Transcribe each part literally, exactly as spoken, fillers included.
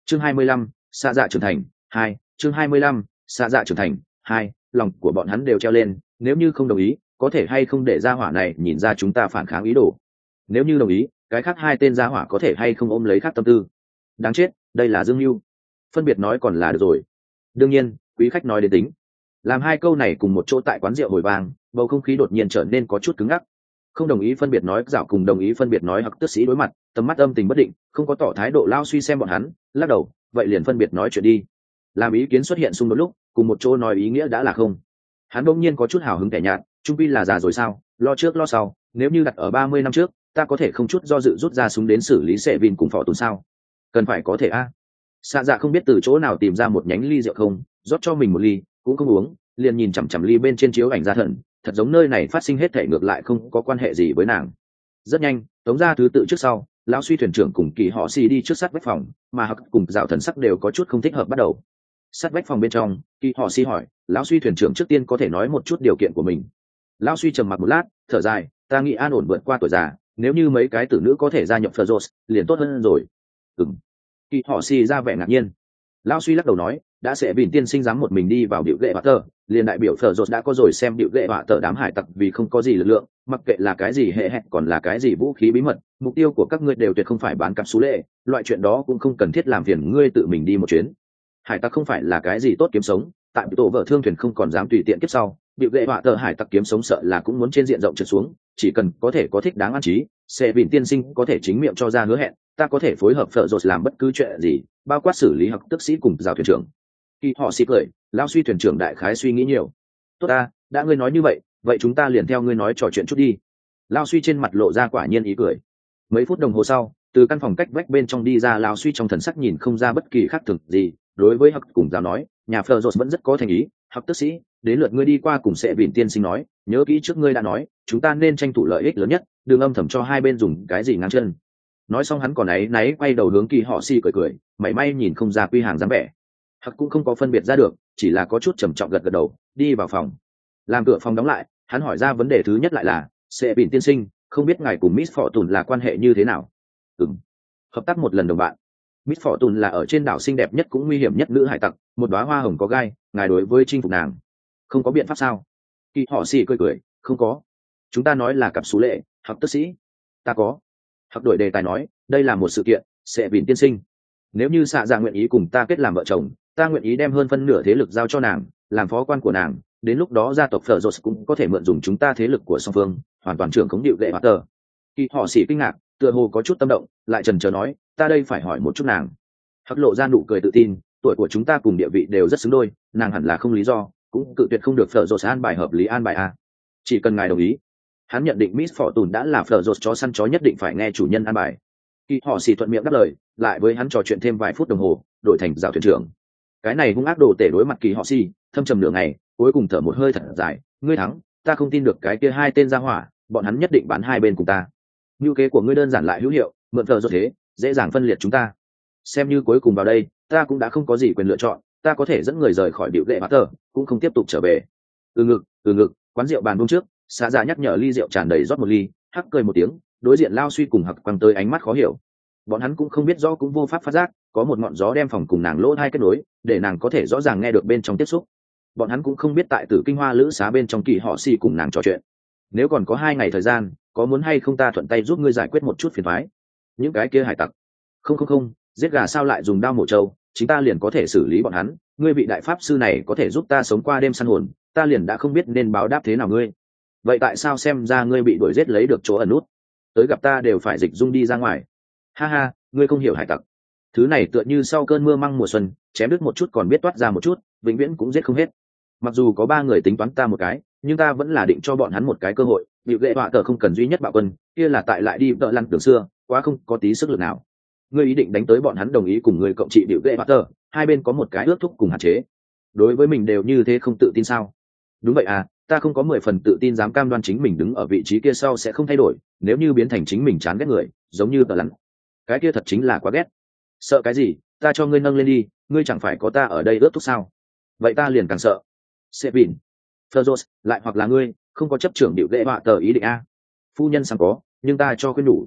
chương hai mươi lăm, xạ dạ trưởng thành hai chương hai mươi lăm, xạ dạ trưởng thành hai lòng của bọn hắn đều treo lên, nếu như không đồng ý có thể hay không để gia hỏa này nhìn ra chúng ta phản kháng ý đồ, nếu như đồng ý cái khác hai tên gia hỏa có thể hay không ôm lấy khác tâm tư. Đáng chết, đây là Dương Mưu. Phân biệt nói còn là được rồi. Đương nhiên quý khách nói đến tính. Làm hai câu này cùng một chỗ tại quán rượu hồi vang, bầu không khí đột nhiên trở nên có chút cứng ngắc. Không đồng ý phân biệt nói dạo cùng đồng ý phân biệt nói hoặc tước sĩ đối mặt, tầm mắt âm tình bất định, không có tỏ thái độ lao suy xem bọn hắn, lắc đầu, vậy liền phân biệt nói chuyện đi. Làm ý kiến xuất hiện xung đột lúc, cùng một chỗ nói ý nghĩa đã là không. Hắn đột nhiên có chút hào hứng kẻ nhạt, trung quy là già rồi sao, lo trước lo sau, nếu như đặt ở ba mươi năm trước, ta có thể không chút do dự rút ra súng đến xử lý Sệ Vin cùng Phỏ Tùn sao? Cần phải có thể a. À. Xạ dạ không biết từ chỗ nào tìm ra một nhánh ly rượu không, rót cho mình một ly, cũng không uống, liền nhìn chằm chằm ly bên trên chiếu ảnh ra thần, thật giống nơi này phát sinh hết thể ngược lại không có quan hệ gì với nàng. Rất nhanh, tống ra thứ tự trước sau, lão suy thuyền trưởng cùng kỳ họ xì đi trước sát vách phòng, mà hặc cùng dạo thần sắc đều có chút không thích hợp bắt đầu. Sát vách phòng bên trong, kỳ họ xì hỏi, lão suy thuyền trưởng trước tiên có thể nói một chút điều kiện của mình. Lão suy trầm mặc một lát, thở dài, ta nghĩ an ổn vượt qua tuổi già, nếu như mấy cái tử nữ có thể gia nhập Phật liền tốt hơn rồi. Ừm. Kỳ họ xì ra vẻ ngạc nhiên. Lão suy lắc đầu nói, đã sẽ bỉn tiên sinh dám một mình đi vào điệu gệ họa tờ, liền đại biểu Phở Rột đã có rồi xem điệu gệ họa tờ đám hải tặc vì không có gì lực lượng, mặc kệ là cái gì hệ hẹn còn là cái gì vũ khí bí mật, mục tiêu của các ngươi đều tuyệt không phải bán cặp số lệ, loại chuyện đó cũng không cần thiết làm phiền ngươi tự mình đi một chuyến. Hải tặc không phải là cái gì tốt kiếm sống, tại tổ vợ thương thuyền không còn dám tùy tiện kiếp sau, điệu gệ họa tờ hải tặc kiếm sống sợ là cũng muốn trên diện rộng trượt xuống, chỉ cần có thể có thích đáng an trí, sẽ bỉn tiên sinh có thể chính miệng cho ra hứa hẹn, ta có thể phối hợp Phở Rột làm bất cứ chuyện gì, bao quát xử lý học tức sĩ cùng giáo thuyền trưởng. Khi họ xì cười, lao suy thuyền trưởng đại khái suy nghĩ nhiều. Tốt ta, đã ngươi nói như vậy, vậy chúng ta liền theo ngươi nói trò chuyện chút đi. Lao suy trên mặt lộ ra quả nhiên ý cười. Mấy phút đồng hồ sau, từ căn phòng cách vách bên trong đi ra, lao suy trong thần sắc nhìn không ra bất kỳ khác thường gì. Đối với Hắc cùng giáo nói, nhà Phở Rột vẫn rất có thành ý. Hắc tức sĩ, đến lượt ngươi đi qua cùng sẽ bỉn tiên sinh nói, nhớ kỹ trước ngươi đã nói, chúng ta nên tranh thủ lợi ích lớn nhất, đừng âm thầm cho hai bên dùng cái gì ngang chân. Nói xong hắn còn áy náy quay đầu hướng Kỳ họ xì cười cười, mảy may nhìn không ra quy hàng dáng vẻ. Hắc cũng không có phân biệt ra được, chỉ là có chút trầm trọng gật gật đầu, đi vào phòng. Làm cửa phòng đóng lại, hắn hỏi ra vấn đề thứ nhất lại là, sẽ bỉn tiên sinh, không biết ngài cùng Miss Fortune là quan hệ như thế nào? Ừm, hợp tác một lần đồng bạn. Miss Fortune là ở trên đảo xinh đẹp nhất cũng nguy hiểm nhất nữ hải tặc, một đóa hoa hồng có gai, ngài đối với chinh phục nàng, không có biện pháp sao? Kỳ họ xì cười cười, không có. Chúng ta nói là cặp số lệ, Hắc tức sĩ. Ta có. Hắc đổi đề tài nói, đây là một sự kiện, sẽ bỉn tiên sinh. Nếu như xạ dạ nguyện ý cùng ta kết làm vợ chồng, ta nguyện ý đem hơn phân nửa thế lực giao cho nàng, làm phó quan của nàng, đến lúc đó gia tộc Phở Rột cũng có thể mượn dùng chúng ta thế lực của song phương, hoàn toàn trưởng khống điệu lệ Potter. Kỳ họ xỉ kinh ngạc, tựa hồ có chút tâm động, lại chần chờ nói, ta đây phải hỏi một chút nàng. Hắc lộ ra nụ cười tự tin, tuổi của chúng ta cùng địa vị đều rất xứng đôi, nàng hẳn là không lý do, cũng cự tuyệt không được Phở Rột an bài hợp lý an bài a. Chỉ cần ngài đồng ý. Hắn nhận định Miss Fortune đã là Phở Rột chó săn chó nhất định phải nghe chủ nhân an bài. Kỳ họ xỉ thuận miệng đáp lời, lại với hắn trò chuyện thêm vài phút đồng hồ, đổi thành giáo thuyền trưởng. Cái này hung ác đồ tể đối mặt Kỳ họ xỉ, thâm trầm nửa ngày, cuối cùng thở một hơi thật dài, ngươi thắng, ta không tin được cái kia hai tên ra hỏa, bọn hắn nhất định bán hai bên cùng ta. Nhu kế của ngươi đơn giản lại hữu hiệu, mượn Phở Rột thế, dễ dàng phân liệt chúng ta. Xem như cuối cùng vào đây, ta cũng đã không có gì quyền lựa chọn, ta có thể dẫn người rời khỏi điệu lệ Potter, cũng không tiếp tục trở về. Từ ngực, từ ngực, quán rượu bàn hôm trước, xã dạ nhắc nhở ly rượu tràn đầy rót một ly, Hắc cười một tiếng, đối diện lao suy cùng Hặc quăng tới ánh mắt khó hiểu. Bọn hắn cũng không biết rõ cũng vô pháp phát giác, có một ngọn gió đem phòng cùng nàng lỗ hai kết nối, để nàng có thể rõ ràng nghe được bên trong tiếp xúc. Bọn hắn cũng không biết tại Tử Kinh Hoa Lữ xá bên trong Kỳ họ xì cùng nàng trò chuyện. Nếu còn có hai ngày thời gian, có muốn hay không ta thuận tay giúp ngươi giải quyết một chút phiền toái? Những cái kia hải tặc. Không không không, giết gà sao lại dùng đao mổ trâu, chúng ta liền có thể xử lý bọn hắn, ngươi vị đại pháp sư này có thể giúp ta sống qua đêm săn hồn, ta liền đã không biết nên báo đáp thế nào ngươi. Vậy tại sao xem ra ngươi bị đuổi giết lấy được chỗ ẩn nút, tới gặp ta đều phải dịch dung đi ra ngoài? Ha ha, ngươi không hiểu hải tặc, thứ này tựa như sau cơn mưa măng mùa xuân, chém đứt một chút còn biết toát ra một chút, vĩnh viễn cũng giết không hết. Mặc dù có ba người tính toán ta một cái, nhưng ta vẫn là định cho bọn hắn một cái cơ hội. Bị lệ họa tờ không cần duy nhất bạo quân, kia là tại lại đi vợ lăn đường xưa, quá không có tí sức lực nào. Ngươi ý định đánh tới bọn hắn đồng ý cùng ngươi cộng trị điệu lệ họa tờ, hai bên có một cái ước thúc cùng hạn chế. Đối với mình đều như thế không tự tin sao? Đúng vậy à, ta không có mười phần tự tin dám cam đoan chính mình đứng ở vị trí kia sau sẽ không thay đổi, nếu như biến thành chính mình chán ghét người, giống như tờ lắn, cái kia thật chính là quá ghét. Sợ cái gì, ta cho ngươi nâng lên đi, ngươi chẳng phải có ta ở đây ướt thuốc sao? Vậy ta liền càng sợ. Sevin, Ferros, lại hoặc là ngươi không có chấp trưởng điệu lệ họa tờ ý định a? Phu nhân sang có, nhưng ta cho khuyên đủ.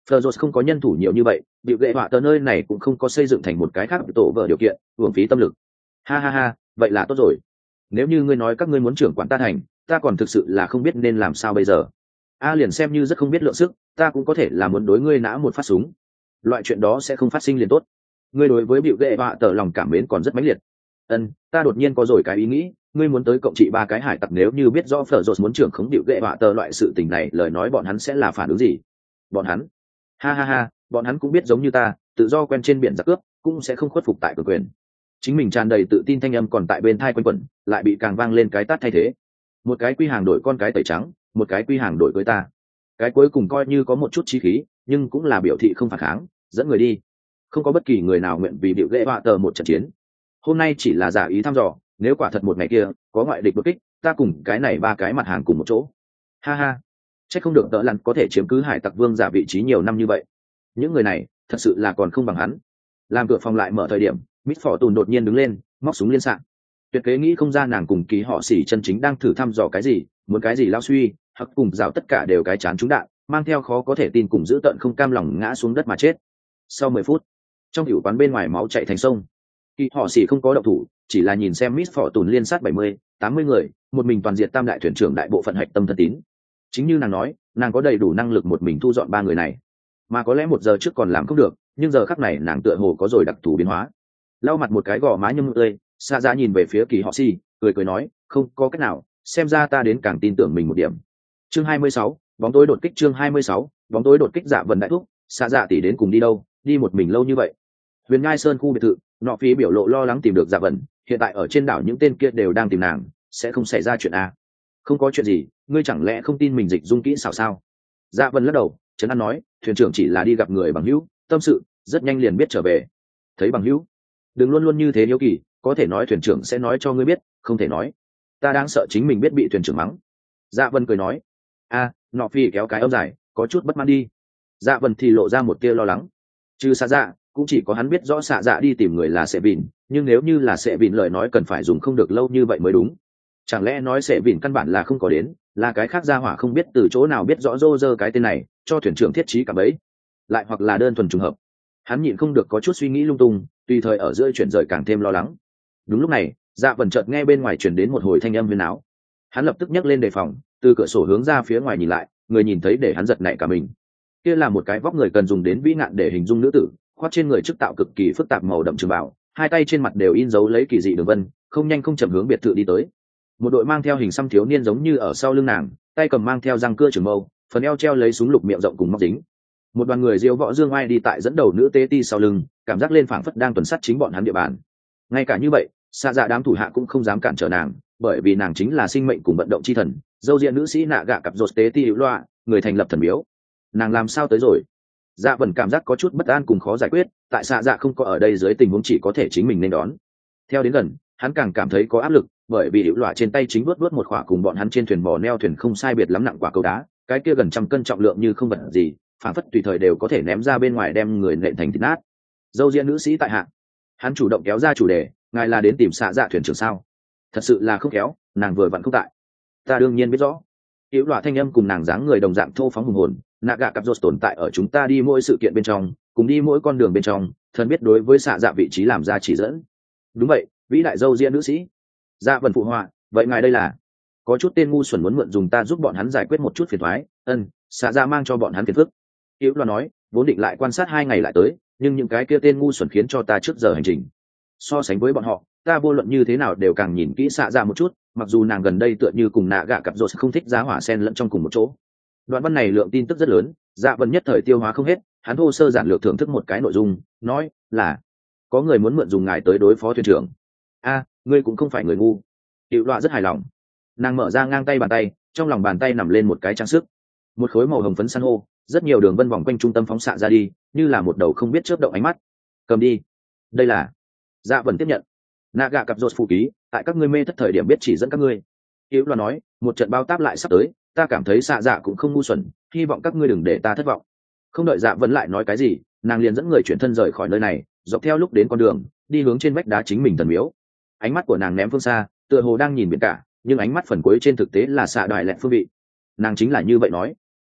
Fleur không có nhân thủ nhiều như vậy, biểu lệ họa tờ nơi này cũng không có xây dựng thành một cái khác tổ vợ điều kiện, uổng phí tâm lực. Ha ha ha, vậy là tốt rồi. Nếu như ngươi nói các ngươi muốn trưởng quản ta thành, ta còn thực sự là không biết nên làm sao bây giờ. A liền xem như rất không biết lượng sức, ta cũng có thể là muốn đối ngươi nã một phát súng. Loại chuyện đó sẽ không phát sinh liền tốt. Ngươi đối với biểu lệ họa tờ lòng cảm mến còn rất mãnh liệt. Ân, ta đột nhiên có rồi cái ý nghĩ, ngươi muốn tới cộng trị ba cái hải tặc, nếu như biết rõ Fleur muốn trưởng khống biểu lệ họa tờ loại sự tình này, lời nói bọn hắn sẽ là phản ứng gì? Bọn hắn ha ha ha, bọn hắn cũng biết giống như ta, tự do quen trên biển giặc cướp, cũng sẽ không khuất phục tại cường quyền. Chính mình tràn đầy tự tin thanh âm còn tại bên thai quanh quẩn, lại bị càng vang lên cái tát thay thế. Một cái quy hàng đổi con cái tẩy trắng, một cái quy hàng đổi với ta. Cái cuối cùng coi như có một chút chí khí, nhưng cũng là biểu thị không phản kháng, dẫn người đi. Không có bất kỳ người nào nguyện vì biểu lệ họa tờ một trận chiến. Hôm nay chỉ là giả ý thăm dò, nếu quả thật một ngày kia có ngoại địch đột kích, ta cùng cái này ba cái mặt hàng cùng một chỗ. Ha ha, chắc không được tợ lặn có thể chiếm cứ hải tặc vương giả vị trí nhiều năm như vậy. Những người này thật sự là còn không bằng hắn. Làm cửa phòng lại mở thời điểm, Mít Phỏ Tùn đột nhiên đứng lên, móc súng liên xạ. Tuyệt kế nghĩ không ra nàng cùng ký họ xỉ chân chính đang thử thăm dò cái gì, muốn cái gì lao suy, hoặc cùng rào tất cả đều cái chán trúng đạn, mang theo khó có thể tin cùng giữ tận không cam lòng ngã xuống đất mà chết. Sau mười phút, trong hiệu quán bên ngoài máu chảy thành sông. Kỳ họ xỉ không có động thủ, chỉ là nhìn xem Mít Phỏ Tùn liên sát bảy mươi, tám mươi người, một mình toàn diện tam đại thuyền trưởng đại bộ phận hạch tâm thân tín. Chính như nàng nói, nàng có đầy đủ năng lực một mình thu dọn ba người này, mà có lẽ một giờ trước còn làm không được, nhưng giờ khắc này nàng tựa hồ có rồi đặc thù biến hóa. Lau mặt một cái gò má nhâm tươi, xa ra nhìn về phía Kỳ họ xỉ, cười cười nói, không có cách nào, xem ra ta đến càng tin tưởng mình một điểm. Chương hai mươi sáu, bóng tối đột kích. Chương hai mươi sáu, bóng tối đột kích. Dạ Vân đại thúc, xa dạ tỷ đến cùng đi đâu, đi một mình lâu như vậy? Huyền Ngai Sơn khu biệt thự, nọ phí biểu lộ lo lắng tìm được Dạ Vân, hiện tại ở trên đảo những tên kia đều đang tìm nàng, sẽ không xảy ra chuyện à? Không có chuyện gì, ngươi chẳng lẽ không tin mình dịch dung kỹ xảo sao? Dạ Vân lắc đầu, trấn an nói, thuyền trưởng chỉ là đi gặp người bằng hữu, tâm sự, rất nhanh liền biết trở về. Thấy bằng hữu, đừng luôn luôn như thế hiếu kỳ, có thể nói thuyền trưởng sẽ nói cho ngươi biết, không thể nói. Ta đang sợ chính mình biết bị thuyền trưởng mắng. Dạ Vân cười nói, a, nọ phi kéo cái âm dài, có chút bất mãn đi. Dạ Vân thì lộ ra một tia lo lắng. Trừ xạ dạ, cũng chỉ có hắn biết rõ xạ dạ đi tìm người là sẽ vịn, nhưng nếu như là sẽ vịn lời nói cần phải dùng không được lâu như vậy mới đúng. Chẳng lẽ nói sẽ vịn căn bản là không có đến, là cái khác gia hỏa không biết từ chỗ nào biết rõ rô rơ cái tên này, cho thuyền trưởng thiết trí cả bấy, lại hoặc là đơn thuần trùng hợp. Hắn nhịn không được có chút suy nghĩ lung tung, tùy thời ở giữa chuyển rời càng thêm lo lắng. Đúng lúc này, Dạ Vân chợt nghe bên ngoài truyền đến một hồi thanh âm huyền áo. Hắn lập tức nhấc lên đề phòng, từ cửa sổ hướng ra phía ngoài nhìn lại, người nhìn thấy để hắn giật nảy cả mình. Kia là một cái vóc người cần dùng đến vĩ ngạn để hình dung nữ tử, khoác trên người chức tạo cực kỳ phức tạp màu đậm trường bào, hai tay trên mặt đều in dấu lấy kỳ dị đường vân, không nhanh không chậm hướng biệt thự đi tới. Một đội mang theo hình xăm thiếu niên giống như ở sau lưng nàng, tay cầm mang theo răng cưa trường mâu, phần eo treo lấy súng lục miệng rộng cùng móc dính. Một đoàn người diêu võ dương oai đi tại dẫn đầu nữ tế ti sau lưng, cảm giác lên phảng phất đang tuần sát chính bọn hắn địa bàn. Ngay cả như vậy, xa dạ đám thủ hạ cũng không dám cản trở nàng, bởi vì nàng chính là sinh mệnh cùng vận động chi thần, dâu diện nữ sĩ nạ gạ cặp rột tế ti hữu loa, người thành lập thần miếu. Nàng làm sao tới rồi? Dạ vẫn cảm giác có chút bất an cùng khó giải quyết, tại xạ dạ không có ở đây dưới tình huống chỉ có thể chính mình nên đón. Theo đến gần, hắn càng cảm thấy có áp lực, bởi vì hữu loa trên tay chính vuốt vuốt một khỏa cùng bọn hắn trên thuyền bò neo thuyền không sai biệt lắm nặng quả cầu đá, cái kia gần trăm cân trọng lượng như không vật gì, phản phất tùy thời đều có thể ném ra bên ngoài đem người nện thành thịt nát. Dâu diện nữ sĩ tại hạ, hắn chủ động kéo ra chủ đề, ngài là đến tìm xạ dạ thuyền trưởng sao? Thật sự là không kéo, nàng vừa vặn không tại. Ta đương nhiên biết rõ. Hữu loa thanh âm cùng nàng dáng người đồng dạng thô phóng hùng hồn, nạ gạ cặp rột tồn tại ở chúng ta đi mỗi sự kiện bên trong, cùng đi mỗi con đường bên trong, thần biết đối với xạ dạ vị trí làm ra chỉ dẫn. Đúng vậy, vĩ đại dâu diện nữ sĩ. Dạ vần phụ họa, vậy ngài đây là có chút tên ngu xuẩn muốn mượn dùng ta giúp bọn hắn giải quyết một chút phiền toái. Ân, xạ dạ mang cho bọn hắn phiền phức. Hữu loa nói, vốn định lại quan sát hai ngày lại tới, nhưng những cái kia tên ngu xuẩn khiến cho ta trước giờ hành trình. So sánh với bọn họ, ta vô luận như thế nào đều càng nhìn kỹ xạ dạ một chút, mặc dù nàng gần đây tựa như cùng nạ gạ cặp rột không thích giá hỏa sen lẫn trong cùng một chỗ. Đoạn văn này lượng tin tức rất lớn, Dạ Vân nhất thời tiêu hóa không hết, hắn thô sơ giản lược thưởng thức một cái nội dung, nói là có người muốn mượn dùng ngài tới đối phó thuyền trưởng. A, ngươi cũng không phải người ngu. Hữu loa rất hài lòng. Nàng mở ra ngang tay bàn tay, trong lòng bàn tay nằm lên một cái trang sức, một khối màu hồng phấn san hô, rất nhiều đường vân vòng quanh trung tâm phóng xạ ra đi, như là một đầu không biết chớp động ánh mắt. Cầm đi. Đây là. Dạ Vân tiếp nhận. Nạ gạ cặp rột phù ký, tại các ngươi mê thất thời điểm biết chỉ dẫn các ngươi. Hữu loa nói, một trận bao táp lại sắp tới, ta cảm thấy xạ dạ cũng không ngu xuẩn, hy vọng các ngươi đừng để ta thất vọng. Không đợi Dạ Vân lại nói cái gì, nàng liền dẫn người chuyển thân rời khỏi nơi này, dọc theo lúc đến con đường, đi hướng trên vách đá chính mình thần miếu. Ánh mắt của nàng ném phương xa, tựa hồ đang nhìn biển cả, nhưng ánh mắt phần cuối trên thực tế là xạ đoài lẹn phương vị. Nàng chính là như vậy nói.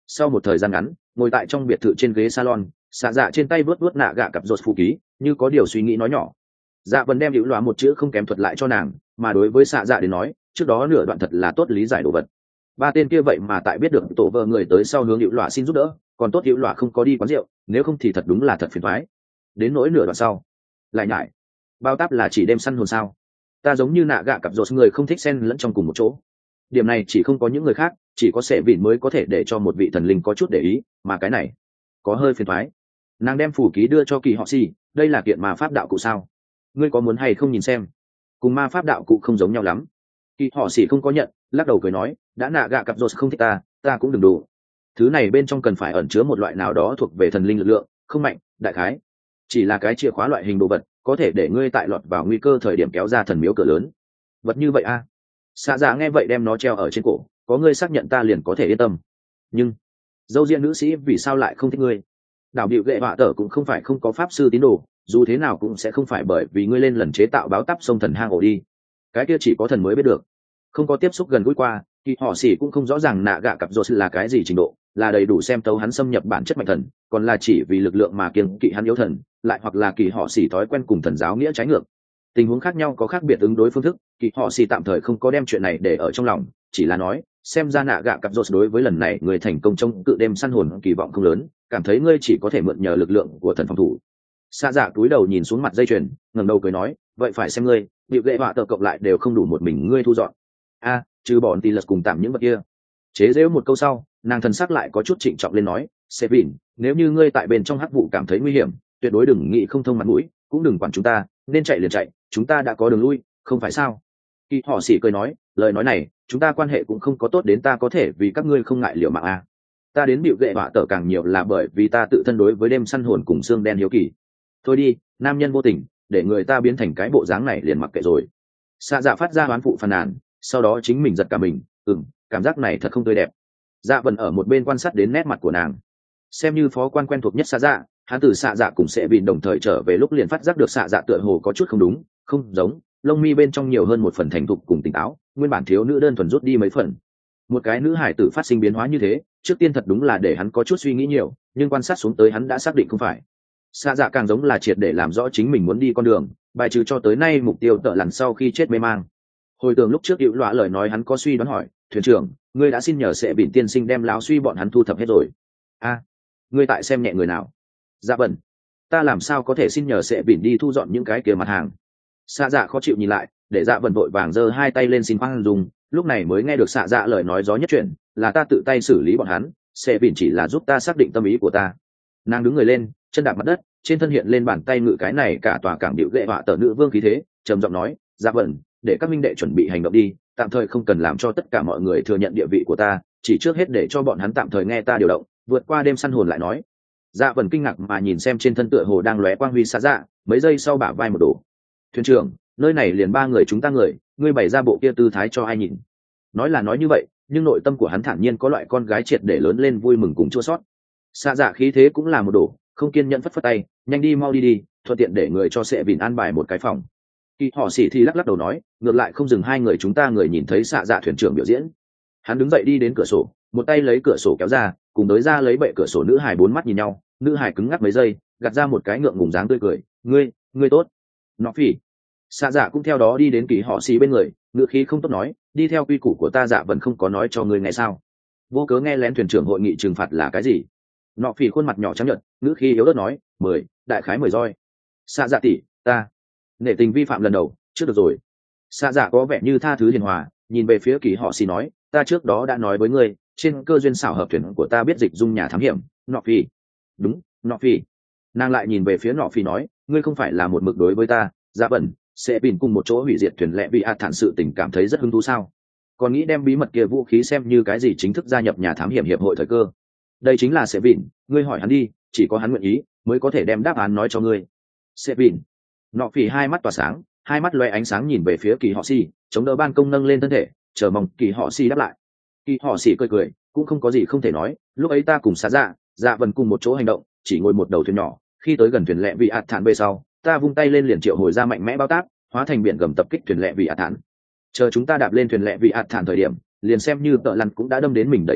Sau một thời gian ngắn ngồi tại trong biệt thự trên ghế salon, xạ dạ trên tay vớt vớt nạ gạ cặp rột phù ký, như có điều suy nghĩ nói nhỏ. Dạ vẫn đem hữu loa một chữ không kém thuật lại cho nàng, mà đối với xạ dạ đến nói trước đó nửa đoạn thật là tốt lý giải đồ vật. Ba tên kia vậy mà tại biết được tổ vợ người tới sau hướng hữu loa xin giúp đỡ, còn tốt hữu loa không có đi quán rượu, nếu không thì thật đúng là thật phiền toái. Đến nỗi nửa đoạn sau lại nhải bao táp là chỉ đêm săn hồn sao? Ta giống như nạ gạ cặp rột người không thích xen lẫn trong cùng một chỗ. Điểm này chỉ không có những người khác, chỉ có sệ vịn mới có thể để cho một vị thần linh có chút để ý, mà cái này có hơi phiền toái. Nàng đem phủ ký đưa cho Kỳ Họ Xỉ, đây là kiện ma pháp đạo cụ sao? Ngươi có muốn hay không nhìn xem? Cùng ma pháp đạo cụ không giống nhau lắm. Kỳ Họ Xỉ không có nhận, lắc đầu cười nói, đã nạ gạ cặp rột không thích ta, ta cũng đừng đủ. Thứ này bên trong cần phải ẩn chứa một loại nào đó thuộc về thần linh lực lượng, không mạnh, đại khái chỉ là cái chìa khóa loại hình đồ vật, có thể để ngươi tại lọt vào nguy cơ thời điểm kéo ra thần miếu cửa lớn. Vật như vậy a? À? Xạ dạ nghe vậy đem nó treo ở trên cổ, có ngươi xác nhận ta liền có thể yên tâm. Nhưng dâu riêng nữ sĩ vì sao lại không thích ngươi? Đảo Bịu Gệ Họa Tở cũng không phải không có pháp sư tín đồ, dù thế nào cũng sẽ không phải bởi vì ngươi lên lần chế tạo báo táp sông thần hang ổ đi. Cái kia chỉ có thần mới biết được. Không có tiếp xúc gần gũi qua, Kỳ Họ Xỉ cũng không rõ ràng nạ gạ cặp rột là cái gì trình độ, là đầy đủ xem tấu hắn xâm nhập bản chất mạnh thần, còn là chỉ vì lực lượng mà kiêng kỵ hắn yếu thần, lại hoặc là Kỳ Họ Xỉ thói quen cùng thần giáo nghĩa trái ngược. Tình huống khác nhau có khác biệt ứng đối phương thức, Kỳ Họ Xỉ tạm thời không có đem chuyện này để ở trong lòng, chỉ là nói xem ra nạ gạ cặp rột đối với lần này người thành công trong cự đêm săn hồn kỳ vọng không lớn, cảm thấy ngươi chỉ có thể mượn nhờ lực lượng của thần phòng thủ. Xa dạ túi đầu nhìn xuống mặt dây chuyền, ngẩng đầu cười nói, vậy phải xem ngươi, Bịu Gệ Họa Tở cộng lại đều không đủ một mình ngươi thu dọn. A, trừ bọn tì lật cùng tạm những vật kia. Chế giễu một câu sau, nàng thần sắc lại có chút trịnh trọng lên nói, Sevin, nếu như ngươi tại bên trong hắc vụ cảm thấy nguy hiểm, tuyệt đối đừng nghĩ không thông mặt mũi, cũng đừng quản chúng ta, nên chạy liền chạy, chúng ta đã có đường lui, không phải sao? Kỳ Họ Xỉ cười nói, lời nói này, chúng ta quan hệ cũng không có tốt đến ta có thể vì các ngươi không ngại liều mạng a. Ta đến Bịu Gệ Họa Tở càng nhiều là bởi vì ta tự thân đối với đêm săn hồn cùng xương đen hiếu kỳ. Thôi đi, nam nhân vô tình, để người ta biến thành cái bộ dáng này liền mặc kệ rồi. Xạ dạ phát ra oán phụ phàn nàn, sau đó chính mình giật cả mình, ừm, cảm giác này thật không tươi đẹp. Dạ vẫn ở một bên quan sát đến nét mặt của nàng, xem như phó quan quen thuộc nhất xạ dạ, hắn từ xạ dạ cùng sẽ bị đồng thời trở về lúc liền phát giác được xạ dạ tựa hồ có chút không đúng, không giống, lông mi bên trong nhiều hơn một phần thành thục cùng tỉnh táo, nguyên bản thiếu nữ đơn thuần rút đi mấy phần. Một cái nữ hải tử phát sinh biến hóa như thế, trước tiên thật đúng là để hắn có chút suy nghĩ nhiều, nhưng quan sát xuống tới hắn đã xác định không phải. Xạ dạ càng giống là triệt để làm rõ chính mình muốn đi con đường, bài trừ cho tới nay mục tiêu tợ lằn sau khi chết mê mang. Hồi tưởng lúc trước hữu loạ lời nói hắn có suy đoán hỏi, thuyền trưởng, ngươi đã xin nhờ sẽ bỉn tiên sinh đem láo suy bọn hắn thu thập hết rồi. A, à, ngươi tại xem nhẹ người nào? Dạ bẩn, ta làm sao có thể xin nhờ sẽ bỉn đi thu dọn những cái kia mặt hàng? Xạ dạ khó chịu nhìn lại, để dạ vần vội vàng giơ hai tay lên xin khoan dùng, lúc này mới nghe được xạ dạ lời nói gió nhất chuyện, là ta tự tay xử lý bọn hắn, sẽ bỉn chỉ là giúp ta xác định tâm ý của ta. Nàng đứng người lên, chân đạp mặt đất, trên thân hiện lên bàn tay ngự cái này cả tòa cảng Bịu Gệ Họa Tở nữ vương khí thế, trầm giọng nói, dạ vần, để các minh đệ chuẩn bị hành động đi, tạm thời không cần làm cho tất cả mọi người thừa nhận địa vị của ta, chỉ trước hết để cho bọn hắn tạm thời nghe ta điều động, vượt qua đêm săn hồn lại nói. Dạ vần kinh ngạc mà nhìn xem trên thân tựa hồ đang lóe quang huy xa dạ, mấy giây sau bả vai một đổ. Thuyền trưởng, nơi này liền ba người chúng ta người, ngươi bày ra bộ kia tư thái cho ai nhìn? Nói là nói như vậy, nhưng nội tâm của hắn thản nhiên có loại con gái triệt để lớn lên vui mừng cùng chua sót. Xa dạ khí thế cũng là một đổ, không kiên nhẫn phất phất tay, nhanh đi mau đi đi, thuận tiện để người cho sẽ vịn an bài một cái phòng. Kỳ Họ Xỉ thì lắc lắc đầu nói, ngược lại không dừng hai người chúng ta người nhìn thấy xạ dạ thuyền trưởng biểu diễn. Hắn đứng dậy đi đến cửa sổ, một tay lấy cửa sổ kéo ra, cùng tới ra lấy bệ cửa sổ. Nữ hài bốn mắt nhìn nhau, nữ hài cứng ngắc mấy giây, gạt ra một cái ngượng ngùng dáng tươi cười, ngươi ngươi tốt. Nọ phỉ. Xạ dạ cũng theo đó đi đến Kỳ Họ Xỉ bên người, ngữ khí không tốt nói, đi theo quy củ của ta dạ vẫn không có nói cho ngươi ngày sao? Vô cớ nghe lén thuyền trưởng hội nghị trừng phạt là cái gì? Nọ phỉ khuôn mặt nhỏ trắng nhợt, ngữ khí yếu ớt nói, mười, đại khái mười roi. Xạ dạ tỷ, ta nể tình vi phạm lần đầu, trước được rồi. Xạ dạ có vẻ như tha thứ hiền hòa, nhìn về phía Kỳ Họ Xỉ nói, ta trước đó đã nói với ngươi, trên cơ duyên xảo hợp thuyền của ta biết dịch dung nhà thám hiểm. Nọ phi. Đúng, nọ phi. Nàng lại nhìn về phía nọ phi nói, ngươi không phải là một mực đối với ta, dạ bẩn, sẽ bìn cùng một chỗ hủy diệt thuyền lẹ vì ạt thản sự tình cảm thấy rất hứng thú sao? Còn nghĩ đem bí mật kia vũ khí xem như cái gì chính thức gia nhập nhà thám hiểm hiệp hội thời cơ? Đây chính là sẽ bìn, ngươi hỏi hắn đi, chỉ có hắn nguyện ý mới có thể đem đáp án nói cho ngươi. Sẽ bìn. Nọ phỉ hai mắt tỏa sáng, hai mắt loe ánh sáng nhìn về phía Kỳ Họ Xỉ, chống đỡ ban công nâng lên thân thể, chờ mong Kỳ Họ Xỉ đáp lại. Kỳ Họ Xỉ cười cười, cũng không có gì không thể nói, lúc ấy ta cùng xá dạ, dạ vần cùng một chỗ hành động, chỉ ngồi một đầu thuyền nhỏ, khi tới gần thuyền lẹ vì ạt thản về sau, ta vung tay lên liền triệu hồi ra mạnh mẽ bao tác, hóa thành biển gầm tập kích thuyền lẹ vì ạt thản. Chờ chúng ta đạp lên thuyền lẹ vì ạt thản thời điểm, liền xem như tợ lăn cũng đã đâm đến mình đầy thương tích,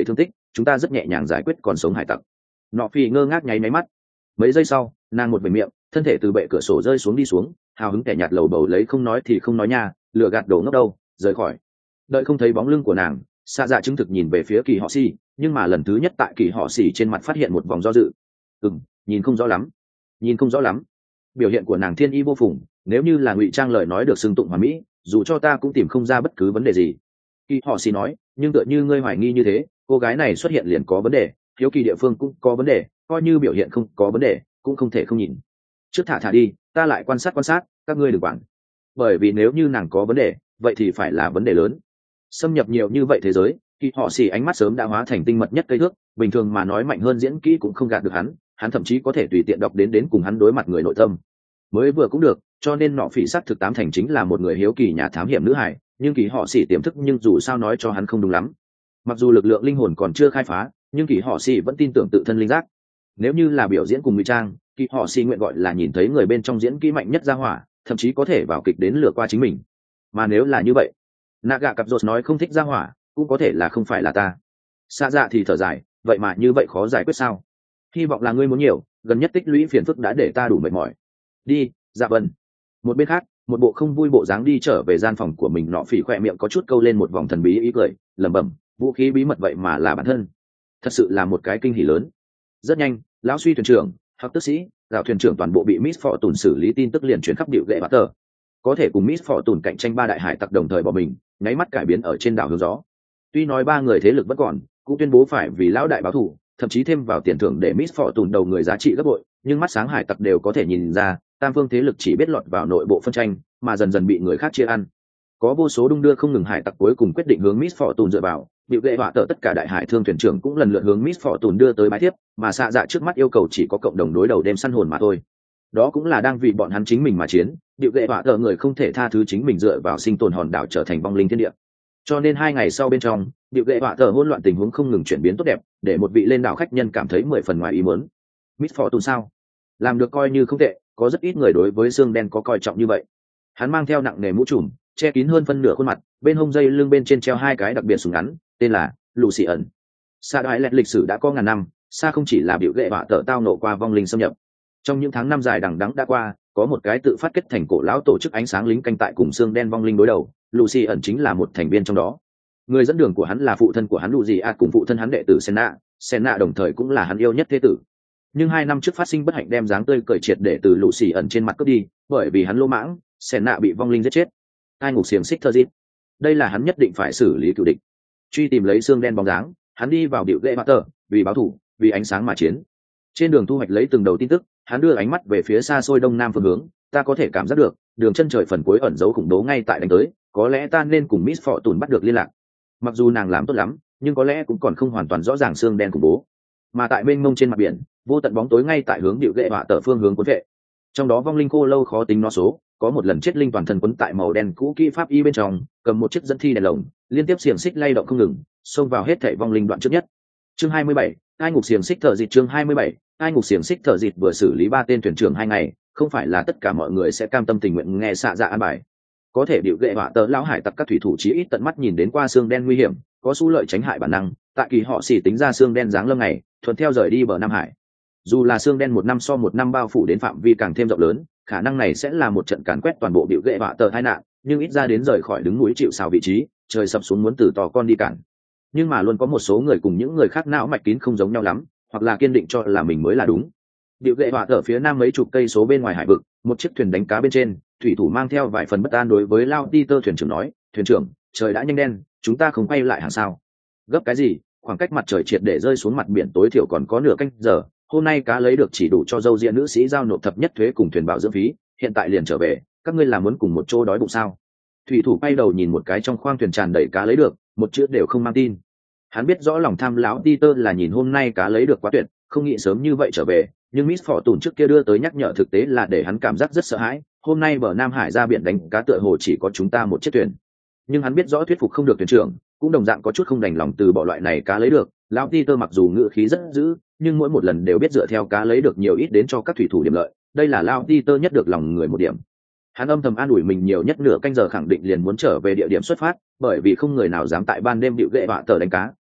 chúng ta rất nhẹ nhàng giải quyết còn sống hải tặc. Nọ phi ngơ ngác nháy máy mắt. Mấy giây sau, nàng một bề miệng, thân thể từ bệ cửa sổ rơi xuống đi xuống, hào hứng kẻ nhạt lầu bầu lấy không nói thì không nói nha, lừa gạt đồ ngốc đâu, rời khỏi. Đợi không thấy bóng lưng của nàng, xạ dạ chứng thực nhìn về phía Kỳ Họ Xỉ, nhưng mà lần thứ nhất tại Kỳ Họ Xỉ trên mặt phát hiện một vòng do dự. Ừm, nhìn không rõ lắm, nhìn không rõ lắm. Biểu hiện của nàng thiên y vô phùng, nếu như là ngụy trang lời nói được xưng tụng hoàn mỹ, dù cho ta cũng tìm không ra bất cứ vấn đề gì. Kỳ Họ Xỉ nói, nhưng tựa như ngươi hoài nghi như thế, cô gái này xuất hiện liền có vấn đề, hiếu kỳ địa phương cũng có vấn đề, coi như biểu hiện không có vấn đề, cũng không thể không nhìn. Trước thả thả đi, ta lại quan sát quan sát, các ngươi đừng quản. Bởi vì nếu như nàng có vấn đề, vậy thì phải là vấn đề lớn. Xâm nhập nhiều như vậy thế giới, Kỳ Họ Xỉ ánh mắt sớm đã hóa thành tinh mật nhất cây thước, bình thường mà nói mạnh hơn diễn kỹ cũng không gạt được hắn, hắn thậm chí có thể tùy tiện đọc đến đến cùng hắn đối mặt người nội tâm. Mới vừa cũng được, cho nên nọ phỉ sát thực tám thành chính là một người hiếu kỳ nhà thám hiểm nữ hải, nhưng Kỳ Họ Xỉ tiềm thức nhưng dù sao nói cho hắn không đúng lắm. Mặc dù lực lượng linh hồn còn chưa khai phá, nhưng Kỳ Họ Xỉ vẫn tin tưởng tự thân linh giác. Nếu như là biểu diễn cùng ngụy trang, Kỳ Họ Xỉ nguyện gọi là nhìn thấy người bên trong diễn kỹ mạnh nhất ra hỏa, thậm chí có thể vào kịch đến lừa qua chính mình. Mà nếu là như vậy, Naga cặp rốt nói không thích ra hỏa, cũng có thể là không phải là ta. Xa dạ thì thở dài, vậy mà như vậy khó giải quyết sao? Hy vọng là ngươi muốn nhiều, gần nhất tích lũy phiền phức đã để ta đủ mệt mỏi. Đi, Dạ Vân. Một bên khác, một bộ không vui bộ dáng đi trở về gian phòng của mình, nọ phỉ khỏe miệng có chút câu lên một vòng thần bí ý cười, lẩm bẩm, vũ khí bí mật vậy mà là bản thân. Thật sự là một cái kinh hỉ lớn. Rất nhanh, lão suy thuyền trưởng, hoặc tức sĩ, gạo thuyền trưởng toàn bộ bị Miss Fortune xử lý, tin tức liền chuyển khắp điệu gậy bát tờ. Có thể cùng Miss Fortune cạnh tranh ba đại hải tặc đồng thời bỏ mình, nháy mắt cải biến ở trên đảo hướng gió. Tuy nói ba người thế lực vẫn còn, cũng tuyên bố phải vì lão đại báo thù, thậm chí thêm vào tiền thưởng để Miss Fortune đầu người giá trị gấp bội, nhưng mắt sáng hải tặc đều có thể nhìn ra, tam phương thế lực chỉ biết lọt vào nội bộ phân tranh, mà dần dần bị người khác chia ăn. Có vô số đung đưa không ngừng hải tặc cuối cùng quyết định hướng Miss Fortune dựa vào, bị gậy họa tợ tất cả đại hải thương thuyền trưởng cũng lần lượt hướng Miss Fortune đưa tới bái tiếp, mà xạ dạ trước mắt yêu cầu chỉ có cộng đồng đối đầu đêm săn hồn mà thôi. Đó cũng là đang vì bọn hắn chính mình mà chiến, điệu gậy họa tợ người không thể tha thứ chính mình dựa vào sinh tồn hòn đảo trở thành vong linh thiên địa. Cho nên hai ngày sau bên trong, điệu gậy họa tợ hỗn loạn tình huống không ngừng chuyển biến tốt đẹp, để một vị lên đảo khách nhân cảm thấy mười phần ngoài ý muốn. Miss Fortune sao? Làm được coi như không tệ, có rất ít người đối với xương đen có coi trọng như vậy. Hắn mang theo nặng nề mũ trùm, che kín hơn phân nửa khuôn mặt, bên hông dây lưng bên trên treo hai cái đặc biệt súng ngắn, tên là Lucy ẩn. Sa đại lẹt lịch sử đã có ngàn năm, Sa không chỉ là biểu gậy họa tợ tao nộ qua vong linh xâm nhập. Trong những tháng năm dài đằng đẵng đã qua, có một cái tự phát kết thành cổ lão tổ chức ánh sáng lính canh tại cùng xương đen vong linh đối đầu, Lucy ẩn chính là một thành viên trong đó. Người dẫn đường của hắn là phụ thân của hắn Lucy ạt cùng phụ thân hắn đệ tử Senna, Senna đồng thời cũng là hắn yêu nhất thế tử. Nhưng hai năm trước phát sinh bất hạnh đem dáng tươi cởi triệt để từ Lucy ẩn trên mặt cướp đi, bởi vì hắn lỗ mãng, Senna bị vong linh giết chết. Ai ngục xiềng xích thơ dít. Đây là hắn nhất định phải xử lý cựu địch. Truy tìm lấy xương đen bóng dáng, hắn đi vào điệu gậy tờ, vì báo thủ, vì ánh sáng mà chiến. Trên đường thu hoạch lấy từng đầu tin tức, hắn đưa ánh mắt về phía xa xôi đông nam phương hướng, ta có thể cảm giác được, đường chân trời phần cuối ẩn giấu khủng bố ngay tại đánh tới, có lẽ ta nên cùng Miss Fortune bắt được liên lạc. Mặc dù nàng làm tốt lắm, nhưng có lẽ cũng còn không hoàn toàn rõ ràng xương đen khủng bố. Mà tại bên mông trên mặt biển, vô tận bóng tối ngay tại hướng điệu gậy họa tờ phương hướng cuốn vệ. Trong đó vong linh khô lâu khó tính nó số, có một lần chết linh toàn thân quấn tại màu đen cũ kỹ pháp y bên trong, cầm một chiếc dẫn thi đèn lồng, liên tiếp xiềng xích lay động không ngừng, xông vào hết thảy vong linh đoạn trước nhất. Chương hai mươi bảy, ai ngục xiềng xích thở dịt. Chương hai mươi bảy, ai ngục xiềng xích thở dịt vừa xử lý ba tên thuyền trưởng hai ngày, không phải là tất cả mọi người sẽ cam tâm tình nguyện nghe xạ dạ an bài. Có thể điệu gậy họa tờ lão hải tặc các thủy thủ chí ít tận mắt nhìn đến qua xương đen nguy hiểm, có xu lợi tránh hại bản năng, tại kỳ họ xỉ tính ra xương đen dáng lâm ngày, thuận theo rời đi bờ Nam Hải. Dù là xương đen một năm so một năm bao phủ đến phạm vi càng thêm rộng lớn, khả năng này sẽ là một trận càn quét toàn bộ điệu gậy họa tờ tai nạn, nhưng ít ra đến rời khỏi đứng núi chịu sào vị trí, trời sập xuống muốn từ tò con đi cản. Nhưng mà luôn có một số người cùng những người khác não mạch kín không giống nhau lắm, hoặc là kiên định cho là mình mới là đúng. Điệu gậy họa tờ phía nam mấy chục cây số bên ngoài hải vực, một chiếc thuyền đánh cá bên trên, thủy thủ mang theo vài phần bất an đối với Lao Peter thuyền trưởng nói, thuyền trưởng, trời đã nhanh đen, chúng ta không quay lại hàng sao? Gấp cái gì? Khoảng cách mặt trời triệt để rơi xuống mặt biển tối thiểu còn có nửa canh giờ, hôm nay cá lấy được chỉ đủ cho dâu ria nữ sĩ giao nộp thập nhất thuế cùng thuyền bảo dưỡng phí, hiện tại liền trở về, các ngươi là muốn cùng một chỗ đói bụng sao? Thủy thủ bay đầu nhìn một cái trong khoang thuyền tràn đầy cá lấy được, một chữ đều không mang tin. Hắn biết rõ lòng tham lão Peter là nhìn hôm nay cá lấy được quá tuyệt, không nghĩ sớm như vậy trở về, nhưng Miss Fortune trước kia đưa tới nhắc nhở thực tế là để hắn cảm giác rất sợ hãi, hôm nay bờ Nam Hải ra biển đánh cá tựa hồ chỉ có chúng ta một chiếc thuyền. Nhưng hắn biết rõ thuyết phục không được thuyền trưởng, cũng đồng dạng có chút không đành lòng từ bỏ loại này cá lấy được, lão Peter mặc dù ngữ khí rất dữ, nhưng mỗi một lần đều biết dựa theo cá lấy được nhiều ít đến cho các thủy thủ điểm lợi, đây là lão Peter nhất được lòng người một điểm. Hắn âm thầm an ủi mình nhiều nhất nửa canh giờ khẳng định liền muốn trở về địa điểm xuất phát, bởi vì không người nào dám tại ban đêm điệu gậy họa tờ đánh cá,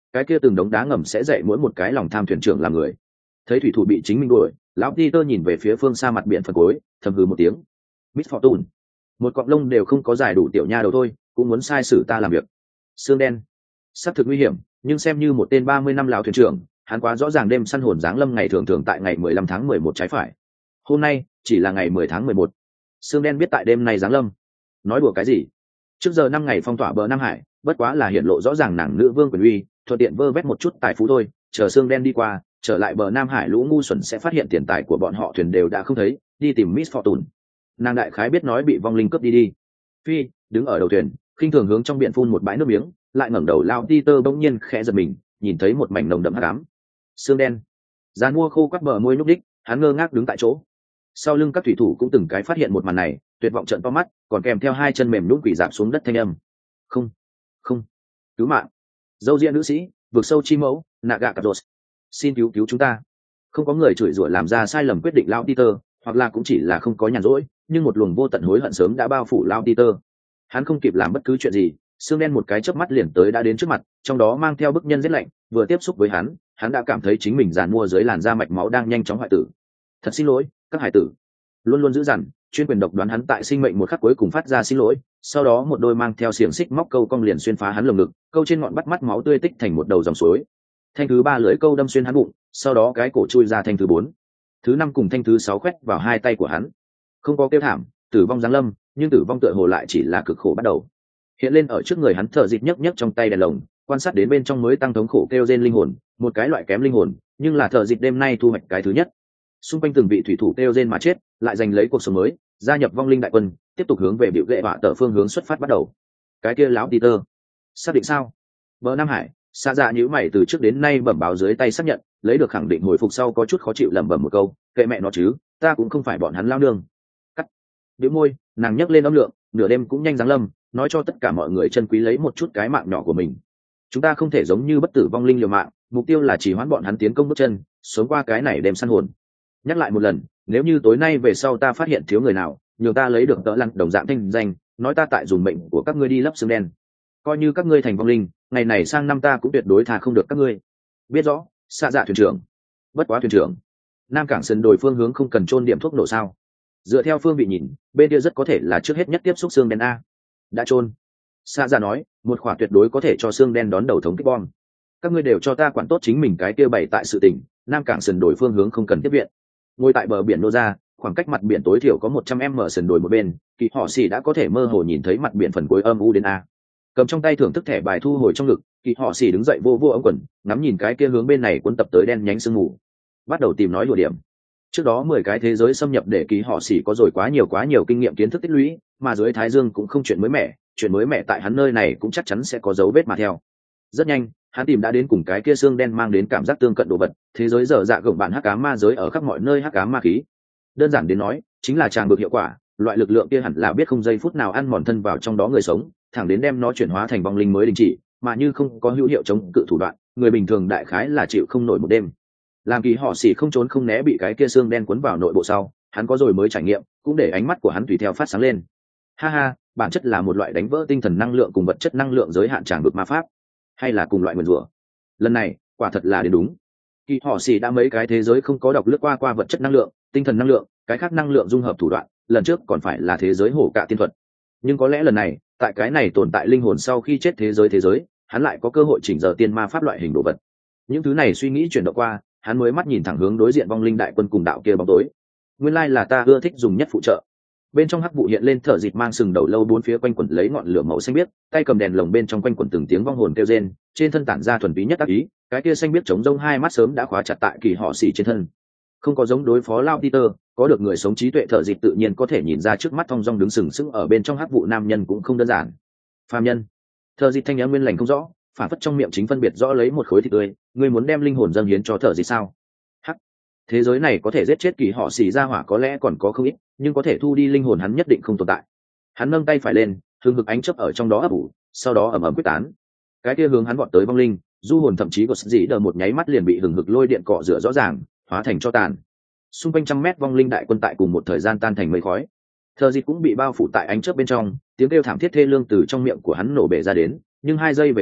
cái kia từng đống đá ngầm sẽ dạy mỗi một cái lòng tham thuyền trưởng làm người. Thấy thủy thủ bị chính mình đuổi, lão Peter nhìn về phía phương xa mặt biển phần cuối, thầm hừ một tiếng. Miss Fortune, một cọng lông đều không có dài đủ tiểu nha đầu thôi, cũng muốn sai xử ta làm việc. Xương đen, xác thực nguy hiểm, nhưng xem như một tên ba mươi năm lão thuyền trưởng, hắn quá rõ ràng đêm săn hồn giáng lâm ngày thường thường tại ngày mười lăm tháng mười một trái phải. Hôm nay chỉ là ngày mười tháng mười một. Xương đen biết tại đêm nay giáng lâm. Nói đùa cái gì? Trước giờ năm ngày phong tỏa bờ Nam Hải, bất quá là hiển lộ rõ ràng nàng nữ vương quyền uy, thuận tiện vơ vét một chút tài phú thôi, chờ xương đen đi qua, trở lại bờ Nam Hải lũ ngu xuẩn sẽ phát hiện tiền tài của bọn họ thuyền đều đã không thấy, đi tìm Miss Fortune. Nàng đại khái biết nói bị vong linh cướp đi đi. Phi, đứng ở đầu thuyền, khinh thường hướng trong biển phun một bãi nước miếng, lại ngẩng đầu lao Peter bỗng nhiên khẽ giật mình, nhìn thấy một mảnh nồng đậm hắc ám. Xương đen. Giàn mua khô quắt bờ môi lúc đích, hắn ngơ ngác đứng tại chỗ. Sau lưng các thủy thủ cũng từng cái phát hiện một màn này, tuyệt vọng trợn to mắt, còn kèm theo hai chân mềm nhũn quỳ rạp xuống đất thanh âm. Không, không, cứu mạng. Dâu ria nữ sĩ, vực sâu chi mẫu, Naga Cazorla, xin cứu cứu chúng ta. Không có người chửi rủa làm ra sai lầm quyết định lao Peter, hoặc là cũng chỉ là không có nhàn rỗi, nhưng một luồng vô tận hối hận sớm đã bao phủ lao Peter. Hắn không kịp làm bất cứ chuyện gì, xương đen một cái chớp mắt liền tới đã đến trước mặt, trong đó mang theo bức nhân rét lạnh, vừa tiếp xúc với hắn, hắn đã cảm thấy chính mình giàn mua dưới làn da mạch máu đang nhanh chóng hoại tử. Thật xin lỗi, các hải tử. Luôn luôn giữ dằn, chuyên quyền độc đoán hắn tại sinh mệnh một khắc cuối cùng phát ra xin lỗi, sau đó một đôi mang theo xiềng xích móc câu cong liền xuyên phá hắn lồng ngực, câu trên ngọn bắt mắt máu tươi tích thành một đầu dòng suối. Thanh thứ ba lưỡi câu đâm xuyên hắn bụng, sau đó cái cổ chui ra thanh thứ bốn, thứ năm cùng thanh thứ sáu khoét vào hai tay của hắn. Không có kêu thảm, tử vong giáng lâm, nhưng tử vong tựa hồ lại chỉ là cực khổ bắt đầu. Hiện lên ở trước người hắn thở dịp nhấc nhấc trong tay đèn lồng, quan sát đến bên trong mới tăng thống khổ kêu rên linh hồn, một cái loại kém linh hồn, nhưng là thở dịp đêm nay thu hoạch cái thứ nhất. Xung quanh từng vị thủy thủ kêu rên mà chết, lại giành lấy cuộc sống mới, gia nhập vong linh đại quân, tiếp tục hướng về biểu gệ họa tờ phương hướng xuất phát bắt đầu. Cái kia lão Peter, xác định sao? Bờ Nam Hải, xa dạ nhíu mày từ trước đến nay bẩm báo dưới tay xác nhận, lấy được khẳng định hồi phục sau có chút khó chịu lẩm bẩm một câu, kệ mẹ nó chứ, ta cũng không phải bọn hắn lao nương. Cắt. Bĩu môi, nàng nhấc lên âm lượng, nửa đêm cũng nhanh giáng lâm, nói cho tất cả mọi người chân quý lấy một chút cái mạng nhỏ của mình. Chúng ta không thể giống như bất tử vong linh liều mạng, mục tiêu là chỉ hoãn bọn hắn tiến công bước chân, sống qua cái này đêm săn hồn. Nhắc lại một lần, nếu như tối nay về sau ta phát hiện thiếu người nào, nhường ta lấy được tợ lăng đồng dạng thanh danh, nói ta tại dùng mệnh của các ngươi đi lấp xương đen. Coi như các ngươi thành vong linh, ngày này sang năm ta cũng tuyệt đối thà không được các ngươi. Biết rõ, xạ dạ thuyền trưởng. Bất quá thuyền trưởng. Nam cảng sân đồi phương hướng không cần chôn điểm thuốc nổ sao? Dựa theo phương vị nhìn, bên kia rất có thể là trước hết nhất tiếp xúc xương đen a. Đã chôn. Xạ dạ nói, một khỏa tuyệt đối có thể cho xương đen đón đầu thống kích bom. Các ngươi đều cho ta quản tốt chính mình cái kia bày tại sự tình, Nam cảng sân đồi phương hướng không cần tiếp viện. Ngồi tại bờ biển nô ra, khoảng cách mặt biển tối thiểu có một trăm m sườn đồi một bên, Kỳ Họ Xỉ đã có thể mơ hồ nhìn thấy mặt biển phần cuối âm u đến a. Cầm trong tay thưởng thức thẻ bài thu hồi trong ngực, Kỳ Họ Xỉ đứng dậy vô vô ống quần, ngắm nhìn cái kia hướng bên này quân tập tới đen nhánh sương mù, bắt đầu tìm nói lùa điểm. Trước đó mười cái thế giới xâm nhập để Kỳ Họ Xỉ có rồi quá nhiều quá nhiều kinh nghiệm kiến thức tích lũy, mà dưới Thái Dương cũng không chuyện mới mẻ, chuyện mới mẻ tại hắn nơi này cũng chắc chắn sẽ có dấu vết mà theo. Rất nhanh, hắn tìm đã đến cùng cái kia xương đen mang đến cảm giác tương cận đồ vật, thế giới dở dạ gồng bạn hắc ám ma giới ở khắp mọi nơi hắc ám ma khí. Đơn giản đến nói, chính là tràng bực hiệu quả, loại lực lượng kia hẳn là biết không giây phút nào ăn mòn thân vào trong đó người sống, thẳng đến đem nó chuyển hóa thành vong linh mới đình chỉ, mà như không có hữu hiệu chống cự thủ đoạn, người bình thường đại khái là chịu không nổi một đêm. Làm Kỳ Họ Xỉ không trốn không né bị cái kia xương đen cuốn vào nội bộ sau, hắn có rồi mới trải nghiệm, cũng để ánh mắt của hắn tùy theo phát sáng lên. Ha ha, bản chất là một loại đánh vỡ tinh thần năng lượng cùng vật chất năng lượng giới hạn tràng bực ma pháp, hay là cùng loại nguyền rủa. Lần này, quả thật là đến đúng. Kỳ Họ Xỉ đã mấy cái thế giới không có đọc lướt qua qua vật chất năng lượng, tinh thần năng lượng, cái khác năng lượng dung hợp thủ đoạn, lần trước còn phải là thế giới hổ cạ tiên thuật. Nhưng có lẽ lần này, tại cái này tồn tại linh hồn sau khi chết thế giới thế giới, hắn lại có cơ hội chỉnh giờ tiên ma pháp loại hình đồ vật. Những thứ này suy nghĩ chuyển động qua, hắn mới mắt nhìn thẳng hướng đối diện vong linh đại quân cùng đạo kia bóng tối. Nguyên lai là ta ưa thích dùng nhất phụ trợ. Bên trong hắc vụ hiện lên thở dịt mang sừng đầu lâu bốn phía quanh quẩn lấy ngọn lửa màu xanh biếc, tay cầm đèn lồng bên trong quanh quẩn từng tiếng vong hồn kêu rên, trên thân tản ra thuần túy nhất ác ý, cái kia xanh biếc trống rông hai mắt sớm đã khóa chặt tại Kỳ Họ Xỉ trên thân. Không có giống đối phó lao Peter, có được người sống trí tuệ thở dịt tự nhiên có thể nhìn ra trước mắt thong dong đứng sừng sững ở bên trong hắc vụ nam nhân cũng không đơn giản. Phàm nhân. Thở dịt thanh âm nguyên lành không rõ, phản phất trong miệng chính phân biệt rõ lấy một khối thịt tươi, ngươi muốn đem linh hồn dâng hiến cho thở dịt sao? Hắc. Thế giới này có thể giết chết Kỳ Họ Xỉ ra hỏa có lẽ còn có không ít, nhưng có thể thu đi linh hồn hắn nhất định không tồn tại. Hắn nâng tay phải lên, hừng hực ánh chớp ở trong đó ấp ủ, sau đó ầm ầm quyết tán. Cái kia hướng hắn vọt tới vong linh, du hồn thậm chí có gì đờ một nháy mắt liền bị hừng hực lôi điện cọ rửa rõ ràng, hóa thành cho tàn. Xung quanh trăm mét vong linh đại quân tại cùng một thời gian tan thành mây khói. Thờ Dịt cũng bị bao phủ tại ánh chớp bên trong, tiếng kêu thảm thiết thê lương từ trong miệng của hắn nổ bể ra đến, nhưng hai giây về sau,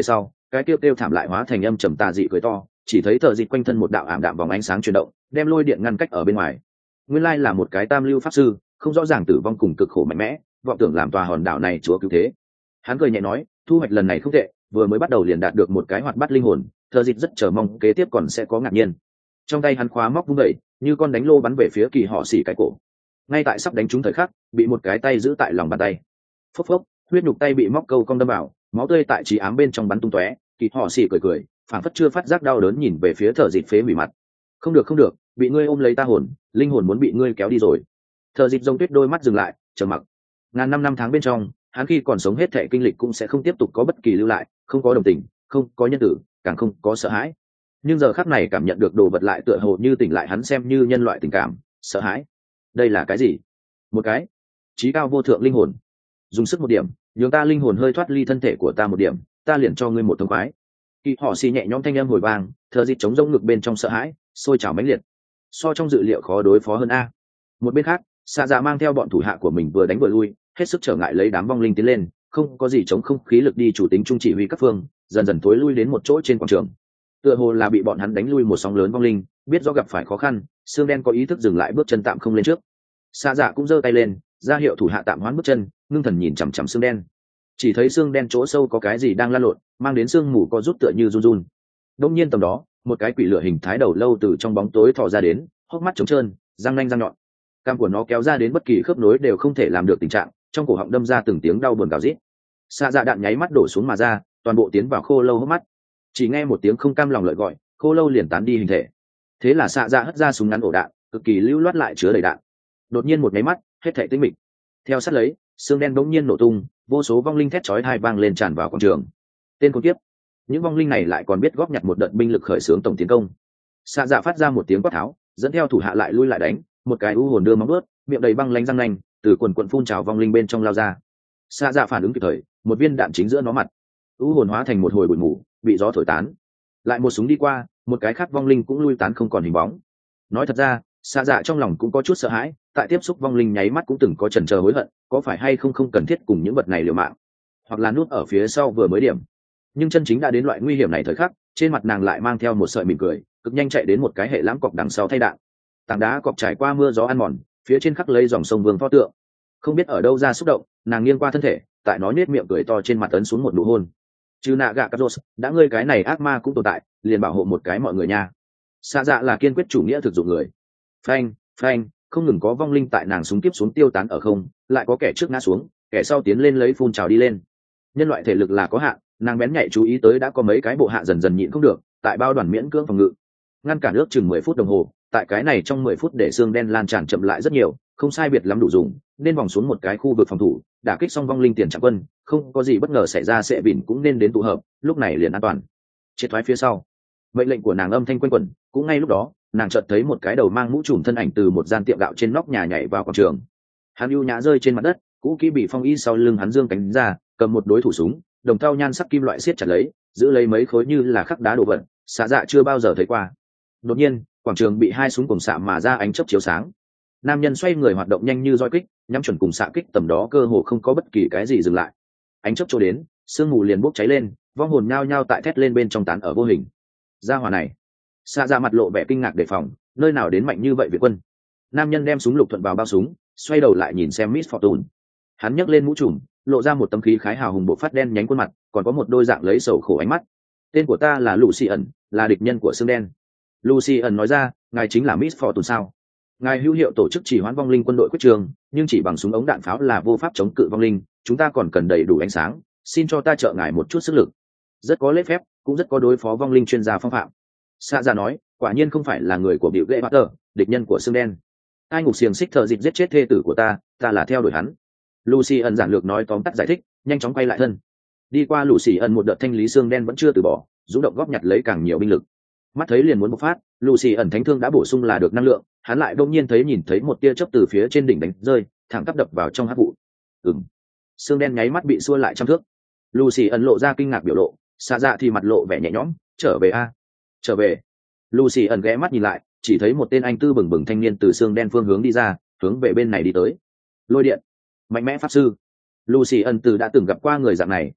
cái kêu kêu thảm lại hóa thành âm trầm tà dị cười to, chỉ thấy thợ dịch quanh thân một đạo ảm đạm vòng ánh sáng chuyển động, đem lôi điện ngăn cách ở bên ngoài. Nguyên lai là một cái tam lưu pháp sư, không rõ ràng tử vong cùng cực khổ mạnh mẽ, vọng tưởng làm tòa hòn đảo này chúa cứu thế. Hắn cười nhẹ nói, thu hoạch lần này không tệ, vừa mới bắt đầu liền đạt được một cái hoạt bát linh hồn, thợ dịch rất chờ mong kế tiếp còn sẽ có ngạc nhiên. Trong tay hắn khóa móc vung đẩy, như con đánh lô bắn về phía kỳ họ xỉ cái cổ. Ngay tại sắp đánh trúng thời khắc, bị một cái tay giữ tại lòng bàn tay. Phốc phốc, huyết nhục tay bị móc câu cong đâm vào, máu tươi tại trí ám bên trong bắn tung tóe. Kỳ họ xỉ cười cười, phảng phất chưa phát giác đau đớn nhìn về phía thợ dịch phế hủy mặt. Không được không được, bị ngươi ôm lấy ta hồn, linh hồn muốn bị ngươi kéo đi rồi. Thợ dịch rông tuyết đôi mắt dừng lại, trầm mặc. Ngàn năm năm tháng bên trong, hắn khi còn sống hết thệ kinh lịch cũng sẽ không tiếp tục có bất kỳ lưu lại, không có đồng tình, không có nhân tử, càng không có sợ hãi. Nhưng giờ khắc này cảm nhận được đồ vật lại tựa hồ như tỉnh lại hắn xem như nhân loại tình cảm, sợ hãi. Đây là cái gì? Một cái trí cao vô thượng linh hồn. Dùng sức một điểm, nhường ta linh hồn hơi thoát ly thân thể của ta một điểm, ta liền cho ngươi một thông khoái. Kỳ họ xì nhẹ nhõm thanh âm hồi vang, thờ dịch chống rông ngực bên trong sợ hãi, sôi trào mãnh liệt. So trong dự liệu khó đối phó hơn a. Một bên khác, xạ dạ mang theo bọn thủ hạ của mình vừa đánh vừa lui, hết sức trở ngại lấy đám vong linh tiến lên, không có gì chống không khí lực đi chủ tính trung chỉ huy các phương, dần dần thối lui đến một chỗ trên quảng trường. Tựa hồ là bị bọn hắn đánh lui một sóng lớn vong linh, biết do gặp phải khó khăn, xương đen có ý thức dừng lại bước chân tạm không lên trước. Xạ dạ cũng giơ tay lên, ra hiệu thủ hạ tạm hoãn bước chân, ngưng thần nhìn chằm chằm xương đen. Chỉ thấy xương đen chỗ sâu có cái gì đang lan lộn, mang đến xương mù có rút tựa như run run. Đông nhiên tầm đó, một cái quỷ lửa hình thái đầu lâu từ trong bóng tối thò ra đến, hốc mắt trống trơn, răng nanh răng nhọn. Cam của nó kéo ra đến bất kỳ khớp nối đều không thể làm được tình trạng, trong cổ họng đâm ra từng tiếng đau buồn gào rít. Xạ dạ đạn nháy mắt đổ xuống mà ra, toàn bộ tiến vào khô lâu hốc mắt. Chỉ nghe một tiếng không cam lòng lợi gọi, khô lâu liền tán đi hình thể. Thế là xạ dạ hất ra súng ngắn ổ đạn, cực kỳ lưu loát lại chứa đầy đạn. Đột nhiên một nháy mắt, hết thảy tĩnh mịch. Theo sát lấy, xương đen bỗng nhiên nổ tung, vô số vong linh thét chói tai vang lên tràn vào quảng trường. Tên con tiếp, những vong linh này lại còn biết góp nhặt một đợt binh lực khởi xướng tổng tiến công. Xạ dạ phát ra một tiếng quát tháo, dẫn theo thủ hạ lại lui lại đánh, một cái u hồn đưa móng vuốt, miệng đầy băng lánh răng nanh, từ quần quần phun trào vong linh bên trong lao ra. Xạ dạ phản ứng kịp thời, một viên đạn chính giữa nó mặt, u hồn hóa thành một hồi bụi mù, bị gió thổi tán. Lại một súng đi qua, một cái khác vong linh cũng lui tán không còn hình bóng. Nói thật ra, xạ dạ trong lòng cũng có chút sợ hãi, tại tiếp xúc vong linh nháy mắt cũng từng có chần chờ hối hận, có phải hay không không cần thiết cùng những vật này liều mạng, hoặc là nút ở phía sau vừa mới điểm. Nhưng chân chính đã đến loại nguy hiểm này thời khắc, trên mặt nàng lại mang theo một sợi mỉm cười, cực nhanh chạy đến một cái hệ lãm cọc đằng sau thay đạn. Tảng đá cọc trải qua mưa gió ăn mòn, phía trên khắc lấy dòng sông Vương pho tượng. Không biết ở đâu ra xúc động, nàng nghiêng qua thân thể, tại nó nết miệng cười to trên mặt ấn xuống một nụ hôn. Chứ nạ gạ cắt rốt, đã ngươi cái này ác ma cũng tồn tại, liền bảo hộ một cái mọi người nha. Xạ dạ là kiên quyết chủ nghĩa thực dụng người. Phanh, phanh, không ngừng có vong linh tại nàng súng tiếp xuống tiêu tán ở không, lại có kẻ trước ngã xuống, kẻ sau tiến lên lấy phun trào đi lên. Nhân loại thể lực là có hạn, nàng bén nhạy chú ý tới đã có mấy cái bộ hạ dần dần nhịn không được, tại bao đoàn miễn cưỡng phòng ngự, ngăn cản nước chừng mười phút đồng hồ. Tại cái này trong mười phút để xương đen lan tràn chậm lại rất nhiều, không sai biệt lắm đủ dùng, nên vòng xuống một cái khu vực phòng thủ, đả kích xong vong linh tiền trạng quân, không có gì bất ngờ xảy ra sẽ bỉn cũng nên đến tụ hợp, lúc này liền an toàn. Triệt thoái phía sau, mệnh lệnh của nàng âm thanh quanh quẩn, cũng ngay lúc đó, nàng chợt thấy một cái đầu mang mũ trùm thân ảnh từ một gian tiệm gạo trên nóc nhà nhảy vào quảng trường. Hắn ưu nhã rơi trên mặt đất, cũ kỹ bị phong y sau lưng hắn dương cánh ra, cầm một đối thủ súng, đồng thau nhan sắc kim loại siết chặt lấy, giữ lấy mấy khối như là khắc đá đồ vật, xạ dạ chưa bao giờ thấy qua. Đột nhiên, quảng trường bị hai súng cùng xạ mà ra ánh chớp chiếu sáng. Nam nhân xoay người hoạt động nhanh như roi kích, nhắm chuẩn cùng xạ kích tầm đó cơ hồ không có bất kỳ cái gì dừng lại. Ánh chớp trôi đến, sương mù liền bốc cháy lên, vong hồn nhao nhao tại thét lên bên trong tán ở vô hình. Ra hỏa này, xạ ra mặt lộ vẻ kinh ngạc đề phòng, nơi nào đến mạnh như vậy Việt quân. Nam nhân đem súng lục thuận vào bao súng, xoay đầu lại nhìn xem Miss Fortune. Hắn nhấc lên mũ trùm, lộ ra một tấm khí khái hào hùng bộ phát đen nhánh khuôn mặt, còn có một đôi dạng lấy sầu khổ ánh mắt. Tên của ta là Lucian, là địch nhân của xương đen. Lucian nói ra, ngài chính là Miss Fortune sao? Ngài hữu hiệu tổ chức chỉ hoãn vong linh quân đội quyết trường, nhưng chỉ bằng súng ống đạn pháo là vô pháp chống cự vong linh, chúng ta còn cần đầy đủ ánh sáng, xin cho ta trợ ngài một chút sức lực. Rất có lễ phép, cũng rất có đối phó vong linh chuyên gia phong phạm. Xạ Dạ nói, quả nhiên không phải là người của Biểu Gệ Potter, địch nhân của xương đen. Ai ngục xiềng xích thợ dịch giết chết thê tử của ta, ta là theo đuổi hắn. Lucian giản lược nói tóm tắt giải thích, nhanh chóng quay lại thân. Đi qua Lucian một đợt thanh lý xương đen vẫn chưa từ bỏ, dũng động góp nhặt lấy càng nhiều binh lực. Mắt thấy liền muốn bộc phát, Lucian thánh thương đã bổ sung là được năng lượng, hắn lại đột nhiên thấy nhìn thấy một tia chớp từ phía trên đỉnh đánh rơi, thẳng tắp đập vào trong hắc vụ. Ừm. Xương đen nháy mắt bị xua lại trăm thước. Lucian lộ ra kinh ngạc biểu lộ, Xạ Dạ thì mặt lộ vẻ nhẹ nhõm, trở về a, trở về. Lucian ghé mắt nhìn lại, chỉ thấy một tên anh tư bừng bừng thanh niên từ xương đen phương hướng đi ra, hướng về bên này đi tới. Lôi điện, mạnh mẽ pháp sư. Lucian từ đã từng gặp qua người dạng này,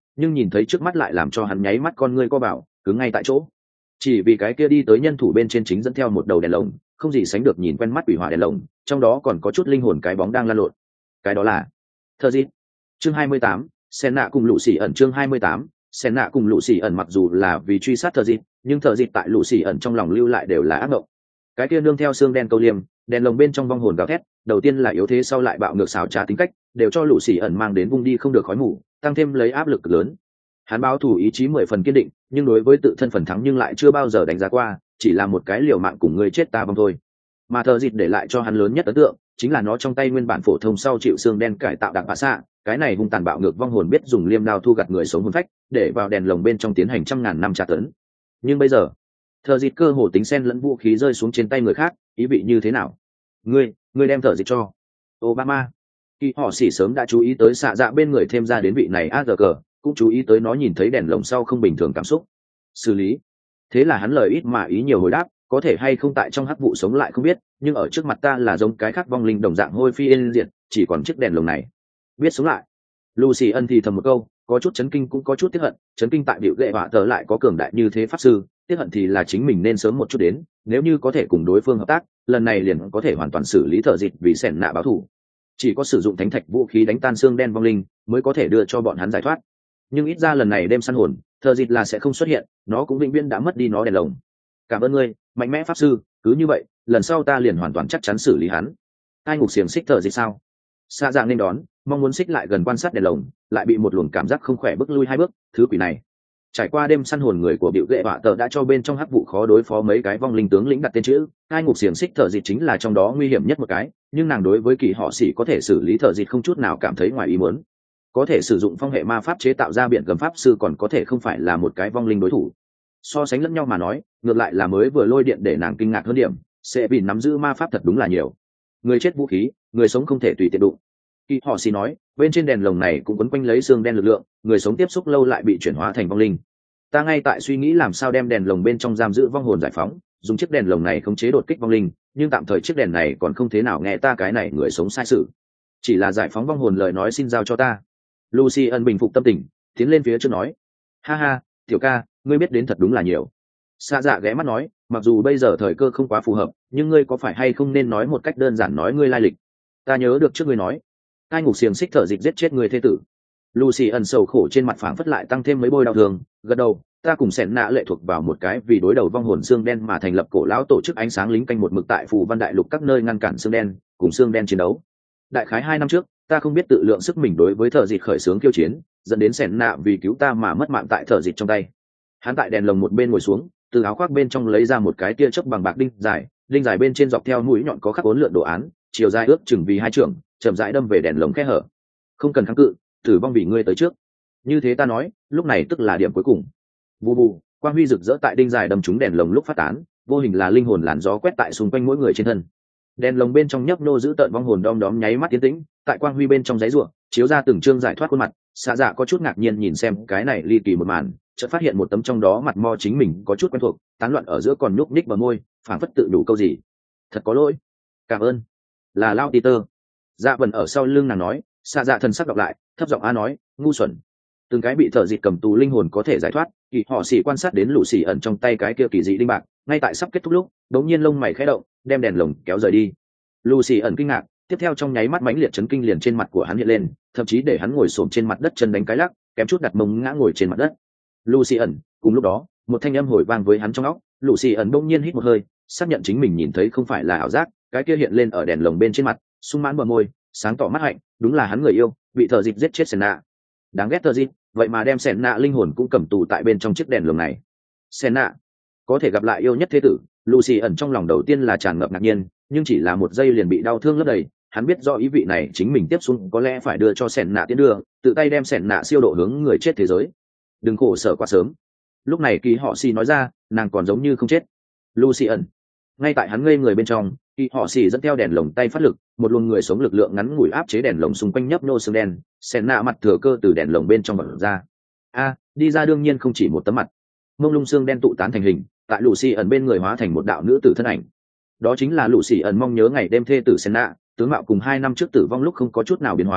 nhưng nhìn thấy trước mắt lại làm cho hắn nháy mắt con ngươi co bảo cứng ngay tại chỗ, chỉ vì cái kia đi tới nhân thủ bên trên chính dẫn theo một đầu đèn lồng, không gì sánh được nhìn quen mắt quỷ hỏa đèn lồng, trong đó còn có chút linh hồn cái bóng đang lan lộn. Cái đó là thơ dít. Chương hai mươi tám, Sen nạ cùng lũ xỉ ẩn. Chương hai mươi tám, Sen nạ cùng lũ xỉ ẩn. Mặc dù là vì truy sát thơ dít, nhưng thơ dít tại lũ xỉ ẩn trong lòng lưu lại đều là ác mộng. Cái kia nương theo xương đen câu liêm, đèn lồng bên trong vong hồn gào thét, đầu tiên là yếu thế sau lại bạo ngược xảo trá tính cách, đều cho lũ xỉ ẩn mang đến vung đi không được khói mù, tăng thêm lấy áp lực lớn. Hắn báo thủ ý chí mười phần kiên định, nhưng đối với tự thân phần thắng nhưng lại chưa bao giờ đánh giá qua, chỉ là một cái liều mạng cùng người chết ta vong thôi. Mà thờ dịt để lại cho hắn lớn nhất ấn tượng chính là nó trong tay nguyên bản phổ thông sau chịu xương đen cải tạo đạn bạ xạ, cái này hung tàn bạo ngược vong hồn biết dùng liêm đao thu gặt người sống hồn phách, để vào đèn lồng bên trong tiến hành trăm ngàn năm tra tấn. Nhưng bây giờ, thờ dịt cơ hồ tính xen lẫn vũ khí rơi xuống trên tay người khác, ý vị như thế nào? Ngươi, ngươi đem thờ dịt cho Obama. Khi họ xỉ sớm đã chú ý tới xạ dạ bên người thêm ra đến vị này a cờ, cũng chú ý tới nó nhìn thấy đèn lồng sau không bình thường cảm xúc. Xử lý. Thế là hắn lời ít mà ý nhiều hồi đáp, có thể hay không tại trong hắc vụ sống lại không biết, nhưng ở trước mặt ta là giống cái khác vong linh đồng dạng hôi phi yên diệt, chỉ còn chiếc đèn lồng này biết sống lại. Lucy ân thì thầm một câu, có chút chấn kinh cũng có chút tiếc hận, chấn kinh tại biểu gệ họa tờ lại có cường đại như thế pháp sư, tiếc hận thì là chính mình nên sớm một chút đến, nếu như có thể cùng đối phương hợp tác, lần này liền có thể hoàn toàn xử lý thợ dịch vì sẻn nạ báo thù. Chỉ có sử dụng thánh thạch vũ khí đánh tan xương đen vong linh mới có thể đưa cho bọn hắn giải thoát. Nhưng ít ra lần này đêm săn hồn, thợ dịch là sẽ không xuất hiện, nó cũng vĩnh viễn đã mất đi nó đèn lồng. Cảm ơn ngươi, mạnh mẽ pháp sư, cứ như vậy, lần sau ta liền hoàn toàn chắc chắn xử lý hắn. Hai ngục xiềng xích thợ dịch sao? Xa dạng nên đón, mong muốn xích lại gần quan sát đèn lồng, lại bị một luồng cảm giác không khỏe bước lui hai bước, thứ quỷ này. Trải qua đêm săn hồn người của biểu gệ họa tờ đã cho bên trong hắc vụ khó đối phó mấy cái vong linh tướng lĩnh đặt tên chữ, hai ngục xiềng xích thợ dịch chính là trong đó nguy hiểm nhất một cái, nhưng nàng đối với kỳ họ xỉ có thể xử lý thợ dịch không chút nào cảm thấy ngoài ý muốn. Có thể sử dụng phong hệ ma pháp chế tạo ra biển gầm pháp sư còn có thể không phải là một cái vong linh đối thủ. So sánh lẫn nhau mà nói, ngược lại là mới vừa lôi điện để nàng kinh ngạc hơn điểm, sẽ bị nắm giữ ma pháp thật đúng là nhiều. Người chết vũ khí, người sống không thể tùy tiện đụng. Kỳ họ xỉ nói, bên trên đèn lồng này cũng quấn quanh lấy xương đen lực lượng, người sống tiếp xúc lâu lại bị chuyển hóa thành vong linh. Ta ngay tại suy nghĩ làm sao đem đèn lồng bên trong giam giữ vong hồn giải phóng, dùng chiếc đèn lồng này khống chế đột kích vong linh, nhưng tạm thời chiếc đèn này còn không thế nào nghe ta cái này người sống sai sự. Chỉ là giải phóng vong hồn lời nói xin giao cho ta. Lucy ân bình phục tâm tình, tiến lên phía trước nói, ha ha, tiểu ca, ngươi biết đến thật đúng là nhiều. Xa dạ ghé mắt nói, mặc dù bây giờ thời cơ không quá phù hợp, nhưng ngươi có phải hay không nên nói một cách đơn giản nói ngươi lai lịch. Ta nhớ được trước ngươi nói, hai ngục xiềng xích thở dịch giết chết người thê tử. Lucy ẩn sầu khổ trên mặt phảng phất lại tăng thêm mấy bôi đau thương, gật đầu, ta cùng sẹn nạ lệ thuộc vào một cái vì đối đầu vong hồn xương đen mà thành lập cổ lão tổ chức ánh sáng lính canh một mực tại phù văn đại lục các nơi ngăn cản xương đen, cùng xương đen chiến đấu. Đại khái hai năm trước, ta không biết tự lượng sức mình đối với thợ dịch khởi xướng kiêu chiến, dẫn đến sẹn nạ vì cứu ta mà mất mạng tại thợ dịch trong tay. Hắn tại đèn lồng một bên ngồi xuống, từ áo khoác bên trong lấy ra một cái tia chớp bằng bạc đinh dài, đinh dài bên trên dọc theo mũi nhọn có khắc uốn lượn đồ án, chiều dài ước chừng vì hai trượng, chậm rãi đâm về đèn lồng khe hở. Không cần kháng cự, tử vong vì ngươi tới trước. Như thế ta nói, lúc này tức là điểm cuối cùng. Vù vù, quang huy rực rỡ tại đinh dài đâm trúng đèn lồng lúc phát tán, vô hình là linh hồn làn gió quét tại xung quanh mỗi người trên thân. Đèn lồng bên trong nhấp nô giữ tợn vong hồn đom đóm nháy mắt tiến tĩnh, tại quang huy bên trong giấy rủa, chiếu ra từng chương giải thoát khuôn mặt. Xạ dạ có chút ngạc nhiên nhìn xem cái này ly kỳ một màn, chợt phát hiện một tấm trong đó mặt mo chính mình có chút quen thuộc, tán loạn ở giữa còn nhúc nhích bờ môi, phảng phất tự đủ câu gì. Thật có lỗi. Cảm ơn. Là Lao Peter. Dạ vần ở sau lưng nàng nói, xạ dạ thần sắc đọc lại, thấp giọng a nói, ngu xuẩn. Từng cái bị thợ dịt cầm tù linh hồn có thể giải thoát, kỳ họ xỉ quan sát đến lũ xỉ ẩn trong tay cái kia kỳ dị đinh bạc, ngay tại sắp kết thúc lúc, đống nhiên lông mày khẽ động, đem đèn lồng kéo rời đi. Lũ xỉ ẩn kinh ngạc, tiếp theo trong nháy mắt mãnh liệt chấn kinh liền trên mặt của hắn hiện lên, thậm chí để hắn ngồi xổm trên mặt đất chân đánh cái lắc, kém chút đặt mông ngã ngồi trên mặt đất. Lũ xỉ ẩn, cùng lúc đó, một thanh âm hồi vang với hắn trong óc, lũ xỉ ẩn bỗng nhiên hít một hơi, xác nhận chính mình nhìn thấy không phải là ảo giác, cái kia hiện lên ở đèn lồng bên trên mặt, sung mãn bờ môi, sáng tỏ mắt hạnh, đúng là hắn người yêu, bị thợ dịt giết chết Senna. Đáng ghét thợ dịt, vậy mà đem Senna linh hồn cũng cầm tù tại bên trong chiếc đèn lồng này. Senna có thể gặp lại yêu nhất thế tử, Lucy ẩn trong lòng đầu tiên là tràn ngập ngạc nhiên, nhưng chỉ là một giây liền bị đau thương lấp đầy. Hắn biết do ý vị này chính mình tiếp xuống có lẽ phải đưa cho Senna tiến đưa, tự tay đem Senna siêu độ hướng người chết thế giới. Đừng khổ sở quá sớm. Lúc này kỳ họ xì nói ra, nàng còn giống như không chết. Lucy ẩn, ngay tại hắn ngây người bên trong, kỳ họ xì dẫn theo đèn lồng tay phát lực, một luồng người sống lực lượng ngắn ngủi áp chế đèn lồng xung quanh nhấp nô xương đen, Senna mặt thừa cơ từ đèn lồng bên trong bật ra. A, đi ra đương nhiên không chỉ một tấm mặt, mông lung xương đen tụ tán thành hình, tại Lucy ẩn bên người hóa thành một đạo nữ tử thân ảnh. Đó chính là Lucy ẩn mong nhớ ngày đêm thê tử Senna, tướng mạo cùng hai năm trước tử vong lúc không có chút nào biến hóa,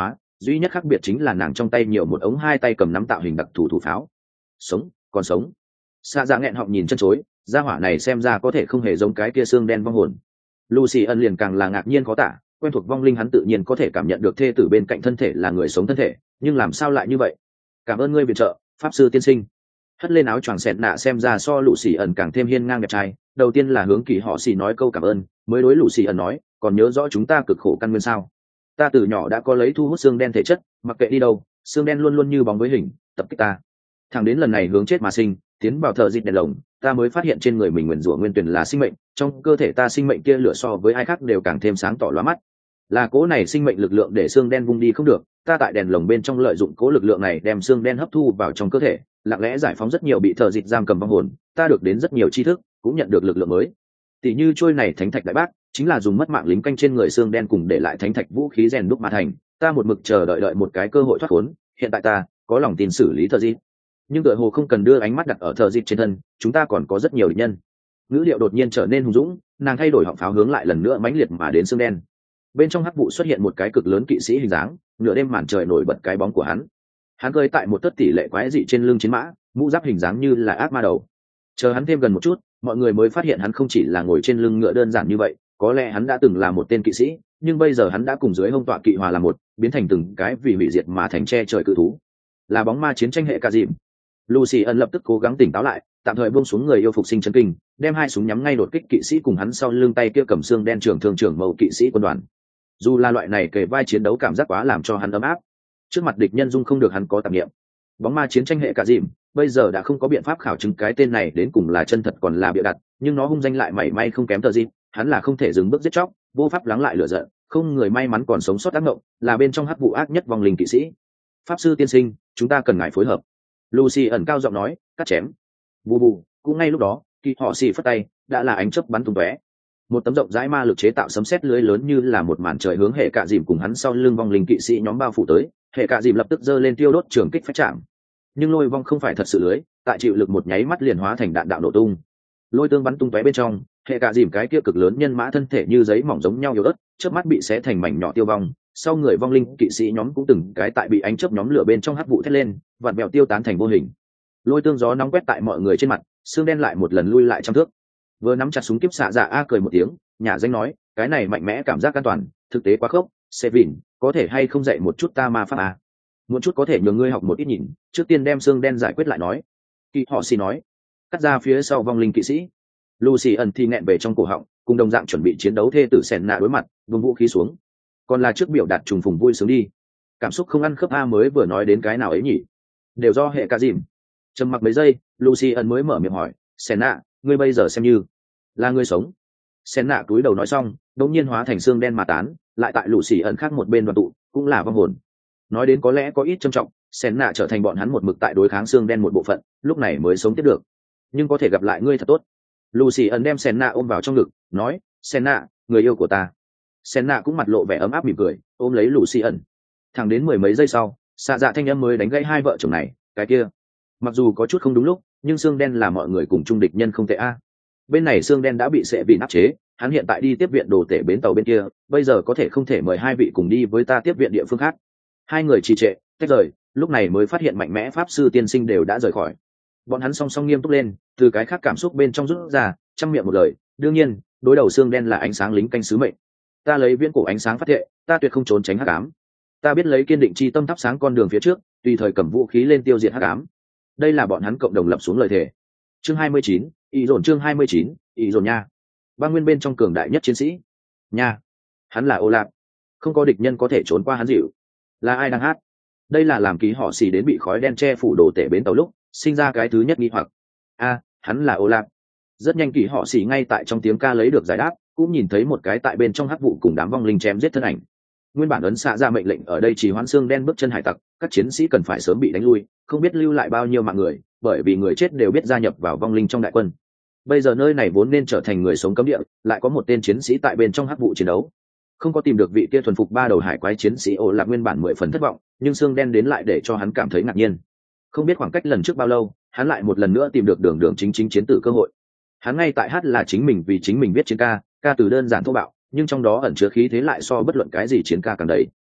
duy nhất khác biệt chính là nàng trong tay nhiều một ống hai tay cầm nắm tạo hình đặc thù thủ pháo. Sống, còn sống. Xạ dạ nghẹn họng nhìn chân chối, gia hỏa này xem ra có thể không hề giống cái kia xương đen vong hồn. Lucy ân liền càng là ngạc nhiên khó tả, quen thuộc vong linh hắn tự nhiên có thể cảm nhận được thê tử bên cạnh thân thể là người sống thân thể, nhưng làm sao lại như vậy? Cảm ơn ngươi viện trợ, pháp sư tiên sinh. Hất lên áo choàng xẹt nạ xem ra so Lucy ẩn càng thêm hiên ngang đẹp trai, đầu tiên là hướng Kỳ họ xì nói câu cảm ơn, mới đối Lucy ẩn nói, còn nhớ rõ chúng ta cực khổ căn nguyên sao? Ta từ nhỏ đã có lấy thu hút xương đen thể chất, mặc kệ đi đâu, xương đen luôn luôn như bóng với hình, tập kích ta. Thẳng đến lần này hướng chết mà sinh, tiến vào thợ dịt đèn lồng, ta mới phát hiện trên người mình nguyền rủa nguyên tuyển là sinh mệnh, trong cơ thể ta sinh mệnh kia lửa so với ai khác đều càng thêm sáng tỏ lóa mắt. Là cố này sinh mệnh lực lượng để xương đen vung đi không được, ta tại đèn lồng bên trong lợi dụng cố lực lượng này đem xương đen hấp thu vào trong cơ thể, lặng lẽ giải phóng rất nhiều bị thợ dịt giam cầm vong hồn, ta được đến rất nhiều tri thức, cũng nhận được lực lượng mới. Tỷ như trôi này thánh thạch đại bác, chính là dùng mất mạng lính canh trên người xương đen cùng để lại thánh thạch vũ khí rèn đúc mà thành, ta một mực chờ đợi đợi một cái cơ hội thoát khốn, hiện tại ta có lòng tin xử lý thợ dịt. Nhưng tựa hồ không cần đưa ánh mắt đặt ở thợ dịt trên thân, chúng ta còn có rất nhiều địch nhân. Ngữ liệu đột nhiên trở nên hùng dũng, nàng thay đổi họng pháo hướng lại lần nữa mãnh liệt mà đến xương đen. Bên trong hắc vụ xuất hiện một cái cực lớn kỵ sĩ hình dáng, nửa đêm màn trời nổi bật cái bóng của hắn. Hắn cơi tại một tất tỷ lệ quái dị trên lưng chiến mã, mũ giáp hình dáng như là ác ma đầu. Chờ hắn thêm gần một chút, mọi người mới phát hiện hắn không chỉ là ngồi trên lưng ngựa đơn giản như vậy, có lẽ hắn đã từng là một tên kỵ sĩ, nhưng bây giờ hắn đã cùng dưới hông tọa kỵ hòa làm một, biến thành từng cái vì hủy diệt mà thành che trời cự thú. Là bóng ma chiến tranh hệ cả dìm. Lucy ẩn lập tức cố gắng tỉnh táo lại, tạm thời buông xuống người yêu phục sinh chân kinh, đem hai súng nhắm ngay đột kích kỵ sĩ cùng hắn sau lưng tay kia cầm xương đen trưởng thường trưởng màu kỵ sĩ quân đoàn. Dù là loại này kề vai chiến đấu cảm giác quá làm cho hắn ấm áp. Trước mặt địch nhân dung không được hắn có tạp niệm. Bóng ma chiến tranh hệ cả dìm, bây giờ đã không có biện pháp khảo chứng cái tên này đến cùng là chân thật còn là bịa đặt, nhưng nó hung danh lại mảy may không kém tờ dìm, hắn là không thể dừng bước giết chóc, vô pháp lắng lại lửa giận, không người may mắn còn sống sót ác mộng, là bên trong hắc vụ ác nhất vòng linh kỵ sĩ. Pháp sư tiên sinh, chúng ta cần ngài phối hợp. Lucy ẩn cao giọng nói, cắt chém. Bù bù, cũng ngay lúc đó, Kỳ họ xì phất tay, đã là ánh chớp bắn tung tóe. Một tấm rộng rãi ma lực chế tạo sấm sét lưới lớn như là một màn trời hướng hệ cạ dìm cùng hắn sau lưng vong linh kỵ sĩ nhóm bao phủ tới, hệ cạ dìm lập tức giơ lên tiêu đốt trường kích phách chạm. Nhưng lôi vong không phải thật sự lưới, tại chịu lực một nháy mắt liền hóa thành đạn đạo nổ tung. Lôi tương bắn tung tóe bên trong, hệ cạ dìm cái kia cực lớn nhân mã thân thể như giấy mỏng giống nhau yếu ớt, chớp mắt bị xé thành mảnh nhỏ tiêu vong. Sau người vong linh kỵ sĩ nhóm cũng từng cái tại bị ánh chớp nhóm lửa bên trong hắc vụ thét lên, vặn vẹo tiêu tán thành vô hình. Lôi tương gió nóng quét tại mọi người trên mặt, xương đen lại một lần lui lại trăm thước. Vừa nắm chặt súng kiếp xạ dạ a cười một tiếng, nhà danh nói, cái này mạnh mẽ cảm giác an toàn, thực tế quá khốc. Sevin, có thể hay không dạy một chút ta ma pháp à? Một chút có thể nhường ngươi học một ít nhìn, trước tiên đem xương đen giải quyết lại nói. Kỳ họ xì nói, cắt ra phía sau vong linh kỵ sĩ. Lucy ẩn thì nghẹn về trong cổ họng, cùng đồng dạng chuẩn bị chiến đấu thê tử sèn nạ đối mặt, buông vũ khí xuống. Còn là trước biểu đạt trùng phùng vui sướng đi. Cảm xúc không ăn khớp a mới vừa nói đến cái nào ấy nhỉ? Đều do hệ cả dìm. Trầm mặc mấy giây, Lucy ẩn mới mở miệng hỏi, sèn nạ, ngươi bây giờ xem như là ngươi sống. Sèn nạ cúi đầu nói xong, đột nhiên hóa thành xương đen mà tán, lại tại Lucy ẩn khác một bên đoàn tụ, cũng là vong hồn. Nói đến có lẽ có ít trầm trọng, sèn nạ trở thành bọn hắn một mực tại đối kháng xương đen một bộ phận, lúc này mới sống tiếp được. Nhưng có thể gặp lại ngươi thật tốt. Lucy ẩn đem sèn nạ ôm vào trong ngực, nói, sèn nạ, người yêu của ta. Sèn nạ cũng mặt lộ vẻ ấm áp mỉm cười, ôm lấy Lucy ẩn. Thẳng đến mười mấy giây sau, xạ dạ thanh âm mới đánh gãy hai vợ chồng này, cái kia. Mặc dù có chút không đúng lúc, nhưng xương đen là mọi người cùng chung địch nhân không tệ a. Bên này xương đen đã bị sẽ bị áp chế, hắn hiện tại đi tiếp viện đồ tể bến tàu bên kia, bây giờ có thể không thể mời hai vị cùng đi với ta tiếp viện địa phương khác. Hai người trì trệ, tách rời, lúc này mới phát hiện mạnh mẽ pháp sư tiên sinh đều đã rời khỏi. Bọn hắn song song nghiêm túc lên, từ cái khác cảm xúc bên trong rút ra, trăm miệng một lời, đương nhiên, đối đầu xương đen là ánh sáng lính canh sứ mệnh. Ta lấy viễn cổ ánh sáng phát thệ, ta tuyệt không trốn tránh hắc ám. Ta biết lấy kiên định chi tâm thắp sáng con đường phía trước, tùy thời cầm vũ khí lên tiêu diệt hắc ám. Đây là bọn hắn cộng đồng lập xuống lời thề. Chương hai mươi chín, ý dồn chương hai mươi chín, ý dồn nha. Bang nguyên bên trong cường đại nhất chiến sĩ. Nha. Hắn là Ô Lạp. Không có địch nhân có thể trốn qua hắn dịu. Là ai đang hát? Đây là làm ký họ xì đến bị khói đen che phủ đồ tể bến tàu lúc, sinh ra cái thứ nhất nghi hoặc. A, hắn là Ô Lạp. Rất nhanh ký họ xì ngay tại trong tiếng ca lấy được giải đáp, cũng nhìn thấy một cái tại bên trong hắc vụ cùng đám vong linh chém giết thân ảnh. Nguyên bản ấn xạ ra mệnh lệnh ở đây chỉ hoãn xương đen bước chân hải tặc, các chiến sĩ cần phải sớm bị đánh lui, không biết lưu lại bao nhiêu mạng người, bởi vì người chết đều biết gia nhập vào vong linh trong đại quân. Bây giờ nơi này vốn nên trở thành người sống cấm địa, lại có một tên chiến sĩ tại bên trong hắc vụ chiến đấu. Không có tìm được vị kia thuần phục ba đầu hải quái chiến sĩ Ô Lạc nguyên bản mười phần thất vọng, nhưng xương đen đến lại để cho hắn cảm thấy ngạc nhiên. Không biết khoảng cách lần trước bao lâu, hắn lại một lần nữa tìm được đường đường chính chính chiến tử cơ hội. Hắn ngay tại hát là chính mình vì chính mình viết chiến ca, ca từ đơn giản thô bạo, nhưng trong đó ẩn chứa khí thế lại so bất luận cái gì chiến ca càng đầy.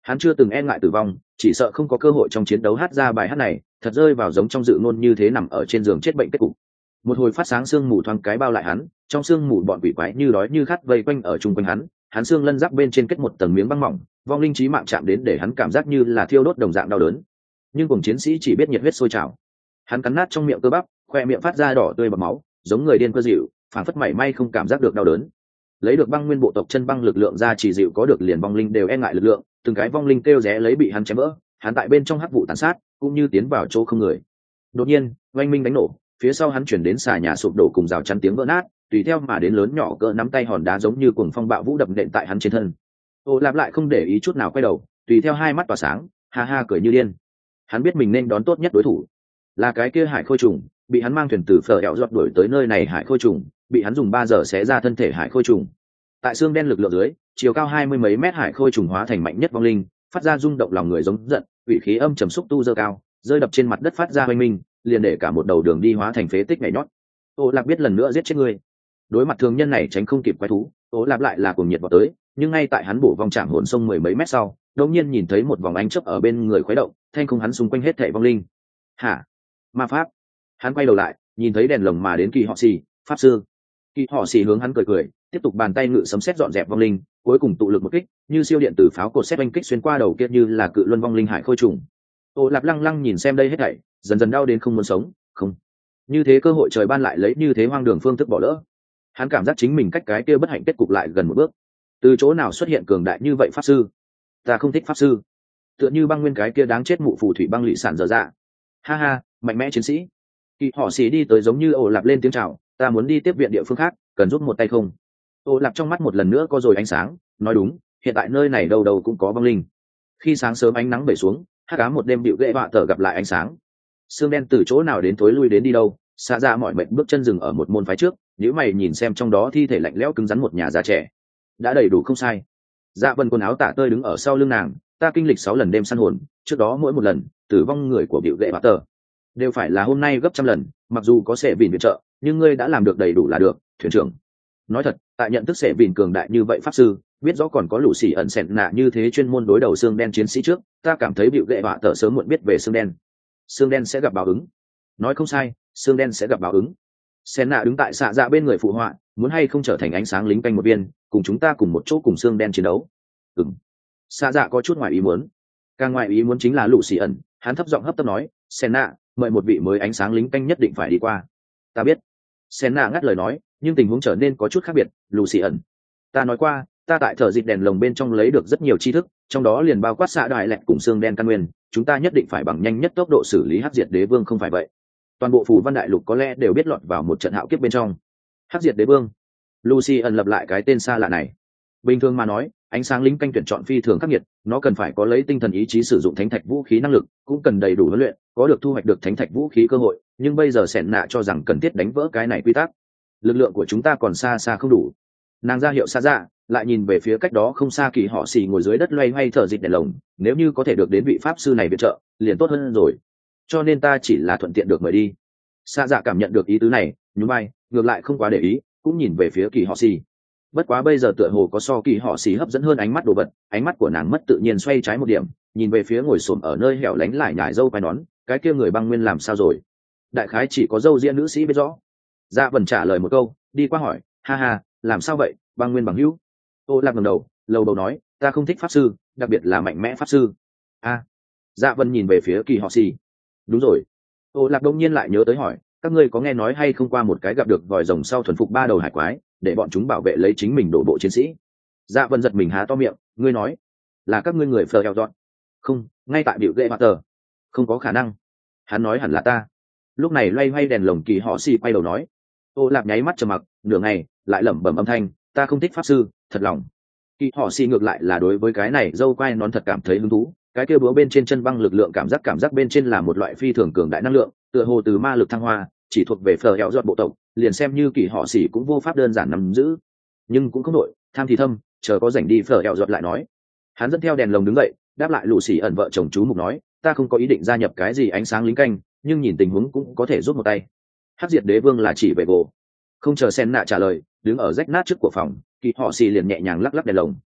Hắn chưa từng e ngại tử vong, chỉ sợ không có cơ hội trong chiến đấu hát ra bài hát này, thật rơi vào giống trong dự ngôn như thế nằm ở trên giường chết bệnh kết cục. Một hồi phát sáng sương mù thoáng cái bao lại hắn, trong sương mù bọn quỷ quái như đói như khát vây quanh ở chung quanh hắn, hắn xương lân giáp bên trên kết một tầng miếng băng mỏng, vong linh chí mạng chạm đến để hắn cảm giác như là thiêu đốt đồng dạng đau đớn. Nhưng cùng chiến sĩ chỉ biết nhiệt huyết sôi trào. Hắn cắn nát trong miệng cơ bắp, khoe miệng phát ra đỏ tươi bọt máu, giống người điên cơ dịu, phảng phất mảy may không cảm giác được đau đớn. Lấy được băng nguyên bộ tộc chân băng lực lượng ra chỉ dịu có được liền vong linh đều e ngại lực lượng, từng cái vong linh kêu ré lấy bị hắn chém vỡ, hắn tại bên trong hắc vụ tàn sát, cũng như tiến vào chỗ không người. Đột nhiên, oanh minh đánh nổ, phía sau hắn chuyển đến xà nhà sụp đổ cùng rào chắn tiếng vỡ nát, tùy theo mà đến lớn nhỏ cỡ nắm tay hòn đá giống như cuồng phong bạo vũ đập nện tại hắn trên thân. Ô lạp lại không để ý chút nào quay đầu, tùy theo hai mắt tỏa sáng, ha ha cười như điên. Hắn biết mình nên đón tốt nhất đối thủ là cái kia hải khôi trùng, bị hắn mang thuyền từ phở hẹo giọt đuổi tới nơi này hải khôi trùng, bị hắn dùng ba giờ xé ra thân thể hải khôi trùng. Tại xương đen lực lượng dưới, chiều cao hai mươi mấy mét hải khôi trùng hóa thành mạnh nhất vong linh, phát ra rung động lòng người giống giận, ủy khí âm trầm xúc tu dơ cao, rơi đập trên mặt đất phát ra hoanh minh, liền để cả một đầu đường đi hóa thành phế tích nhảy nhót. Ô lạp biết lần nữa giết chết ngươi. Đối mặt thường nhân này tránh không kịp quái thú, Ô lạp lại là cuồng nhiệt vào tới, nhưng ngay tại hắn bổ vòng chạm hồn sông mười mấy mét sau, đột nhiên nhìn thấy một vòng ánh chớp ở bên người khuấy động, thanh không hắn xung quanh hết thảy vong linh. Hả? Ma pháp? Hắn quay đầu lại, nhìn thấy đèn lồng mà đến Kỳ Họ Xỉ, pháp sư. Kỳ Họ Xỉ hướng hắn cười cười, tiếp tục bàn tay ngự sấm sét dọn dẹp vong linh, cuối cùng tụ lực một kích, như siêu điện từ pháo cột sét oanh kích xuyên qua đầu kia như là cự luân vong linh hải khôi trùng. Ô lạp lăng lăng nhìn xem đây hết thảy, dần dần đau đến không muốn sống, không. Như thế cơ hội trời ban lại lấy như thế hoang đường phương thức bỏ lỡ. Hắn cảm giác chính mình cách cái kia bất hạnh kết cục lại gần một bước. Từ chỗ nào xuất hiện cường đại như vậy pháp sư? Ta không thích pháp sư. Tựa như băng nguyên cái kia đáng chết mụ phù thủy băng lụy sản dở dạ. Ha ha, mạnh mẽ chiến sĩ. Kỳ Họ Xỉ đi tới giống như ổ lạp lên tiếng chào, ta muốn đi tiếp viện địa phương khác, cần giúp một tay không? Ổ lạp trong mắt một lần nữa có rồi ánh sáng, nói đúng, hiện tại nơi này đâu đâu cũng có băng linh. Khi sáng sớm ánh nắng bể xuống, hắc ám một đêm bịu ghệ họa tờ gặp lại ánh sáng. Sương đen từ chỗ nào đến tối lui đến đi đâu, xa ra mọi mệnh bước chân dừng ở một môn phái trước, nếu mày nhìn xem trong đó thi thể lạnh lẽo cứng rắn một nhà già trẻ. Đã đầy đủ không sai. Dạ Vân quần áo tả tơi đứng ở sau lưng nàng, ta kinh lịch sáu lần đêm săn hồn, trước đó mỗi một lần tử vong người của bịu ghệ họa tờ đều phải là hôm nay gấp trăm lần, mặc dù có sẽ vịn viện trợ, nhưng ngươi đã làm được đầy đủ là được, thuyền trưởng. Nói thật, tại nhận thức sẽ vịn cường đại như vậy pháp sư, biết rõ còn có lũ xỉ ẩn xẹn nạ như thế chuyên môn đối đầu xương đen chiến sĩ trước, ta cảm thấy bịu ghệ họa tờ sớm muộn biết về xương đen. Xương đen sẽ gặp báo ứng. Nói không sai, xương đen sẽ gặp báo ứng. Sen nạ đứng tại xạ dạ bên người phụ họa, muốn hay không trở thành ánh sáng lính canh một viên, cùng chúng ta cùng một chỗ cùng xương đen chiến đấu. Ừm. Xạ dạ có chút ngoài ý muốn. Càng ngoài ý muốn chính là lũ xỉ ẩn, hắn thấp giọng hấp tấp nói, Sen nạ, mời một vị mới ánh sáng lính canh nhất định phải đi qua. Ta biết. Sen nạ ngắt lời nói, nhưng tình huống trở nên có chút khác biệt, lũ xỉ ẩn. Ta nói qua, ta tại thợ dịp đèn lồng bên trong lấy được rất nhiều tri thức, trong đó liền bao quát xạ đại lẹt cùng xương đen căn nguyên, chúng ta nhất định phải bằng nhanh nhất tốc độ xử lý hắc diệt đế vương không phải vậy. Toàn bộ phù văn đại lục có lẽ đều biết lọt vào một trận hạo kiếp bên trong. Hắc diệt đế vương. Lucy ẩn lập lại cái tên xa lạ này. Bình thường mà nói, ánh sáng lính canh tuyển chọn phi thường khắc nghiệt, nó cần phải có lấy tinh thần ý chí sử dụng thánh thạch vũ khí năng lực, cũng cần đầy đủ huấn luyện, có được thu hoạch được thánh thạch vũ khí cơ hội, nhưng bây giờ Sẻn nạ cho rằng cần thiết đánh vỡ cái này quy tắc. Lực lượng của chúng ta còn xa xa không đủ. Nàng ra hiệu xa ra, lại nhìn về phía cách đó không xa Kỳ Họ Xỉ ngồi dưới đất loay hoay thở dịch đèn lồng, nếu như có thể được đến vị pháp sư này viện trợ, liền tốt hơn rồi. Cho nên ta chỉ là thuận tiện được mời đi. Xa dạ cảm nhận được ý tứ này, nhún vai, ngược lại không quá để ý, cũng nhìn về phía Kỳ Họ Xỉ. Bất quá bây giờ tựa hồ có so Kỳ Họ Xỉ hấp dẫn hơn ánh mắt đồ vật, ánh mắt của nàng mất tự nhiên xoay trái một điểm, nhìn về phía ngồi xổm ở nơi hẻo lánh lại nhải dâu quai nón, cái kia người băng nguyên làm sao rồi? Đại khái chỉ có dâu ria nữ sĩ biết rõ. Dạ Vân trả lời một câu, đi qua hỏi, ha ha, làm sao vậy, băng nguyên bằng hữu? Ô lạc ngẩng đầu, lầu đầu nói, ta không thích pháp sư, đặc biệt là mạnh mẽ pháp sư. A. À. Dạ Vân nhìn về phía Kỳ Họ Xỉ. Đúng rồi. Ô lạc đông nhiên lại nhớ tới hỏi, các ngươi có nghe nói hay không qua một cái gặp được vòi rồng sau thuần phục ba đầu hải quái, để bọn chúng bảo vệ lấy chính mình đổ bộ chiến sĩ. Dạ Vân giật mình há to miệng, ngươi nói là các ngươi người phờ eo dọn? Không, ngay tại biểu ghệ mặt tờ. Không có khả năng. Hắn nói hẳn là ta. Lúc này loay hoay đèn lồng Kỳ Họ Xỉ quay đầu nói. Ô lạc nháy mắt trầm mặc nửa ngày, lại lẩm bẩm âm thanh, ta không thích pháp sư, thật lòng. Kỳ Họ Xỉ ngược lại là đối với cái này dâu quai nón thật cảm thấy hứng thú, cái kia búa bên trên chân băng lực lượng cảm giác cảm giác bên trên là một loại phi thường cường đại năng lượng, tựa hồ từ ma lực thăng hoa, chỉ thuộc về phờ hẹo giọt bộ tộc, liền xem như Kỳ Họ Xỉ cũng vô pháp đơn giản nắm giữ, nhưng cũng không nội, tham thì thâm, chờ có rảnh đi phờ hẹo giọt lại nói. Hắn dẫn theo đèn lồng đứng dậy, đáp lại lũ xỉ ẩn vợ chồng chú mục nói, ta không có ý định gia nhập cái gì ánh sáng lính canh, nhưng nhìn tình huống cũng có thể giúp một tay. Hắc diệt đế vương là chỉ về gỗ. Không chờ Sen nạ trả lời, đứng ở rách nát trước của phòng, Kỳ Họ Xỉ liền nhẹ nhàng lắc lắc đèn lồng.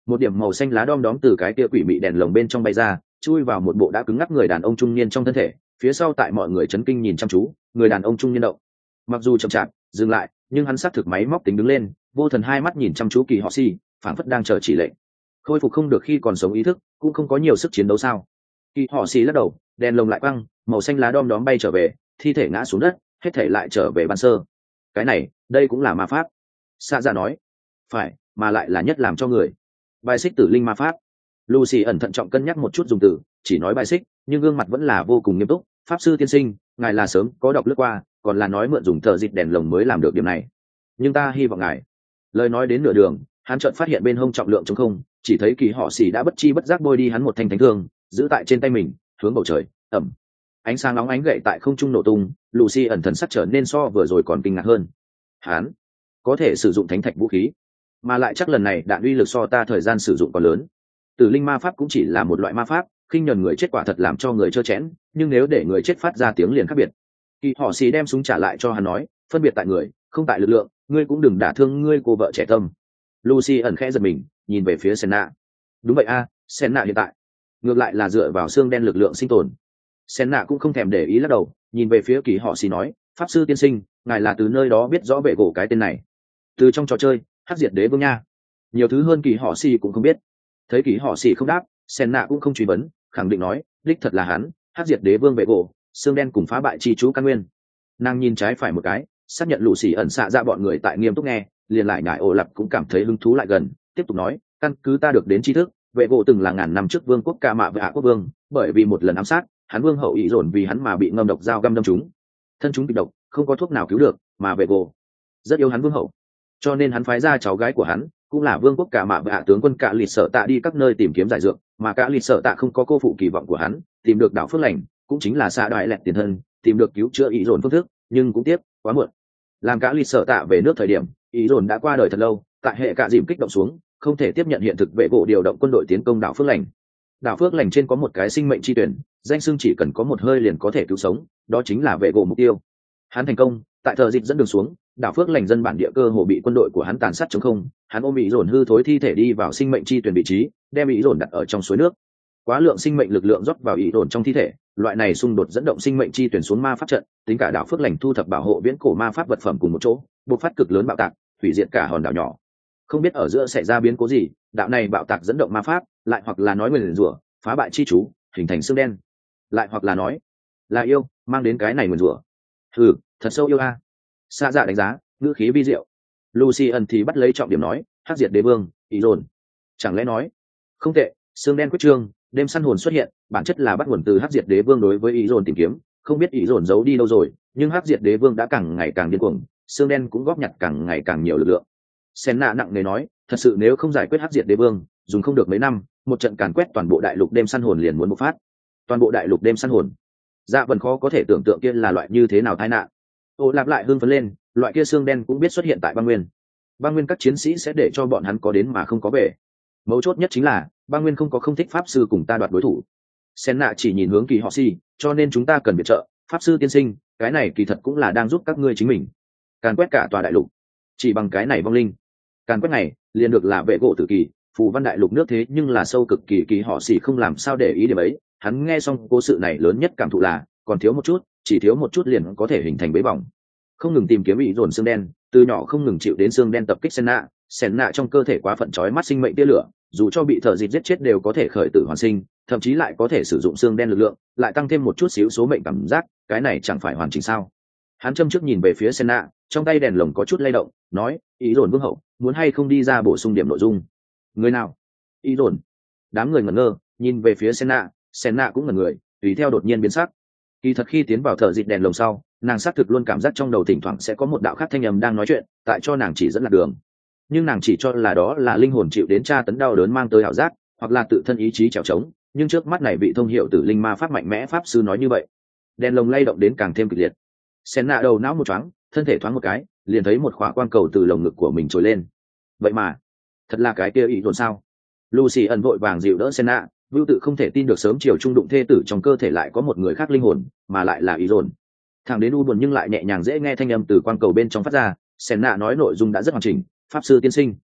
một điểm màu xanh lá đom đóm từ cái kia quỷ mị đèn lồng bên trong bay ra, chui vào một bộ đã cứng ngắc người đàn ông trung niên trong thân thể. Phía sau tại mọi người chấn kinh nhìn chăm chú, người đàn ông trung niên động, mặc dù chậm chạp dừng lại, nhưng hắn xác thực máy móc tính đứng lên, vô thần hai mắt nhìn chăm chú Kỳ Họ Xỉ, phảng phất đang chờ chỉ lệnh. Khôi phục không được khi còn sống ý thức, cũng không có nhiều sức chiến đấu sao? Kỳ Họ Xỉ lắc đầu, đèn lồng lại quăng, màu xanh lá đom đóm bay trở về, thi thể ngã xuống đất, hết thể lại trở về ban sơ. Cái này, đây cũng là ma pháp. Sa Dạ nói, phải, mà lại là nhất làm cho người bài xích tử linh ma pháp. Lucy ẩn thận trọng cân nhắc một chút dùng từ, chỉ nói bài xích, nhưng gương mặt vẫn là vô cùng nghiêm túc. Pháp sư tiên sinh, ngài là sớm có đọc lướt qua, còn là nói mượn dùng thợ dịt đèn lồng mới làm được điểm này. Nhưng ta hy vọng ngài. Lời nói đến nửa đường, hắn chợt phát hiện bên hông trọng lượng trống không, chỉ thấy Kỳ Họ Xỉ đã bất chi bất giác bôi đi hắn một thanh thánh thương, giữ tại trên tay mình, hướng bầu trời, ẩm. Ánh sáng nóng ánh gậy tại không trung nổ tung, Lucy ẩn thần sắc trở nên so vừa rồi còn kinh ngạc hơn. Hắn có thể sử dụng thánh thạch vũ khí, mà lại chắc lần này đạn uy lực so ta thời gian sử dụng còn lớn. Tử linh ma pháp cũng chỉ là một loại ma pháp, khinh nhẫn người chết quả thật làm cho người trơ chẽn, nhưng nếu để người chết phát ra tiếng liền khác biệt. Kỳ Họ Xỉ đem súng trả lại cho hắn nói, phân biệt tại người, không tại lực lượng, ngươi cũng đừng đả thương ngươi cô vợ trẻ tâm. Lucy ẩn khẽ giật mình, nhìn về phía Senna. Đúng vậy a, à, Senna hiện tại ngược lại là dựa vào xương đen lực lượng sinh tồn. Senna cũng không thèm để ý lắc đầu, nhìn về phía Kỳ Họ Xỉ nói, pháp sư tiên sinh, ngài là từ nơi đó biết rõ bệ gỗ cái tên này? Từ trong trò chơi Hắc Diệt Đế Vương nha. Nhiều thứ hơn Kỳ Họ Xỉ cũng không biết. Thấy Kỳ Họ Xỉ không đáp, Senna cũng không truy vấn, khẳng định nói, đích thật là hắn, Hắc Diệt Đế Vương bệ gỗ, xương đen cùng phá bại chi chú căn nguyên. Nàng nhìn trái phải một cái, xác nhận Lucy ẩn xạ ra bọn người tại nghiêm túc nghe, liền lại nhải ổ lập cũng cảm thấy hứng thú lại gần, tiếp tục nói, căn cứ ta được đến tri thức, vệ gỗ từng là ngàn năm trước vương quốc Ca Mạ và Hạ quốc vương, bởi vì một lần ám sát, hắn vương hậu ý dồn vì hắn mà bị ngâm độc dao găm đâm trúng, thân chúng bị độc, không có thuốc nào cứu được, mà vệ gỗ rất yêu hắn vương hậu, cho nên hắn phái ra cháu gái của hắn, cũng là vương quốc Ca Mạ và Hạ tướng quân Cả Lịt Sở Tạ đi các nơi tìm kiếm giải dược, mà Cả Lịt Sở Tạ không có cô phụ kỳ vọng của hắn, tìm được đảo Phước Lành, cũng chính là xa đại lẹt tiền thân, tìm được cứu chữa ý dồn phương thức, nhưng cũng tiếc quá muộn. Làm Cả Lịt Sở Tạ về nước thời điểm, ý dồn đã qua đời thật lâu, tại hệ cả dìm kích động xuống, không thể tiếp nhận hiện thực vệ gỗ điều động quân đội tiến công đảo Phước Lành. Đảo Phước Lành trên có một cái sinh mệnh chi tuyển, danh xưng chỉ cần có một hơi liền có thể cứu sống, đó chính là vệ gỗ mục tiêu. Hắn thành công, tại thờ dịch dẫn đường xuống, đảo Phước Lành dân bản địa cơ hồ bị quân đội của hắn tàn sát chống không, hắn ôm ý dồn hư thối thi thể đi vào sinh mệnh chi tuyển vị trí, đem ý dồn đặt ở trong suối nước. Quá lượng sinh mệnh lực lượng rót vào ý dồn trong thi thể, loại này xung đột dẫn động sinh mệnh chi tuyển xuống ma pháp trận, tính cả đảo Phước Lành thu thập bảo hộ viễn cổ ma pháp vật phẩm cùng một chỗ, bộc phát cực lớn bạo tạc, hủy diệt cả hòn đảo nhỏ. Không biết ở giữa xảy ra biến cố gì, đạo này bạo tạc dẫn động ma pháp, lại hoặc là nói nguyền rủa, phá bại chi chú, hình thành xương đen, lại hoặc là nói là yêu, mang đến cái này nguyền rủa. Ừ, thật sâu yêu a. Xa dạ đánh giá, ngữ khí vi diệu. Lucy ẩn thì bắt lấy trọng điểm nói, Hắc Diệt Đế Vương, ý dồn. Chẳng lẽ nói, không tệ, xương đen quyết trương, đêm săn hồn xuất hiện, bản chất là bắt nguồn từ Hắc Diệt Đế Vương đối với ý dồn tìm kiếm, không biết ý dồn giấu đi đâu rồi, nhưng Hắc Diệt Đế Vương đã càng ngày càng điên cuồng, xương đen cũng góp nhặt càng ngày càng nhiều lực lượng. Senna nặng nề nói, thật sự nếu không giải quyết Hắc Diệt Đế Vương, dùng không được mấy năm, một trận càn quét toàn bộ đại lục đêm săn hồn liền muốn bộc phát. Toàn bộ đại lục đêm săn hồn, dạ vẫn khó có thể tưởng tượng kia là loại như thế nào tai nạn. Ô lạp lại hưng phấn lên, loại kia xương đen cũng biết xuất hiện tại băng nguyên. Băng nguyên các chiến sĩ sẽ để cho bọn hắn có đến mà không có về. Mấu chốt nhất chính là băng nguyên không có không thích pháp sư cùng ta đoạt đối thủ. Senna chỉ nhìn hướng Kỳ Họ Xỉ, cho nên chúng ta cần viện trợ, pháp sư tiên sinh, cái này kỳ thật cũng là đang giúp các ngươi chính mình. Càn quét cả tòa đại lục, chỉ bằng cái này vong linh, càn quét này liền được là vệ gỗ tử kỳ, phù văn đại lục nước thế nhưng là sâu cực kỳ. Kỳ Họ Xỉ không làm sao để ý điểm ấy, hắn nghe xong cố sự này lớn nhất cảm thụ là còn thiếu một chút, chỉ thiếu một chút liền có thể hình thành bế vòng. Không ngừng tìm kiếm ý dồn xương đen, từ nhỏ không ngừng chịu đến xương đen tập kích Senna, Senna trong cơ thể quá phận chói mắt sinh mệnh tia lửa, dù cho bị thợ dịt giết chết đều có thể khởi tử hoàn sinh, thậm chí lại có thể sử dụng xương đen lực lượng, lại tăng thêm một chút xíu số mệnh cảm giác, cái này chẳng phải hoàn chỉnh sao? Hắn châm trước nhìn về phía Senna, trong tay đèn lồng có chút lay động, nói, ý dồn vương hậu, muốn hay không đi ra bổ sung điểm nội dung? Người nào? Ý dồn. Đám người ngẩn ngơ, nhìn về phía Senna, Senna cũng ngẩn người, tùy theo đột nhiên biến sắc. Kỳ thật khi tiến vào thợ dịt đèn lồng sau, nàng xác thực luôn cảm giác trong đầu thỉnh thoảng sẽ có một đạo khác thanh âm đang nói chuyện, tại cho nàng chỉ dẫn lạc đường. Nhưng nàng chỉ cho là đó là linh hồn chịu đến tra tấn đau đớn mang tới ảo giác, hoặc là tự thân ý chí trèo trống. Nhưng trước mắt này vị thông hiệu tử linh ma pháp mạnh mẽ pháp sư nói như vậy, đèn lồng lay động đến càng thêm kịch liệt. Senna đầu não một choáng, thân thể thoáng một cái, liền thấy một khỏa quang cầu từ lồng ngực của mình trồi lên. Vậy mà, thật là cái kia ý dồn sao? Lucy ẩn vội vàng dịu đỡ Senna, Vưu tự không thể tin được sớm chiều trung đụng thê tử trong cơ thể lại có một người khác linh hồn, mà lại là ý dồn. Thằng đến u buồn nhưng lại nhẹ nhàng dễ nghe thanh âm từ quang cầu bên trong phát ra. Senna nói nội dung đã rất hoàn chỉnh, pháp sư tiên sinh,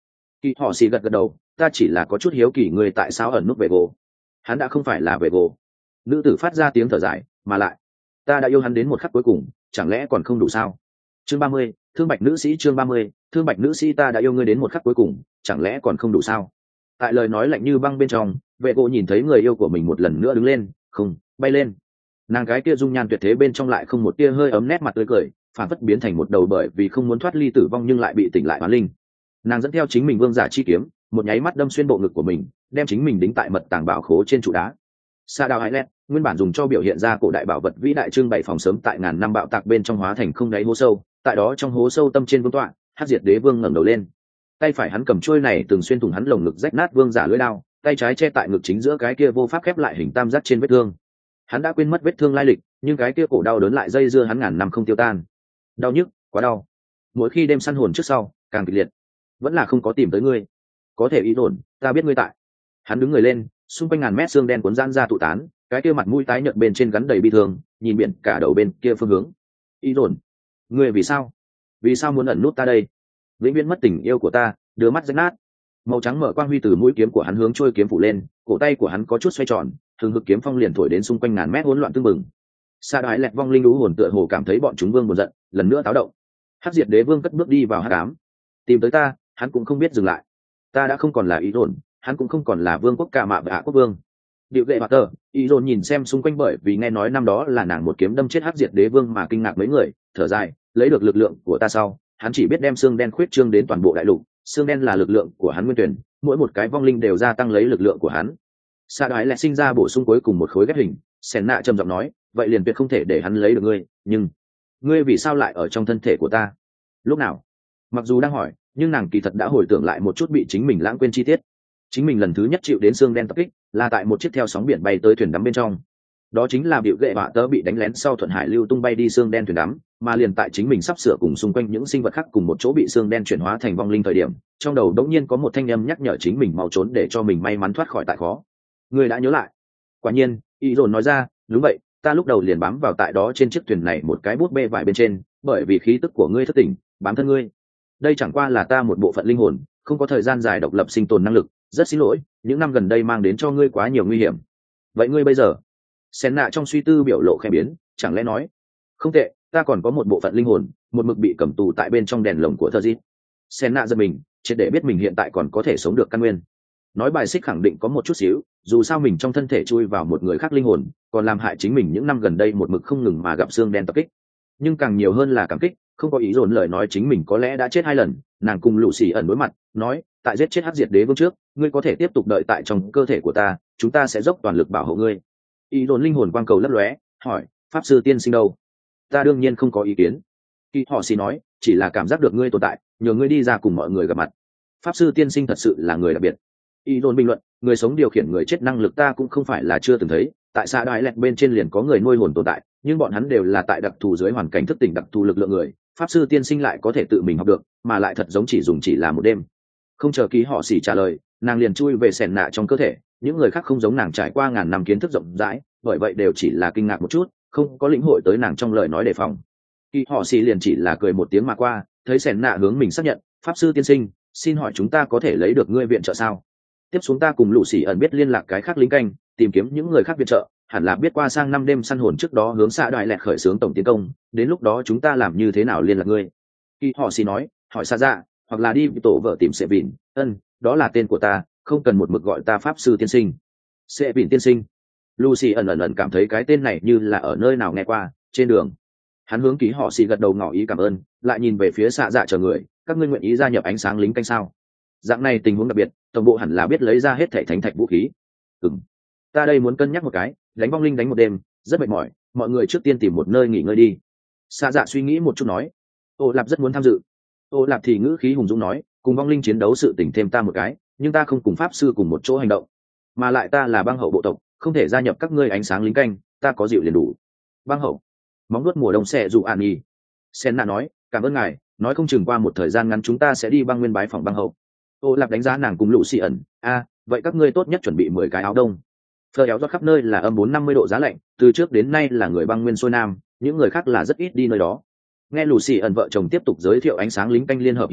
Kỳ họ xì gật gật đầu, ta chỉ là có chút hiếu kỳ người tại sao ẩn nút về gỗ. Hắn đã không phải là về gỗ. Nữ tử phát ra tiếng thở dài, mà lại ta đã yêu hắn đến một khắc cuối cùng, chẳng lẽ còn không đủ sao? Chương ba mươi, thương bạch nữ sĩ. Chương ba mươi, thương bạch nữ sĩ. Ta đã yêu ngươi đến một khắc cuối cùng, chẳng lẽ còn không đủ sao? Tại lời nói lạnh như băng bên trong, vệ gỗ nhìn thấy người yêu của mình một lần nữa đứng lên, không, bay lên. Nàng gái kia dung nhan tuyệt thế bên trong lại không một tia hơi ấm nét mặt tươi cười, phản phất biến thành một đầu bởi vì không muốn thoát ly tử vong nhưng lại bị tỉnh lại hóa linh. Nàng dẫn theo chính mình vương giả chi kiếm, một nháy mắt đâm xuyên bộ ngực của mình, đem chính mình đính tại mật tàng bảo khố trên trụ đá. Sa đào Highland, nguyên bản dùng cho biểu hiện ra cổ đại bảo vật vĩ đại trưng bày phòng sớm tại ngàn năm bạo tạc bên trong hóa thành không đáy hố sâu, tại đó trong hố sâu tâm trên vương tọa, Hắc Diệt Đế Vương ngẩng đầu lên. Tay phải hắn cầm chuôi này từng xuyên thủng hắn lồng ngực rách nát vương giả lưỡi đao, tay trái che tại ngực chính giữa cái kia vô pháp khép lại hình tam giác trên vết thương. Hắn đã quên mất vết thương lai lịch, nhưng cái kia cổ đau đớn lại dây dưa hắn ngàn năm không tiêu tan. Đau nhức, quá đau. Mỗi khi đêm săn hồn trước sau, càng kịch liệt. Vẫn là không có tìm tới ngươi. Có thể ý ổn, ta biết ngươi tại. Hắn đứng người lên, xung quanh ngàn mét xương đen cuốn giãn ra tụ tán, cái kia mặt mũi tái nhợt bên trên gắn đầy bi thương, nhìn biển cả đầu bên kia phương hướng. Ý ổn, ngươi vì sao? Vì sao muốn ẩn nút ta đây? Vĩnh viễn mất tình yêu của ta, đưa mắt rách nát. Màu trắng mở quang huy từ mũi kiếm của hắn hướng trôi kiếm phủ lên, cổ tay của hắn có chút xoay tròn, thường hực kiếm phong liền thổi đến xung quanh ngàn mét hỗn loạn tương mừng. Sa đái lẹt vong linh lũ hồn tựa hồ cảm thấy bọn chúng vương buồn giận, lần nữa táo động. Hắc Diệt Đế Vương cất bước đi vào hắc ám, tìm tới ta, hắn cũng không biết dừng lại. Ta đã không còn là ý ổn, hắn cũng không còn là vương quốc Cả Mạ và Hạ quốc vương. Điệu lệ Tờ, ý ổn nhìn xem xung quanh bởi vì nghe nói năm đó là nàng một kiếm đâm chết Hắc Diệt Đế Vương mà kinh ngạc mấy người, thở dài, lấy được lực lượng của ta sau, hắn chỉ biết đem xương đen khuyết trương đến toàn bộ đại lục, xương đen là lực lượng của hắn nguyên tuyển, mỗi một cái vong linh đều gia tăng lấy lực lượng của hắn. Sa đái lại sinh ra bổ sung cuối cùng một khối ghép hình, Sen nạ trầm giọng nói, vậy liền tuyệt không thể để hắn lấy được ngươi, nhưng ngươi vì sao lại ở trong thân thể của ta? Lúc nào? Mặc dù đang hỏi, nhưng nàng kỳ thật đã hồi tưởng lại một chút bị chính mình lãng quên chi tiết. Chính mình lần thứ nhất chịu đến xương đen tập kích là tại một chiếc theo sóng biển bay tới thuyền đắm bên trong. Đó chính là biểu gệ bạ tớ bị đánh lén sau thuận hải lưu tung bay đi xương đen thuyền đắm, mà liền tại chính mình sắp sửa cùng xung quanh những sinh vật khác cùng một chỗ bị xương đen chuyển hóa thành vong linh thời điểm, trong đầu đống nhiên có một thanh âm nhắc nhở chính mình mau trốn để cho mình may mắn thoát khỏi tại khó. Người đã nhớ lại. Quả nhiên, ý dồn nói ra, đúng vậy, ta lúc đầu liền bám vào tại đó trên chiếc thuyền này một cái bút bê vải bên trên, bởi vì khí tức của ngươi thất tỉnh, bám thân ngươi. Đây chẳng qua là ta một bộ phận linh hồn, không có thời gian dài độc lập sinh tồn năng lực, rất xin lỗi, những năm gần đây mang đến cho ngươi quá nhiều nguy hiểm. Vậy ngươi bây giờ? Sen nạ trong suy tư biểu lộ khẽ biến, chẳng lẽ nói, không tệ, ta còn có một bộ phận linh hồn, một mực bị cầm tù tại bên trong đèn lồng của thơ dít. Sen nạ giật mình, triệt để biết mình hiện tại còn có thể sống được căn nguyên. Nói bài xích khẳng định có một chút xíu, dù sao mình trong thân thể chui vào một người khác linh hồn, còn làm hại chính mình những năm gần đây một mực không ngừng mà gặp xương đen tập kích. Nhưng càng nhiều hơn là cảm kích, không có ý dồn lời nói chính mình có lẽ đã chết hai lần. Nàng cùng lũ xì ẩn đối mặt, nói, tại giết chết Hắc Diệt Đế Vương trước, ngươi có thể tiếp tục đợi tại trong cơ thể của ta, chúng ta sẽ dốc toàn lực bảo hộ ngươi. Ý dồn linh hồn quang cầu lấp lóe, hỏi, pháp sư tiên sinh đâu? Ta đương nhiên không có ý kiến. Kỳ họ xì nói, chỉ là cảm giác được ngươi tồn tại, nhờ ngươi đi ra cùng mọi người gặp mặt. Pháp sư tiên sinh thật sự là người đặc biệt. Ý dồn bình luận, người sống điều khiển người chết năng lực ta cũng không phải là chưa từng thấy, tại xã đái lẹt bên trên liền có người nuôi hồn tồn tại, nhưng bọn hắn đều là tại đặc thù dưới hoàn cảnh thức tỉnh đặc thù lực lượng người, pháp sư tiên sinh lại có thể tự mình học được, mà lại thật giống chỉ dùng chỉ là một đêm. Không chờ Ký họ xỉ trả lời, nàng liền chui về sèn nạ trong cơ thể. Những người khác không giống nàng trải qua ngàn năm kiến thức rộng rãi, bởi vậy đều chỉ là kinh ngạc một chút, không có lĩnh hội tới nàng trong lời nói đề phòng. Ký họ xỉ liền chỉ là cười một tiếng mà qua, thấy sèn nạ hướng mình xác nhận, pháp sư tiên sinh, xin hỏi chúng ta có thể lấy được ngươi viện trợ sao? Tiếp xuống ta cùng lũ xỉ ẩn biết liên lạc cái khác lính canh, tìm kiếm những người khác viện trợ, hẳn là biết qua sang năm đêm săn hồn trước đó hướng xã đại lẹt khởi xướng tổng tiến công, đến lúc đó chúng ta làm như thế nào liên lạc ngươi? Khi họ xì nói, hỏi xa dạ, hoặc là đi tổ vợ tìm Sệ Vịn, ân, đó là tên của ta, không cần một mực gọi ta pháp sư tiên sinh. Sệ Vịn tiên sinh. Lucy ẩn ẩn ẩn cảm thấy cái tên này như là ở nơi nào nghe qua, trên đường. Hắn hướng Ký họ xì gật đầu ngỏ ý cảm ơn, lại nhìn về phía xạ dạ chờ người, các ngươi nguyện ý gia nhập ánh sáng lính canh sao? Dạng này tình huống đặc biệt, tổng bộ hẳn là biết lấy ra hết thảy thánh thạch vũ khí. Ừm, ta đây muốn cân nhắc một cái, đánh vong linh đánh một đêm, rất mệt mỏi, mọi người trước tiên tìm một nơi nghỉ ngơi đi. Xạ dạ suy nghĩ một chút nói, Ô Lạp rất muốn tham dự. Ô Lạp thì ngữ khí hùng dũng nói, cùng vong linh chiến đấu sự tình thêm ta một cái, nhưng ta không cùng pháp sư cùng một chỗ hành động, mà lại ta là băng hậu bộ tộc, không thể gia nhập các ngươi ánh sáng lính canh, ta có dịu liền đủ. Băng hậu, móng nuốt mùa đông sẽ dụ an nhi. Senna nói, cảm ơn ngài, nói không chừng qua một thời gian ngắn chúng ta sẽ đi băng nguyên bái phòng băng hậu. Ô Lạp đánh giá nàng cùng lũ xì ẩn, a, vậy các ngươi tốt nhất chuẩn bị mười cái áo đông. Phờ éo rót khắp nơi là âm bốn năm mươi độ giá lạnh, từ trước đến nay là người băng nguyên xuôi nam, những người khác là rất ít đi nơi đó. Nghe lũ xì ẩn vợ chồng tiếp tục giới thiệu ánh sáng lính canh liên hợp hiện trạng,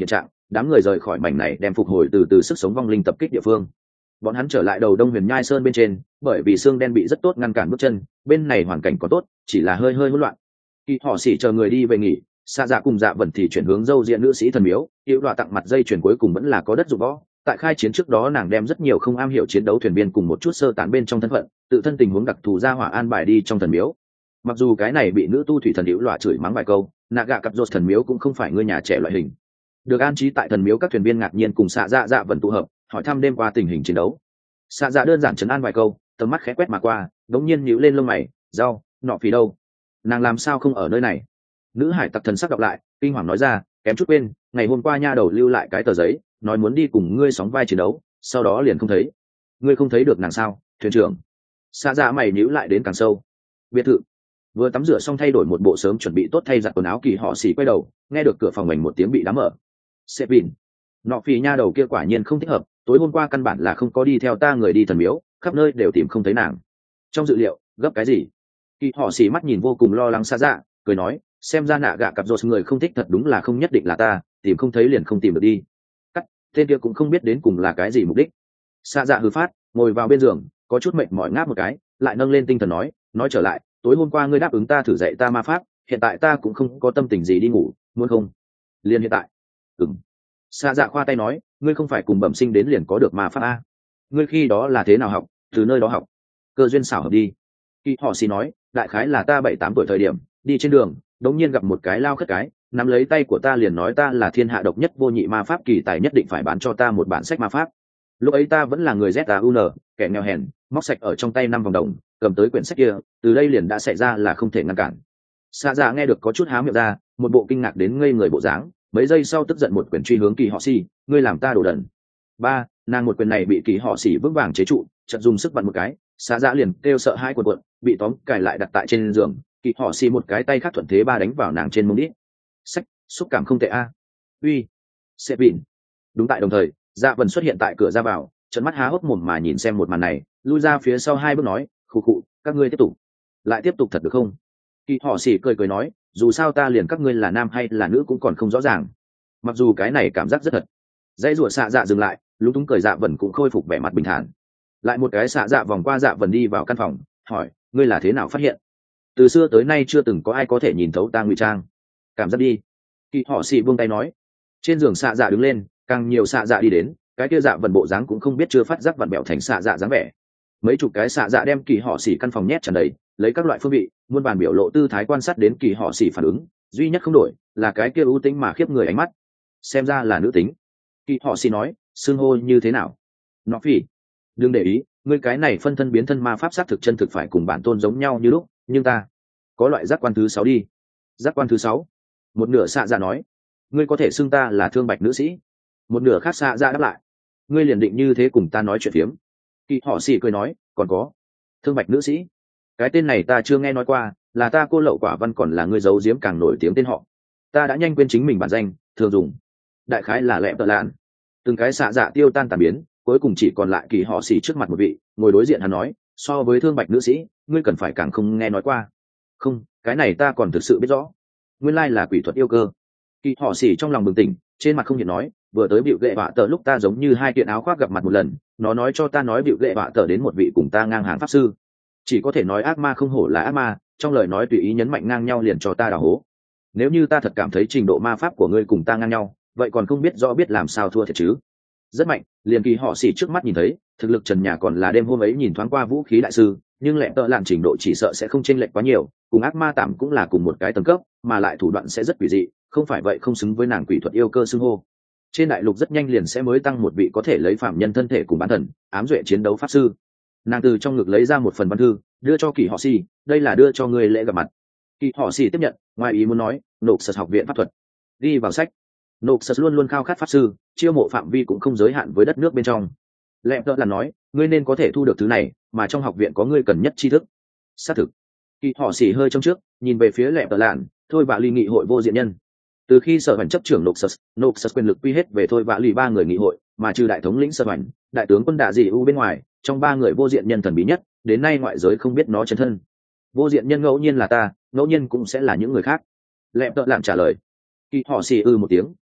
đám người rời khỏi mảnh này đem phục hồi từ từ sức sống vong linh tập kích địa phương. Bọn hắn trở lại đầu Đông Huyền Nhai Sơn bên trên, bởi vì xương đen bị rất tốt ngăn cản bước chân, bên này hoàn cảnh có tốt, chỉ là hơi hơi hỗn loạn. Khi họ xỉ chờ người đi về nghỉ, Sa Dạ cùng Dạ Vân thì chuyển hướng dâu diện nữ sĩ thần miếu, Hữu Đoạ tặng mặt dây chuyển cuối cùng vẫn là có đất dụng võ. Tại khai chiến trước đó nàng đem rất nhiều không am hiểu chiến đấu thuyền viên cùng một chút sơ tán bên trong thân phận, tự thân tình huống đặc thù ra hỏa an bài đi trong thần miếu. Mặc dù cái này bị nữ tu thủy thần Hữu Đoạ chửi mắng vài câu, nạ gạ cặp rốt thần miếu cũng không phải người nhà trẻ loại hình. Được an trí tại thần miếu, các thuyền viên ngạc nhiên cùng Sa Dạ Dạ Vân tụ hợp, hỏi thăm đêm qua tình hình chiến đấu. Sa Dạ đơn giản trấn an vài câu, tầm mắt khẽ quét mà qua, đống nhiên nhíu lên lông mày, rau, nọ phì đâu? Nàng làm sao không ở nơi này? Nữ hải tặc thần sắc đọc lại, kinh hoàng nói ra, kém chút quên, ngày hôm qua nha đầu lưu lại cái tờ giấy, nói muốn đi cùng ngươi sóng vai chiến đấu, sau đó liền không thấy. Ngươi không thấy được nàng sao, thuyền trưởng? Sa Dạ mày nhíu lại đến càng sâu. Biệt thự. Vừa tắm rửa xong thay đổi một bộ sớm chuẩn bị tốt thay giặt quần áo, Kỳ họ xì quay đầu, nghe được cửa phòng mình một tiếng bị đóng mở. Sếp Vin, nọ phì nha đầu kia quả nhiên không thích hợp, tối hôm qua căn bản là không có đi theo ta người đi thần miếu, khắp nơi đều tìm không thấy nàng. Trong dự liệu, gấp cái gì? Kỳ họ xì mắt nhìn vô cùng lo lắng Sa Dạ, cười nói, xem ra nạ gạ cặp rột người không thích thật đúng là không nhất định là ta, tìm không thấy liền không tìm được đi. Cắt, tên kia cũng không biết đến cùng là cái gì mục đích. Sa Dạ hư phát, ngồi vào bên giường, có chút mệt mỏi ngáp một cái, lại nâng lên tinh thần nói, nói trở lại, tối hôm qua ngươi đáp ứng ta thử dạy ta ma pháp, hiện tại ta cũng không có tâm tình gì đi ngủ, muốn không? Liền hiện tại. Ừm. Sa Dạ khoa tay nói, ngươi không phải cùng bẩm sinh đến liền có được ma pháp a? Ngươi khi đó là thế nào học, từ nơi đó học? Cơ duyên xảo hợp đi. Kỳ họ xì nói, đại khái là ta bảy tám tuổi thời điểm, đi trên đường, đống nhiên gặp một cái lao khất cái, nắm lấy tay của ta liền nói ta là thiên hạ độc nhất vô nhị ma pháp kỳ tài, nhất định phải bán cho ta một bản sách ma pháp. Lúc ấy ta vẫn là người Z A U N, kẻ nghèo hèn, móc sạch ở trong tay năm vòng đồng, cầm tới quyển sách kia, từ đây liền đã xảy ra là không thể ngăn cản. Sa Dạ nghe được có chút há miệng ra, một bộ kinh ngạc đến ngây người bộ dáng, mấy giây sau tức giận một quyền truy hướng Kỳ họ xì, ngươi làm ta đồ đần. Ba, nàng một quyền này bị Kỳ họ xì vững vàng chế trụ, chợt dùng sức vặn một cái, Sa Dạ liền kêu sợ hai cuộn cuộn, bị tóm cài lại đặt tại trên giường. Kỳ họ xì một cái tay khác thuận thế ba đánh vào nàng trên mông đít. Sách, xúc cảm không tệ a. Uy, Sếp Vin. Đúng tại đồng thời, Dạ Vân xuất hiện tại cửa ra vào, trợn mắt há hốc mồm mà nhìn xem một màn này, lui ra phía sau hai bước nói, khụ khụ, các ngươi tiếp tục. Lại tiếp tục thật được không? Kỳ họ xì cười cười nói, dù sao ta liền các ngươi là nam hay là nữ cũng còn không rõ ràng. Mặc dù cái này cảm giác rất thật. Dãy rủa Xạ Dạ dừng lại, lúng túng cười, Dạ Vân cũng khôi phục vẻ mặt bình thản. Lại một cái Xạ Dạ vòng qua Dạ Vân đi vào căn phòng, hỏi, ngươi là thế nào phát hiện? Từ xưa tới nay chưa từng có ai có thể nhìn thấu ta ngụy trang. Cảm giác đi. Kỳ họ xì buông tay nói. Trên giường Xạ Dạ đứng lên, càng nhiều Xạ Dạ đi đến, cái kia Dạ Vân bộ dáng cũng không biết chưa phát giác vặn bẹo thành Xạ Dạ dáng vẻ. Mấy chục cái Xạ Dạ đem Kỳ họ xì căn phòng nhét tràn đầy, lấy các loại phương vị, muôn bàn biểu lộ tư thái quan sát đến Kỳ họ xì phản ứng, duy nhất không đổi là cái kia ưu tính mà khiếp người ánh mắt. Xem ra là nữ tính. Kỳ họ xì nói, xưng hô như thế nào? Nó phỉ. Đừng để ý, ngươi cái này phân thân biến thân ma pháp xác thực chân thực phải cùng bản tôn giống nhau như lúc, nhưng ta có loại giác quan thứ sáu đi. Giác quan thứ sáu. Một nửa Xạ Dạ nói, ngươi có thể xưng ta là Thương Bạch nữ sĩ. Một nửa khác Xạ Dạ đáp lại, ngươi liền định như thế cùng ta nói chuyện phiếm. Kỳ họ xì cười nói, còn có Thương Bạch nữ sĩ, cái tên này ta chưa nghe nói qua, là ta cô lậu quả văn còn là ngươi giấu giếm càng nổi tiếng tên họ. Ta đã nhanh quên chính mình bản danh, thường dùng đại khái là lẹ tợ lạn. Từng cái Xạ Dạ tiêu tan tàn biến, cuối cùng chỉ còn lại Kỳ họ xì trước mặt một vị, ngồi đối diện hắn nói, so với Thương Bạch nữ sĩ, ngươi cần phải càng không nghe nói qua. Không, cái này ta còn thực sự biết rõ, nguyên lai là quỷ thuật yêu cơ. Kỳ họ xì trong lòng bừng tỉnh, trên mặt không hiện nói, vừa tới bịu gệ vạ tờ lúc ta giống như hai kiện áo khoác gặp mặt một lần, nó nói cho ta nói bịu gệ vạ tờ đến một vị cùng ta ngang hàng pháp sư. Chỉ có thể nói ác ma không hổ là ác ma, trong lời nói tùy ý nhấn mạnh ngang nhau liền cho ta đào hố. Nếu như ta thật cảm thấy trình độ ma pháp của ngươi cùng ta ngang nhau, vậy còn không biết rõ biết làm sao thua thiệt chứ. Rất mạnh, liền Kỳ họ xì trước mắt nhìn thấy, thực lực trần nhà còn là đêm hôm ấy nhìn thoáng qua vũ khí đại sư, nhưng lẹ tợ lạn trình độ chỉ sợ sẽ không chênh lệch quá nhiều, cùng ác ma tạm cũng là cùng một cái tầng cấp, mà lại thủ đoạn sẽ rất quỷ dị, không phải vậy không xứng với nàng quỷ thuật yêu cơ xưng hô. Trên đại lục rất nhanh liền sẽ mới tăng một vị có thể lấy phạm nhân thân thể cùng bán thần ám duệ chiến đấu pháp sư. Nàng từ trong ngực lấy ra một phần văn thư, đưa cho Kỳ họ xì, đây là đưa cho ngươi lễ gặp mặt. Kỳ họ xì tiếp nhận, ngoài ý muốn nói, nộp sật học viện pháp thuật, ghi vào sách. Nộp sật luôn luôn khao khát pháp sư, chiêu mộ phạm vi cũng không giới hạn với đất nước bên trong. Lẹ tợ là nói, ngươi nên có thể thu được thứ này, mà trong học viện có ngươi cần nhất tri thức. Xác thực. Kỳ họ xì hơi trong trước, nhìn về phía lẹ tợ lạn, thôi và ly nghị hội vô diện nhân. Từ khi sở hành chấp trưởng nộp sật, nộp sật quyền lực quy hết về thôi và ly ba người nghị hội, mà trừ đại thống lĩnh sở hành, đại tướng quân đạ dị u bên ngoài, trong ba người vô diện nhân thần bí nhất, đến nay ngoại giới không biết nó chân thân. Vô diện nhân ngẫu nhiên là ta, ngẫu nhiên cũng sẽ là những người khác. Lẹ tợ lạn trả lời. Kỳ họ xì ư một tiếng,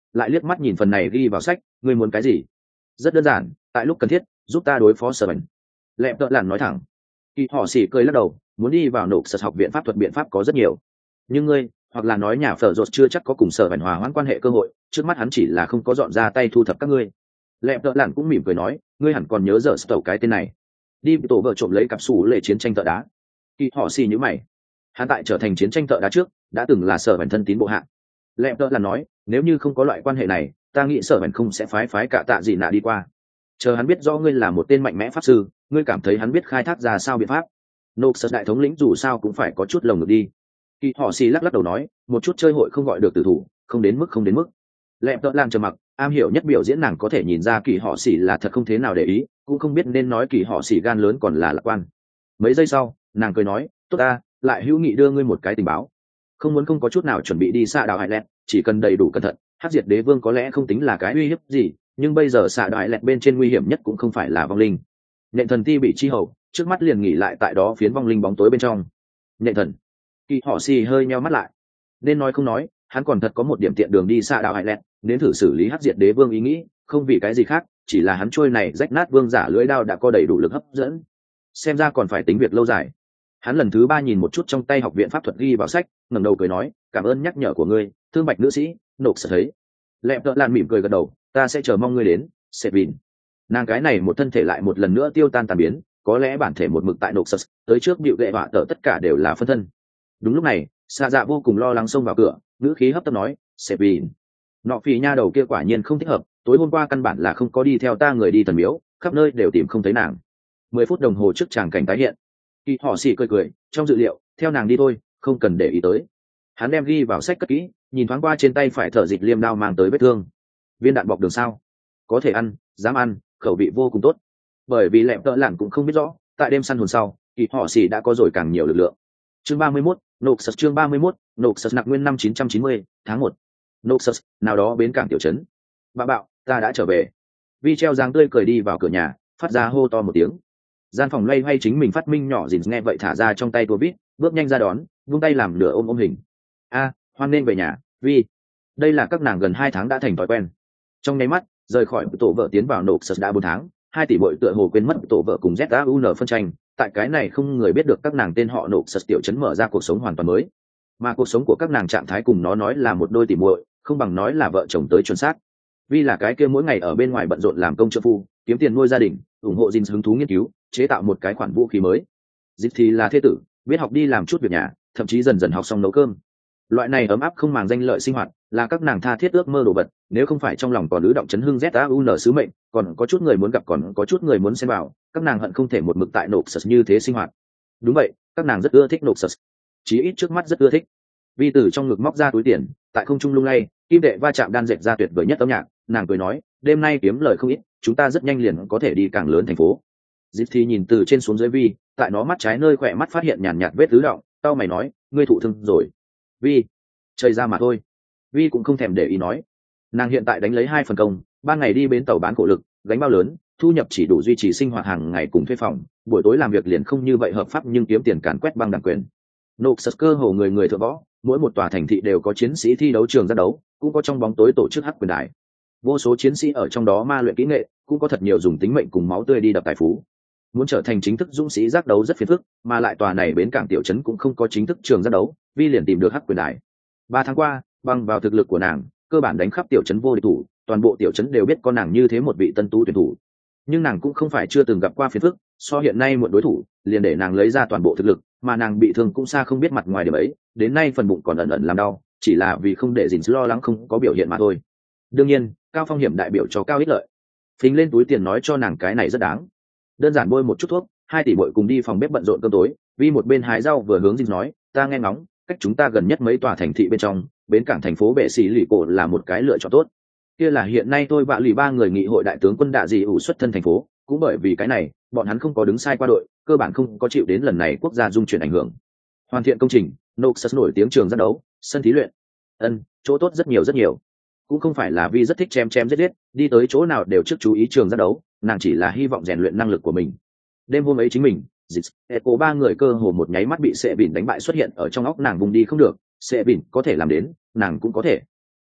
lại liếc mắt nhìn phần này ghi vào sách. Ngươi muốn cái gì? Rất đơn giản, tại lúc cần thiết giúp ta đối phó sở bệnh. Lẹp tợ lặn nói thẳng. Kỳ họ xỉ cười lắc đầu, muốn đi vào nộp sở học viện pháp thuật biện pháp có rất nhiều, nhưng ngươi hoặc là nói nhà phở rột chưa chắc có cùng sở bệnh hòa hoãn quan hệ cơ hội, trước mắt hắn chỉ là không có dọn ra tay thu thập các ngươi. Lẹp tợ lặn cũng mỉm cười nói, ngươi hẳn còn nhớ giờ tàu cái tên này, đi tổ vợ trộm lấy cặp sủ lệ chiến tranh thợ đá. Kỳ họ xỉ nhíu mày, hắn tại trở thành chiến tranh thợ đá trước đã từng là sở bản thân tín bộ hạ. Lẹp tợ lặn nói, nếu như không có loại quan hệ này, ta nghĩ sở bản không sẽ phái phái cả tạ gì nạ đi qua. Chờ hắn biết rõ ngươi là một tên mạnh mẽ pháp sư, ngươi cảm thấy hắn biết khai thác ra sao biện pháp? Nộp sở đại thống lĩnh dù sao cũng phải có chút lồng ngực đi. Kỳ họ xì lắc lắc đầu nói, một chút chơi hội không gọi được tử thủ, không đến mức không đến mức. Lẹp tợ làm trầm mặc, am hiểu nhất biểu diễn nàng có thể nhìn ra kỳ họ xì là thật không thế nào để ý, cũng không biết nên nói kỳ họ xì gan lớn còn là lạc quan. Mấy giây sau, nàng cười nói, tốt ta, lại hữu nghị đưa ngươi một cái tình báo. Không muốn không có chút nào chuẩn bị đi xạ đảo hải lẹt, chỉ cần đầy đủ cẩn thận. Hắc diệt đế vương có lẽ không tính là cái uy hiếp gì, nhưng bây giờ xạ đảo hải lẹt bên trên nguy hiểm nhất cũng không phải là vong linh. Nhện thần ti bị chi hầu, trước mắt liền nghỉ lại tại đó phiến vong linh bóng tối bên trong. Nhện thần. Kỳ họ xì hơi nheo mắt lại, nên nói không nói, hắn còn thật có một điểm tiện đường đi xạ đạo hải lẹt, đến thử xử lý hắc diệt đế vương ý nghĩ, không vì cái gì khác, chỉ là hắn trôi này rách nát vương giả lưỡi đao đã có đầy đủ lực hấp dẫn, xem ra còn phải tính việc lâu dài. Hắn lần thứ ba nhìn một chút trong tay học viện pháp thuật ghi vào sách, ngẩng đầu cười nói, cảm ơn nhắc nhở của ngươi, thương bạch nữ sĩ. Nộp sở thấy lẹp tợ lan mỉm cười gật đầu, ta sẽ chờ mong ngươi đến. Sevin, nàng cái này một thân thể lại một lần nữa tiêu tan tàn biến, có lẽ bản thể một mực tại nộp sở, tới trước bịu gệ họa tợ tất cả đều là phân thân. Đúng lúc này, xạ dạ vô cùng lo lắng xông vào cửa, ngữ khí hấp tấp nói, Sevin, nọ phì nha đầu kia quả nhiên không thích hợp, tối hôm qua căn bản là không có đi theo ta người đi thần miếu, khắp nơi đều tìm không thấy nàng. Mười phút đồng hồ trước tràng cảnh tái hiện. Kỳ họ xì cười cười, trong dự liệu, theo nàng đi thôi, không cần để ý tới. Hắn đem ghi vào sách cất kỹ, nhìn thoáng qua trên tay phải thở dịch liêm đao mang tới vết thương. Viên đạn bọc đường sao? Có thể ăn, dám ăn, khẩu vị vô cùng tốt. Bởi vì lẹm tợ lặn cũng không biết rõ, tại đêm săn hồn sau, kỳ họ xì đã có rồi càng nhiều lực lượng. Chương ba mươi mốt, nộp sật chương ba mươi mốt, nộp sật nặc nguyên năm chín trăm chín mươi, tháng một. Nộp sật, nào đó bến cảng tiểu trấn. Bà bạo, ta đã trở về. Vi treo dáng tươi cười đi vào cửa nhà, phát ra hô to một tiếng. Gian phòng loay hoay chính mình phát minh nhỏ dìn nghe vậy thả ra trong tay tua vít, bước nhanh ra đón, vung tay làm lửa ôm ôm hình. A, hoan nên về nhà, Vi. Đây là các nàng gần hai tháng đã thành thói quen. Trong nháy mắt, rời khỏi tổ vợ tiến vào nộp sật đã bốn tháng, hai tỷ bội tựa hồ quên mất tổ vợ cùng Z A U N phân tranh, tại cái này không người biết được các nàng tên họ nộp sật tiểu trấn mở ra cuộc sống hoàn toàn mới. Mà cuộc sống của các nàng trạng thái cùng nó nói là một đôi tỷ muội, không bằng nói là vợ chồng tới chuẩn xác. Vi là cái kia mỗi ngày ở bên ngoài bận rộn làm công trợ phu, kiếm tiền nuôi gia đình, ủng hộ Jin hứng thú nghiên cứu, chế tạo một cái khoản vũ khí mới. Jin thì là thế tử, biết học đi làm chút việc nhà, thậm chí dần dần học xong nấu cơm. Loại này ấm áp không màng danh lợi sinh hoạt, là các nàng tha thiết ước mơ đồ vật, nếu không phải trong lòng còn ứ động chấn hưng Z A U N sứ mệnh, còn có chút người muốn gặp còn có chút người muốn xem vào, các nàng hận không thể một mực tại nộp sật như thế sinh hoạt. Đúng vậy, các nàng rất ưa thích nộp sật, chí ít trước mắt rất ưa thích. Vi từ trong ngực móc ra túi tiền, tại không trung lung lay, kim đệ va chạm đan dệt ra tuyệt vời nhất âm nhạc, nàng cười nói, đêm nay kiếm lời không ít, chúng ta rất nhanh liền có thể đi càng lớn thành phố. Dịp thì nhìn từ trên xuống dưới Vi, tại nó mắt trái nơi khỏe mắt phát hiện nhàn nhạt vết tứ động, tao mày nói, ngươi thụ thương rồi. Vi, chơi ra mà thôi. Vi cũng không thèm để ý nói, nàng hiện tại đánh lấy hai phần công, ban ngày đi bến tàu bán khổ lực, gánh bao lớn, thu nhập chỉ đủ duy trì sinh hoạt hàng ngày cùng thuê phòng, buổi tối làm việc liền không như vậy hợp pháp nhưng kiếm tiền càn quét băng đảng quyền. Nộp sật cơ hồ người người thượng võ, mỗi một tòa thành thị đều có chiến sĩ thi đấu trường ra đấu, cũng có trong bóng tối tổ chức hắc quyền đài. Vô số chiến sĩ ở trong đó ma luyện kỹ nghệ, cũng có thật nhiều dùng tính mệnh cùng máu tươi đi đập tài phú. Muốn trở thành chính thức dũng sĩ giác đấu rất phiền phức, mà lại tòa này bến cảng tiểu trấn cũng không có chính thức trường giác đấu, Vi liền tìm được hắc quyền đài. Ba tháng qua, bằng vào thực lực của nàng, cơ bản đánh khắp tiểu trấn vô địch thủ, toàn bộ tiểu trấn đều biết con nàng như thế một vị tân tú tuyển thủ. Nhưng nàng cũng không phải chưa từng gặp qua phiền phức, so hiện nay một đối thủ, liền để nàng lấy ra toàn bộ thực lực, mà nàng bị thương cũng xa không biết mặt ngoài điểm ấy, đến nay phần bụng còn ẩn ẩn làm đau, chỉ là vì không để dình lo lắng không có biểu hiện mà thôi. Đương nhiên, cao phong hiểm đại biểu cho cao ích lợi. Phình lên túi tiền nói cho nàng cái này rất đáng. Đơn giản bôi một chút thuốc, hai tỷ muội cùng đi phòng bếp bận rộn cơm tối, Vi một bên hái rau vừa hướng dình nói, ta nghe ngóng, cách chúng ta gần nhất mấy tòa thành thị bên trong, bến cảng thành phố bệ sĩ lì cổ là một cái lựa chọn tốt. Kia là hiện nay tôi vạ lì ba người nghị hội đại tướng quân đạ dị ủ xuất thân thành phố, cũng bởi vì cái này, bọn hắn không có đứng sai qua đội, cơ bản không có chịu đến lần này quốc gia dung chuyển ảnh hưởng. Hoàn thiện công trình, Noxus nổi tiếng trường giác đấu, sân thí luyện. Ân, chỗ tốt rất nhiều rất nhiều. Cũng không phải là vì rất thích chém chém giết giết, đi tới chỗ nào đều trước chú ý trường giác đấu, nàng chỉ là hy vọng rèn luyện năng lực của mình. Đêm hôm ấy chính mình, dịch, Echo ba người cơ hồ một nháy mắt bị Sệ Bỉn đánh bại xuất hiện ở trong óc nàng vùng đi không được, Sệ Bỉn có thể làm đến, nàng cũng có thể.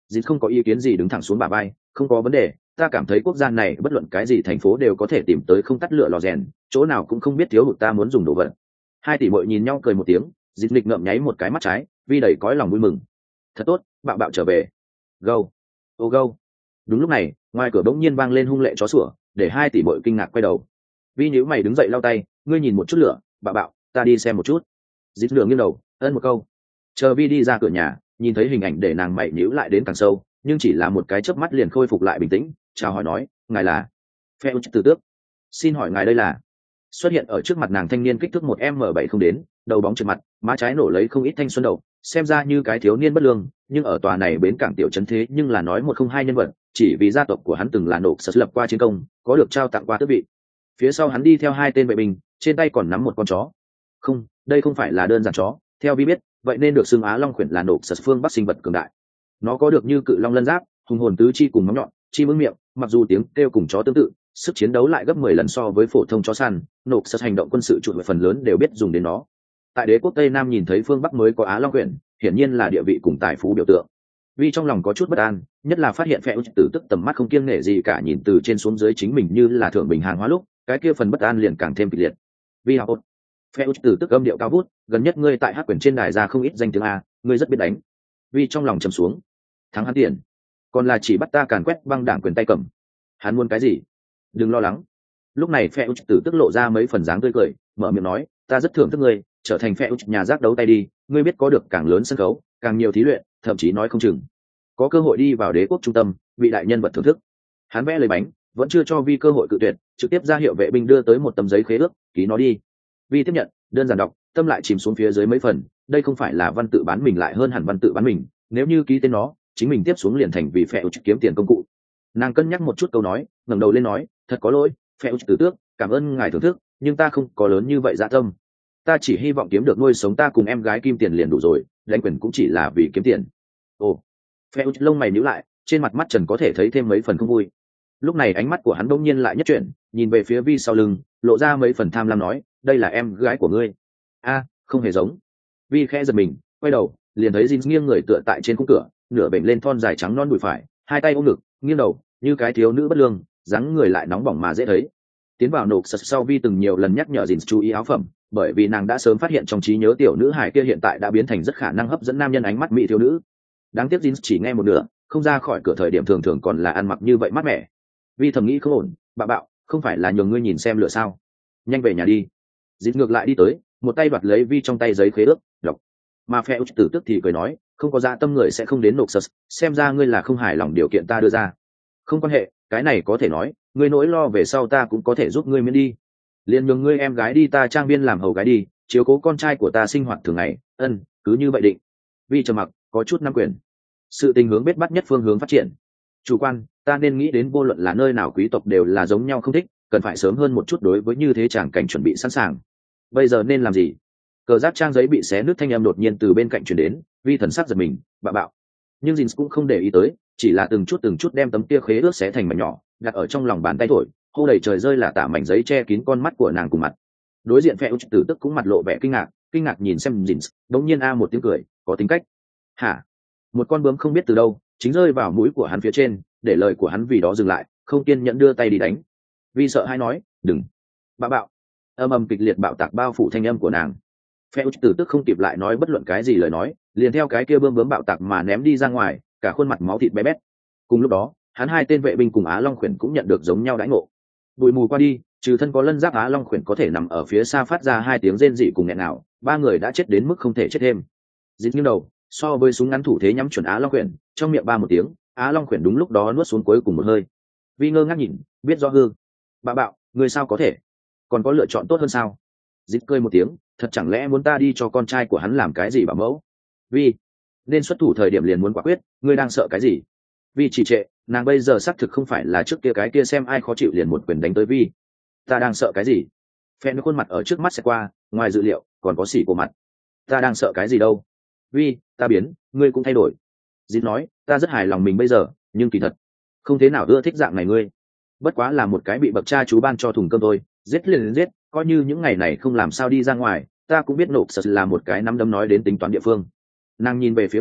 Dĩ không có ý kiến gì đứng thẳng xuống bả vai, không có vấn đề, ta cảm thấy quốc gia này bất luận cái gì thành phố đều có thể tìm tới không tắt lửa lò rèn, chỗ nào cũng không biết thiếu hụt ta muốn dùng đồ vật. Hai tỷ muội nhìn nhau cười một tiếng, Dĩ nghịch ngợm nháy một cái mắt trái, Vi đầy cõi lòng vui mừng. Thật tốt, bạo bạo trở về. Go, ô go. Đúng lúc này, ngoài cửa bỗng nhiên vang lên hung lệ chó sủa, để hai tỷ muội kinh ngạc quay đầu. Vi nhíu mày đứng dậy lau tay, ngươi nhìn một chút lửa, bạo bạo, ta đi xem một chút. Dĩ lửa nghiêng đầu, ân một câu. Chờ Vi đi ra cửa nhà, nhìn thấy hình ảnh để nàng mày nhíu lại đến càng sâu, nhưng chỉ là một cái chớp mắt liền khôi phục lại bình tĩnh, chào hỏi nói, ngài là phe út tử tước, xin hỏi ngài đây là. Xuất hiện ở trước mặt nàng thanh niên kích thước một m bảy không đến, đầu bóng trượt mặt, má trái nổ lấy không ít thanh xuân đầu, xem ra như cái thiếu niên bất lương, nhưng ở tòa này bến cảng tiểu trấn thế nhưng là nói một không hai nhân vật, chỉ vì gia tộc của hắn từng là nộp sở lập qua chiến công, có được trao tặng qua tước vị. Phía sau hắn đi theo hai tên vệ binh, trên tay còn nắm một con chó. Không, đây không phải là đơn giản chó, theo Vi biết, vậy nên được xưng Á Long khuyển là nộp sở phương bắc sinh vật cường đại. Nó có được như cự long lân giáp, hùng hồn tứ chi cùng móng nhọn, chi mưng miệng, mặc dù tiếng kêu cùng chó tương tự, sức chiến đấu lại gấp mười lần so với phổ thông chó săn, nộp sở hành động quân sự chuột phần lớn đều biết dùng đến nó. Tại đế quốc Tây Nam nhìn thấy phương bắc mới có Á Long khuyển, hiển nhiên là địa vị cùng tài phú biểu tượng. Vì trong lòng có chút bất an, nhất là phát hiện phe út tử tức tầm mắt không kiêng nể gì cả nhìn từ trên xuống dưới chính mình như là thượng bình hàng hóa lúc, cái kia phần bất an liền càng thêm kịch liệt. Vì học ốt, phe út tử tức âm điệu cao vút, gần nhất ngươi tại hắc quyển trên đài ra không ít danh tiếng a, ngươi rất biết đánh. Vì trong lòng trầm xuống, thắng hắn tiền, còn là chỉ bắt ta càn quét băng đảng quyền tay cầm. Hắn muốn cái gì? Đừng lo lắng. Lúc này phe út tử tức lộ ra mấy phần dáng tươi cười, mở miệng nói, ta rất thưởng thức ngươi, trở thành phe út nhà giác đấu tay đi, ngươi biết có được càng lớn sân khấu, càng nhiều thí luyện, thậm chí nói không chừng có cơ hội đi vào đế quốc trung tâm, vị đại nhân vật thưởng thức. Hắn vẽ lấy bánh, vẫn chưa cho Vi cơ hội cự tuyệt, trực tiếp ra hiệu vệ binh đưa tới một tấm giấy khế ước, ký nó đi. Vi tiếp nhận, đơn giản đọc, tâm lại chìm xuống phía dưới mấy phần, đây không phải là văn tự bán mình lại hơn hẳn văn tự bán mình, nếu như ký tên nó, chính mình tiếp xuống liền thành vì phe út kiếm tiền công cụ. Nàng cân nhắc một chút câu nói, ngẩng đầu lên nói, thật có lỗi, phe út tử tước, cảm ơn ngài thưởng thức, nhưng ta không có lớn như vậy dạ tâm. Ta chỉ hy vọng kiếm được nuôi sống ta cùng em gái kim tiền liền đủ rồi, lãnh quyền cũng chỉ là vì kiếm tiền. Ồ, phe út lông mày nhíu lại, trên mặt mắt trần có thể thấy thêm mấy phần không vui. Lúc này ánh mắt của hắn bỗng nhiên lại nhất chuyển, nhìn về phía Vi sau lưng, lộ ra mấy phần tham lam nói, đây là em gái của ngươi. A, không hề giống. Vi khẽ giật mình, quay đầu, liền thấy Jin nghiêng người tựa tại trên khung cửa, nửa bệnh lên thon dài trắng non đùi phải, hai tay ôm ngực, nghiêng đầu, như cái thiếu nữ bất lương, dáng người lại nóng bỏng mà dễ thấy. Tiến vào nộp sật sau Vi từng nhiều lần nhắc nhở Jin chú ý áo phẩm, bởi vì nàng đã sớm phát hiện trong trí nhớ tiểu nữ hải kia hiện tại đã biến thành rất khả năng hấp dẫn nam nhân ánh mắt mỹ thiếu nữ. Đáng tiếc Jin chỉ nghe một nửa, không ra khỏi cửa thời điểm thường thường còn là ăn mặc như vậy mát mẻ. Vi thầm nghĩ không ổn, bạo bạo, không phải là nhường ngươi nhìn xem lửa sao? Nhanh về nhà đi. Jin ngược lại đi tới, một tay đoạt lấy Vi trong tay giấy khế ước, đọc. Mà phe út tử tức thì cười nói, không có dạ tâm người sẽ không đến nộp sật, xem ra ngươi là không hài lòng điều kiện ta đưa ra. Không quan hệ, cái này có thể nói, ngươi nỗi lo về sau ta cũng có thể giúp ngươi miễn đi. Liền nhường ngươi em gái đi ta trang viên làm hầu gái đi, chiếu cố con trai của ta sinh hoạt thường ngày, ân, cứ như vậy định. Vi trầm mặc, có chút nắm quyền. Sự tình hướng bết bắt nhất phương hướng phát triển. Chủ quan, ta nên nghĩ đến vô luận là nơi nào quý tộc đều là giống nhau không thích, cần phải sớm hơn một chút đối với như thế chẳng cảnh chuẩn bị sẵn sàng. Bây giờ nên làm gì? Cờ giáp trang giấy bị xé nứt thanh âm đột nhiên từ bên cạnh chuyển đến, Vi thần sắc giật mình, bạo bạo. Nhưng Jin cũng không để ý tới, chỉ là từng chút từng chút đem tấm kia khế ước xé thành mảnh nhỏ, đặt ở trong lòng bàn tay thổi, hô đầy trời rơi là tả mảnh giấy che kín con mắt của nàng cùng mặt. Đối diện phe út tử tức cũng mặt lộ vẻ kinh ngạc, kinh ngạc nhìn xem Jin, đống nhiên a một tiếng cười, có tính cách. Hả? Một con bướm không biết từ đâu, chính rơi vào mũi của hắn phía trên, để lời của hắn vì đó dừng lại, không kiên nhẫn đưa tay đi đánh. Vi sợ hãi nói, đừng. Bạo bạo. Âm ầm kịch liệt bạo tạc bao phủ thanh âm của nàng. Phe út tử tức không kịp lại nói bất luận cái gì lời nói, liền theo cái kia bướm bướm bạo tạc mà ném đi ra ngoài, cả khuôn mặt máu thịt bé bét. Cùng lúc đó, hắn hai tên vệ binh cùng Á Long khuyển cũng nhận được giống nhau đãi ngộ. Bụi mù qua đi, trừ thân có lân giáp Á Long khuyển có thể nằm ở phía xa phát ra hai tiếng rên rỉ cùng nghẹn nào, ba người đã chết đến mức không thể chết thêm. Dính như đầu, so với súng ngắn thủ thế nhắm chuẩn Á Long khuyển, trong miệng ba một tiếng, Á Long khuyển đúng lúc đó nuốt xuống cuối cùng một hơi. Vi ngơ ngác nhìn, biết rõ hư. Bạo bạo, người sao có thể? Còn có lựa chọn tốt hơn sao? Dính cười một tiếng, thật chẳng lẽ muốn ta đi cho con trai của hắn làm cái gì bảo mẫu? Vi, nên xuất thủ thời điểm liền muốn quả quyết, ngươi đang sợ cái gì? Vi trì trệ, nàng bây giờ xác thực không phải là trước kia cái kia xem ai khó chịu liền một quyền đánh tới Vi. Ta đang sợ cái gì? Phe nó khuôn mặt ở trước mắt sẽ qua, ngoài dự liệu còn có xỉ của mặt. Ta đang sợ cái gì đâu? Vi, ta biến, ngươi cũng thay đổi. Dính nói, ta rất hài lòng mình bây giờ, nhưng kỳ thật không thế nào ưa thích dạng này ngươi. Bất quá là một cái bị bậc cha chú ban cho thùng cơm thôi, giết liền giết, coi như những ngày này không làm sao đi ra ngoài, ta cũng biết nộp sật là một cái nắm đấm nói đến tính toán địa phương. Nàng nhìn về phía Vi,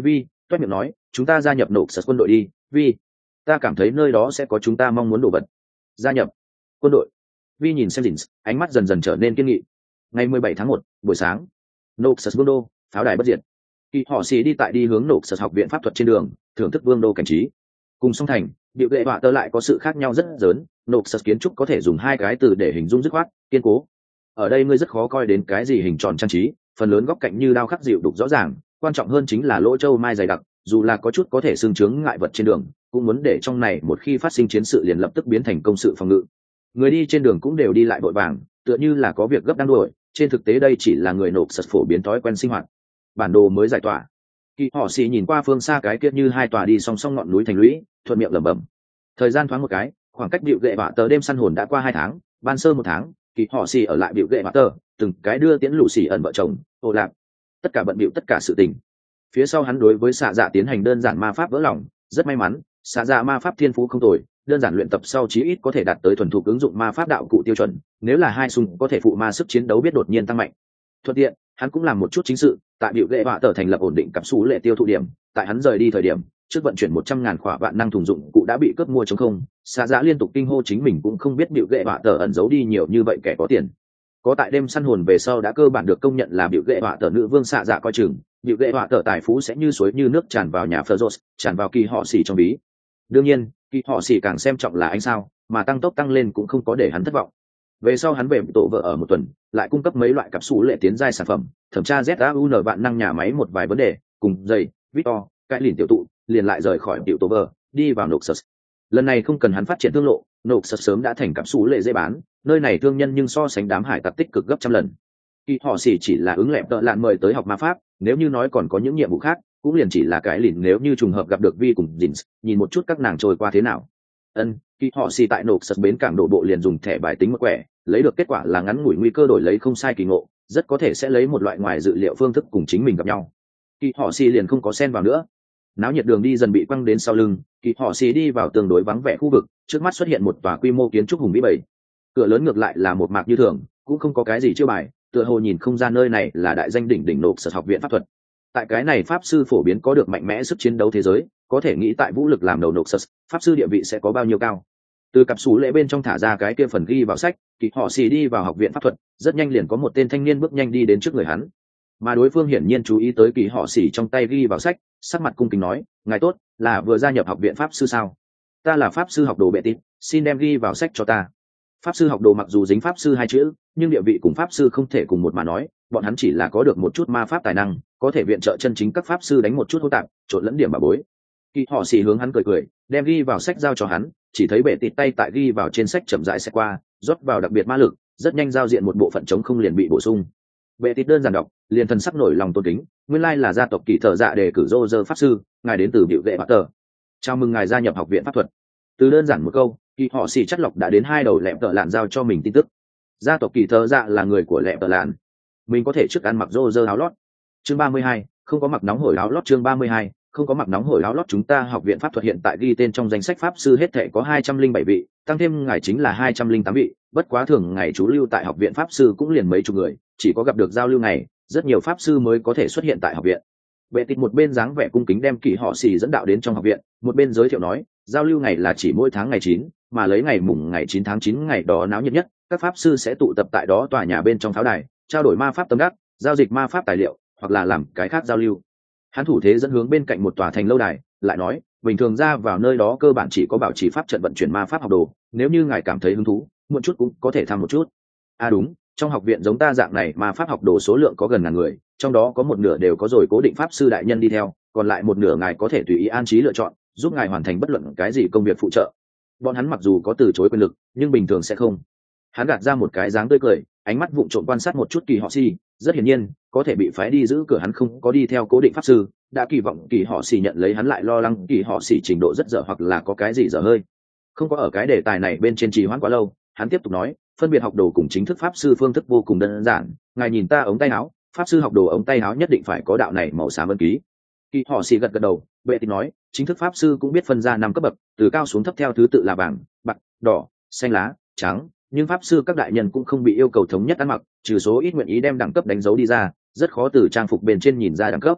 toét miệng nói, chúng ta gia nhập nộp sật quân đội đi, Vi. Ta cảm thấy nơi đó sẽ có chúng ta mong muốn đồ vật. Gia nhập quân đội. Vi nhìn xem Dins, ánh mắt dần dần trở nên kiên nghị. Ngày mười bảy tháng một, buổi sáng, nộp sật vương đô, pháo đài bất diệt. Kỳ họ xì đi tại đi hướng nộp sật học viện pháp thuật trên đường, thưởng thức vương đô cảnh trí. Cùng song thành, biểu vệ họa tơ lại có sự khác nhau rất lớn. Nộp sật kiến trúc có thể dùng hai cái từ để hình dung dứt khoát, kiên cố. Ở đây ngươi rất khó coi đến cái gì hình tròn trang trí, phần lớn góc cạnh như đao khắc dịu đục rõ ràng, quan trọng hơn chính là lỗ châu mai dày đặc, dù là có chút có thể xương chướng ngại vật trên đường, cũng muốn để trong này một khi phát sinh chiến sự liền lập tức biến thành công sự phòng ngự. Người đi trên đường cũng đều đi lại vội vàng, tựa như là có việc gấp đang đuổi, trên thực tế đây chỉ là người nộp sật phổ biến thói quen sinh hoạt. Bản đồ mới giải tỏa. Kỳ họ xì nhìn qua phương xa cái kia như hai tòa đi song song ngọn núi thành lũy, thuận miệng lẩm bẩm. Thời gian thoáng một cái, khoảng cách điệu gệ vạ tờ đêm săn hồn đã qua hai tháng, ban sơ một tháng, kỳ họ xì ở lại điệu gệ vạ tờ, từng cái đưa tiễn lũ xì ẩn vợ chồng, ô lạc, tất cả bận bịu tất cả sự tình. Phía sau hắn đối với xạ dạ tiến hành đơn giản ma pháp vỡ lòng, rất may mắn, xạ dạ ma pháp thiên phú không tồi, đơn giản luyện tập sau chí ít có thể đạt tới thuần thục ứng dụng ma pháp đạo cụ tiêu chuẩn, nếu là hai súng có thể phụ ma sức chiến đấu biết đột nhiên tăng mạnh. Thuận tiện, hắn cũng làm một chút chính sự, tại biểu lệ họa tờ thành lập ổn định cặp số lệ tiêu thụ điểm, tại hắn rời đi thời điểm, trước vận chuyển một trăm ngàn khỏa vạn năng thùng dụng cụ đã bị cướp mua trống không, xạ dạ liên tục kinh hô chính mình cũng không biết biểu lệ họa tờ ẩn giấu đi nhiều như vậy kẻ có tiền. Có tại đêm săn hồn về sau đã cơ bản được công nhận là biểu lệ họa tờ nữ vương xạ dạ coi chừng, biểu lệ họa tờ tài phú sẽ như suối như nước tràn vào nhà Phơ-rốt, tràn vào kỳ họ xỉ trong ví. Đương nhiên, kỳ họ xỉ càng xem trọng là anh sao, mà tăng tốc tăng lên cũng không có để hắn thất vọng. Về sau hắn về tổ vợ ở một tuần, lại cung cấp mấy loại cặp số lệ tiến giai sản phẩm, thẩm tra Z A U N vạn năng nhà máy một vài vấn đề, cùng dây, Victor, cái lìn tiểu tụ, liền lại rời khỏi tiểu tổ vợ, đi vào Noxus. Lần này không cần hắn phát triển thương lộ, Noxus sớm đã thành cặp số lệ dễ bán, nơi này thương nhân nhưng so sánh đám hải tặc tích cực gấp trăm lần. Kỳ họ xỉ chỉ là ứng lẹm tợ lạn mời tới học ma pháp, nếu như nói còn có những nhiệm vụ khác, cũng liền chỉ là cái lìn nếu như trùng hợp gặp được Vi cùng Dins, nhìn một chút các nàng trôi qua thế nào. Ân, kỳ họ xì tại nộp sật bến cảng đổ bộ liền dùng thẻ bài tính một quẻ, lấy được kết quả là ngắn ngủi nguy cơ đổi lấy không sai kỳ ngộ, rất có thể sẽ lấy một loại ngoài dự liệu phương thức cùng chính mình gặp nhau. Kỳ họ xì liền không có xen vào nữa. Náo nhiệt đường đi dần bị quăng đến sau lưng, kỳ họ xì đi vào tương đối vắng vẻ khu vực, trước mắt xuất hiện một tòa quy mô kiến trúc hùng vĩ bầy. Cửa lớn ngược lại là một mạc như thường, cũng không có cái gì chiêu bài, tựa hồ nhìn không ra nơi này là đại danh đỉnh đỉnh nộp sật học viện pháp thuật. Tại cái này pháp sư phổ biến có được mạnh mẽ sức chiến đấu thế giới, có thể nghĩ tại vũ lực làm đầu nộp sật, pháp sư địa vị sẽ có bao nhiêu cao. Từ cặp số lễ bên trong thả ra cái kia phần ghi vào sách, kỳ họ xì đi vào học viện pháp thuật, rất nhanh liền có một tên thanh niên bước nhanh đi đến trước người hắn. Mà đối phương hiển nhiên chú ý tới kỳ họ xì trong tay ghi vào sách, sắc mặt cung kính nói, ngài tốt, là vừa gia nhập học viện pháp sư sao? Ta là pháp sư học đồ bệ tít, xin đem ghi vào sách cho ta. Pháp sư học đồ mặc dù dính pháp sư hai chữ, nhưng địa vị cùng pháp sư không thể cùng một mà nói, bọn hắn chỉ là có được một chút ma pháp tài năng, có thể viện trợ chân chính các pháp sư đánh một chút hô tạp, trộn lẫn điểm bà bối. Kỳ họ xì hướng hắn cười cười, đem ghi vào sách giao cho hắn, chỉ thấy bệ tịt tay tại ghi vào trên sách chậm rãi sẽ qua, rót vào đặc biệt ma lực, rất nhanh giao diện một bộ phận chống không liền bị bổ sung. Bệ tịt đơn giản đọc, liền thần sắc nổi lòng tôn kính, nguyên lai là gia tộc Kỳ thợ dạ đề cử rô rơ pháp sư, ngài đến từ biểu vệ bát tờ. Chào mừng ngài gia nhập học viện pháp thuật. Từ đơn giản một câu, Kỳ họ xì chắt lọc đã đến hai đầu lẹm tợ lạn giao cho mình tin tức. Gia tộc Kỳ thợ dạ là người của lẹm tợ lạn, mình có thể trước ăn mặc rô rơ áo lót. Chương ba mươi hai, không có mặc nóng hổi áo lót. Chương ba mươi hai, không có mặc nóng hổi áo lót. Chúng ta học viện pháp thuật hiện tại ghi tên trong danh sách pháp sư hết thể có hai trăm linh bảy vị, tăng thêm ngài chính là hai trăm linh tám vị, bất quá thường ngày chú lưu tại học viện pháp sư cũng liền mấy chục người, chỉ có gặp được giao lưu ngày, rất nhiều pháp sư mới có thể xuất hiện tại học viện. Bệ tịt một bên dáng vẻ cung kính đem Kỳ họ xì dẫn đạo đến trong học viện, một bên giới thiệu nói, giao lưu ngày là chỉ mỗi tháng ngày chín, mà lấy ngày mùng ngày chín tháng chín ngày đó náo nhiệt nhất, các pháp sư sẽ tụ tập tại đó tòa nhà bên trong pháo đài, trao đổi ma pháp tâm đắc, giao dịch ma pháp tài liệu, hoặc là làm cái khác giao lưu. Hắn thủ thế dẫn hướng bên cạnh một tòa thành lâu đài, lại nói, bình thường ra vào nơi đó cơ bản chỉ có bảo trì pháp trận vận chuyển ma pháp học đồ, nếu như ngài cảm thấy hứng thú, muộn chút cũng có thể tham một chút. À đúng, trong học viện giống ta dạng này ma pháp học đồ số lượng có gần ngàn người, trong đó có một nửa đều có rồi cố định pháp sư đại nhân đi theo, còn lại một nửa ngài có thể tùy ý an trí lựa chọn, giúp ngài hoàn thành bất luận cái gì công việc phụ trợ. Bọn hắn mặc dù có từ chối quyền lực, nhưng bình thường sẽ không. Hắn gạt ra một cái dáng tươi cười, ánh mắt vụng trộm quan sát một chút Kỳ họ xì, rất hiển nhiên, có thể bị phái đi giữ cửa hắn không có đi theo cố định pháp sư, đã kỳ vọng Kỳ họ xì nhận lấy hắn lại lo lắng Kỳ họ xì trình độ rất dở hoặc là có cái gì dở hơi. Không có ở cái đề tài này bên trên trì hoãn quá lâu, hắn tiếp tục nói, phân biệt học đồ cùng chính thức pháp sư phương thức vô cùng đơn giản, ngài nhìn ta ống tay áo, pháp sư học đồ ống tay áo nhất định phải có đạo này màu xám ấn ký. Kỳ họ xì gật gật đầu, bệ tịt nói, chính thức pháp sư cũng biết phân ra năm cấp bậc, từ cao xuống thấp theo thứ tự là vàng, bạc, đỏ, xanh lá, trắng, nhưng pháp sư các đại nhân cũng không bị yêu cầu thống nhất ăn mặc, trừ số ít nguyện ý đem đẳng cấp đánh dấu đi ra, rất khó từ trang phục bên trên nhìn ra đẳng cấp.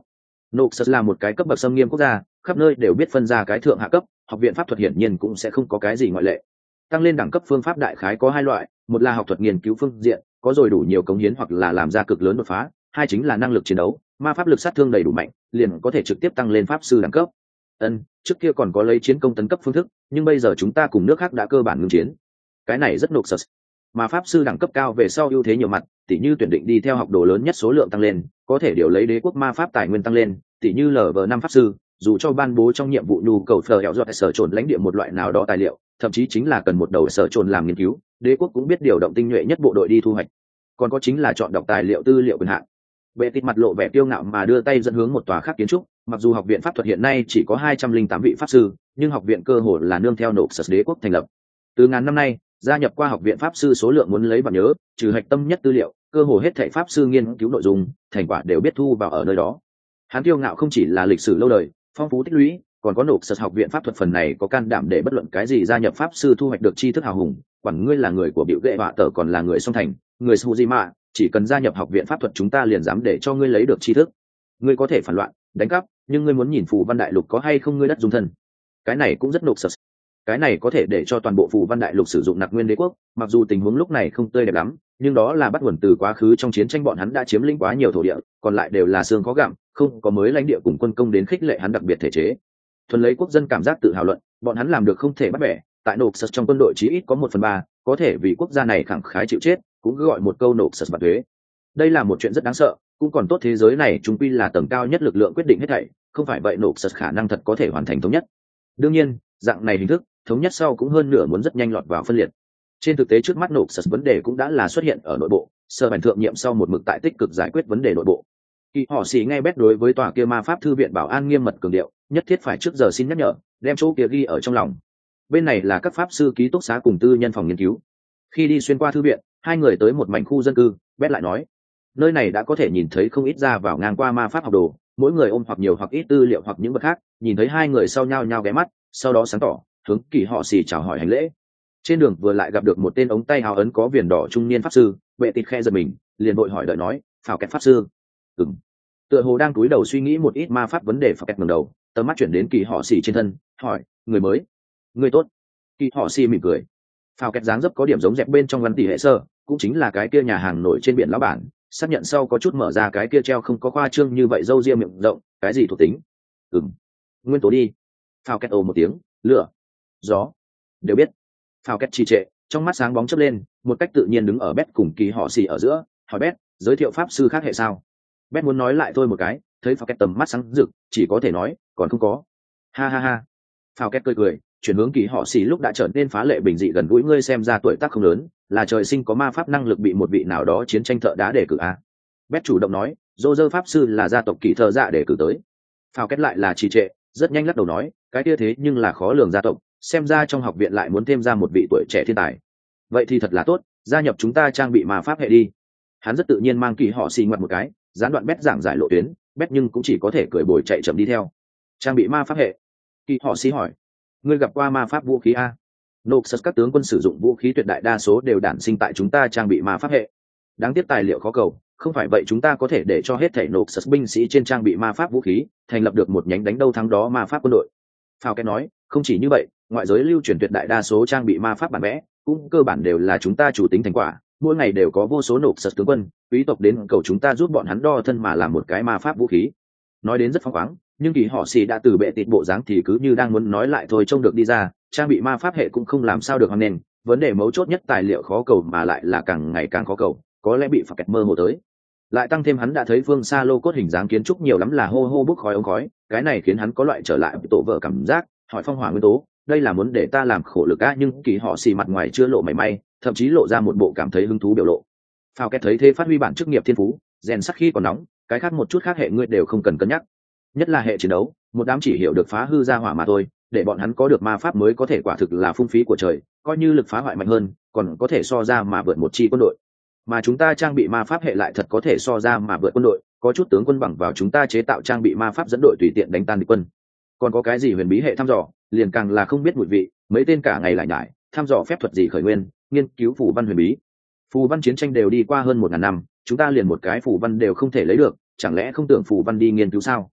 Noxus là một cái cấp bậc xâm nghiêm quốc gia, khắp nơi đều biết phân ra cái thượng hạ cấp, học viện pháp thuật hiển nhiên cũng sẽ không có cái gì ngoại lệ. Tăng lên đẳng cấp phương pháp đại khái có hai loại, một là học thuật nghiên cứu phương diện, có rồi đủ nhiều cống hiến hoặc là làm ra cực lớn đột phá, hai chính là năng lực chiến đấu, ma pháp lực sát thương đầy đủ mạnh, liền có thể trực tiếp tăng lên pháp sư đẳng cấp. Ân, trước kia còn có lấy chiến công tấn cấp phương thức, nhưng bây giờ chúng ta cùng nước khác đã cơ bản ngưng chiến. Cái này rất Noxus. Mà pháp sư đẳng cấp cao về sau ưu thế nhiều mặt, tỉ như tuyển định đi theo học đồ lớn nhất số lượng tăng lên, có thể điều lấy đế quốc ma pháp tài nguyên tăng lên, tỉ như lv năm pháp sư, dù cho ban bố trong nhiệm vụ nhu cầu phờ hẹo dọt sở trồn lãnh địa một loại nào đó tài liệu, thậm chí chính là cần một đầu sở trồn làm nghiên cứu, đế quốc cũng biết điều động tinh nhuệ nhất bộ đội đi thu hoạch. Còn có chính là chọn đọc tài liệu tư liệu quyền hạn. Bệ tịt mặt lộ vẻ kiêu ngạo mà đưa tay dẫn hướng một tòa khác kiến trúc, mặc dù học viện pháp thuật hiện nay chỉ có hai trăm linh tám vị pháp sư, nhưng học viện cơ hồ là nương theo Noxus đế quốc thành lập. Từ ngàn năm nay, gia nhập qua học viện pháp sư số lượng muốn lấy bằng nhớ, trừ hạch tâm nhất tư liệu, cơ hồ hết thảy pháp sư nghiên cứu nội dung, thành quả đều biết thu vào ở nơi đó. Hắn kiêu ngạo không chỉ là lịch sử lâu đời, phong phú tích lũy, còn có Noxus học viện pháp thuật phần này có can đảm để bất luận cái gì gia nhập pháp sư thu hoạch được tri thức hào hùng, quản ngươi là người của biểu vệ họa tờ còn là người song thành, người Sujima, chỉ cần gia nhập học viện pháp thuật chúng ta liền dám để cho ngươi lấy được tri thức. Ngươi có thể phản loạn, đánh cắp, nhưng ngươi muốn nhìn phù văn đại lục có hay không ngươi đất dung thân. Cái này cũng rất Noxus. Cái này có thể để cho toàn bộ phù văn đại lục sử dụng nặc nguyên đế quốc, mặc dù tình huống lúc này không tươi đẹp lắm, nhưng đó là bắt nguồn từ quá khứ trong chiến tranh bọn hắn đã chiếm lĩnh quá nhiều thổ địa, còn lại đều là xương có gặm, không có mới lãnh địa cùng quân công đến khích lệ hắn đặc biệt thể chế. Thuần lấy quốc dân cảm giác tự hào luận, bọn hắn làm được không thể bắt bẻ, tại Noxus trong quân đội chí ít có một phần ba, có thể vì quốc gia này khẳng khái chịu chết, cũng cứ gọi một câu Noxus bạc thuế. Đây là một chuyện rất đáng sợ, cũng còn tốt thế giới này chúng quy là tầng cao nhất lực lượng quyết định hết thảy, không phải vậy Noxus khả năng thật có thể hoàn thành thống nhất. Đương nhiên, dạng này hình thức thống nhất sau cũng hơn nửa muốn rất nhanh lọt vào phân liệt. Trên thực tế trước mắt Noxus vấn đề cũng đã là xuất hiện ở nội bộ, Sở Bản thượng nhiệm sau một mực tại tích cực giải quyết vấn đề nội bộ. Kỳ họ xì nghe bét đối với tòa kia ma pháp thư viện bảo an nghiêm mật cường điệu, nhất thiết phải trước giờ xin nhắc nhở, đem chỗ kia ghi ở trong lòng. Bên này là các pháp sư ký túc xá cùng tư nhân phòng nghiên cứu. Khi đi xuyên qua thư viện, hai người tới một mảnh khu dân cư, bét lại nói, nơi này đã có thể nhìn thấy không ít ra vào ngang qua ma pháp học đồ, mỗi người ôm hoặc nhiều hoặc ít tư liệu hoặc những vật khác, nhìn thấy hai người sau nhau nhau ghé mắt, sau đó sáng tỏ hướng Kỳ họ xì chào hỏi hành lễ. Trên đường vừa lại gặp được một tên ống tay hào ấn có viền đỏ trung niên pháp sư, Bệ Tịt khe giật mình, liền vội hỏi đợi nói, phào kẹt pháp sư. Ừm. Tựa hồ đang cúi đầu suy nghĩ một ít ma pháp vấn đề, phào kẹt ngẩng đầu, tầm mắt chuyển đến Kỳ họ xì trên thân, hỏi, người mới, người tốt. Kỳ họ xì mỉm cười. Phào kẹt dáng dấp có điểm giống dẹp bên trong văn tỷ hệ sơ, cũng chính là cái kia nhà hàng nổi trên biển lão bản, xác nhận sau có chút mở ra cái kia treo không có khoa trương như vậy râu ria miệng rộng, cái gì thuộc tính. Ừm. Nguyên tố đi. Phào kẹt ồ một tiếng, lửa, gió, đều biết. Phào kẹt trì trệ, trong mắt sáng bóng chớp lên, một cách tự nhiên đứng ở Bét cùng Kỳ họ xì ở giữa, hỏi Bét, giới thiệu pháp sư khác hệ sao? Bét muốn nói lại thôi một cái, thấy Phào kẹt tầm mắt sáng rực, chỉ có thể nói, còn không có. Ha ha ha. Phào kẹt cười cười, chuyển hướng Kỳ họ xì lúc đã trở nên phá lệ bình dị gần gũi, ngươi xem ra tuổi tác không lớn, là trời sinh có ma pháp năng lực bị một vị nào đó chiến tranh thợ đá đề cử a. Bét chủ động nói, dô dơ pháp sư là gia tộc Kỳ thợ dạ đề cử tới. Phào kẹt lại là trì trệ, rất nhanh lắc đầu nói, cái kia thế nhưng là khó lường gia tộc, xem ra trong học viện lại muốn thêm ra một vị tuổi trẻ thiên tài. Vậy thì thật là tốt, gia nhập chúng ta trang bị ma pháp hệ đi. Hắn rất tự nhiên mang Kỳ họ xì ngoặt một cái, gián đoạn Bét giảng giải lộ tuyến, Bét nhưng cũng chỉ có thể cười bồi chạy chậm đi theo. Trang bị ma pháp hệ. Kỳ họ xì hỏi, ngươi gặp qua ma pháp vũ khí a? Noxus các tướng quân sử dụng vũ khí tuyệt đại đa số đều đản sinh tại chúng ta trang bị ma pháp hệ. Đáng tiếc tài liệu khó cầu, không phải vậy chúng ta có thể để cho hết thảy Noxus binh sĩ trên trang bị ma pháp vũ khí, thành lập được một nhánh đánh đâu thắng đó ma pháp quân đội. Phao Kẹt nói, không chỉ như vậy, ngoại giới lưu truyền tuyệt đại đa số trang bị ma pháp bản vẽ, cũng cơ bản đều là chúng ta chủ tính thành quả, mỗi ngày đều có vô số Noxus tướng quân, quý tộc đến cầu chúng ta giúp bọn hắn đo thân mà làm một cái ma pháp vũ khí. Nói đến rất phóng khoáng, nhưng Kỳ họ xì đã từ bệ tịt bộ dáng thì cứ như đang muốn nói lại thôi, trông được đi ra, trang bị ma pháp hệ cũng không làm sao được hoang nền, vấn đề mấu chốt nhất tài liệu khó cầu mà lại là càng ngày càng khó cầu, có lẽ bị Phao Kẹt mơ hồ tới. Lại tăng thêm hắn đã thấy phương xa lô cốt hình dáng kiến trúc nhiều lắm là hô hô bốc khói ống khói, cái này khiến hắn có loại trở lại tổ vợ cảm giác, hỏi phong hỏa nguyên tố, đây là muốn để ta làm khổ lực á? Nhưng Kỳ họ xì mặt ngoài chưa lộ mảy may, thậm chí lộ ra một bộ cảm thấy hứng thú biểu lộ. Phao Kẹt thấy thế phát huy bản chức nghiệp thiên phú, rèn sắc khi còn nóng, cái khác một chút khác hệ ngươi đều không cần cân nhắc, nhất là hệ chiến đấu, một đám chỉ hiểu được phá hư ra hỏa mà thôi, để bọn hắn có được ma pháp mới có thể quả thực là phung phí của trời, coi như lực phá hoại mạnh hơn, còn có thể so ra mà vượt một chi quân đội. Mà chúng ta trang bị ma pháp hệ lại thật có thể so ra mà vượt quân đội, có chút tướng quân bằng vào chúng ta chế tạo trang bị ma pháp dẫn đội tùy tiện đánh tan địch quân. Còn có cái gì huyền bí hệ thăm dò, liền càng là không biết mùi vị, mấy tên cả ngày lại nhải, thăm dò phép thuật gì khởi nguyên, nghiên cứu phù văn huyền bí. Phù văn chiến tranh đều đi qua hơn một ngàn năm, chúng ta liền một cái phù văn đều không thể lấy được, chẳng lẽ không tưởng phù văn đi nghiên cứu sao?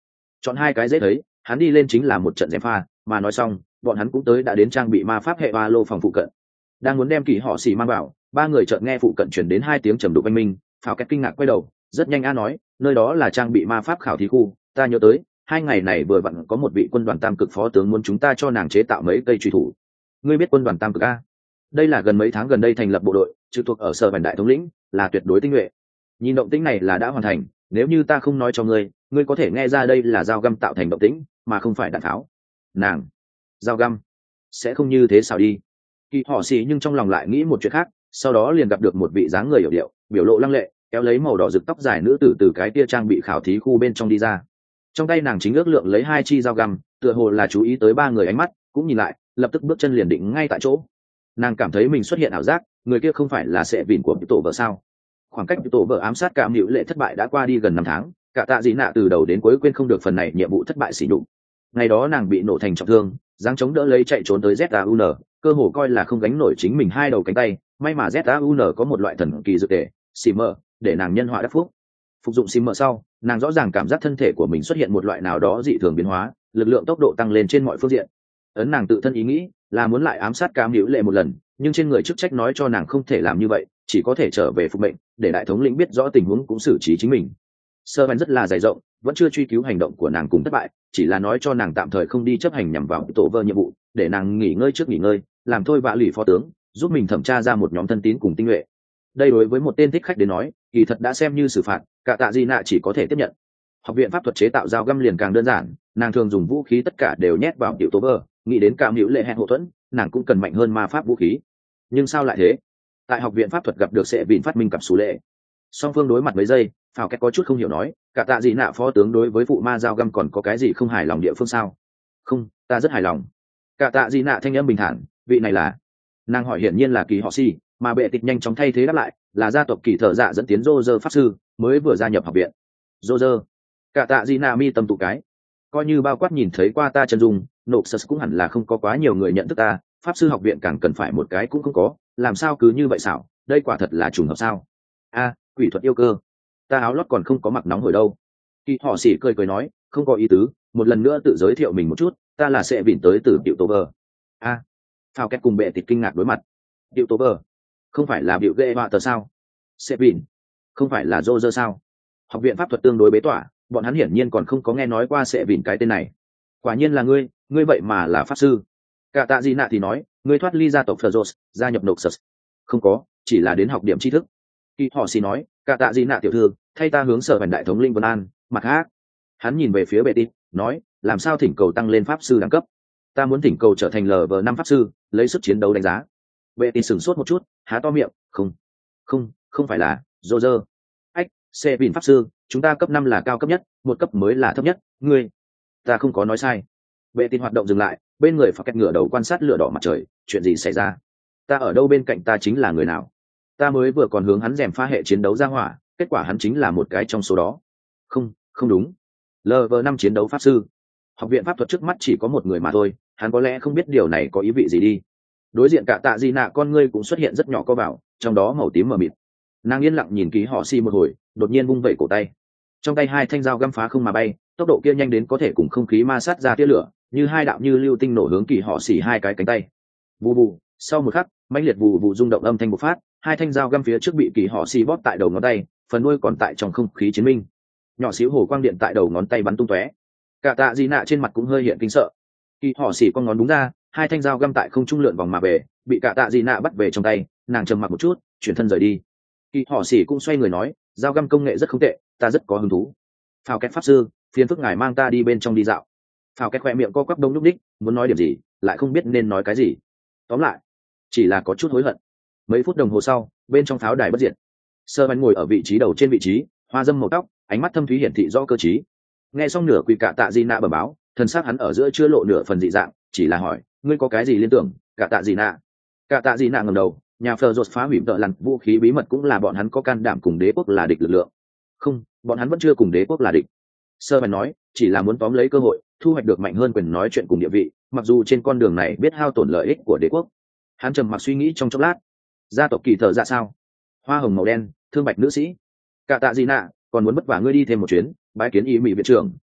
chọn hai cái dễ thấy, hắn đi lên chính là một trận gièm pha, mà nói xong bọn hắn cũng tới đã đến trang bị ma pháp hệ ba lô phòng phụ cận, đang muốn đem kỳ họ xì mang vào, ba người chợt nghe phụ cận chuyển đến hai tiếng trầm đục oanh minh. Phào Kẹt kinh ngạc quay đầu, rất nhanh a nói, nơi đó là trang bị ma pháp khảo thí khu, ta nhớ tới hai ngày này vừa vặn có một vị quân đoàn tam cực phó tướng muốn chúng ta cho nàng chế tạo mấy cây truy thủ. Ngươi biết quân đoàn tam cực a? Đây là gần mấy tháng gần đây thành lập bộ đội, trực thuộc ở sở bản đại thống lĩnh, là tuyệt đối tinh nhuệ. Nhìn động tĩnh này là đã hoàn thành, nếu như ta không nói cho ngươi, ngươi có thể nghe ra đây là dao găm tạo thành động tĩnh, mà không phải đạn tháo. Nàng, dao găm, sẽ không như thế sao đi? Kỳ họ xì nhưng trong lòng lại nghĩ một chuyện khác, sau đó liền gặp được một vị dáng người hiểu điệu, biểu lộ lăng lệ, kéo lấy màu đỏ rực tóc dài nữ tử từ cái tia trang bị khảo thí khu bên trong đi ra. Trong tay nàng chính ước lượng lấy hai chi dao găm, tựa hồ là chú ý tới ba người ánh mắt, cũng nhìn lại, lập tức bước chân liền định ngay tại chỗ. Nàng cảm thấy mình xuất hiện ảo giác, người kia không phải là sệ vỉn của tổ vợ sao? Khoảng cách tổ vợ ám sát cảm hữu lệ thất bại đã qua đi gần năm tháng, cả tạ dị nạ từ đầu đến cuối quên không được phần này nhiệm vụ thất bại xỉ nhục. Ngày đó nàng bị nổ thành trọng thương, giáng chống đỡ lấy chạy trốn tới Z A U N, cơ hồ coi là không gánh nổi chính mình hai đầu cánh tay, may mà Z A U N có một loại thần kỳ dược tề, Simmer, để nàng nhân họa đắc phúc. Phục dụng Simmer sau, nàng rõ ràng cảm giác thân thể của mình xuất hiện một loại nào đó dị thường biến hóa, lực lượng tốc độ tăng lên trên mọi phương diện. Ấn nàng tự thân ý nghĩ, là muốn lại ám sát Cam Hữu Lệ một lần, nhưng trên người chức trách nói cho nàng không thể làm như vậy, chỉ có thể trở về phục mệnh, để đại thống lĩnh biết rõ tình huống cũng xử trí chính mình. Sơ Văn rất là dày rộng, vẫn chưa truy cứu hành động của nàng cùng thất bại, chỉ là nói cho nàng tạm thời không đi chấp hành nhằm vào tổ vơ nhiệm vụ, để nàng nghỉ ngơi trước nghỉ ngơi, làm thôi vạ lì phó tướng, giúp mình thẩm tra ra một nhóm thân tín cùng tinh nhuệ. Đây đối với một tên thích khách đến nói, kỳ thật đã xem như xử phạt, cả tạ di nạ chỉ có thể tiếp nhận. Học viện pháp thuật chế tạo dao găm liền càng đơn giản, nàng thường dùng vũ khí tất cả đều nhét vào tiểu tổ vơ, nghĩ đến Cam Hữu Lệ hẹn hậu thuẫn, nàng cũng cần mạnh hơn ma pháp vũ khí. Nhưng sao lại thế? Tại học viện pháp thuật gặp được sẽ vịn phát minh cặp số lệ. Song phương đối mặt mấy giây, Phào Kẹt có chút không hiểu nói, cả tạ gì nạ phó tướng đối với phụ ma dao găm còn có cái gì không hài lòng địa phương sao? Không, ta rất hài lòng. Cả tạ gì nạ thanh âm bình thản, vị này là. Nàng hỏi hiển nhiên là kỳ họ si, mà bệ tịch nhanh chóng thay thế đáp lại, là gia tộc kỳ thợ dạ dẫn tiến Roger pháp sư, mới vừa gia nhập học viện. Roger. Cả tạ gì nạ mi tâm tụ cái. Coi như bao quát nhìn thấy qua ta chân dung, nộp sơ cũng hẳn là không có quá nhiều người nhận thức ta, pháp sư học viện càng cần phải một cái cũng không có, làm sao cứ như vậy xảo, đây quả thật là trùng hợp sao? A, quỷ thuật yêu cơ. Ta áo lót còn không có mặc nóng hồi đâu. Kỳ họ xỉ cười cười nói, không có ý tứ, một lần nữa tự giới thiệu mình một chút, ta là sẽ vịn tới từ Diệu Tố Vơ. A, Phao Kẹt cùng bệ tịch kinh ngạc đối mặt. Diệu Tố Vơ, không phải là biểu ghê họa tờ sao? Sẽ vịn, không phải là Dô Dơ sao? Học viện pháp thuật tương đối bế tỏa, bọn hắn hiển nhiên còn không có nghe nói qua sẽ vịn cái tên này. Quả nhiên là ngươi, ngươi vậy mà là pháp sư. Cả tạ gì nạ thì nói, ngươi thoát ly gia tộc Phlos, gia nhập nộp sật. Không có, chỉ là đến học điểm tri thức. Kỳ họ xì nói, cả tạ gì nạ tiểu thư, thay ta hướng sở bản đại thống linh Vân An, mặt khác. Hắn nhìn về phía bệ tít, nói, làm sao thỉnh cầu tăng lên pháp sư đẳng cấp? Ta muốn thỉnh cầu trở thành lờ vờ năm pháp sư, lấy sức chiến đấu đánh giá. Bệ tít sửng sốt một chút, há to miệng, không, không, không phải là, dô dơ. Ách, xe vìn pháp sư, chúng ta cấp năm là cao cấp nhất, một cấp mới là thấp nhất, ngươi. Ta không có nói sai. Bệ tít hoạt động dừng lại, bên người phải cách ngửa đầu quan sát lửa đỏ mặt trời, chuyện gì xảy ra? Ta ở đâu bên cạnh ta chính là người nào? Ta mới vừa còn hướng hắn rèm pha hệ chiến đấu ra hỏa, kết quả hắn chính là một cái trong số đó. Không, không đúng. lờ vờ năm chiến đấu pháp sư. Học viện pháp thuật trước mắt chỉ có một người mà thôi, hắn có lẽ không biết điều này có ý vị gì đi. Đối diện cả tạ di nạ con ngươi cũng xuất hiện rất nhỏ co vào, trong đó màu tím mờ mịt. Nàng yên lặng nhìn ký họ si một hồi, đột nhiên vung vẩy cổ tay. Trong tay hai thanh dao găm phá không mà bay, tốc độ kia nhanh đến có thể cùng không khí ma sát ra tia lửa, như hai đạo như lưu tinh nổ hướng kỳ họ xỉ hai cái cánh tay. Vù vù, sau một khắc, mãnh liệt vù vù rung động âm thanh bộc phát, hai thanh dao găm phía trước bị kỳ họ xỉ bóp tại đầu ngón tay, phần đuôi còn tại trong không khí chiến minh. Nhỏ xíu hồ quang điện tại đầu ngón tay bắn tung tóe. Cả tạ di nạ trên mặt cũng hơi hiện kinh sợ. Kỳ họ xỉ con ngón đúng ra, hai thanh dao găm tại không trung lượn vòng mà về, bị cả tạ di nạ bắt về trong tay, nàng trầm mặc một chút, chuyển thân rời đi. Kỳ họ xỉ cũng xoay người nói, dao găm công nghệ rất không tệ, ta rất có hứng thú. Phào Kẹt pháp sư, phiền phức ngài mang ta đi bên trong đi dạo. Phào Kẹt khoe miệng co quắp đông nhúc ních, muốn nói điểm gì lại không biết nên nói cái gì. Tóm lại chỉ là có chút hối hận. Mấy phút đồng hồ sau, bên trong pháo đài bất diệt, Sơ Văn ngồi ở vị trí đầu trên vị trí, hoa dâm màu tóc, ánh mắt thâm thúy hiển thị rõ cơ trí. Nghe xong nửa quỳ cả tạ di nạ bẩm báo, thần sắc hắn ở giữa chưa lộ nửa phần dị dạng, chỉ là hỏi, ngươi có cái gì liên tưởng? Cả tạ di nạ. Cả tạ di nạ ngẩng đầu, nhà Phờ rột phá hủy tợ lằn vũ khí bí mật cũng là bọn hắn có can đảm cùng đế quốc là địch lực lượng. Không, bọn hắn vẫn chưa cùng đế quốc là địch. Sơ Văn nói, chỉ là muốn tóm lấy cơ hội, thu hoạch được mạnh hơn quyền nói chuyện cùng địa vị, mặc dù trên con đường này biết hao tổn lợi ích của đế quốc. Hắn trầm mặc suy nghĩ trong chốc lát. Gia tộc kỳ thợ ra sao? Hoa hồng màu đen, thương bạch nữ sĩ. Cả tạ gì nạ, còn muốn vất vả ngươi đi thêm một chuyến, bái kiến ý mỹ viện trưởng,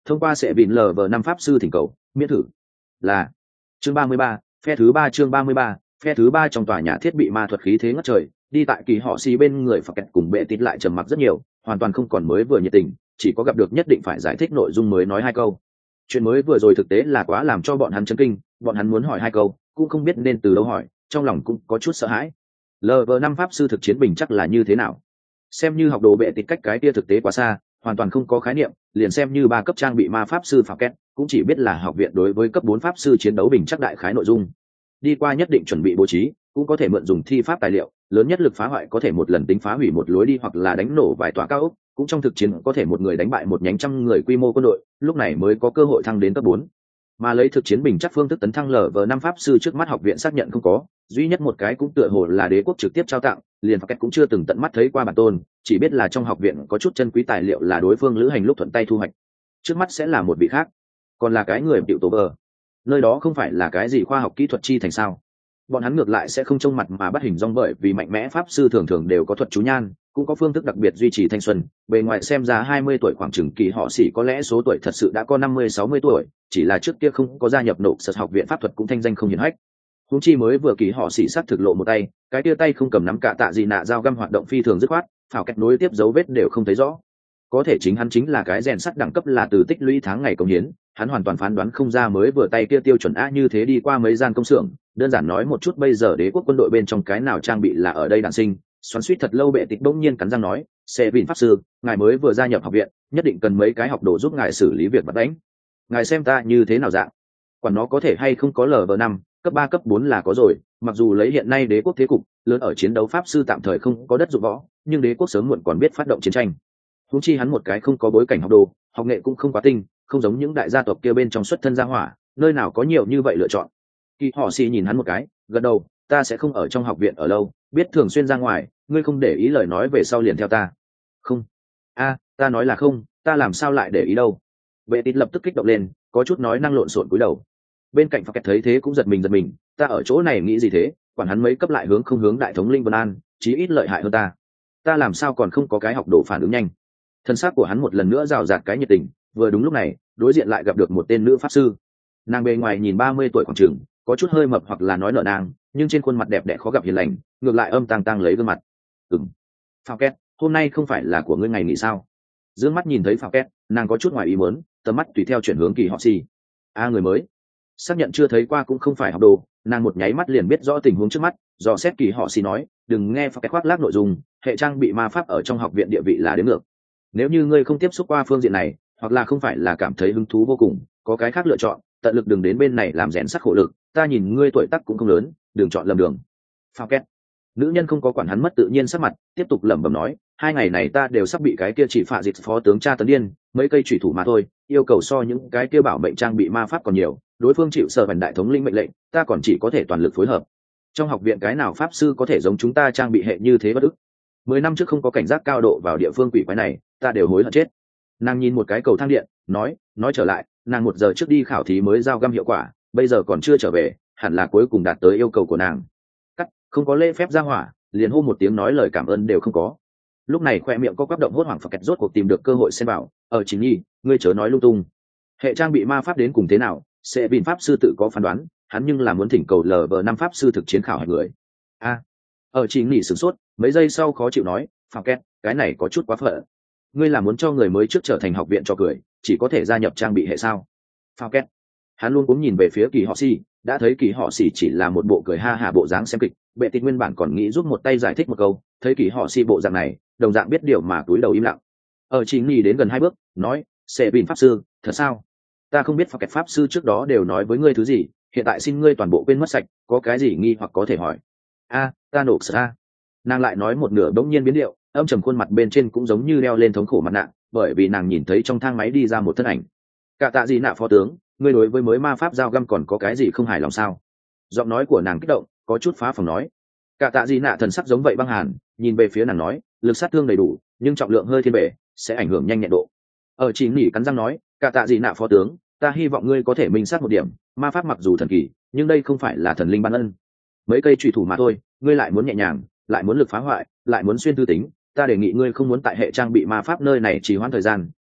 thông qua sẽ bịn lờ vờ năm pháp sư thỉnh cầu miễn thử là chương ba mươi ba, phe thứ ba chương ba mươi ba, phe thứ ba trong tòa nhà thiết bị ma thuật khí thế ngất trời, đi tại kỳ họ xì bên người phật kẹt cùng bệ tít lại trầm mặc rất nhiều, hoàn toàn không còn mới vừa nhiệt tình, chỉ có gặp được nhất định phải giải thích nội dung mới nói hai câu. Chuyện mới vừa rồi thực tế là quá làm cho bọn hắn chấn kinh, bọn hắn muốn hỏi hai câu cũng không biết nên từ đâu hỏi, trong lòng cũng có chút sợ hãi. lv năm pháp sư thực chiến bình chắc là như thế nào? Xem như học đồ bệ tít cách cái kia thực tế quá xa, hoàn toàn không có khái niệm, liền xem như ba cấp trang bị ma pháp sư phạt két cũng chỉ biết là học viện đối với cấp bốn pháp sư chiến đấu bình chắc đại khái nội dung. Đi qua nhất định chuẩn bị bố trí, cũng có thể mượn dùng thi pháp tài liệu, lớn nhất lực phá hoại có thể một lần tính phá hủy một lối đi hoặc là đánh nổ vài tòa cao ốc, cũng trong thực chiến có thể một người đánh bại một nhánh trăm người quy mô quân đội, lúc này mới có cơ hội thăng đến cấp bốn. Mà lấy thực chiến bình chắc phương thức tấn thăng lv năm pháp sư trước mắt học viện xác nhận không có, duy nhất một cái cũng tựa hồ là đế quốc trực tiếp trao tặng, liền phạt két cũng chưa từng tận mắt thấy qua bản tôn, chỉ biết là trong học viện có chút chân quý tài liệu là đối phương lữ hành lúc thuận tay thu hoạch. Trước mắt sẽ là một vị khác, còn là cái người biểu tổ vờ, nơi đó không phải là cái gì khoa học kỹ thuật chi thành sao? Bọn hắn ngược lại sẽ không trông mặt mà bắt hình dong, bởi vì mạnh mẽ pháp sư thường thường đều có thuật chú nhan, cũng có phương thức đặc biệt duy trì thanh xuân, bề ngoài xem ra hai mươi tuổi khoảng chừng, kỳ họ xỉ có lẽ số tuổi thật sự đã có năm mươi sáu mươi tuổi, chỉ là trước kia không có gia nhập nộp sật học viện pháp thuật cũng thanh danh không hiển hách. Huống chi mới vừa kỳ họ xỉ sát thực lộ một tay, cái tia tay không cầm nắm cả tạ gì nạ dao găm hoạt động phi thường dứt khoát, phảo kẹt nối tiếp dấu vết đều không thấy rõ. Có thể chính hắn chính là cái rèn sắt đẳng cấp là từ tích lũy tháng ngày công hiến, hắn hoàn toàn phán đoán không ra mới vừa tay kia tiêu chuẩn a như thế đi qua mấy gian công xưởng, đơn giản nói một chút bây giờ đế quốc quân đội bên trong cái nào trang bị là ở đây đản sinh. Xoắn suýt thật lâu bệ tịch bỗng nhiên cắn răng nói, sẽ vịn pháp sư, ngài mới vừa gia nhập học viện, nhất định cần mấy cái học đồ giúp ngài xử lý việc bắt đánh. Ngài xem ta như thế nào dạng, quản nó có thể hay không có lv năm, cấp ba cấp bốn là có rồi, mặc dù lấy hiện nay đế quốc thế cục lớn ở chiến đấu pháp sư tạm thời không có đất dụng võ, nhưng đế quốc sớm muộn còn biết phát động chiến tranh. Huống chi hắn một cái không có bối cảnh học đồ, học nghệ cũng không quá tinh, không giống những đại gia tộc kia bên trong xuất thân gia hỏa, nơi nào có nhiều như vậy lựa chọn. Kỳ họ xì nhìn hắn một cái, gật đầu, ta sẽ không ở trong học viện ở lâu, biết thường xuyên ra ngoài, ngươi không để ý lời nói về sau liền theo ta. Không, a, ta nói là không, ta làm sao lại để ý đâu. Vệ tít lập tức kích động lên, có chút nói năng lộn xộn cúi đầu. Bên cạnh phật kẹt thấy thế cũng giật mình giật mình, ta ở chỗ này nghĩ gì thế, quản hắn mấy cấp lại hướng không hướng đại thống linh Vân An, chí ít lợi hại hơn ta. Ta làm sao còn không có cái học đồ phản ứng nhanh. Thân xác của hắn một lần nữa rào rạt cái nhiệt tình, vừa đúng lúc này, đối diện lại gặp được một tên nữ pháp sư. Nàng bề ngoài nhìn ba mươi tuổi khoảng chừng, có chút hơi mập hoặc là nói nợ nàng, nhưng trên khuôn mặt đẹp đẽ khó gặp hiền lành, ngược lại âm tang tang lấy gương mặt. Ừm. Phao Két, hôm nay không phải là của ngươi ngày nghỉ sao? Dương mắt nhìn thấy Phao Két, nàng có chút ngoài ý muốn, tầm mắt tùy theo chuyển hướng Kỳ Họ Xì. A người mới. Xác nhận chưa thấy qua cũng không phải học đồ, nàng một nháy mắt liền biết rõ tình huống trước mắt, dò xét Kỳ Họ Xì nói, đừng nghe Phao Két khoác lác nội dung, hệ trang bị ma pháp ở trong học viện địa vị là đến ngược. Nếu như ngươi không tiếp xúc qua phương diện này, hoặc là không phải là cảm thấy hứng thú vô cùng, có cái khác lựa chọn, tận lực đừng đến bên này làm rèn sắc khổ lực, ta nhìn ngươi tuổi tác cũng không lớn, đừng chọn lầm đường. Phao Két. Nữ nhân không có quản hắn mất tự nhiên sắc mặt, tiếp tục lẩm bẩm nói, hai ngày này ta đều sắp bị cái kia chỉ phạ dịch phó tướng tra tấn điên, mấy cây chủy thủ mà thôi, yêu cầu so những cái kia bảo mệnh trang bị ma pháp còn nhiều, đối phương chịu sở bản đại thống linh mệnh lệnh, ta còn chỉ có thể toàn lực phối hợp. Trong học viện cái nào pháp sư có thể giống chúng ta trang bị hệ như thế bất ức. Mười năm trước không có cảnh giác cao độ vào địa phương quỷ quái này, ta đều hối hận chết. Nàng nhìn một cái cầu thang điện, nói, nói trở lại, nàng một giờ trước đi khảo thí mới giao găm hiệu quả, bây giờ còn chưa trở về, hẳn là cuối cùng đạt tới yêu cầu của nàng. Cắt, không có lễ phép ra hỏa, liền hô một tiếng nói lời cảm ơn đều không có. Lúc này khoe miệng có quắp động hốt hoảng phật kẹt rốt cuộc tìm được cơ hội xen vào, ở chính nhi, ngươi chớ nói lung tung. Hệ trang bị ma pháp đến cùng thế nào, sẽ bình pháp sư tự có phán đoán, hắn nhưng là muốn thỉnh cầu lv năm pháp sư thực chiến khảo hạch người. A, ở chính nhi sửng sốt, mấy giây sau khó chịu nói, phật kẹt, cái này có chút quá phận. Ngươi là muốn cho người mới trước trở thành học viện cho cười, chỉ có thể gia nhập trang bị hệ sao? Phao Két. Hắn luôn cũng nhìn về phía Kỳ Họ Xì, đã thấy Kỳ Họ Xì chỉ là một bộ cười ha hả bộ dáng xem kịch, Bệ Tịch nguyên bản còn nghĩ giúp một tay giải thích một câu, thấy Kỳ Họ Xì bộ dạng này, đồng dạng biết điều mà cúi đầu im lặng. Ở Chính Nhi đến gần hai bước, nói, "Sẽ Bình pháp sư, thật sao? Ta không biết Phao Két pháp sư trước đó đều nói với ngươi thứ gì, hiện tại xin ngươi toàn bộ quên mất sạch, có cái gì nghi hoặc có thể hỏi." A, ta nộp sợ a. Nàng lại nói một nửa bỗng nhiên biến điệu, âm trầm khuôn mặt bên trên cũng giống như đeo lên thống khổ mặt nạ, bởi vì nàng nhìn thấy trong thang máy đi ra một thân ảnh. Cả tạ gì nạ phó tướng, ngươi đối với mới ma pháp dao găm còn có cái gì không hài lòng sao? Giọng nói của nàng kích động, có chút phá phòng nói. Cả tạ gì nạ thần sắc giống vậy băng hàn, nhìn về phía nàng nói, lực sát thương đầy đủ, nhưng trọng lượng hơi thiên bể, sẽ ảnh hưởng nhanh nhẹn độ. Ở chỉ nỉ cắn răng nói, cả tạ gì nạ phó tướng, ta hy vọng ngươi có thể minh sát một điểm, ma pháp mặc dù thần kỳ, nhưng đây không phải là thần linh ban ân. Mấy cây chủy thủ mà thôi, ngươi lại muốn nhẹ nhàng, lại muốn lực phá hoại, lại muốn xuyên tư tính, ta đề nghị ngươi không muốn tại hệ trang bị ma pháp nơi này trì hoãn thời gian,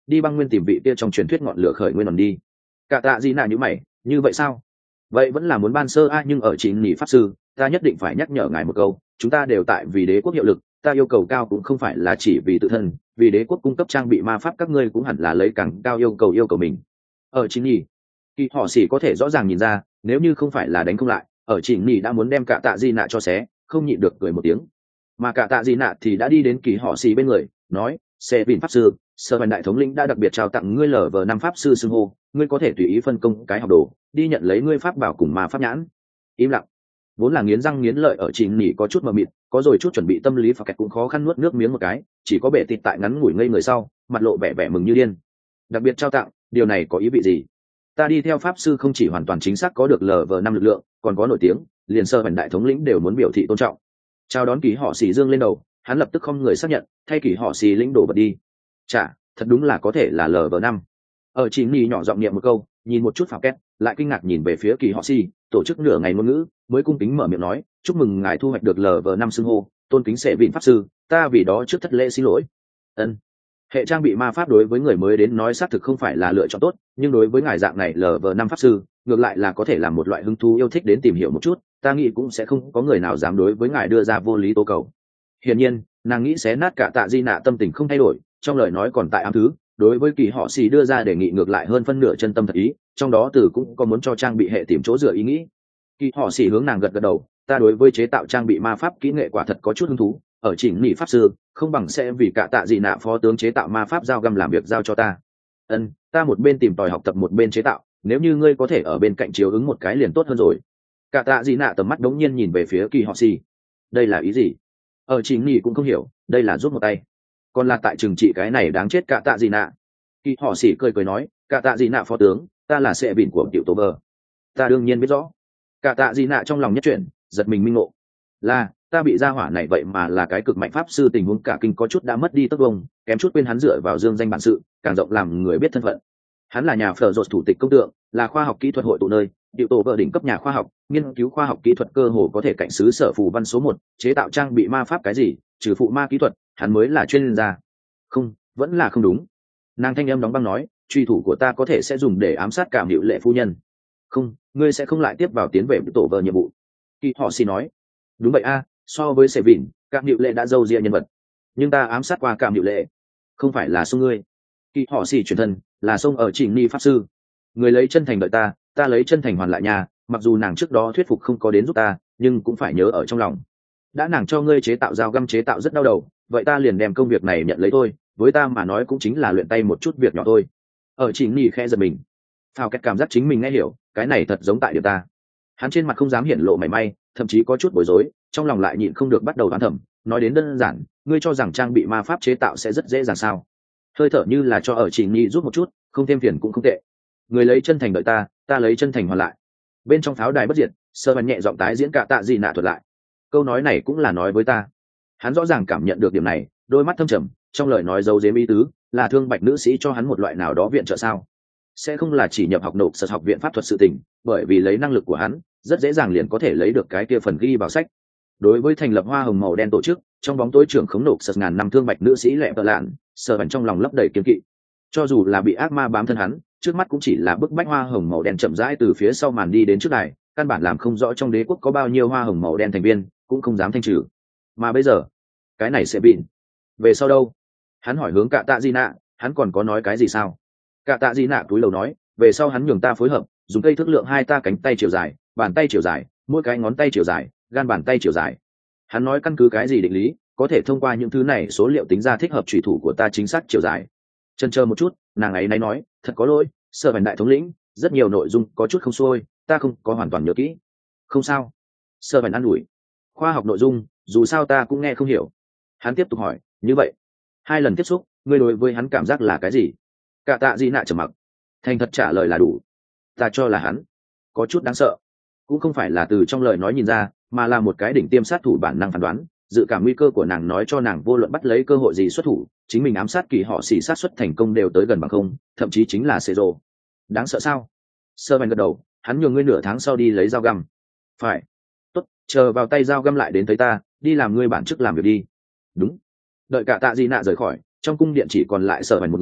đi băng nguyên tìm vị kia trong truyền thuyết ngọn lửa khởi nguyên còn đi. Cả tạ gì nạ như mày, như vậy sao? Vậy vẫn là muốn ban sơ a, nhưng ở chính nhị pháp sư, ta nhất định phải nhắc nhở ngài một câu, chúng ta đều tại vì đế quốc hiệu lực, ta yêu cầu cao cũng không phải là chỉ vì tự thân, vì đế quốc cung cấp trang bị ma pháp các ngươi cũng hẳn là lấy càng cao yêu cầu yêu cầu mình. Ở chính nhị, kỳ họ xỉ có thể rõ ràng nhìn ra, nếu như không phải là đánh không lại, ở chính nhị đã muốn đem cả tạ di nạ cho xé, không nhịn được cười một tiếng. Mà cả tạ di nạ thì đã đi đến kỳ họ xỉ bên người, nói, sẽ vịn pháp sư, sở văn đại thống lĩnh đã đặc biệt trao tặng ngươi lở vờ năm pháp sư xưng hô, ngươi có thể tùy ý phân công cái học đồ đi nhận lấy ngươi pháp bảo cùng ma pháp nhãn. Im lặng. Vốn là nghiến răng nghiến lợi ở trình nỉ có chút mờ mịt, có rồi chút chuẩn bị tâm lý, và kẹt cũng khó khăn nuốt nước miếng một cái, chỉ có bể tịt tại ngắn ngủi ngây người sau, mặt lộ vẻ vẻ mừng như điên. Đặc biệt trao tặng, điều này có ý vị gì? Ta đi theo pháp sư không chỉ hoàn toàn chính xác có được lở vờ năm lực lượng, còn có nổi tiếng, liền sơ văn đại thống lĩnh đều muốn biểu thị tôn trọng. Chào đón kỳ họ xì dương lên đầu, hắn lập tức không người xác nhận, thay kỳ họ xì lĩnh đổ bật đi. Chả, thật đúng là có thể là lở vờ năm. Ở chính nỉ nhỏ giọng niệm một câu, nhìn một chút phào két, lại kinh ngạc nhìn về phía kỳ họ xì, tổ chức nửa ngày ngôn ngữ mới cung kính mở miệng nói, chúc mừng ngài thu hoạch được lở vờ năm xưng hô, tôn kính sẽ vịn pháp sư, ta vì đó trước thất lễ xin lỗi. Ân. Hệ trang bị ma pháp đối với người mới đến nói xác thực không phải là lựa chọn tốt, nhưng đối với ngài dạng này lở vờ năm pháp sư, ngược lại là có thể làm một loại hứng thú yêu thích đến tìm hiểu một chút, ta nghĩ cũng sẽ không có người nào dám đối với ngài đưa ra vô lý tố cầu. Hiển nhiên, nàng nghĩ xé nát cả tạ di nạ tâm tình không thay đổi, trong lời nói còn tại ám thứ, đối với kỳ họ xì đưa ra đề nghị ngược lại hơn phân nửa chân tâm thật ý, trong đó từ cũng có muốn cho trang bị hệ tìm chỗ dựa ý nghĩ. Kỳ họ xì hướng nàng gật gật đầu, ta đối với chế tạo trang bị ma pháp kỹ nghệ quả thật có chút hứng thú, ở chỉnh nỉ pháp sư không bằng sẽ vì cả tạ dị nạ phó tướng chế tạo ma pháp dao găm làm việc giao cho ta. Ân, ta một bên tìm tòi học tập một bên chế tạo, nếu như ngươi có thể ở bên cạnh chiếu ứng một cái liền tốt hơn rồi. Cả tạ dị nạ tầm mắt đống nhiên nhìn về phía kỳ họ xì, đây là ý gì? Ở chỉnh nỉ cũng không hiểu, đây là giúp một tay, còn là tại trừng trị cái này đáng chết cả tạ dị nạ. Kỳ họ xì cười cười nói, cả tạ dị nạ phó tướng, ta là sệ bỉn của tiểu tổ vờ, ta đương nhiên biết rõ. Cả tạ dị nạ trong lòng nhất chuyển, giật mình minh ngộ, là ta bị gia hỏa này vậy mà là cái cực mạnh pháp sư, tình huống cả kinh có chút đã mất đi tốc vông, kém chút quên hắn dựa vào dương danh bản sự càng rộng làm người biết thân phận. Hắn là nhà phở rột thủ tịch công tượng, là khoa học kỹ thuật hội tụ nơi tiểu tổ vợ đỉnh cấp nhà khoa học, nghiên cứu khoa học kỹ thuật cơ hồ có thể cạnh xứ sở phù văn số một, chế tạo trang bị ma pháp cái gì trừ phụ ma kỹ thuật hắn mới là chuyên gia. Không, vẫn là không đúng. Nàng thanh âm đóng băng nói, truy thủ của ta có thể sẽ dùng để ám sát cảm hiệu lệ phu nhân. Không, ngươi sẽ không lại tiếp vào tiến về tổ vợ nhiệm vụ. Kỳ họ xin nói, đúng vậy a, so với sệ vịn, cảm hiệu lệ đã dâu ria nhân vật, nhưng ta ám sát qua cảm hiệu lệ không phải là sông ngươi. Kỳ họ xì truyền thân là sông ở chỉnh ni pháp sư, người lấy chân thành đợi ta, ta lấy chân thành hoàn lại nhà, mặc dù nàng trước đó thuyết phục không có đến giúp ta, nhưng cũng phải nhớ ở trong lòng. Đã nàng cho ngươi chế tạo dao găm chế tạo rất đau đầu, vậy ta liền đem công việc này nhận lấy thôi, với ta mà nói cũng chính là luyện tay một chút việc nhỏ thôi. Ở chỉnh ni khẽ giật mình, phào cách cảm giác chính mình nghe hiểu, cái này thật giống tại điều ta. Hắn trên mặt không dám hiển lộ mảy may, thậm chí có chút bối rối, trong lòng lại nhịn không được bắt đầu đoán thầm, nói đến đơn giản, ngươi cho rằng trang bị ma pháp chế tạo sẽ rất dễ dàng sao? Hơi thở như là cho ở chỉnh ni rút một chút, không thêm phiền cũng không tệ. Người lấy chân thành đợi ta, ta lấy chân thành hoàn lại. Bên trong pháo đài bất diệt, sơ văn nhẹ giọng tái diễn cả tạ gì nạ thuật lại. Câu nói này cũng là nói với ta. Hắn rõ ràng cảm nhận được điểm này, đôi mắt thâm trầm, trong lời nói giấu giếm ý tứ, là thương bạch nữ sĩ cho hắn một loại nào đó viện trợ sao? Sẽ không là chỉ nhập học nộp sở học viện pháp thuật sự tình, bởi vì lấy năng lực của hắn, rất dễ dàng liền có thể lấy được cái kia phần ghi vào sách. Đối với thành lập hoa hồng màu đen tổ chức, trong bóng tối trưởng khống nộp sở ngàn năm thương bạch nữ sĩ lẹ vợ lạn, sơ văn trong lòng lấp đầy kiên kỵ. Cho dù là bị ác ma bám thân hắn, trước mắt cũng chỉ là bức bách hoa hồng màu đen chậm rãi từ phía sau màn đi đến trước này, căn bản làm không rõ trong đế quốc có bao nhiêu hoa hồng màu đen thành viên, cũng không dám thanh trừ. Mà bây giờ, cái này sẽ bịn. Về sau đâu? Hắn hỏi hướng cả tạ di nạ, hắn còn có nói cái gì sao? Cả tạ di nạ túi lầu nói, về sau hắn nhường ta phối hợp, dùng cây thước lượng hai ta cánh tay chiều dài, bàn tay chiều dài, mỗi cái ngón tay chiều dài, gan bàn tay chiều dài. Hắn nói căn cứ cái gì định lý, có thể thông qua những thứ này số liệu tính ra thích hợp chủy thủ của ta chính xác chiều dài. Chần chờ một chút, nàng ấy nay nói, thật có lỗi, sở văn đại thống lĩnh, rất nhiều nội dung có chút không xuôi, ta không có hoàn toàn nhớ kỹ. Không sao. Sở văn an ủi, khoa học nội dung, dù sao ta cũng nghe không hiểu. Hắn tiếp tục hỏi, như vậy, hai lần tiếp xúc, ngươi đối với hắn cảm giác là cái gì? Cả tạ gì nạ trầm mặc, thành thật trả lời là đủ. Ta cho là hắn có chút đáng sợ, cũng không phải là từ trong lời nói nhìn ra, mà là một cái đỉnh tiêm sát thủ bản năng phán đoán. Dự cảm nguy cơ của nàng nói cho nàng vô luận bắt lấy cơ hội gì xuất thủ, chính mình ám sát kỳ họ xỉ sát xuất thành công đều tới gần bằng không, thậm chí chính là xê rô. Đáng sợ sao? Sơ văn gật đầu, hắn nhường ngươi nửa tháng sau đi lấy dao găm. Phải. Tốt, chờ vào tay dao găm lại đến tới ta, đi làm ngươi bản chức làm việc đi. Đúng. Đợi cả tạ di nạ rời khỏi, trong cung điện chỉ còn lại Sở Văn một người,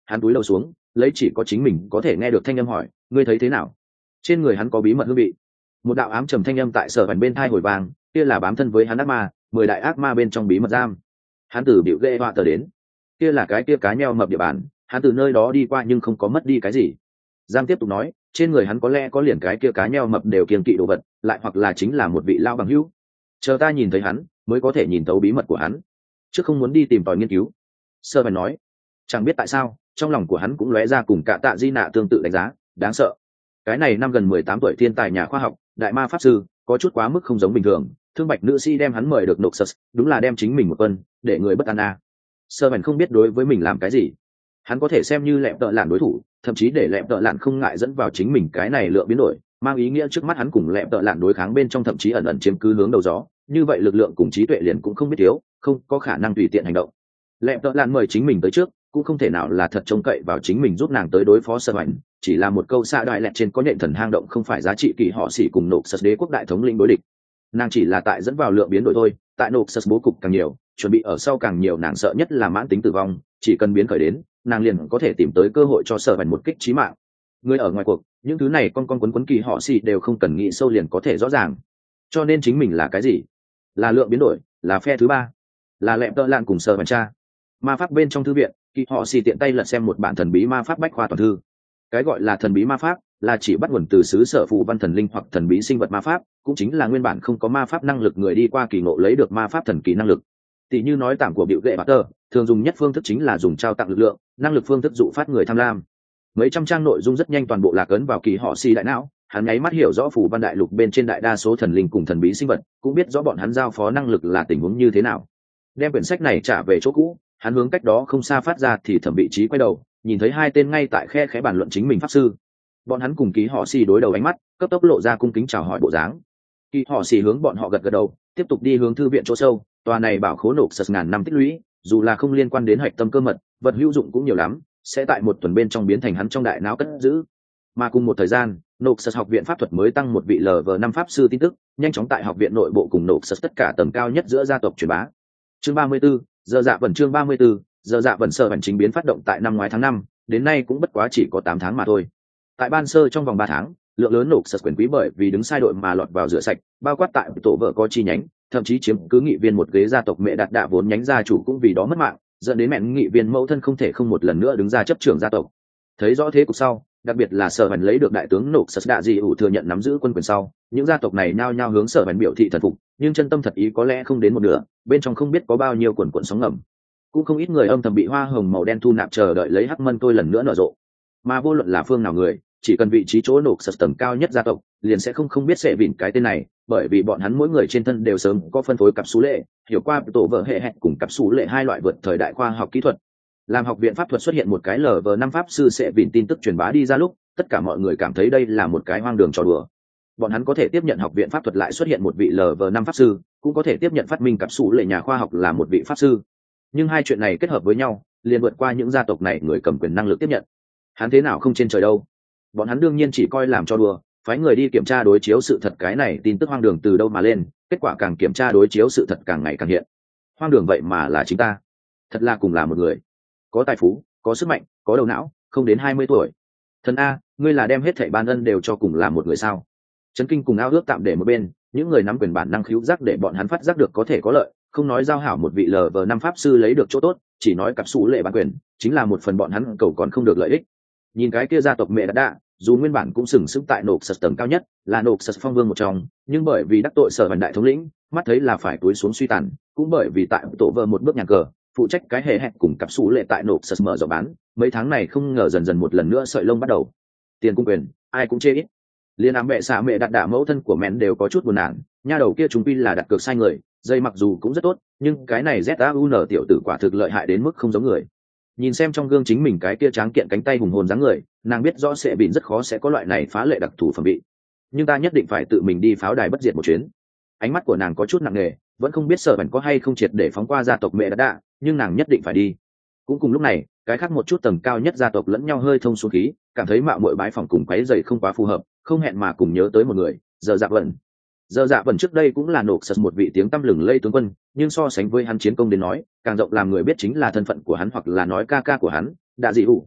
hắn cúi đầu xuống lấy chỉ có chính mình có thể nghe được thanh âm hỏi ngươi thấy thế nào? Trên người hắn có bí mật hương vị. Một đạo ám trầm thanh âm tại sở vành bên thai hồi vàng, kia là bám thân với hắn ác ma, mười đại ác ma bên trong bí mật giam. Hắn từ biểu ghê họa tờ đến, kia là cái kia cá nheo mập địa bàn, hắn từ nơi đó đi qua nhưng không có mất đi cái gì. Giang tiếp tục nói, trên người hắn có lẽ có liền cái kia cá nheo mập đều kiêng kỵ đồ vật, lại hoặc là chính là một vị lao bằng hữu. Chờ ta nhìn thấy hắn, mới có thể nhìn thấu bí mật của hắn. Chứ không muốn đi tìm tòi nghiên cứu. Sơ vành nói, chẳng biết tại sao, trong lòng của hắn cũng lóe ra cùng cả tạ di nạ tương tự đánh giá, đáng sợ. Cái này năm gần mười tám tuổi thiên tài nhà khoa học, đại ma pháp sư, có chút quá mức không giống bình thường. Thương bạch nữ sĩ đem hắn mời được Noxus, đúng là đem chính mình một quân, để người bất an a. Sơ vành không biết đối với mình làm cái gì, hắn có thể xem như lẹm tợ lạn đối thủ, thậm chí để lẹm tợ lạn không ngại dẫn vào chính mình cái này lượng biến đổi, mang ý nghĩa trước mắt hắn cùng lẹm tợ lạn đối kháng bên trong thậm chí ẩn ẩn chiếm cứ hướng đầu gió, như vậy lực lượng cùng trí tuệ liền cũng không biết thiếu, không có khả năng tùy tiện hành động. Lẹm tợ lạn mời chính mình tới trước, cũng không thể nào là thật trông cậy vào chính mình giúp nàng tới đối phó Sơ vành, chỉ là một câu xạ đại lẹt trên có nhện thần hang động không phải giá trị kỳ họ xỉ cùng nộp sật đế quốc đại thống lĩnh đối địch. Nàng chỉ là tại dẫn vào lượng biến đổi thôi, tại nộp sật bố cục càng nhiều, chuẩn bị ở sau càng nhiều, nàng sợ nhất là mãn tính tử vong, chỉ cần biến khởi đến, nàng liền có thể tìm tới cơ hội cho Sở vành một kích chí mạng. Người ở ngoài cuộc, những thứ này con con quấn quấn kỳ họ xì đều không cần nghĩ sâu liền có thể rõ ràng. Cho nên chính mình là cái gì? Là lượng biến đổi, là phe thứ ba, là lẹm tợ lạn cùng Sở vành cha. Ma pháp bên trong thư viện, kỳ họ xì tiện tay lật xem một bản thần bí ma pháp bách khoa toàn thư. Cái gọi là thần bí ma pháp là chỉ bắt nguồn từ xứ sở phù văn thần linh hoặc thần bí sinh vật ma pháp, cũng chính là nguyên bản không có ma pháp năng lực người đi qua kỳ ngộ lấy được ma pháp thần kỳ năng lực. Tỷ như nói tạm của biểu gệ Butter, thường dùng nhất phương thức chính là dùng trao tặng lực lượng, năng lực phương thức dụ phát người tham lam. Mấy trăm trang nội dung rất nhanh toàn bộ lạc ấn vào kỳ họ xì đại não, hắn nháy mắt hiểu rõ phù văn đại lục bên trên đại đa số thần linh cùng thần bí sinh vật, cũng biết rõ bọn hắn giao phó năng lực là tình huống như thế nào. Đem quyển sách này trả về chỗ cũ, hắn hướng cách đó không xa phát ra thì thẩm vị trí quay đầu, nhìn thấy hai tên ngay tại khe khẽ bàn luận chính mình pháp sư. Bọn hắn cùng kỳ họ xì đối đầu ánh mắt, cấp tốc lộ ra cung kính chào hỏi bộ dáng. Kỳ họ xì hướng bọn họ gật gật đầu, tiếp tục đi hướng thư viện chỗ sâu. Tòa này bảo khố nộp sật ngàn năm tích lũy, dù là không liên quan đến hạch tâm cơ mật, vật hữu dụng cũng nhiều lắm, sẽ tại một tuần bên trong biến thành hắn trong đại não cất giữ. Mà cùng một thời gian, nộp sật học viện pháp thuật mới tăng một vị lờ vờ năm pháp sư tin tức, nhanh chóng tại học viện nội bộ cùng nộp sật tất cả tầng cao nhất giữa gia tộc truyền bá. Chương ba mươi 34, giờ dạ vần chương ba mươi 34, giờ dạ vần sở bản chính biến phát động tại năm ngoái tháng năm, đến nay cũng bất quá chỉ có tám tháng mà thôi. Tại ban sơ trong vòng ba tháng, lượng lớn nộp sật quyền quý bởi vì đứng sai đội mà lọt vào rửa sạch, bao quát tại tổ vợ có chi nhánh, thậm chí chiếm cứ nghị viên một ghế gia tộc mẹ đạt đạ vốn nhánh gia chủ cũng vì đó mất mạng, dẫn đến mẹ nghị viên mẫu thân không thể không một lần nữa đứng ra chấp trưởng gia tộc. Thấy rõ thế cục sau, đặc biệt là sở bản lấy được đại tướng nộp sật đạ dị ủ thừa nhận nắm giữ quân quyền sau, những gia tộc này nhao nhao hướng sở bản biểu thị thần phục, nhưng chân tâm thật ý có lẽ không đến một nửa, bên trong không biết có bao nhiêu quần quần sóng ngầm. Cũng không ít người âm thầm bị hoa hồng màu đen thu nạp chờ đợi lấy hắc mân tôi lần nữa nở rộ. Mà vô luận là phương nào người, chỉ cần vị trí chỗ nộp sật tầng cao nhất gia tộc, liền sẽ không không biết sẽ vịn cái tên này, bởi vì bọn hắn mỗi người trên thân đều sớm có phân phối cặp số lệ, hiểu qua tổ vợ hệ hẹn cùng cặp số lệ hai loại vượt thời đại khoa học kỹ thuật. Làm học viện pháp thuật xuất hiện một cái lờ vờ năm pháp sư sẽ vịn tin tức truyền bá đi ra lúc, tất cả mọi người cảm thấy đây là một cái hoang đường trò đùa. Bọn hắn có thể tiếp nhận học viện pháp thuật lại xuất hiện một vị lờ vờ năm pháp sư, cũng có thể tiếp nhận phát minh cặp số lệ nhà khoa học là một vị pháp sư. Nhưng hai chuyện này kết hợp với nhau, liền vượt qua những gia tộc này người cầm quyền năng lực tiếp nhận. Hắn thế nào không trên trời đâu? Bọn hắn đương nhiên chỉ coi làm cho đùa, phái người đi kiểm tra đối chiếu sự thật cái này tin tức hoang đường từ đâu mà lên, kết quả càng kiểm tra đối chiếu sự thật càng ngày càng hiện. Hoang đường vậy mà là chính ta. Thật là cùng là một người. Có tài phú, có sức mạnh, có đầu não, không đến hai mươi tuổi. Thần A, ngươi là đem hết thảy ban ân đều cho cùng là một người sao? Chấn kinh cùng ao ước tạm để một bên, những người nắm quyền bản năng khíu giác để bọn hắn phát giác được có thể có lợi, không nói giao hảo một vị lờ vờ năm pháp sư lấy được chỗ tốt, chỉ nói cặp số lệ bản quyền, chính là một phần bọn hắn cầu còn không được lợi ích. Nhìn cái kia gia tộc mẹ đã đạ, dù nguyên bản cũng sừng sững tại nộp sật tầng cao nhất, là nộp sật phong vương một trong, nhưng bởi vì đắc tội sở bản đại thống lĩnh, mắt thấy là phải túi xuống suy tàn, cũng bởi vì tại tổ vợ một bước nhàn cờ, phụ trách cái hệ hẹn cùng cặp số lệ tại nộp sật mở rộng bán, mấy tháng này không ngờ dần dần một lần nữa sợi lông bắt đầu. Tiền cung quyền, ai cũng chê ít. Liên ám mẹ xạ mẹ đặt đả mẫu thân của mẹn đều có chút buồn nản, nha đầu kia chúng pi là đặt cược sai người, dây mặc dù cũng rất tốt, nhưng cái này zun tiểu tử quả thực lợi hại đến mức không giống người. Nhìn xem trong gương chính mình cái kia tráng kiện cánh tay hùng hồn dáng người, nàng biết rõ sẽ bị rất khó sẽ có loại này phá lệ đặc thù phẩm vị, nhưng ta nhất định phải tự mình đi pháo đài bất diệt một chuyến. Ánh mắt của nàng có chút nặng nề, vẫn không biết sở bản có hay không triệt để phóng qua gia tộc mẹ đã đạ, nhưng nàng nhất định phải đi. Cũng cùng lúc này, cái khác một chút tầng cao nhất gia tộc lẫn nhau hơi thông xuống khí, cảm thấy mạo muội bái phòng cùng quấy rầy không quá phù hợp, không hẹn mà cùng nhớ tới một người, giờ dạ vận. Giờ dạ vận trước đây cũng là nộp sật một vị tiếng tăm lừng lây tướng quân, nhưng so sánh với hắn chiến công đến nói, càng rộng làm người biết chính là thân phận của hắn hoặc là nói ca ca của hắn, đạ dị ủ,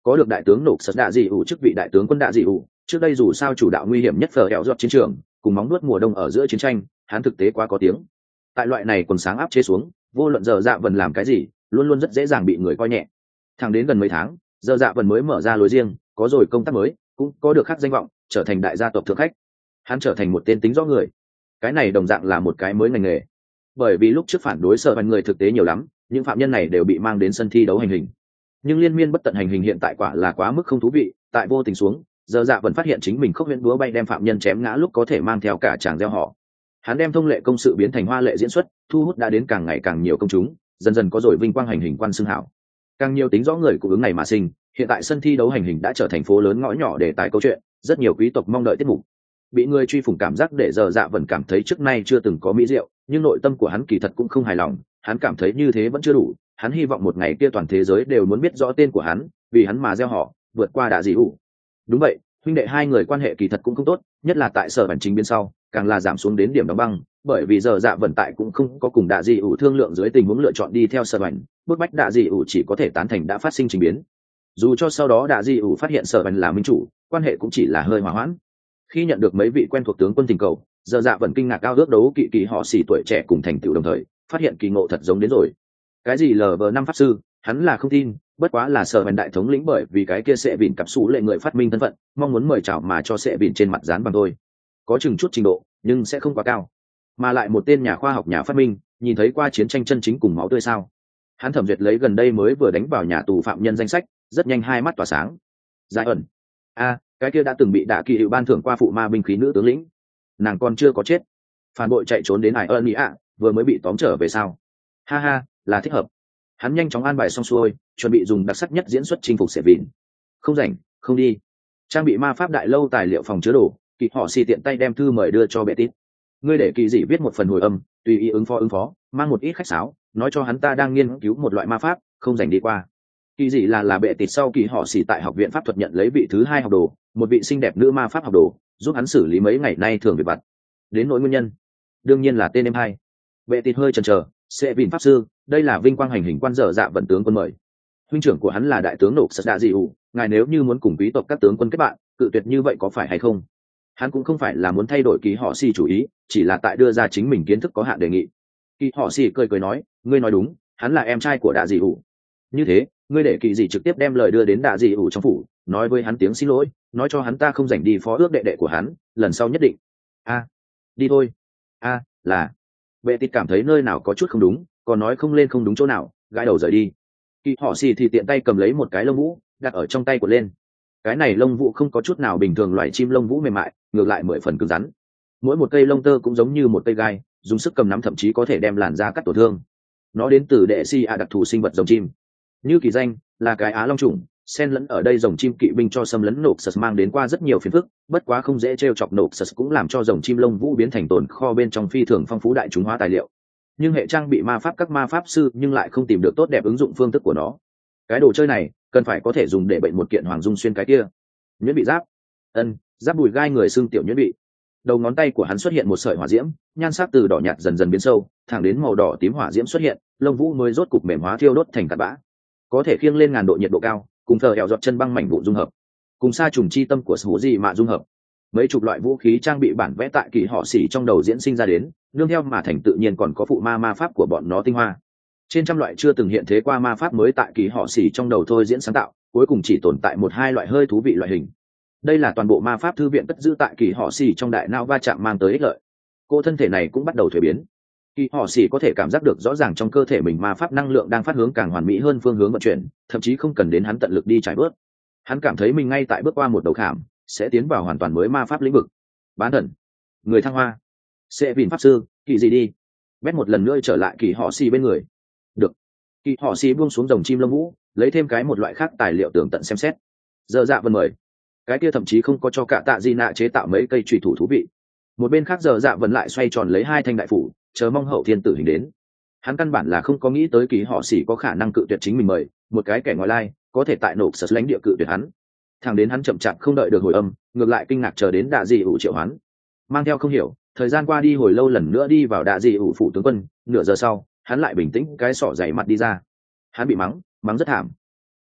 có được đại tướng nộp sật đạ dị ủ chức vị đại tướng quân đạ dị ủ, trước đây dù sao chủ đạo nguy hiểm nhất phở hẹo dọt chiến trường cùng móng nuốt mùa đông ở giữa chiến tranh, hắn thực tế quá có tiếng. Tại loại này quần sáng áp chế xuống, vô luận giờ dạ vần làm cái gì luôn luôn rất dễ dàng bị người coi nhẹ. Thẳng đến gần mấy tháng, giờ dạ vần mới mở ra lối riêng, có rồi công tác mới, cũng có được khắc danh vọng, trở thành đại gia tộc thượng khách. Hắn trở thành một tên tính rõ người. Cái này đồng dạng là một cái mới ngành nghề, bởi vì lúc trước phản đối sợ bắn người thực tế nhiều lắm, những phạm nhân này đều bị mang đến sân thi đấu hành hình. Nhưng liên miên bất tận hành hình hiện tại quả là quá mức không thú vị. Tại vô tình xuống, giờ dạ vẫn phát hiện chính mình không huyễn búa bay đem phạm nhân chém ngã lúc có thể mang theo cả chàng gieo họ. Hắn đem thông lệ công sự biến thành hoa lệ diễn xuất, thu hút đã đến càng ngày càng nhiều công chúng, dần dần có rồi vinh quang hành hình quan xưng hảo. Càng nhiều tính rõ người cũng ứng này mà sinh, hiện tại sân thi đấu hành hình đã trở thành phố lớn ngõ nhỏ để tài câu chuyện, rất nhiều quý tộc mong đợi tiết mục. Bị người truy phủng cảm giác để giờ dạ vẫn cảm thấy trước nay chưa từng có mỹ diệu, nhưng nội tâm của hắn kỳ thật cũng không hài lòng, hắn cảm thấy như thế vẫn chưa đủ, hắn hy vọng một ngày kia toàn thế giới đều muốn biết rõ tên của hắn, vì hắn mà gieo họ, vượt qua đạ dị ủ. Đúng vậy, huynh đệ hai người quan hệ kỳ thật cũng không tốt, nhất là tại sở bản chính biên sau, càng là giảm xuống đến điểm đóng băng, bởi vì giờ dạ vận tại cũng không có cùng đạ dị ủ thương lượng dưới tình huống lựa chọn đi theo sở bản, bức bách đạ dị ủ chỉ có thể tán thành đã phát sinh trình biến. Dù cho sau đó đạ dị ủ phát hiện sở bản là minh chủ, quan hệ cũng chỉ là hơi hòa hoãn. Khi nhận được mấy vị quen thuộc tướng quân tình cầu, giờ dạ vẫn kinh ngạc cao ước đấu kỵ kỳ họ xỉ tuổi trẻ cùng thành tựu đồng thời, phát hiện kỳ ngộ thật giống đến rồi. Cái gì lờ vờ năm pháp sư, hắn là không tin, bất quá là sở bản đại thống lĩnh bởi vì cái kia sẽ vịn cặp sủ lệ người phát minh thân phận, mong muốn mời chào mà cho sẽ vịn trên mặt dán bằng thôi. Có chừng chút trình độ, nhưng sẽ không quá cao. Mà lại một tên nhà khoa học nhà phát minh, nhìn thấy qua chiến tranh chân chính cùng máu tươi sao? Hắn thẩm duyệt lấy gần đây mới vừa đánh vào nhà tù phạm nhân danh sách, rất nhanh hai mắt tỏa sáng. Giải ẩn. A, cái kia đã từng bị đạ kỳ hiệu ban thưởng qua phụ ma binh khí nữ tướng lĩnh, nàng còn chưa có chết, phản bội chạy trốn đến hải ơn mỹ ạ, vừa mới bị tóm trở về sao? Ha ha, là thích hợp. Hắn nhanh chóng an bài xong xuôi, chuẩn bị dùng đặc sắc nhất diễn xuất chinh phục sẽ vịn. Không rảnh, không đi. Trang bị ma pháp đại lâu tài liệu phòng chứa đồ, kỳ họ xì tiện tay đem thư mời đưa cho bệ tít. Ngươi để kỳ dị viết một phần hồi âm, tùy ý ứng phó ứng phó, mang một ít khách sáo, nói cho hắn ta đang nghiên cứu một loại ma pháp, không rảnh đi qua. Kỳ dị là là bệ tít sau kỳ họ xì tại học viện pháp thuật nhận lấy vị thứ hai học đồ, một vị xinh đẹp nữ ma pháp học đồ, giúp hắn xử lý mấy ngày nay thường việc vặt. Đến nỗi nguyên nhân, đương nhiên là tên em hai. Bệ tít hơi chần chờ, sẽ vịn pháp sư, đây là vinh quang hành hình quan dở dạ vận tướng quân mời. Huynh trưởng của hắn là đại tướng nộp sật đạ dị ủ, ngài nếu như muốn cùng quý tộc các tướng quân kết bạn, cự tuyệt như vậy có phải hay không? Hắn cũng không phải là muốn thay đổi ký họ xì chủ ý, chỉ là tại đưa ra chính mình kiến thức có hạn đề nghị. Ký họ xì cười cười nói, ngươi nói đúng, hắn là em trai của đạ dị ủ. Như thế, ngươi để kỳ dị trực tiếp đem lời đưa đến đạ dị ủ trong phủ, nói với hắn tiếng xin lỗi, nói cho hắn ta không rảnh đi phó ước đệ đệ của hắn, lần sau nhất định. A, đi thôi. A, là. Bệ tít cảm thấy nơi nào có chút không đúng, còn nói không lên không đúng chỗ nào, gãi đầu rời đi. Kỳ họ xì thì tiện tay cầm lấy một cái lông vũ, đặt ở trong tay của lên. Cái này lông vũ không có chút nào bình thường loài chim lông vũ mềm mại, ngược lại mười phần cứng rắn. Mỗi một cây lông tơ cũng giống như một cây gai, dùng sức cầm nắm thậm chí có thể đem làn da cắt tổn thương. Nó đến từ đệ si a đặc thù sinh vật rồng chim, như kỳ danh là cái á long trùng, xen lẫn ở đây rồng chim kỵ binh cho xâm lấn nộp sật mang đến qua rất nhiều phiền phức, bất quá không dễ t r e o chọc nộp sật cũng làm cho rồng chim lông vũ biến thành tồn kho bên trong phi thường phong phú đại chúng hóa tài liệu. Nhưng hệ trang bị ma pháp các ma pháp sư nhưng lại không tìm được tốt đẹp ứng dụng phương thức của nó. Cái đồ chơi này cần phải có thể dùng để bệnh một kiện hoàng dung xuyên cái kia. Nhuyễn bị giáp, ân giáp bùi gai người xương tiểu nhuyễn bị. Đầu ngón tay của hắn xuất hiện một sợi hỏa diễm, nhan sắc từ đỏ nhạt dần dần biến sâu, thẳng đến màu đỏ tím hỏa diễm xuất hiện, lông vũ mới rốt cục mềm hóa thiêu đốt thành cát bã. Có thể khiêng lên ngàn độ nhiệt độ cao, cùng thờ hẹo giọt chân băng mảnh vụ dung hợp, cùng sa trùng chi tâm của sủ gì mà dung hợp. Mấy chục loại vũ khí trang bị bản vẽ tại kỳ họ xỉ trong đầu diễn sinh ra đến, nương theo mà thành tự nhiên còn có phụ ma ma pháp của bọn nó tinh hoa. Trên trăm loại chưa từng hiện thế qua ma pháp mới tại kỳ họ xỉ trong đầu thôi diễn sáng tạo, cuối cùng chỉ tồn tại một hai loại hơi thú vị loại hình. Đây là toàn bộ ma pháp thư viện cất giữ tại kỳ họ xỉ trong đại não va chạm mang tới ích lợi. Cô thân thể này cũng bắt đầu thuế biến. Kỳ họ xỉ có thể cảm giác được rõ ràng trong cơ thể mình ma pháp năng lượng đang phát hướng càng hoàn mỹ hơn phương hướng vận chuyển, thậm chí không cần đến hắn tận lực đi trải bớt. Hắn cảm thấy mình ngay tại bước qua một đầu khảm, sẽ tiến vào hoàn toàn mới ma pháp lĩnh vực. Bán thần, người thăng hoa, sẽ vịn pháp sư, kỳ gì đi. Bét một lần nữa trở lại kỳ họ xỉ bên người. Được. Kỳ họ xỉ buông xuống rồng chim lông vũ, lấy thêm cái một loại khác tài liệu tường tận xem xét. Giờ dạ vân mời. Cái kia thậm chí không có cho cả tạ di nạ chế tạo mấy cây chùy thủ thú vị. Một bên khác giờ dạ vân lại xoay tròn lấy hai thanh đại phủ, chờ mong hậu thiên tử hình đến. Hắn căn bản là không có nghĩ tới kỳ họ xỉ có khả năng cự tuyệt chính mình mời, một cái kẻ ngoại lai có thể tại nộp sật lãnh địa cự tuyệt hắn. Thằng đến hắn chậm chạp không đợi được hồi âm, ngược lại kinh ngạc chờ đến đạ dị ủ triệu hoán. Mang theo không hiểu, thời gian qua đi hồi lâu lần nữa đi vào đạ dị ủ phủ tướng quân, nửa giờ sau hắn lại bình tĩnh cái sọ dày mặt đi ra. Hắn bị mắng, mắng rất thảm.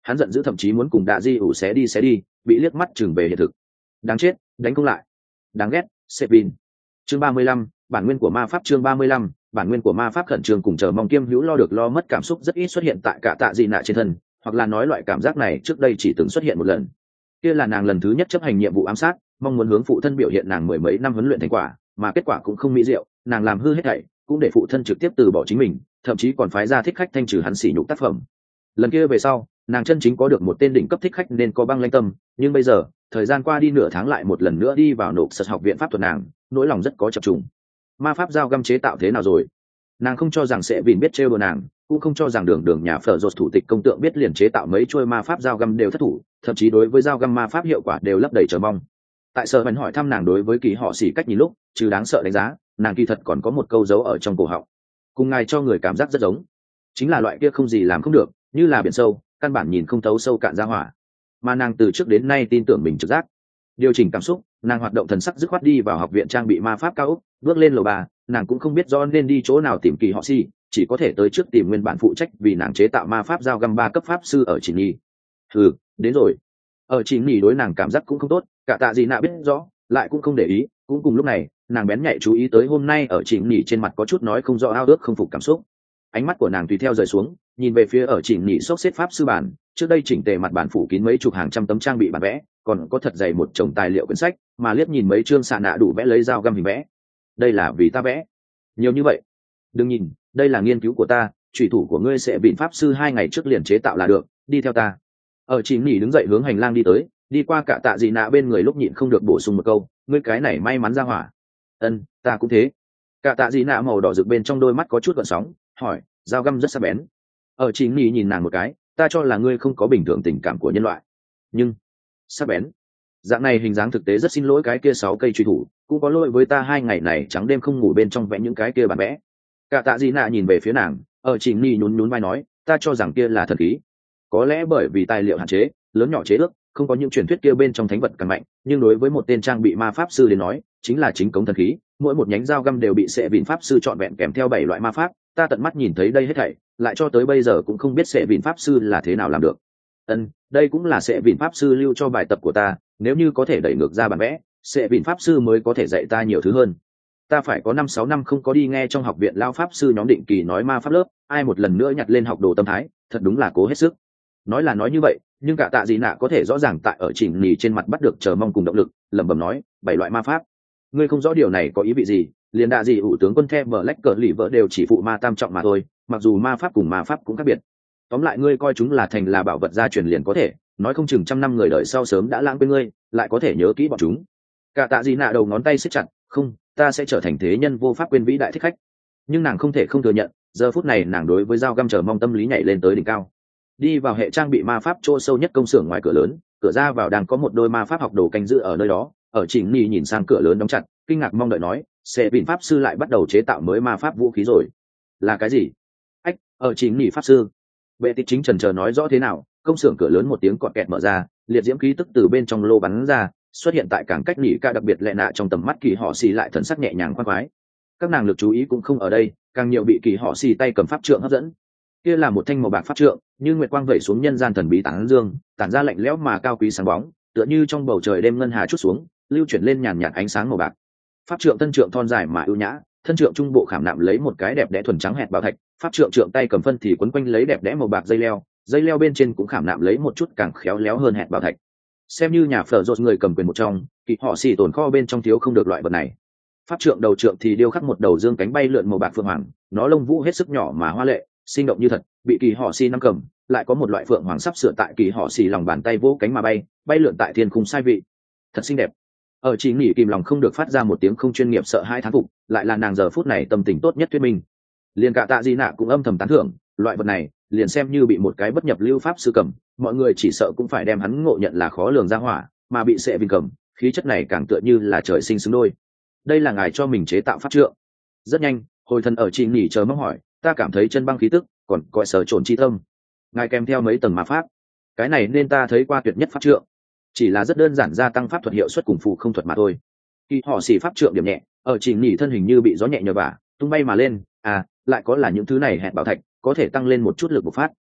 Hắn giận dữ thậm chí muốn cùng Đạ Di ủ xé đi xé đi, bị liếc mắt chừng về hiện thực. Đáng chết, đánh không lại. Đáng ghét, Sepin. Chương ba mươi lăm, bản nguyên của ma pháp. Chương ba mươi lăm, bản nguyên của ma pháp. Khẩn trương cùng chờ mong kiêm hữu lo được lo mất cảm xúc rất ít xuất hiện tại cả Tạ Dị Nạ trên thân, hoặc là nói loại cảm giác này trước đây chỉ từng xuất hiện một lần. Kia là nàng lần thứ nhất chấp hành nhiệm vụ ám sát, mong muốn hướng phụ thân biểu hiện nàng mười mấy năm huấn luyện thành quả, mà kết quả cũng không mỹ diệu, nàng làm hư hết thảy, cũng để phụ thân trực tiếp từ bỏ chính mình, thậm chí còn phái ra thích khách thanh trừ hắn sỉ nhục tác phẩm. Lần kia về sau, nàng chân chính có được một tên đỉnh cấp thích khách nên có băng lãnh tâm, nhưng bây giờ, thời gian qua đi nửa tháng lại một lần nữa đi vào nộp sật học viện pháp thuật nàng, nỗi lòng rất có chập trùng. Ma pháp dao găm chế tạo thế nào rồi? Nàng không cho rằng sẽ Vin biết trêu đùa nàng, cũng không cho rằng đường đường nhà phở rột thủ tịch công tượng biết liền chế tạo mấy chuôi ma pháp dao găm đều thất thủ, thậm chí đối với dao găm ma pháp hiệu quả đều lấp đầy chờ mong. Tại sở vẫn hỏi thăm nàng đối với kỳ họ xỉ cách nhìn lúc, trừ đáng sợ đánh giá, nàng kỳ thật còn có một câu giấu ở trong cổ họng. Cùng ngài cho người cảm giác rất giống, chính là loại kia không gì làm không được, như là biển sâu, căn bản nhìn không thấu sâu cạn ra hỏa. Mà nàng từ trước đến nay tin tưởng mình trực giác. Điều chỉnh cảm xúc, nàng hoạt động thần sắc dứt khoát đi vào học viện trang bị ma pháp cao ốc, bước lên lầu ba, nàng cũng không biết do nên đi chỗ nào tìm kỳ họ xỉ, chỉ có thể tới trước tìm nguyên bản phụ trách vì nàng chế tạo ma pháp dao găm ba cấp pháp sư ở Chỉ Nhi. Ừ, đến rồi. Ở Chỉ Nhi đối nàng cảm giác cũng không tốt, cả Tạ Dị Nạ biết rõ, lại cũng không để ý, cũng cùng lúc này, nàng bén nhạy chú ý tới hôm nay ở Chỉ Nhi trên mặt có chút nói không rõ ao ước không phục cảm xúc. Ánh mắt của nàng tùy theo rời xuống, nhìn về phía ở Chỉ Nhi xốc xếp pháp sư bản, trước đây chỉnh tề mặt bản phủ kín mấy chục hàng trăm tấm trang bị bản vẽ, còn có thật dày một chồng tài liệu quyển sách, mà liếc nhìn mấy chương xạ nạ đủ vẽ lấy dao găm hình vẽ. Đây là vì ta vẽ. Nhiều như vậy. Đừng nhìn, đây là nghiên cứu của ta, chủy thủ của ngươi sẽ bị pháp sư hai ngày trước liền chế tạo là được, đi theo ta. Ở Chỉ Nhi đứng dậy hướng hành lang đi tới, đi qua cả Tạ Dị Nạ bên người lúc nhịn không được bổ sung một câu, ngươi cái này may mắn ra hỏa. Ân, ta cũng thế. Cả Tạ Dị Nạ màu đỏ rực bên trong đôi mắt có chút gợn sóng, hỏi, dao găm rất sắc bén. Ở Chỉ Nhi nhìn nàng một cái, ta cho là ngươi không có bình thường tình cảm của nhân loại. Nhưng sắc bén. Dạng này hình dáng thực tế rất xin lỗi cái kia sáu cây truy thủ, cũng có lỗi với ta hai ngày này trắng đêm không ngủ bên trong vẽ những cái kia bản vẽ. Cả Tạ Dị Nạ nhìn về phía nàng, ở Chỉ Nhi nhún nhún vai nói, ta cho rằng kia là thần khí. Có lẽ bởi vì tài liệu hạn chế, lớn nhỏ chế ước, không có những truyền thuyết kia bên trong thánh vật càng mạnh, nhưng đối với một tên trang bị ma pháp sư đến nói, chính là chính cống thần khí, mỗi một nhánh dao găm đều bị Sẽ Vịn pháp sư chọn vẹn kèm theo bảy loại ma pháp, ta tận mắt nhìn thấy đây hết thảy, lại cho tới bây giờ cũng không biết Sẽ Vịn pháp sư là thế nào làm được. Ân, đây cũng là Sẽ Vịn pháp sư lưu cho bài tập của ta, nếu như có thể đẩy ngược ra bản vẽ, Sẽ Vịn pháp sư mới có thể dạy ta nhiều thứ hơn. Ta phải có năm sáu năm không có đi nghe trong học viện lao pháp sư nhóm định kỳ nói ma pháp lớp, ai một lần nữa nhặt lên học đồ tâm thái, thật đúng là cố hết sức. Nói là nói như vậy, nhưng cả Tạ Dị Nạ có thể rõ ràng tại ở Chỉ Nhi trên mặt bắt được chờ mong cùng động lực, lẩm bẩm nói, bảy loại ma pháp. Ngươi không rõ điều này có ý vị gì, liền Đạ Dị ủ tướng quân The Black cờ lì vợ đều chỉ phụ ma tam trọng mà thôi, mặc dù ma pháp cùng ma pháp cũng khác biệt. Tóm lại ngươi coi chúng là thành là bảo vật gia truyền liền có thể, nói không chừng trăm năm người đời sau sớm đã lãng quên ngươi, lại có thể nhớ kỹ bọn chúng. Cả Tạ Dị Nạ đầu ngón tay siết chặt, không, ta sẽ trở thành thế nhân vô pháp quên vĩ đại thích khách. Nhưng nàng không thể không thừa nhận, giờ phút này nàng đối với dao găm chờ mong tâm lý nhảy lên tới đỉnh cao. Đi vào hệ trang bị ma pháp chỗ sâu nhất công xưởng ngoài cửa lớn, cửa ra vào đang có một đôi ma pháp học đồ canh giữ ở nơi đó. Ở Chỉ Nhi nhìn sang cửa lớn đóng chặt, kinh ngạc mong đợi nói, Sẽ Vịn pháp sư lại bắt đầu chế tạo mới ma pháp vũ khí rồi. Là cái gì? Ách, ở Chỉ Nhi pháp sư. Vệ tịch chính trần chờ nói rõ thế nào, công xưởng cửa lớn một tiếng cọt kẹt mở ra, liệt diễm khí tức từ bên trong lô bắn ra, xuất hiện tại cảng cách nỉ ca đặc biệt lệ nạ trong tầm mắt kỳ họ xì lại thần sắc nhẹ nhàng khoan khoái. Các nàng lực chú ý cũng không ở đây, càng nhiều bị kỳ họ xì tay cầm pháp trượng hấp dẫn. Kia là một thanh màu bạc pháp trượng, như nguyệt quang vẩy xuống nhân gian thần bí tán dương, tản ra lạnh lẽo mà cao quý sáng bóng, tựa như trong bầu trời đêm ngân hà chút xuống, lưu chuyển lên nhàn nhạt ánh sáng màu bạc. Pháp trượng thân trượng thon dài mà ưu nhã, thân trượng trung bộ khảm nạm lấy một cái đẹp đẽ thuần trắng hẹt bảo thạch, pháp trượng trượng tay cầm phân thì quấn quanh lấy đẹp đẽ màu bạc dây leo, dây leo bên trên cũng khảm nạm lấy một chút càng khéo léo hơn hẹt bảo thạch. Xem như nhà phở rột người cầm quyền một trong, kỳ họ xì tồn kho bên trong thiếu không được loại vật này. Pháp trượng đầu trượng thì điêu khắc một đầu dương cánh bay lượn màu bạc phượng hoàng, nó lông vũ hết sức nhỏ mà hoa lệ, sinh động như thật, bị kỳ họ xì nắm cầm, lại có một loại phượng hoàng sắp sửa tại kỳ họ xì lòng bàn tay vỗ cánh mà bay, bay lượn tại thiên khung sai vị. Thật xinh đẹp. Ở Chỉ Nhi kìm lòng không được phát ra một tiếng không chuyên nghiệp sợ hai thán phục, lại là nàng giờ phút này tâm tình tốt nhất thuyết minh. Liền cả Tạ Dị Nạ cũng âm thầm tán thưởng, loại vật này, liền xem như bị một cái bất nhập lưu pháp sư cầm, mọi người chỉ sợ cũng phải đem hắn ngộ nhận là khó lường ra hỏa, mà bị Sẽ Vịn cầm, khí chất này càng tựa như là trời sinh xứng đôi. Đây là ngài cho mình chế tạo pháp trượng. Rất nhanh, hồi thần ở Chỉ Nhi chờ mong hỏi, ta cảm thấy chân băng khí tức, còn coi sở trồn chi tâm. Ngài kèm theo mấy tầng ma pháp, cái này nên ta thấy qua tuyệt nhất pháp trượng. Chỉ là rất đơn giản gia tăng pháp thuật hiệu suất cùng phụ không thuật mà thôi. Khi họ xì pháp trượng điểm nhẹ, ở Chỉ Nhi thân hình như bị gió nhẹ nhờ vả, tung bay mà lên, à, lại có là những thứ này hẹn bảo thạch, có thể tăng lên một chút lực bộc phát.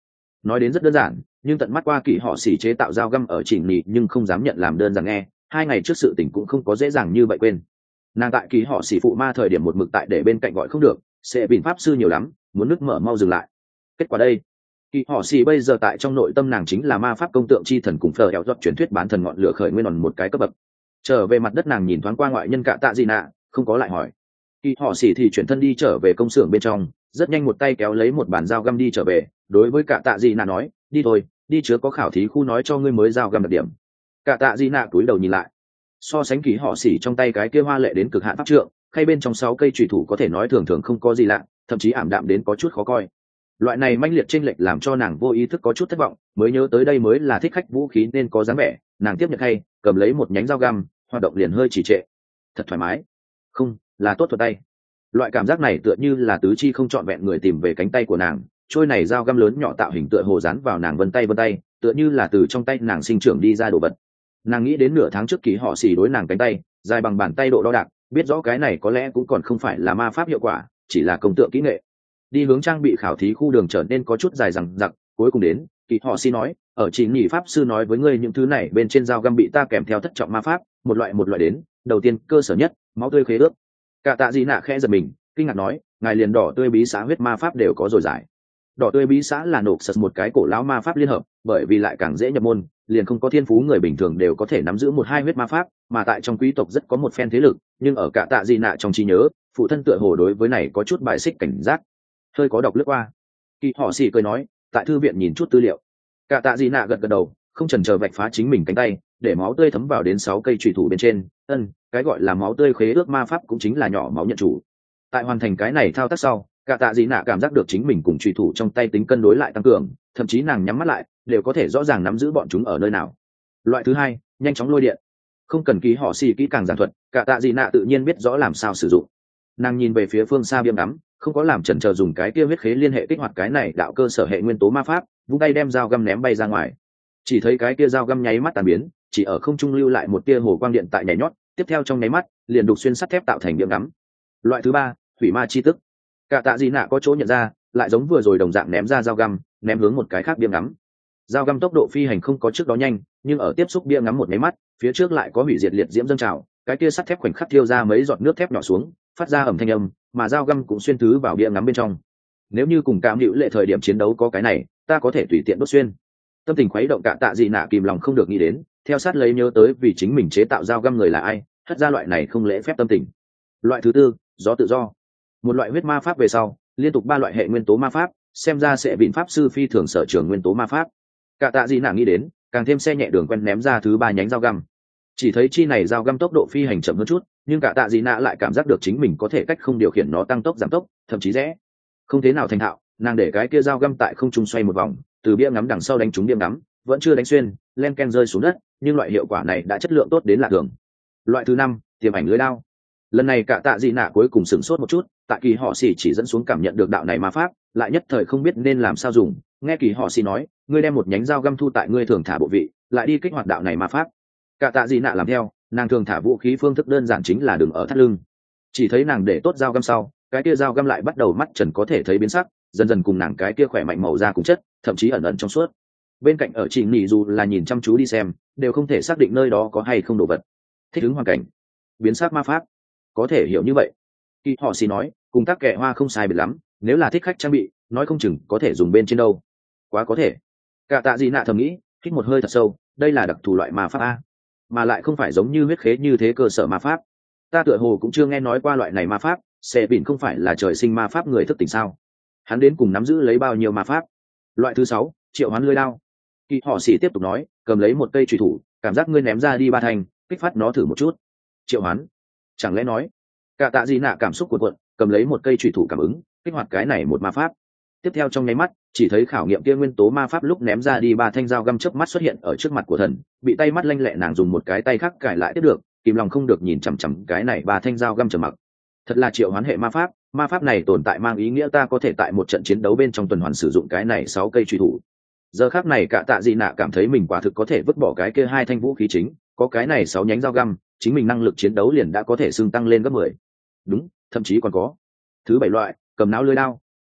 nói đến rất đơn giản, nhưng tận mắt qua kỳ họ xỉ chế tạo dao găm ở chỉnh nhị nhưng không dám nhận làm đơn giản nghe. Hai ngày trước sự tình cũng không có dễ dàng như vậy quên. Nàng tại kỳ họ xỉ phụ ma thời điểm một mực tại để bên cạnh gọi không được, sẽ bình pháp sư nhiều lắm, muốn nước mở mau dừng lại. Kết quả đây, kỳ họ xỉ bây giờ tại trong nội tâm nàng chính là ma pháp công tượng chi thần cùng phở hẹo dọc truyền thuyết bán thần ngọn lửa khởi nguyên on một cái cấp bậc. Trở về mặt đất nàng nhìn thoáng qua ngoại nhân cạ tạ gì nạ, không có lại hỏi. Kỳ họ xỉ thì chuyển thân đi trở về công xưởng bên trong, rất nhanh một tay kéo lấy một bàn dao găm đi trở về, đối với cạ tạ gì nạ nói, đi thôi, đi chứa có khảo thí khu nói cho ngươi mới dao găm đặc điểm. Cạ tạ gì nạ cúi đầu nhìn lại, so sánh kỳ họ xỉ trong tay cái kia hoa lệ đến cực hạn pháp trượng, khay bên trong sáu cây chùy thủ có thể nói thường thường không có gì lạ, thậm chí ảm đạm đến có chút khó coi. Loại này manh liệt chênh lệch làm cho nàng vô ý thức có chút thất vọng, mới nhớ tới đây mới là thích khách vũ khí nên có dáng vẻ. Nàng tiếp nhận khay, cầm lấy một nhánh dao găm, hoạt động liền hơi trì trệ. Thật thoải mái, không là tốt thuật tay. Loại cảm giác này tựa như là tứ chi không trọn vẹn người tìm về cánh tay của nàng, trôi này dao găm lớn nhỏ tạo hình tựa hồ dán vào nàng vân tay vân tay, tựa như là từ trong tay nàng sinh trưởng đi ra đồ vật. Nàng nghĩ đến nửa tháng trước kỳ họ xỉ đối nàng cánh tay dài bằng bàn tay độ đo đạc, biết rõ cái này có lẽ cũng còn không phải là ma pháp hiệu quả, chỉ là công tượng kỹ nghệ. Đi hướng trang bị khảo thí khu đường trở nên có chút dài dằng dặc, cuối cùng đến kỳ họ xỉ nói, ở chỉ nhị pháp sư nói với ngươi những thứ này bên trên dao găm bị ta kèm theo thất trọng ma pháp, một loại một loại đến. Đầu tiên cơ sở nhất, máu tươi khế ước. Cả tạ gì nạ khẽ giật mình, kinh ngạc nói, ngài liền đỏ tươi bí xã huyết ma pháp đều có rồi giải. Đỏ tươi bí xã là nộp sật một cái cổ lão ma pháp liên hợp, bởi vì lại càng dễ nhập môn, liền không có thiên phú người bình thường đều có thể nắm giữ một hai huyết ma pháp, mà tại trong quý tộc rất có một phen thế lực, nhưng ở cả tạ gì nạ trong trí nhớ, phụ thân tựa hồ đối với này có chút bài xích cảnh giác. Hơi có đọc lướt qua. Kỳ họ xỉ cười nói, tại thư viện nhìn chút tư liệu. Cả tạ gì nạ gật gật đầu, không chần chờ vạch phá chính mình cánh tay, để máu tươi thấm vào đến sáu cây chùy thủ bên trên. Ân, cái gọi là máu tươi khế ước ma pháp cũng chính là nhỏ máu nhận chủ. Tại hoàn thành cái này thao tác sau, cả tạ dị nạ cảm giác được chính mình cùng chùy thủ trong tay tính cân đối lại tăng cường, thậm chí nàng nhắm mắt lại đều có thể rõ ràng nắm giữ bọn chúng ở nơi nào. Loại thứ hai, nhanh chóng lôi điện. Không cần ký họ xì kỹ càng giảng thuật, cả tạ dị nạ tự nhiên biết rõ làm sao sử dụng. Nàng nhìn về phía phương xa biêm ngắm, không có làm chần chờ dùng cái kia huyết khế liên hệ kích hoạt cái này đạo cơ sở hệ nguyên tố ma pháp, vung tay đem dao găm ném bay ra ngoài. Chỉ thấy cái kia dao găm nháy mắt tàn biến, chỉ ở không trung lưu lại một tia hồ quang điện tại nhảy nhót, tiếp theo trong nháy mắt liền đục xuyên sắt thép tạo thành biêm ngắm. Loại thứ ba, hủy ma chi tức. Cả tạ dị nạ có chỗ nhận ra, lại giống vừa rồi đồng dạng ném ra dao găm, ném hướng một cái khác biêm ngắm. Dao găm tốc độ phi hành không có trước đó nhanh, nhưng ở tiếp xúc bia ngắm một máy mắt, phía trước lại có hủy diệt liệt diễm dâng trào, cái kia sắt thép khoảnh khắc thiêu ra mấy giọt nước thép nhỏ xuống, phát ra ầm thanh âm, mà dao găm cũng xuyên thứ vào bia ngắm bên trong. Nếu như cùng cảm hữu lệ thời điểm chiến đấu có cái này, ta có thể tùy tiện đốt xuyên. Tâm tình khuấy động cả tạ dị nạ kìm lòng không được nghĩ đến, theo sát lấy nhớ tới vì chính mình chế tạo dao găm người là ai, hất ra loại này không lễ phép tâm tình. Loại thứ tư, gió tự do. Một loại huyết ma pháp về sau, liên tục ba loại hệ nguyên tố ma pháp, xem ra sẽ vịn pháp sư phi thường sở trường nguyên tố ma pháp. Cả tạ dị nạ nghĩ đến, càng thêm xe nhẹ đường quen ném ra thứ ba nhánh dao găm. Chỉ thấy chi này dao găm tốc độ phi hành chậm hơn chút, nhưng cả tạ dị nạ lại cảm giác được chính mình có thể cách không điều khiển nó tăng tốc giảm tốc, thậm chí rẽ không thế nào thành thạo. Nàng để cái kia dao găm tại không trung xoay một vòng, từ bia ngắm đằng sau đánh trúng bia ngắm, vẫn chưa đánh xuyên, len ken rơi xuống đất, nhưng loại hiệu quả này đã chất lượng tốt đến lạ thường. Loại thứ năm, tiềm ảnh lưới đao. Lần này cả tạ dị nạ cuối cùng sửng sốt một chút, tại kỳ họ xỉ chỉ dẫn xuống cảm nhận được đạo này ma pháp, lại nhất thời không biết nên làm sao dùng. Nghe kỳ họ xỉ nói, ngươi đem một nhánh dao găm thu tại ngươi thường thả bộ vị, lại đi kích hoạt đạo này ma pháp. Cả tạ dị nạ làm theo, nàng thường thả vũ khí phương thức đơn giản chính là đừng ở thắt lưng. Chỉ thấy nàng để tốt dao găm sau, cái kia dao găm lại bắt đầu mắt trần có thể thấy biến sắc, dần dần cùng nàng cái kia khỏe mạnh màu da cùng chất, thậm chí ẩn ẩn trong suốt. Bên cạnh ở chị nghỉ dù là nhìn chăm chú đi xem, đều không thể xác định nơi đó có hay không đồ vật. Thích ứng hoàn cảnh, biến sắc ma pháp, có thể hiểu như vậy. Kỳ họ xì nói, cùng tác kệ hoa không sai biệt lắm, nếu là thích khách trang bị, nói không chừng có thể dùng bên trên đâu. Quá có thể. Cả tạ dị nạ thầm nghĩ, hít một hơi thật sâu, đây là đặc thù loại ma pháp a, mà lại không phải giống như huyết khế như thế cơ sở ma pháp. Ta tựa hồ cũng chưa nghe nói qua loại này ma pháp, sẽ bỉn không phải là trời sinh ma pháp người thức tỉnh sao? Hắn đến cùng nắm giữ lấy bao nhiêu ma pháp? Loại thứ sáu, triệu hoán lưỡi đao. Kỳ họ xỉ tiếp tục nói, cầm lấy một cây chùy thủ, cảm giác ngươi ném ra đi ba thành, kích phát nó thử một chút. Triệu hoán? Chẳng lẽ nói? Cả tạ dị nạ cảm xúc cuộn cuộn, cầm lấy một cây chùy thủ cảm ứng, kích hoạt cái này một ma pháp. Tiếp theo trong nháy mắt, chỉ thấy khảo nghiệm kia nguyên tố ma pháp lúc ném ra đi ba thanh dao găm chớp mắt xuất hiện ở trước mặt của thần, bị tay mắt lanh lẹ nàng dùng một cái tay khác cải lại tiếp được, kìm lòng không được nhìn chằm chằm cái này ba thanh dao găm trầm mặc. Thật là triệu hoán hệ ma pháp, ma pháp này tồn tại mang ý nghĩa ta có thể tại một trận chiến đấu bên trong tuần hoàn sử dụng cái này sáu cây truy thủ. Giờ khắc này cả tạ dị nạ cảm thấy mình quả thực có thể vứt bỏ cái kia hai thanh vũ khí chính, có cái này sáu nhánh dao găm, chính mình năng lực chiến đấu liền đã có thể xưng tăng lên gấp mười. Đúng, thậm chí còn có thứ bảy loại, cầm não lưỡi đao.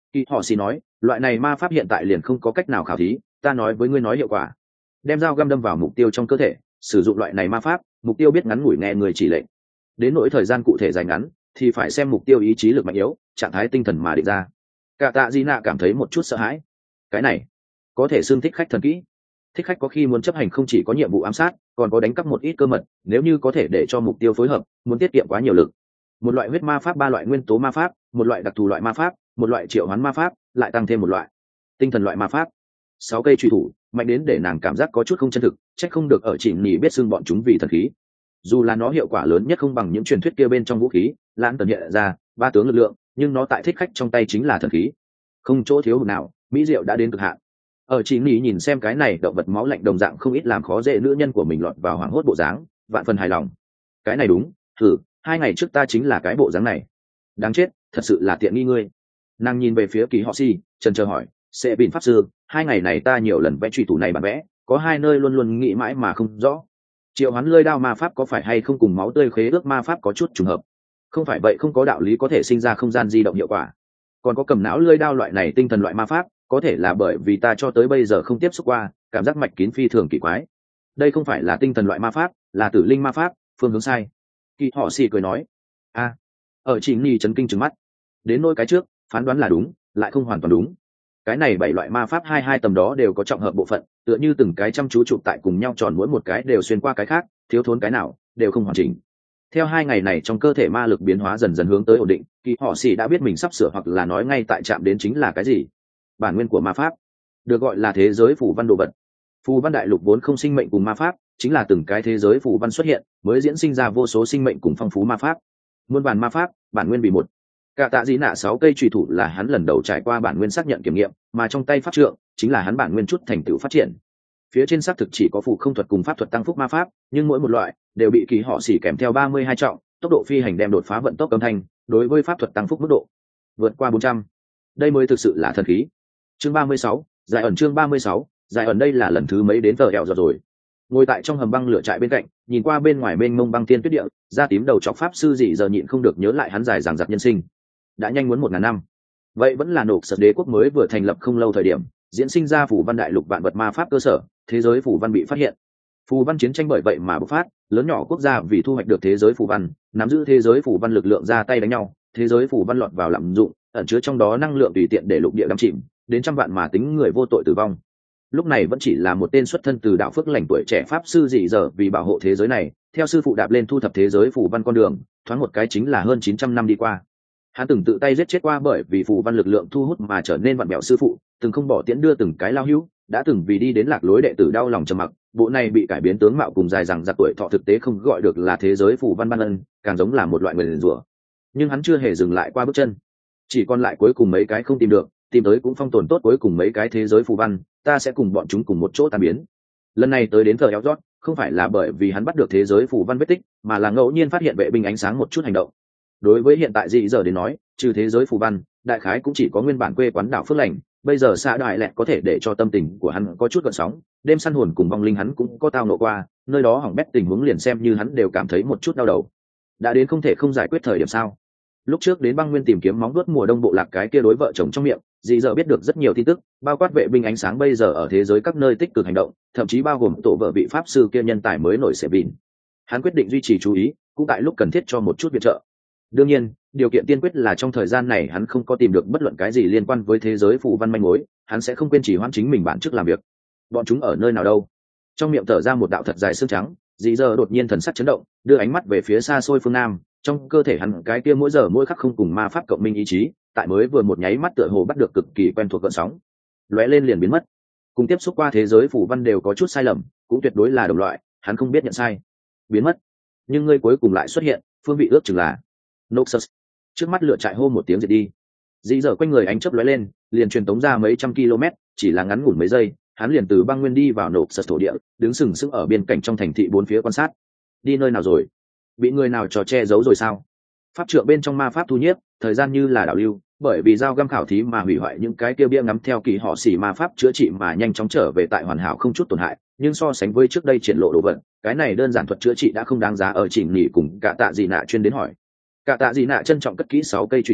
Kỳ họ xì nói, loại này ma pháp hiện tại liền không có cách nào khảo thí, ta nói với ngươi nói hiệu quả. Đem dao găm đâm vào mục tiêu trong cơ thể, sử dụng loại này ma pháp, mục tiêu biết ngắn ngủi nghe người chỉ lệnh. Đến nỗi thời gian cụ thể dài ngắn, thì phải xem mục tiêu ý chí lực mạnh yếu, trạng thái tinh thần mà định ra. Cả tạ Di Nạ cảm thấy một chút sợ hãi. Cái này, có thể xương thích khách thần kỹ. Thích khách có khi muốn chấp hành không chỉ có nhiệm vụ ám sát, còn có đánh cắp một ít cơ mật, nếu như có thể để cho mục tiêu phối hợp, muốn tiết kiệm quá nhiều lực. Một loại huyết ma pháp, ba loại nguyên tố ma pháp, một loại đặc thù loại ma pháp, một loại triệu hoán ma pháp, lại tăng thêm một loại tinh thần loại ma pháp. Sáu cây truy thủ, mạnh đến để nàng cảm giác có chút không chân thực, trách không được ở chỉ nhỉ biết xưng bọn chúng vì thần khí. Dù là nó hiệu quả lớn nhất không bằng những truyền thuyết kia bên trong vũ khí, lãn tần hiện ra ba tướng lực lượng, nhưng nó tại thích khách trong tay chính là thần khí, không chỗ thiếu hụt nào, mỹ diệu đã đến cực hạn. Ở chỉ nhỉ nhìn xem cái này động vật máu lạnh đồng dạng không ít làm khó dễ nữ nhân của mình lọt vào hoảng hốt bộ dáng, vạn phần hài lòng. Cái này đúng, thử, hai ngày trước ta chính là cái bộ dáng này. Đáng chết, thật sự là tiện nghi ngươi. Nàng nhìn về phía Kỳ họ si, trần chờ hỏi, sẽ bình pháp sư, hai ngày này ta nhiều lần vẽ truy thủ này bản vẽ, có hai nơi luôn luôn nghĩ mãi mà không rõ. Triệu hoán lưỡi đao ma pháp có phải hay không cùng máu tươi khế ước ma pháp có chút trùng hợp? Không phải vậy không có đạo lý có thể sinh ra không gian di động hiệu quả. Còn có cầm não lưỡi đao loại này tinh thần loại ma pháp, có thể là bởi vì ta cho tới bây giờ không tiếp xúc qua, cảm giác mạch kín phi thường kỳ quái. Đây không phải là tinh thần loại ma pháp, là tử linh ma pháp, phương hướng sai. Kỳ họ xì cười nói, a, ở chỉ nghi chấn kinh trừng mắt. Đến nỗi cái trước, phán đoán là đúng, lại không hoàn toàn đúng. Cái này bảy loại ma pháp hai hai tầm đó đều có trọng hợp bộ phận, tựa như từng cái chăm chú chụp tại cùng nhau tròn, mỗi một cái đều xuyên qua cái khác, thiếu thốn cái nào đều không hoàn chỉnh. Theo hai ngày này trong cơ thể ma lực biến hóa dần dần hướng tới ổn định, Kỳ họ xì đã biết mình sắp sửa hoặc là nói ngay tại chạm đến chính là cái gì. Bản nguyên của ma pháp, được gọi là thế giới phù văn đồ vật. Phù văn đại lục vốn không sinh mệnh cùng ma pháp, chính là từng cái thế giới phù văn xuất hiện mới diễn sinh ra vô số sinh mệnh cùng phong phú ma pháp. Muôn bản ma pháp, bản nguyên bị một. Cả tạ Dĩ Nạ sáu cây truy thủ là hắn lần đầu trải qua bản nguyên xác nhận kiểm nghiệm, mà trong tay pháp trượng chính là hắn bản nguyên chút thành tựu phát triển. Phía trên xác thực chỉ có phù không thuật cùng pháp thuật tăng phúc ma pháp, nhưng mỗi một loại đều bị Kỳ họ xỉ kèm theo ba mươi hai trọng, tốc độ phi hành đem đột phá vận tốc âm thanh, đối với pháp thuật tăng phúc mức độ vượt qua bốn trăm. Đây mới thực sự là thần khí. Chương ba mươi sáu, giải ẩn chương ba mươi sáu, giải ẩn đây là lần thứ mấy đến tờ hẹo rồi rồi. Ngồi tại trong hầm băng lửa trại bên cạnh, nhìn qua bên ngoài mênh mông băng thiên tuyết địa, da tím đầu chọc pháp sư gì giờ nhịn không được nhớ lại hắn dài dằng dặc nhân sinh. Đã nhanh muốn một ngàn năm, vậy vẫn là nộp sật đế quốc mới vừa thành lập không lâu thời điểm, diễn sinh ra phù văn đại lục vạn vật ma pháp cơ sở, thế giới phù văn bị phát hiện, phù văn chiến tranh bởi vậy mà bộc phát, lớn nhỏ quốc gia vì thu hoạch được thế giới phù văn, nắm giữ thế giới phù văn lực lượng ra tay đánh nhau, thế giới phù văn lọt vào lạm dụng, ẩn chứa trong đó năng lượng tùy tiện để lục địa đắm chìm, đến trăm vạn mà tính người vô tội tử vong. Lúc này vẫn chỉ là một tên xuất thân từ đạo phước lành tuổi trẻ pháp sư dị giờ, vì bảo hộ thế giới này, theo sư phụ đạp lên thu thập thế giới phù văn con đường, thoáng một cái chính là hơn chín trăm năm đi qua. Hắn từng tự tay giết chết qua bởi vì phù văn lực lượng thu hút mà trở nên vặn bẹo sư phụ, từng không bỏ tiễn đưa từng cái lao hữu, đã từng vì đi đến lạc lối đệ tử đau lòng trầm mặc. Bộ này bị cải biến tướng mạo cùng dài rằng giặc tuổi thọ thực tế không gọi được là thế giới phù văn ban ân, càng giống là một loại người liền rủa. Nhưng hắn chưa hề dừng lại qua bước chân, chỉ còn lại cuối cùng mấy cái không tìm được, tìm tới cũng phong tồn tốt cuối cùng mấy cái thế giới phù văn, ta sẽ cùng bọn chúng cùng một chỗ tan biến. Lần này tới đến thờ eo rót, không phải là bởi vì hắn bắt được thế giới phù văn vết tích, mà là ngẫu nhiên phát hiện vệ binh ánh sáng một chút hành động. Đối với hiện tại dị giờ đến nói, trừ thế giới phù văn, đại khái cũng chỉ có nguyên bản quê quán đảo Phước Lành. Bây giờ xã đại lẹt có thể để cho tâm tình của hắn có chút gợn sóng, đêm săn hồn cùng vong linh hắn cũng có tao nộ qua, nơi đó hỏng bét tình huống liền xem như hắn đều cảm thấy một chút đau đầu. Đã đến không thể không giải quyết thời điểm sao? Lúc trước đến băng nguyên tìm kiếm móng vuốt mùa đông bộ lạc cái kia đối vợ chồng trong miệng, dị giờ biết được rất nhiều tin tức, bao quát vệ binh ánh sáng bây giờ ở thế giới các nơi tích cực hành động, thậm chí bao gồm tổ vợ vị pháp sư kia nhân tài mới nổi sẽ vịn. Hắn quyết định duy trì chú ý, cũng tại lúc cần thiết cho một chút viện trợ. Đương nhiên, điều kiện tiên quyết là trong thời gian này hắn không có tìm được bất luận cái gì liên quan với thế giới phù văn manh mối, hắn sẽ không quên chỉ hoãn chính mình bản chức làm việc. Bọn chúng ở nơi nào đâu? Trong miệng thở ra một đạo thật dài xương trắng, dị giờ đột nhiên thần sắc chấn động, đưa ánh mắt về phía xa xôi phương nam, trong cơ thể hắn cái kia mỗi giờ mỗi khắc không cùng ma pháp cộng minh ý chí, tại mới vừa một nháy mắt tựa hồ bắt được cực kỳ quen thuộc gợn sóng, lóe lên liền biến mất. Cùng tiếp xúc qua thế giới phù văn đều có chút sai lầm, cũng tuyệt đối là đồng loại, hắn không biết nhận sai. Biến mất, nhưng ngươi cuối cùng lại xuất hiện, phương vị ước chừng là Noxus. Trước mắt lửa trại hô một tiếng diệt đi. Dĩ giờ quanh người ánh chớp lóe lên, liền truyền tống ra mấy trăm km, chỉ là ngắn ngủn mấy giây, hắn liền từ băng nguyên đi vào Noxus thổ địa, đứng sừng sững ở biên cảnh trong thành thị bốn phía quan sát. Đi nơi nào rồi? Bị người nào trò che giấu rồi sao? Pháp trượng bên trong ma pháp thu nhiếp, thời gian như là đảo lưu, bởi vì dao găm khảo thí mà hủy hoại những cái kia bia ngắm theo kỳ họ xỉ ma pháp chữa trị mà nhanh chóng trở về tại hoàn hảo không chút tổn hại, nhưng so sánh với trước đây triển lộ đồ vật, cái này đơn giản thuật chữa trị đã không đáng giá ở chỉnh nghỉ cùng cả tạ gì nạ chuyên đến hỏi. Cả tạ gì nạ trân trọng cất kỹ sáu cây truy thủ,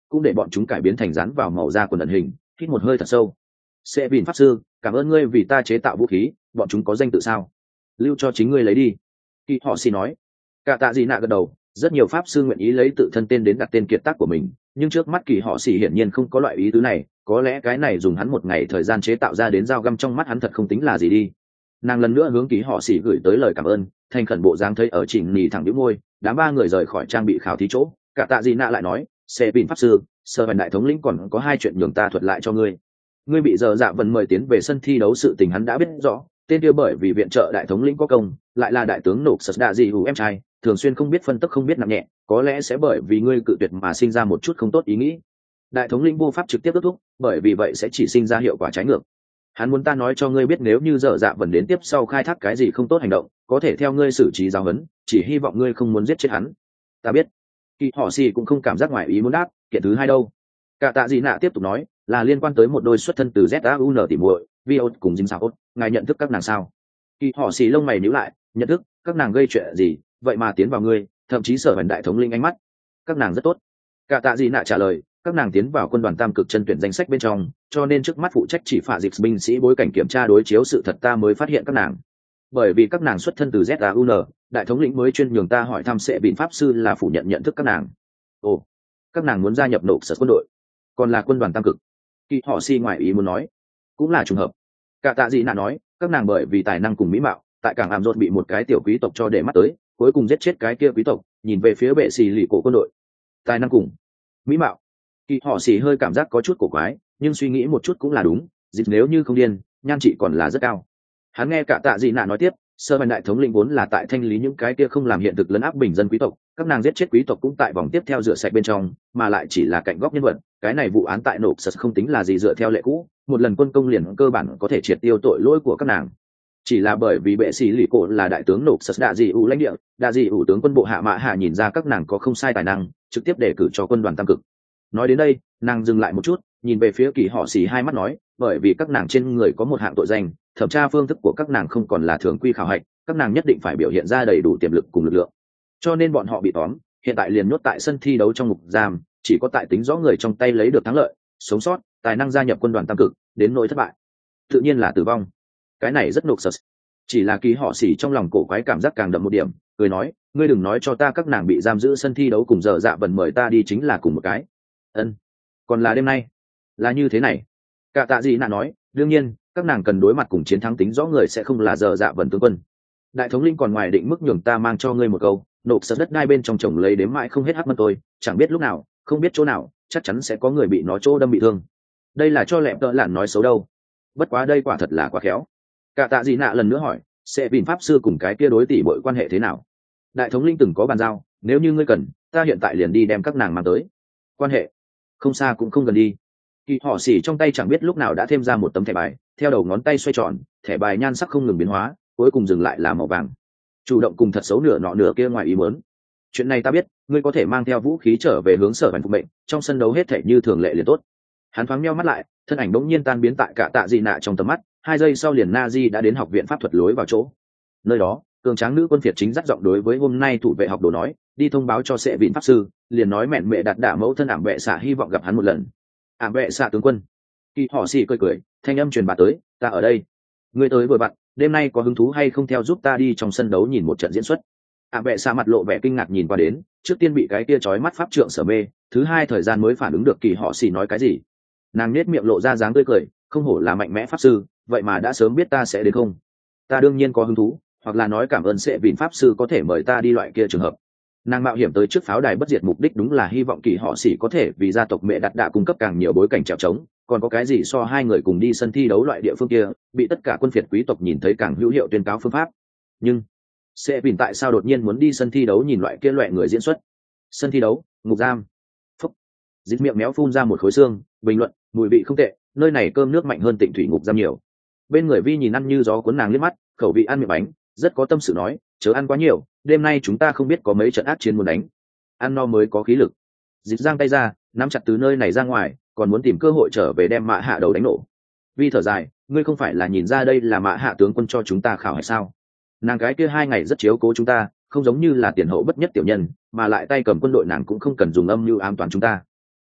cũng để bọn chúng cải biến thành rán vào màu da quần ẩn hình. Hít một hơi thật sâu. Sẽ vìn pháp sư, cảm ơn ngươi vì ta chế tạo vũ khí, bọn chúng có danh tự sao? Lưu cho chính ngươi lấy đi. Kỳ họ xì nói. Cả tạ gì nạ gật đầu, rất nhiều pháp sư nguyện ý lấy tự thân tên đến đặt tên kiệt tác của mình, nhưng trước mắt kỳ họ xì hiển nhiên không có loại ý tứ này, có lẽ cái này dùng hắn một ngày thời gian chế tạo ra đến dao găm trong mắt hắn thật không tính là gì đi. Nàng lần nữa hướng kỳ họ xì gửi tới lời cảm ơn, thành khẩn bộ dáng thấy ở chỉnh nỉ thẳng đĩu môi. Đám ba người rời khỏi trang bị khảo thí chỗ, cả tạ gì nạ lại nói, sẽ vìn pháp sư, sơ vần đại thống lĩnh còn có hai chuyện nhường ta thuật lại cho ngươi. Ngươi bị giờ dạ vần mời tiến về sân thi đấu, sự tình hắn đã biết rõ, tên kia bởi vì viện trợ đại thống lĩnh có công, lại là đại tướng nộp sật đạ gì hủ em trai, thường xuyên không biết phân tức không biết nặng nhẹ, có lẽ sẽ bởi vì ngươi cự tuyệt mà sinh ra một chút không tốt ý nghĩ. Đại thống lĩnh vô pháp trực tiếp kết thúc, bởi vì vậy sẽ chỉ sinh ra hiệu quả trái ngược. Hắn muốn ta nói cho ngươi biết, nếu như giờ dạ vần đến tiếp sau khai thác cái gì không tốt hành động, có thể theo ngươi xử trí giáo huấn, chỉ hy vọng ngươi không muốn giết chết hắn. Ta biết. Kỳ họ xì cũng không cảm giác ngoài ý muốn đáp. Kiện thứ hai đâu? Cả tạ gì nạ tiếp tục nói, là liên quan tới một đôi xuất thân từ zun tỉ muội Viot cùng Jim Sao. Ngài nhận thức các nàng sao? Kỳ họ xì lông mày nhíu lại, nhận thức? Các nàng gây chuyện gì vậy mà tiến vào ngươi, thậm chí sở hẳn đại thống linh ánh mắt? Các nàng rất tốt. Cả tạ gì nạ trả lời, các nàng tiến vào quân đoàn tam cực chân tuyển danh sách bên trong, cho nên trước mắt phụ trách chỉ phạt dịp binh sĩ bối cảnh kiểm tra đối chiếu sự thật, ta mới phát hiện các nàng. Bởi vì các nàng xuất thân từ zun, đại thống lĩnh mới chuyên nhường ta hỏi thăm sẽ biện pháp sư là phủ nhận nhận thức các nàng. Ồ, các nàng muốn gia nhập nộp sở quân đội, còn là quân đoàn tam cực? Kỳ họ si ngoài ý muốn nói, cũng là trùng hợp. Cả tạ gì nạ nói, các nàng bởi vì tài năng cùng mỹ mạo, tại cảng ảm rột bị một cái tiểu quý tộc cho để mắt tới, cuối cùng giết chết cái kia quý tộc, nhìn về phía bệ xì lì cổ quân đội. Tài năng cùng mỹ mạo. Kỳ họ xì hơi cảm giác có chút cổ quái, nhưng suy nghĩ một chút cũng là đúng, dịch nếu như không điên, nhan trị còn là rất cao. Hắn nghe cả tạ dị nạ nói tiếp, sơ văn đại thống lĩnh vốn là tại thanh lý những cái kia không làm hiện thực lấn áp bình dân quý tộc, các nàng giết chết quý tộc cũng tại vòng tiếp theo rửa sạch bên trong, mà lại chỉ là cạnh góc nhân vật, cái này vụ án tại nộp sật không tính là gì dựa theo lệ cũ, một lần quân công liền cơ bản có thể triệt tiêu tội lỗi của các nàng. Chỉ là bởi vì bệ sĩ lì cổ là đại tướng nộp sật đạ dị ủ lãnh địa, đạ dị ủ tướng quân bộ hạ mã hạ nhìn ra các nàng có không sai tài năng, trực tiếp đề cử cho quân đoàn tam cực. Nói đến đây, nàng dừng lại một chút, nhìn về phía Kỳ họ xì hai mắt nói, bởi vì các nàng trên người có một hạng tội danh, thẩm tra phương thức của các nàng không còn là thường quy khảo hạch, các nàng nhất định phải biểu hiện ra đầy đủ tiềm lực cùng lực lượng, cho nên bọn họ bị tóm, hiện tại liền nhốt tại sân thi đấu trong ngục giam, chỉ có tại tính rõ người trong tay lấy được thắng lợi, sống sót, tài năng gia nhập quân đoàn tam cực, đến nỗi thất bại tự nhiên là tử vong. Cái này rất nộp sật. Chỉ là Kỳ họ xì trong lòng cổ quái cảm giác càng đậm một điểm, cười nói, ngươi đừng nói cho ta các nàng bị giam giữ sân thi đấu cùng giờ dạ vần mời ta đi chính là cùng một cái. Ân, còn là đêm nay là như thế này. Cả tạ gì nạ nói, đương nhiên các nàng cần đối mặt cùng chiến thắng, tính rõ người sẽ không là giờ dạ vần tướng quân. Đại thống linh còn ngoài định mức nhường ta mang cho ngươi một câu, nộp sật đất đai bên trong trồng lấy đếm mãi không hết hắc mân tôi, chẳng biết lúc nào, không biết chỗ nào, chắc chắn sẽ có người bị nó chỗ đâm bị thương. Đây là cho lẹm tợ lạn nói xấu đâu. Bất quá đây quả thật là quá khéo. Cả tạ gì nạ lần nữa hỏi, sẽ vìn pháp sư cùng cái kia đối tỷ bội quan hệ thế nào? Đại thống linh từng có bàn giao, nếu như ngươi cần, ta hiện tại liền đi đem các nàng mang tới. Quan hệ không xa cũng không gần đi. Kỳ họ xỉ trong tay chẳng biết lúc nào đã thêm ra một tấm thẻ bài, theo đầu ngón tay xoay tròn, thẻ bài nhan sắc không ngừng biến hóa, cuối cùng dừng lại là màu vàng. Chủ động cùng thật xấu nửa nọ nửa kia ngoài ý muốn. Chuyện này ta biết, ngươi có thể mang theo vũ khí trở về hướng sở hành phục mệnh, trong sân đấu hết thể như thường lệ liền tốt. Hắn thoáng meo mắt lại, thân ảnh bỗng nhiên tan biến tại cả tạ dị nạ trong tầm mắt, hai giây sau liền Nazi đã đến học viện pháp thuật lối vào chỗ. Nơi đó, cường tráng nữ quân phiệt chính dắt giọng đối với hôm nay thủ vệ học đồ nói, đi thông báo cho sẽ vịn pháp sư, liền nói mẹn mẹ đặt đả mẫu thân ảm vệ xạ hy vọng gặp hắn một lần. Ảm vệ xạ tướng quân. Kỳ họ xì cười cười, thanh âm truyền bá tới, ta ở đây. Ngươi tới vừa vặn, đêm nay có hứng thú hay không theo giúp ta đi trong sân đấu nhìn một trận diễn xuất? Ảm vệ xạ mặt lộ vẻ kinh ngạc nhìn qua đến, trước tiên bị cái kia chói mắt pháp trượng sở mê, thứ hai thời gian mới phản ứng được kỳ họ xì nói cái gì. Nàng nết miệng lộ ra dáng tươi cười, không hổ là mạnh mẽ pháp sư, vậy mà đã sớm biết ta sẽ đến không? Ta đương nhiên có hứng thú, hoặc là nói cảm ơn sẽ vịn pháp sư có thể mời ta đi loại kia trường hợp. Nàng mạo hiểm tới trước pháo đài bất diệt mục đích đúng là hy vọng kỳ họ xỉ có thể vì gia tộc mẹ đặt đạ cung cấp càng nhiều bối cảnh trèo trống, còn có cái gì so hai người cùng đi sân thi đấu loại địa phương kia bị tất cả quân phiệt quý tộc nhìn thấy càng hữu hiệu tuyên cáo phương pháp. Nhưng sẽ vịn tại sao đột nhiên muốn đi sân thi đấu nhìn loại kia loại người diễn xuất? Sân thi đấu, ngục giam. Phúc. Dính miệng méo phun ra một khối xương, bình luận, mùi vị không tệ, nơi này cơm nước mạnh hơn Tịnh Thủy ngục giam nhiều. Bên người Vi nhìn ăn như gió cuốn nàng liếc mắt, khẩu vị ăn miệng bánh, rất có tâm sự nói, chớ ăn quá nhiều, đêm nay chúng ta không biết có mấy trận ác chiến muốn đánh, ăn no mới có khí lực. Dịch giang tay ra, nắm chặt từ nơi này ra ngoài, còn muốn tìm cơ hội trở về đem mạ hạ đầu đánh nổ. Vi thở dài, ngươi không phải là nhìn ra đây là mạ hạ tướng quân cho chúng ta khảo hay sao? Nàng gái kia hai ngày rất chiếu cố chúng ta, không giống như là tiền hậu bất nhất tiểu nhân, mà lại tay cầm quân đội nàng cũng không cần dùng âm mưu ám toán chúng ta.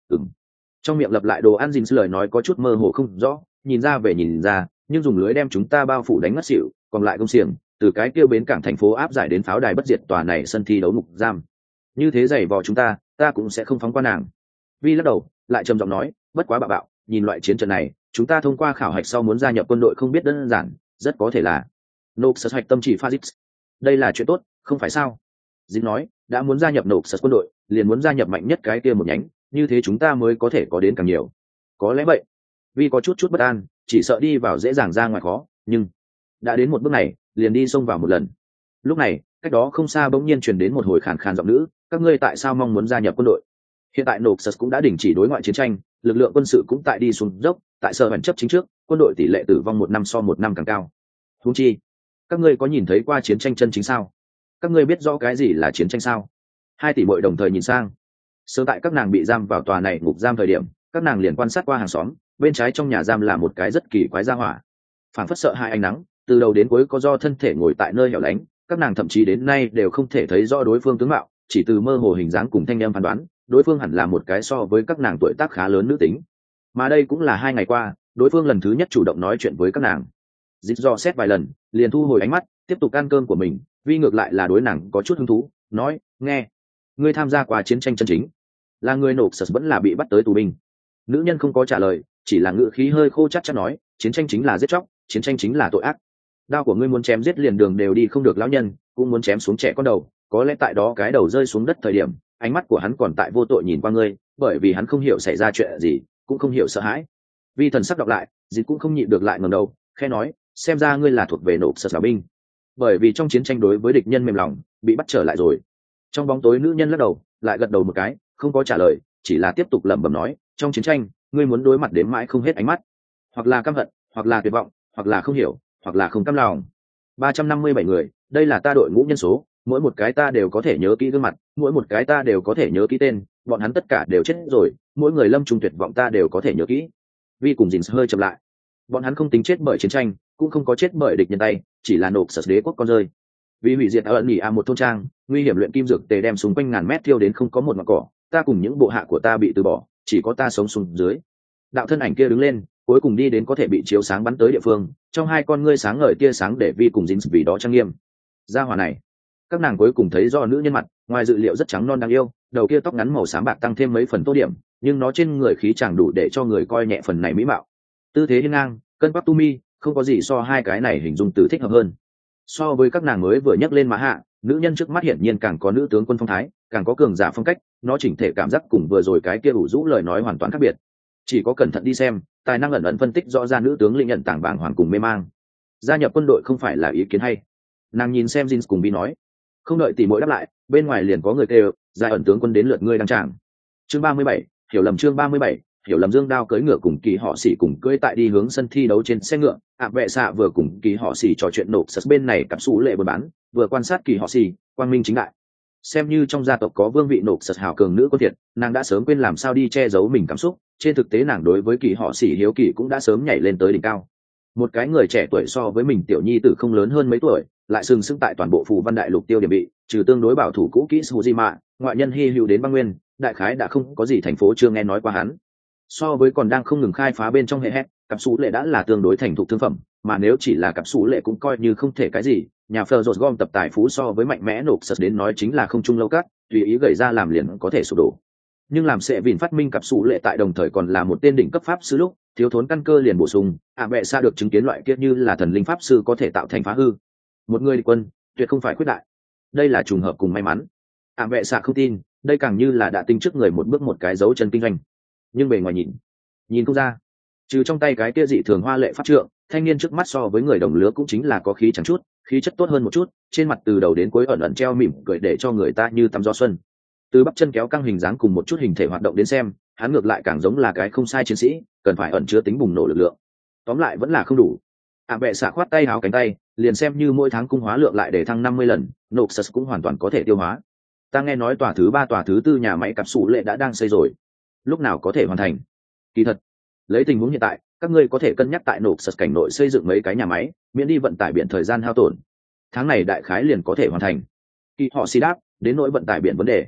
ừng trong miệng lặp lại đồ ăn dinh lời nói có chút mơ hồ không rõ, nhìn ra về nhìn ra, nhưng dùng lưới đem chúng ta bao phủ đánh ngất xỉu, còn lại công xiềng từ cái kêu bến cảng thành phố áp giải đến pháo đài bất diệt tòa này sân thi đấu ngục giam. Như thế giày vò chúng ta, ta cũng sẽ không phóng qua nàng. Vi lắc đầu, lại trầm giọng nói, bất quá bạo bạo, nhìn loại chiến trận này, chúng ta thông qua khảo hạch sau muốn gia nhập quân đội không biết đơn giản, rất có thể là nộp sật hoạch tâm chỉ pha dít. Đây là chuyện tốt, không phải sao? Dít nói, đã muốn gia nhập nộp sật quân đội, liền muốn gia nhập mạnh nhất cái kia một nhánh, như thế chúng ta mới có thể có đến càng nhiều. Có lẽ vậy. Vi có chút chút bất an, chỉ sợ đi vào dễ dàng ra ngoài khó, nhưng đã đến một bước này, liền đi xông vào một lần. Lúc này, cách đó không xa bỗng nhiên truyền đến một hồi khàn khàn giọng nữ, các ngươi tại sao mong muốn gia nhập quân đội? Hiện tại nộp sật cũng đã đình chỉ đối ngoại chiến tranh, lực lượng quân sự cũng tại đi xuống dốc, tại sở bản chấp chính trước, quân đội tỷ lệ tử vong một năm so một năm càng cao. Huống chi, các ngươi có nhìn thấy qua chiến tranh chân chính sao? Các ngươi biết rõ cái gì là chiến tranh sao? Hai tỷ muội đồng thời nhìn sang. Sớm tại các nàng bị giam vào tòa này ngục giam thời điểm, các nàng liền quan sát qua hàng xóm, bên trái trong nhà giam là một cái rất kỳ quái gia hỏa, phản phất sợ hai ánh nắng, từ đầu đến cuối có do thân thể ngồi tại nơi hẻo lánh, các nàng thậm chí đến nay đều không thể thấy rõ đối phương tướng mạo, chỉ từ mơ hồ hình dáng cùng thanh âm phán đoán, đối phương hẳn là một cái so với các nàng tuổi tác khá lớn nữ tính. Mà đây cũng là hai ngày qua, đối phương lần thứ nhất chủ động nói chuyện với các nàng. Dịch do xét vài lần, liền thu hồi ánh mắt, tiếp tục ăn cơm của mình, Vi ngược lại là đối nàng có chút hứng thú, nói, nghe, ngươi tham gia qua chiến tranh chân chính, là người nộp sật vẫn là bị bắt tới tù binh? Nữ nhân không có trả lời, chỉ là ngữ khí hơi khô chắc chắn nói, chiến tranh chính là giết chóc, chiến tranh chính là tội ác. Đao của ngươi muốn chém giết liền đường đều đi không được lão nhân, cũng muốn chém xuống trẻ con đầu, có lẽ tại đó cái đầu rơi xuống đất thời điểm, ánh mắt của hắn còn tại vô tội nhìn qua ngươi, bởi vì hắn không hiểu xảy ra chuyện gì, cũng không hiểu sợ hãi. Vi thần sắc đọc lại, Dịch cũng không nhịn được lại ngẩng đầu, khẽ nói, xem ra ngươi là thuộc về nộp sật giáo binh, bởi vì trong chiến tranh đối với địch nhân mềm lòng, bị bắt trở lại rồi. Trong bóng tối nữ nhân lắc đầu, lại gật đầu một cái, không có trả lời, chỉ là tiếp tục lẩm bẩm nói, trong chiến tranh, ngươi muốn đối mặt đến mãi không hết ánh mắt, hoặc là căm hận, hoặc là tuyệt vọng, hoặc là không hiểu, hoặc là không cam lòng. ba trăm năm mươi bảy người, đây là ta đội ngũ nhân số, mỗi một cái ta đều có thể nhớ kỹ gương mặt, mỗi một cái ta đều có thể nhớ kỹ tên, bọn hắn tất cả đều chết rồi, mỗi người lâm trung tuyệt vọng ta đều có thể nhớ kỹ. Vi cùng Dìn hơi chậm lại. Bọn hắn không tính chết bởi chiến tranh, cũng không có chết bởi địch nhân tay, chỉ là nộp sật đế quốc con rơi. Vì hủy diệt ở ẩn nghỉ a một thôn trang, nguy hiểm luyện kim dược tề đem xung quanh ngàn mét thiêu đến không có một ngọn cỏ, ta cùng những bộ hạ của ta bị từ bỏ, chỉ có ta sống xuống dưới. Đạo thân ảnh kia đứng lên, cuối cùng đi đến có thể bị chiếu sáng bắn tới địa phương, trong hai con ngươi sáng ngời tia sáng để Vi cùng Dìn vì đó trang nghiêm. Gia hỏa này, các nàng cuối cùng thấy do nữ nhân mặt, ngoài dự liệu rất trắng non đáng yêu, đầu kia tóc ngắn màu xám bạc tăng thêm mấy phần tô điểm, nhưng nó trên người khí chẳng đủ để cho người coi nhẹ phần này mỹ mạo. Tư thế hiên ngang, cân bắc tu mi, không có gì so hai cái này hình dung từ thích hợp hơn. So với các nàng mới vừa nhắc lên mã hạ, nữ nhân trước mắt hiển nhiên càng có nữ tướng quân phong thái, càng có cường giả phong cách, nó chỉnh thể cảm giác cùng vừa rồi cái kia ủ rũ lời nói hoàn toàn khác biệt. Chỉ có cẩn thận đi xem, tài năng ẩn ẩn phân tích rõ ra nữ tướng linh nhận tảng bảng hoàn cùng mê mang. Gia nhập quân đội không phải là ý kiến hay. Nàng nhìn xem Jin cùng Vi nói, không đợi tỷ muội đáp lại, bên ngoài liền có người kêu, gia ẩn tướng quân đến lượt ngươi đăng tràng. Chương ba mươi bảy, hiểu lầm chương ba mươi bảy, hiểu lầm Dương Đao cưỡi ngựa cùng kỳ họ xỉ cùng cưỡi tại đi hướng sân thi đấu trên xe ngựa. ạ vệ xạ vừa cùng kỳ họ xỉ trò chuyện nộp sật bên này cặp sủ lệ buôn bán, vừa quan sát kỳ họ xỉ, quang minh chính đại. Xem như trong gia tộc có vương vị nộp sật hào cường nữ quân thiệt, nàng đã sớm quên làm sao đi che giấu mình cảm xúc, trên thực tế nàng đối với kỳ họ xỉ hiếu kỳ cũng đã sớm nhảy lên tới đỉnh cao. Một cái người trẻ tuổi so với mình tiểu nhi tử không lớn hơn mấy tuổi, lại sừng sững tại toàn bộ phù văn đại lục tiêu điểm bị, trừ tương đối bảo thủ cũ kỹ Sujima, ngoại nhân hy hữu đến băng nguyên, đại khái đã không có gì thành phố chưa nghe nói qua hắn. So với còn đang không ngừng khai phá bên trong hệ hét, cặp sủ lệ đã là tương đối thành thục thương phẩm, mà nếu chỉ là cặp sủ lệ cũng coi như không thể cái gì. Nhà Fleur rột gom tập tài phú so với mạnh mẽ nộp sật đến nói chính là không trung lâu cát, tùy ý gầy ra làm liền có thể sụp đổ. Nhưng làm sẽ vịn phát minh cặp sủ lệ tại đồng thời còn là một tên đỉnh cấp pháp sư lúc thiếu thốn căn cơ liền bổ sung, ạ vệ xa được chứng kiến loại kiết như là thần linh pháp sư có thể tạo thành phá hư. Một người địch quân tuyệt không phải khuyết đại, đây là trùng hợp cùng may mắn. ạ vệ xạ không tin, đây càng như là đã tinh trước người một bước một cái dấu chân kinh doanh. Nhưng bề ngoài nhìn nhìn không ra, trừ trong tay cái kia dị thường hoa lệ pháp trượng, thanh niên trước mắt so với người đồng lứa cũng chính là có khí chẳng chút, khí chất tốt hơn một chút, trên mặt từ đầu đến cuối ẩn ẩn treo mỉm cười để cho người ta như tắm gió xuân. Từ bắp chân kéo căng hình dáng cùng một chút hình thể hoạt động đến xem, hắn ngược lại càng giống là cái không sai chiến sĩ, cần phải ẩn chứa tính bùng nổ lực lượng. Tóm lại vẫn là không đủ. ạ vệ xạ khoát tay háo cánh tay, liền xem như mỗi tháng cung hóa lượng lại để thăng năm mươi lần, nộp sật cũng hoàn toàn có thể tiêu hóa. Ta nghe nói tòa thứ ba tòa thứ tư nhà máy cặp sủ lệ đã đang xây rồi, lúc nào có thể hoàn thành? Kỳ thật, lấy tình huống hiện tại, các ngươi có thể cân nhắc tại nộp sật cảnh nội xây dựng mấy cái nhà máy, miễn đi vận tải biển thời gian hao tổn. Tháng này đại khái liền có thể hoàn thành. Kỳ họ xì đáp, đến nỗi vận tải biển vấn đề,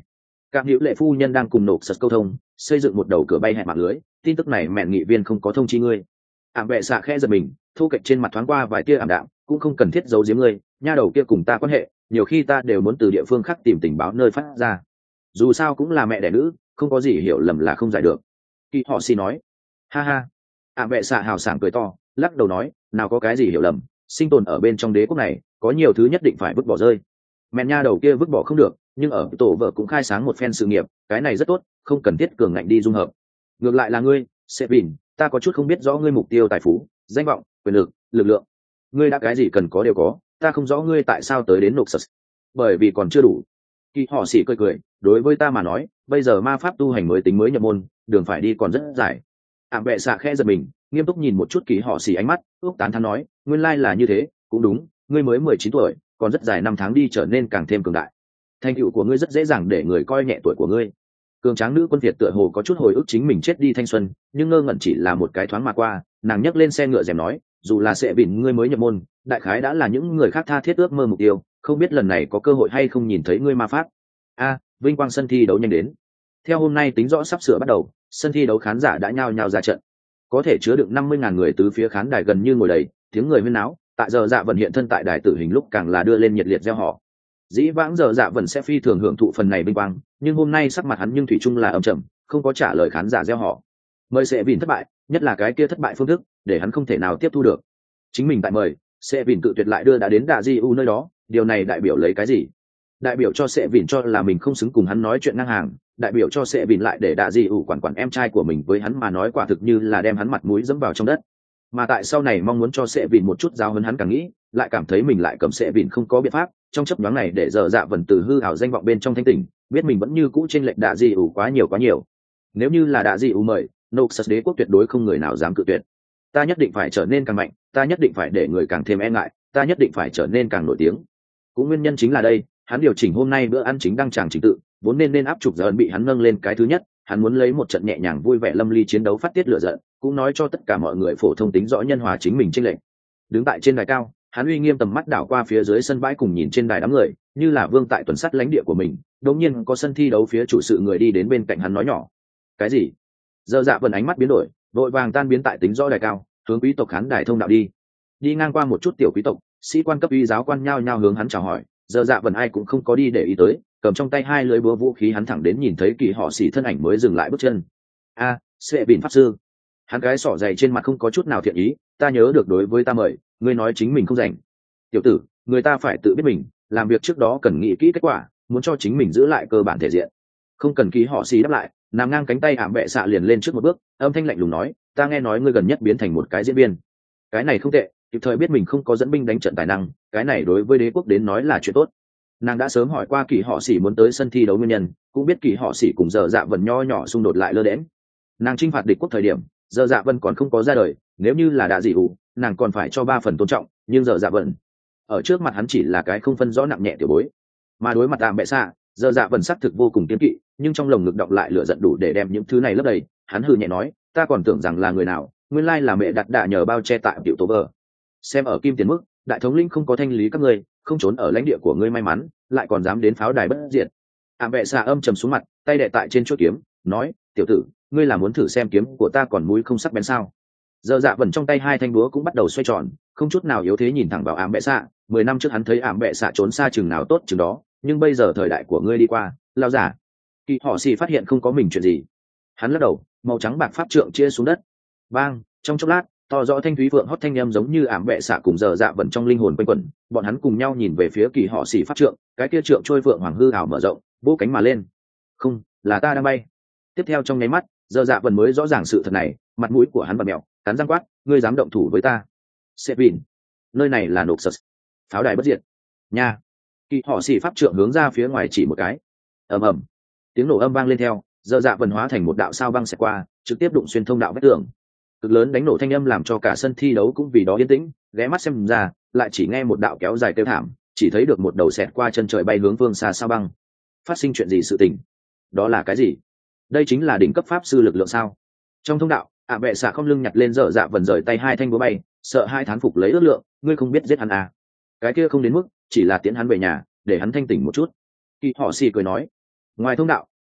Các hữu lệ phu nhân đang cùng nộp sật câu thông, xây dựng một đầu cửa bay hẹn mạng lưới, tin tức này mẹ nghị viên không có thông chi ngươi. Ảm bệ xạ khẽ giật mình, thu kệch trên mặt thoáng qua vài tia ảm đạm, cũng không cần thiết giấu giếm ngươi, nha đầu kia cùng ta quan hệ, nhiều khi ta đều muốn từ địa phương khác tìm tình báo nơi phát ra. Dù sao cũng là mẹ đẻ nữ, không có gì hiểu lầm là không giải được. Kỳ họ xì nói. Ha ha. Ảm bệ xạ hào sảng cười to, lắc đầu nói, nào có cái gì hiểu lầm, sinh tồn ở bên trong đế quốc này, có nhiều thứ nhất định phải vứt bỏ rơi. Mẹ nha đầu kia vứt bỏ không được, nhưng ở tổ vợ cũng khai sáng một phen sự nghiệp, cái này rất tốt, không cần thiết cường ngạnh đi dung hợp. Ngược lại là ngươi, Sevin, ta có chút không biết rõ ngươi mục tiêu tài phú, danh vọng, quyền lực, lực lượng. Ngươi đã cái gì cần có đều có, ta không rõ ngươi tại sao tới đến Noxus. Bởi vì còn chưa đủ. Kỳ họ xỉ cười cười, đối với ta mà nói, bây giờ ma pháp tu hành mới tính mới nhập môn, đường phải đi còn rất dài. Ảm bệ xạ khẽ giật mình, nghiêm túc nhìn một chút Kỳ họ xỉ ánh mắt, ước tán thán nói, nguyên lai là như thế, cũng đúng, ngươi mới mười chín tuổi, còn rất dài năm tháng đi trở nên càng thêm cường đại. Thành tựu của ngươi rất dễ dàng để người coi nhẹ tuổi của ngươi. Cường tráng nữ quân Việt tựa hồ có chút hồi ức chính mình chết đi thanh xuân, nhưng ngơ ngẩn chỉ là một cái thoáng mà qua, nàng nhấc lên xe ngựa rèm nói, dù là sẽ vịn ngươi mới nhập môn, đại khái đã là những người khác tha thiết ước mơ mục tiêu, không biết lần này có cơ hội hay không nhìn thấy ngươi ma pháp. A, vinh quang sân thi đấu nhanh đến. Theo hôm nay tính rõ sắp sửa bắt đầu, sân thi đấu khán giả đã nhao nhao ra trận. Có thể chứa được năm mươi ngàn người từ phía khán đài gần như ngồi đầy, tiếng người huyên náo, tại giờ dạ vận hiện thân tại đài tử hình lúc càng là đưa lên nhiệt liệt reo hò. Dĩ vãng giờ dạ vận sẽ phi thường hưởng thụ phần này vinh quang, nhưng hôm nay sắc mặt hắn nhưng thủy chung là âm trầm, không có trả lời khán giả reo hò. Mời sẽ vịn thất bại, nhất là cái kia thất bại phương thức, để hắn không thể nào tiếp thu được. Chính mình tại mời, sẽ vịn cự tuyệt lại đưa đã đến đà di u nơi đó, điều này đại biểu lấy cái gì? Đại biểu cho sẽ vịn cho là mình không xứng cùng hắn nói chuyện ngang hàng, đại biểu cho sẽ vịn lại để đà di u quản quản em trai của mình với hắn mà nói quả thực như là đem hắn mặt mũi dẫm vào trong đất. Mà tại sau này mong muốn cho sẽ vịn một chút giáo hơn hắn càng nghĩ, lại cảm thấy mình lại cầm sẽ vịn không có biện pháp, trong chấp nhoáng này để giờ dạ vần từ hư ảo danh vọng bên trong thanh tỉnh, biết mình vẫn như cũ trên lệnh đà di u quá nhiều quá nhiều. Nếu như là đà di u mời, Noxus đế quốc tuyệt đối không người nào dám cự tuyệt. Ta nhất định phải trở nên càng mạnh, ta nhất định phải để người càng thêm e ngại, ta nhất định phải trở nên càng nổi tiếng. Cũng nguyên nhân chính là đây, hắn điều chỉnh hôm nay bữa ăn chính đăng tràng trình tự, vốn nên nên áp trục giờ bị hắn nâng lên cái thứ nhất, hắn muốn lấy một trận nhẹ nhàng vui vẻ lâm ly chiến đấu phát tiết lửa giận, cũng nói cho tất cả mọi người phổ thông tính rõ nhân hòa chính mình trên lệnh. Đứng tại trên đài cao, hắn uy nghiêm tầm mắt đảo qua phía dưới sân bãi cùng nhìn trên đài đám người, như là vương tại tuần sắt lãnh địa của mình. Đột nhiên có sân thi đấu phía chủ sự người đi đến bên cạnh hắn nói nhỏ: "Cái gì?" Giờ dạ vần ánh mắt biến đổi, vội vàng tan biến tại tính rõ đài cao, hướng quý tộc khán đài thông đạo đi. Đi ngang qua một chút tiểu quý tộc, sĩ quan cấp uy giáo quan nhao nhao hướng hắn chào hỏi, giờ dạ vần ai cũng không có đi để ý tới, cầm trong tay hai lưỡi búa vũ khí hắn thẳng đến nhìn thấy Kỳ họ xỉ thân ảnh mới dừng lại bước chân. A, Sệ Bỉn pháp sư. Hắn cái sỏ dày trên mặt không có chút nào thiện ý, ta nhớ được đối với ta mời, ngươi nói chính mình không rảnh. Tiểu tử, người ta phải tự biết mình, làm việc trước đó cần nghĩ kỹ kết quả, muốn cho chính mình giữ lại cơ bản thể diện. Không cần Kỳ họ xỉ đáp lại, nằm ngang cánh tay ảm bệ xạ liền lên trước một bước, âm thanh lạnh lùng nói, ta nghe nói ngươi gần nhất biến thành một cái diễn viên. Cái này không tệ, kịp thời biết mình không có dẫn binh đánh trận tài năng, cái này đối với đế quốc đến nói là chuyện tốt. Nàng đã sớm hỏi qua Kỳ họ xỉ muốn tới sân thi đấu nguyên nhân, cũng biết Kỳ họ xỉ cùng giờ dạ vần nho nhỏ xung đột lại lơ đễnh. Nàng chinh phạt địch quốc thời điểm, giờ dạ vần còn không có ra đời, nếu như là đạ dị ủ, nàng còn phải cho ba phần tôn trọng, nhưng giờ dạ vần ở trước mặt hắn chỉ là cái không phân rõ nặng nhẹ tiểu bối. Mà đối mặt ảm bệ xạ, giờ dạ vần xác thực vô cùng kiên kỵ, nhưng trong lồng ngực đọng lại lửa giận đủ để đem những thứ này lấp đầy. Hắn hừ nhẹ nói, ta còn tưởng rằng là người nào, nguyên lai là mẹ đặt đạ nhờ bao che tại tiểu tố vợ. Xem ở kim tiền mức, đại thống linh không có thanh lý các ngươi, không trốn ở lãnh địa của ngươi may mắn, lại còn dám đến pháo đài bất diệt. Ảm bệ xạ âm trầm xuống mặt, tay đè tại trên chuôi kiếm, nói, tiểu tử, ngươi là muốn thử xem kiếm của ta còn mũi không sắc bén sao? Giờ dạ vần trong tay hai thanh búa cũng bắt đầu xoay tròn, không chút nào yếu thế nhìn thẳng vào ảm bệ xạ. Mười năm trước hắn thấy ảm bệ xạ trốn xa chừng nào tốt chừng đó, nhưng bây giờ thời đại của ngươi đi qua, lao giả. Kỳ họ xì phát hiện không có mình chuyện gì, hắn lắc đầu, màu trắng bạc pháp trượng chia xuống đất. Bang, trong chốc lát, to rõ thanh thúy vượng hót thanh âm giống như ảm bệ xạ cùng giờ dạ vần trong linh hồn quanh quẩn, bọn hắn cùng nhau nhìn về phía Kỳ họ xì pháp trượng, cái kia trượng trôi vượng hoàng hư ảo mở rộng, vỗ cánh mà lên. Không, là ta đang bay. Tiếp theo trong nháy mắt, giờ dạ vần mới rõ ràng sự thật này, mặt mũi của hắn bật mèo, cắn răng quát, ngươi dám động thủ với ta? Sevin, nơi này là Noxus, pháo đài bất diệt. Nha. Kỳ họ xì pháp trượng hướng ra phía ngoài chỉ một cái. Ầm ầm, tiếng nổ âm vang lên theo, giờ dạ vần hóa thành một đạo sao băng xẹt qua, trực tiếp đụng xuyên thông đạo vách tường. Cực lớn đánh nổ thanh âm làm cho cả sân thi đấu cũng vì đó yên tĩnh, ghé mắt xem ra, lại chỉ nghe một đạo kéo dài kêu thảm, chỉ thấy được một đầu xẹt qua chân trời bay hướng phương xa sao băng. Phát sinh chuyện gì sự tình? Đó là cái gì? Đây chính là đỉnh cấp pháp sư lực lượng sao? Trong thông đạo, ạ bệ xạ không lưng nhặt lên dở dạ vần rời tay hai thanh búa bay, sợ hai thán phục lấy ước lượng, ngươi không biết giết hắn à? Cái kia không đến mức, chỉ là tiễn hắn về nhà, để hắn thanh tỉnh một chút. Kỳ họ xì cười nói. Ngoài thông đạo,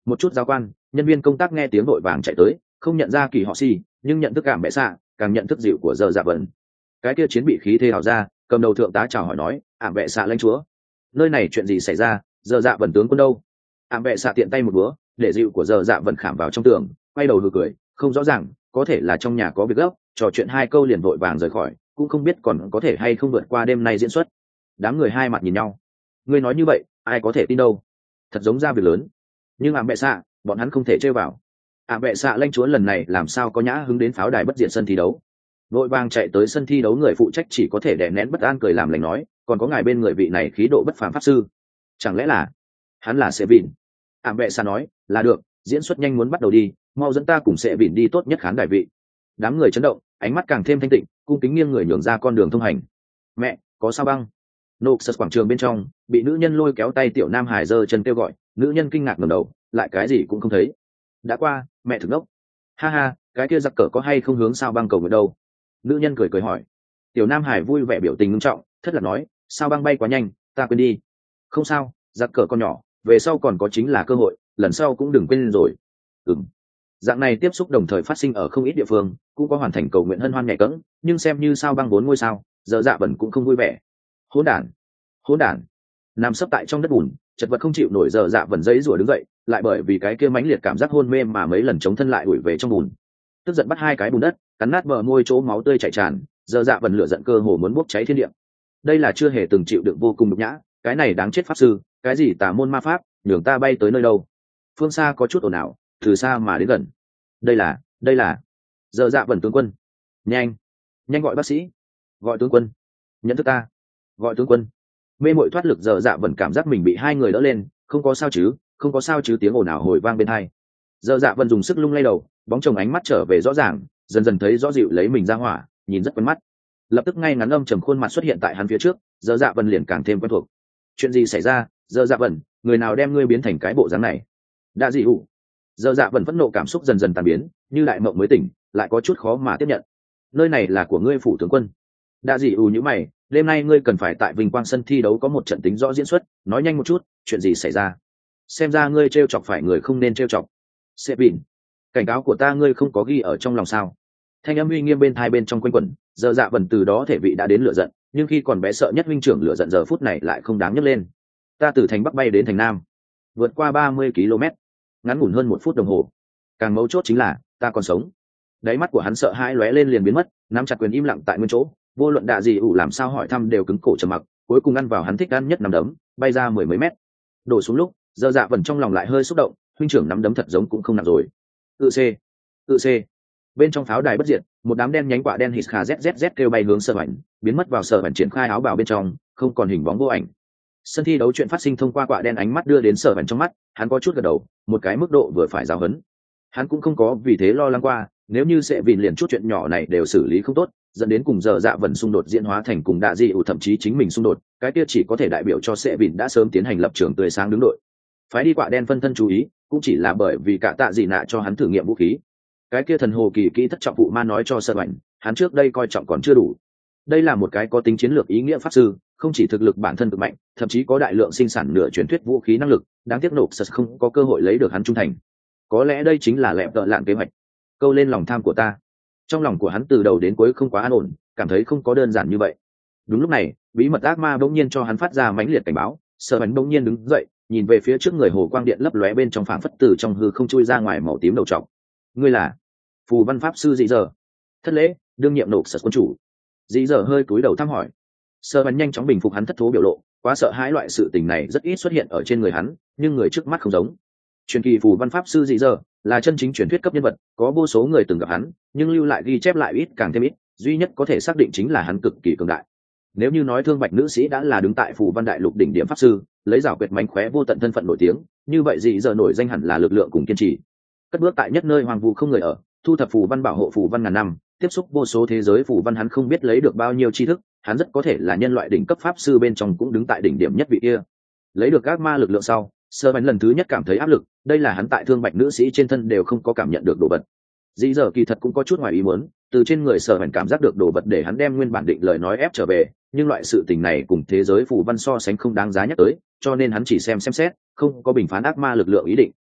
Một chút giáo quan nhân viên công tác nghe tiếng đội vàng chạy tới, không nhận ra kỳ họ xì, nhưng nhận thức cảm bệ xạ, càng nhận thức dịu của giờ dạ vần. Cái kia chiến bị khí thế hào ra, cầm đầu thượng tá chào hỏi nói, ảm bệ xạ lãnh chúa, nơi này chuyện gì xảy ra, giờ dạ vần tướng quân đâu? Ảm bệ xạ tiện tay một búa để dịu của giờ dạ vần khảm vào trong tường, quay đầu hừ cười, không rõ ràng, có thể là trong nhà có việc gấp, trò chuyện hai câu liền vội vàng rời khỏi, cũng không biết còn có thể hay không vượt qua đêm nay diễn xuất. Đám người hai mặt nhìn nhau. Ngươi nói như vậy ai có thể tin đâu, thật giống ra việc lớn. Nhưng ảm bệ xạ bọn hắn không thể chơi vào. ảm bệ xạ lãnh chúa lần này làm sao có nhã hứng đến pháo đài bất diệt sân thi đấu. Vội vàng chạy tới sân thi đấu người phụ trách chỉ có thể đè nén bất an cười làm lành nói, còn có ngài bên người vị này khí độ bất phàm pháp sư, chẳng lẽ là hắn là sẽ vịn? ảm bệ xạ nói, là được, diễn xuất nhanh muốn bắt đầu đi, mau dẫn ta cùng sẽ vịn đi tốt nhất khán đài vị. Đám người chấn động, ánh mắt càng thêm thanh tịnh, cung kính nghiêng người nhường ra con đường thông hành. Mẹ, có sao băng? Nộp sật quảng trường bên trong bị nữ nhân lôi kéo tay tiểu nam hải giơ chân kêu gọi, nữ nhân kinh ngạc ngẩng đầu, lại cái gì cũng không thấy. Đã qua, mẹ thử ngốc. Ha ha, cái kia giặc cờ có hay không hướng sao băng cầu nguyện đâu? Nữ nhân cười cười hỏi. Tiểu nam hải vui vẻ biểu tình nghiêm trọng, thất lạc nói, sao băng bay quá nhanh, ta quên đi. Không sao, giặc cờ con nhỏ, về sau còn có chính là cơ hội, lần sau cũng đừng quên rồi. Ừm. Dạng này tiếp xúc đồng thời phát sinh ở không ít địa phương, cũng có hoàn thành cầu nguyện hân hoan nhẹ cẫng, nhưng xem như sao băng bốn ngôi sao, giờ dạ vần cũng không vui vẻ. Hỗn đản, hỗn đản. Nằm sấp tại trong đất bùn, chật vật không chịu nổi giờ dạ vần giấy rủa đứng dậy, lại bởi vì cái kia mãnh liệt cảm giác hôn mê mà mấy lần chống thân lại ủi về trong bùn. Tức giận bắt hai cái bùn đất, cắn nát bờ môi chỗ máu tươi chảy tràn, giờ dạ vần lửa giận cơ hồ muốn bốc cháy thiên địa. Đây là chưa hề từng chịu đựng vô cùng nhục nhã, cái này đáng chết pháp sư, cái gì tà môn ma pháp, nhường ta bay tới nơi đâu? Phương xa có chút ồn ào, từ xa mà đến gần. Đây là, đây là giờ dạ vần tướng quân. Nhanh, nhanh gọi bác sĩ, gọi tướng quân, nhận thức ta, gọi tướng quân. Mê mội thoát lực giờ dạ vần cảm giác mình bị hai người đỡ lên, không có sao chứ, không có sao chứ, tiếng ồn ào hồi vang bên hai. Giờ dạ vần dùng sức lung lay đầu, bóng chồng ánh mắt trở về rõ ràng, dần dần thấy rõ dịu lấy mình ra hỏa, nhìn rất quen mắt. Lập tức ngay ngắn âm trầm khuôn mặt xuất hiện tại hắn phía trước, giờ dạ vần liền càng thêm quen thuộc. Chuyện gì xảy ra, giờ dạ vần, người nào đem ngươi biến thành cái bộ dáng này? Đã dị ủ. Giờ dạ vần phẫn nộ cảm xúc dần dần tan biến, như đại mộng mới tỉnh, lại có chút khó mà tiếp nhận. Nơi này là của ngươi phủ tướng quân. Đã dị ủ như mày, đêm nay ngươi cần phải tại Vinh Quang sân thi đấu có một trận tính rõ diễn xuất, nói nhanh một chút, chuyện gì xảy ra? Xem ra ngươi trêu chọc phải người không nên trêu chọc. Sẽ bỉn, cảnh cáo của ta ngươi không có ghi ở trong lòng sao? Thanh âm uy nghiêm bên hai bên trong quanh quẩn, giờ dạ vần từ đó thể vị đã đến lửa giận, nhưng khi còn bé sợ nhất huynh trưởng lửa giận giờ phút này lại không đáng nhấc lên. Ta từ thành Bắc bay đến thành Nam, vượt qua ba mươi ki lô mét, ngắn ngủn hơn một phút đồng hồ. Càng mấu chốt chính là ta còn sống. Đáy mắt của hắn sợ hãi lóe lên liền biến mất, nắm chặt quyền im lặng tại nguyên chỗ, vô luận đạ gì ủ làm sao hỏi thăm đều cứng cổ trầm mặc, cuối cùng ăn vào hắn thích ăn nhất nắm đấm, bay ra mười mấy mét. Đổ xuống lúc, giờ dạ vần trong lòng lại hơi xúc động, huynh trưởng nắm đấm thật giống cũng không nặng rồi. Tự c, tự c. Bên trong pháo đài bất diệt, một đám đen nhánh quạ đen hít khà zzz kêu bay hướng sở ảnh, biến mất vào sở ảnh triển khai áo bào bên trong, không còn hình bóng vô ảnh. Sân thi đấu chuyện phát sinh thông qua quạ đen ánh mắt đưa đến sở ảnh trong mắt, hắn có chút gật đầu, một cái mức độ vừa phải giáo hấn. Hắn cũng không có vì thế lo lắng qua, nếu như sẽ vì liền chút chuyện nhỏ này đều xử lý không tốt, dẫn đến cùng giờ dạ vần xung đột diễn hóa thành cùng đạ dị ủ thậm chí chính mình xung đột, cái kia chỉ có thể đại biểu cho sẽ vịn đã sớm tiến hành lập trường tươi sáng đứng đội. Phái đi quạ đen phân thân chú ý, cũng chỉ là bởi vì cả tạ dị nạ cho hắn thử nghiệm vũ khí. Cái kia thần hồ kỳ kỹ thất trọng vụ ma nói cho sơ ảnh, hắn trước đây coi trọng còn chưa đủ. Đây là một cái có tính chiến lược ý nghĩa pháp sư, không chỉ thực lực bản thân cực mạnh, thậm chí có đại lượng sinh sản nửa truyền thuyết vũ khí năng lực, đáng tiếc nộp sật không có cơ hội lấy được hắn trung thành. Có lẽ đây chính là lẹp tợ lạn kế hoạch, câu lên lòng tham của ta. Trong lòng của hắn từ đầu đến cuối không quá an ổn, cảm thấy không có đơn giản như vậy. Đúng lúc này, bí mật ác ma bỗng nhiên cho hắn phát ra mãnh liệt cảnh báo, sơ ảnh bỗng nhiên đứng dậy, nhìn về phía trước người, hồ quang điện lấp lóe bên trong phảng phất từ trong hư không chui ra ngoài màu tím đầu trọc. Ngươi là phù văn pháp sư dị giờ? Thất lễ, đương nhiệm nộp sật quân chủ. Dị giờ hơi cúi đầu thăm hỏi. Sơ ảnh nhanh chóng bình phục hắn thất thố biểu lộ, quá sợ hãi loại sự tình này rất ít xuất hiện ở trên người hắn, nhưng người trước mắt không giống. Truyền kỳ phù văn pháp sư dị giờ là chân chính truyền thuyết cấp nhân vật, có vô số người từng gặp hắn, nhưng lưu lại ghi chép lại ít càng thêm ít, duy nhất có thể xác định chính là hắn cực kỳ cường đại. Nếu như nói Thương Bạch nữ sĩ đã là đứng tại phù văn đại lục đỉnh điểm pháp sư, lấy giảo quyệt mánh khóe vô tận thân phận nổi tiếng, như vậy dị giờ nổi danh hẳn là lực lượng cùng kiên trì. Cất bước tại nhất nơi hoàng vu không người ở, thu thập phù văn bảo hộ phù văn ngàn năm, tiếp xúc vô số thế giới phù văn, hắn không biết lấy được bao nhiêu tri thức, hắn rất có thể là nhân loại đỉnh cấp pháp sư bên trong cũng đứng tại đỉnh điểm nhất vị kia. Lấy được ác ma lực lượng sau, Sơ Bánh lần thứ nhất cảm thấy áp lực, đây là hắn tại Thương Bạch nữ sĩ trên thân đều không có cảm nhận được đồ vật. Dĩ giờ kỳ thật cũng có chút ngoài ý muốn, từ trên người Sơ Bánh cảm giác được đồ vật để hắn đem nguyên bản định lời nói ép trở về, nhưng loại sự tình này cùng thế giới phù văn so sánh không đáng giá nhắc tới, cho nên hắn chỉ xem xem xét, không có bình phán ác ma lực lượng ý định.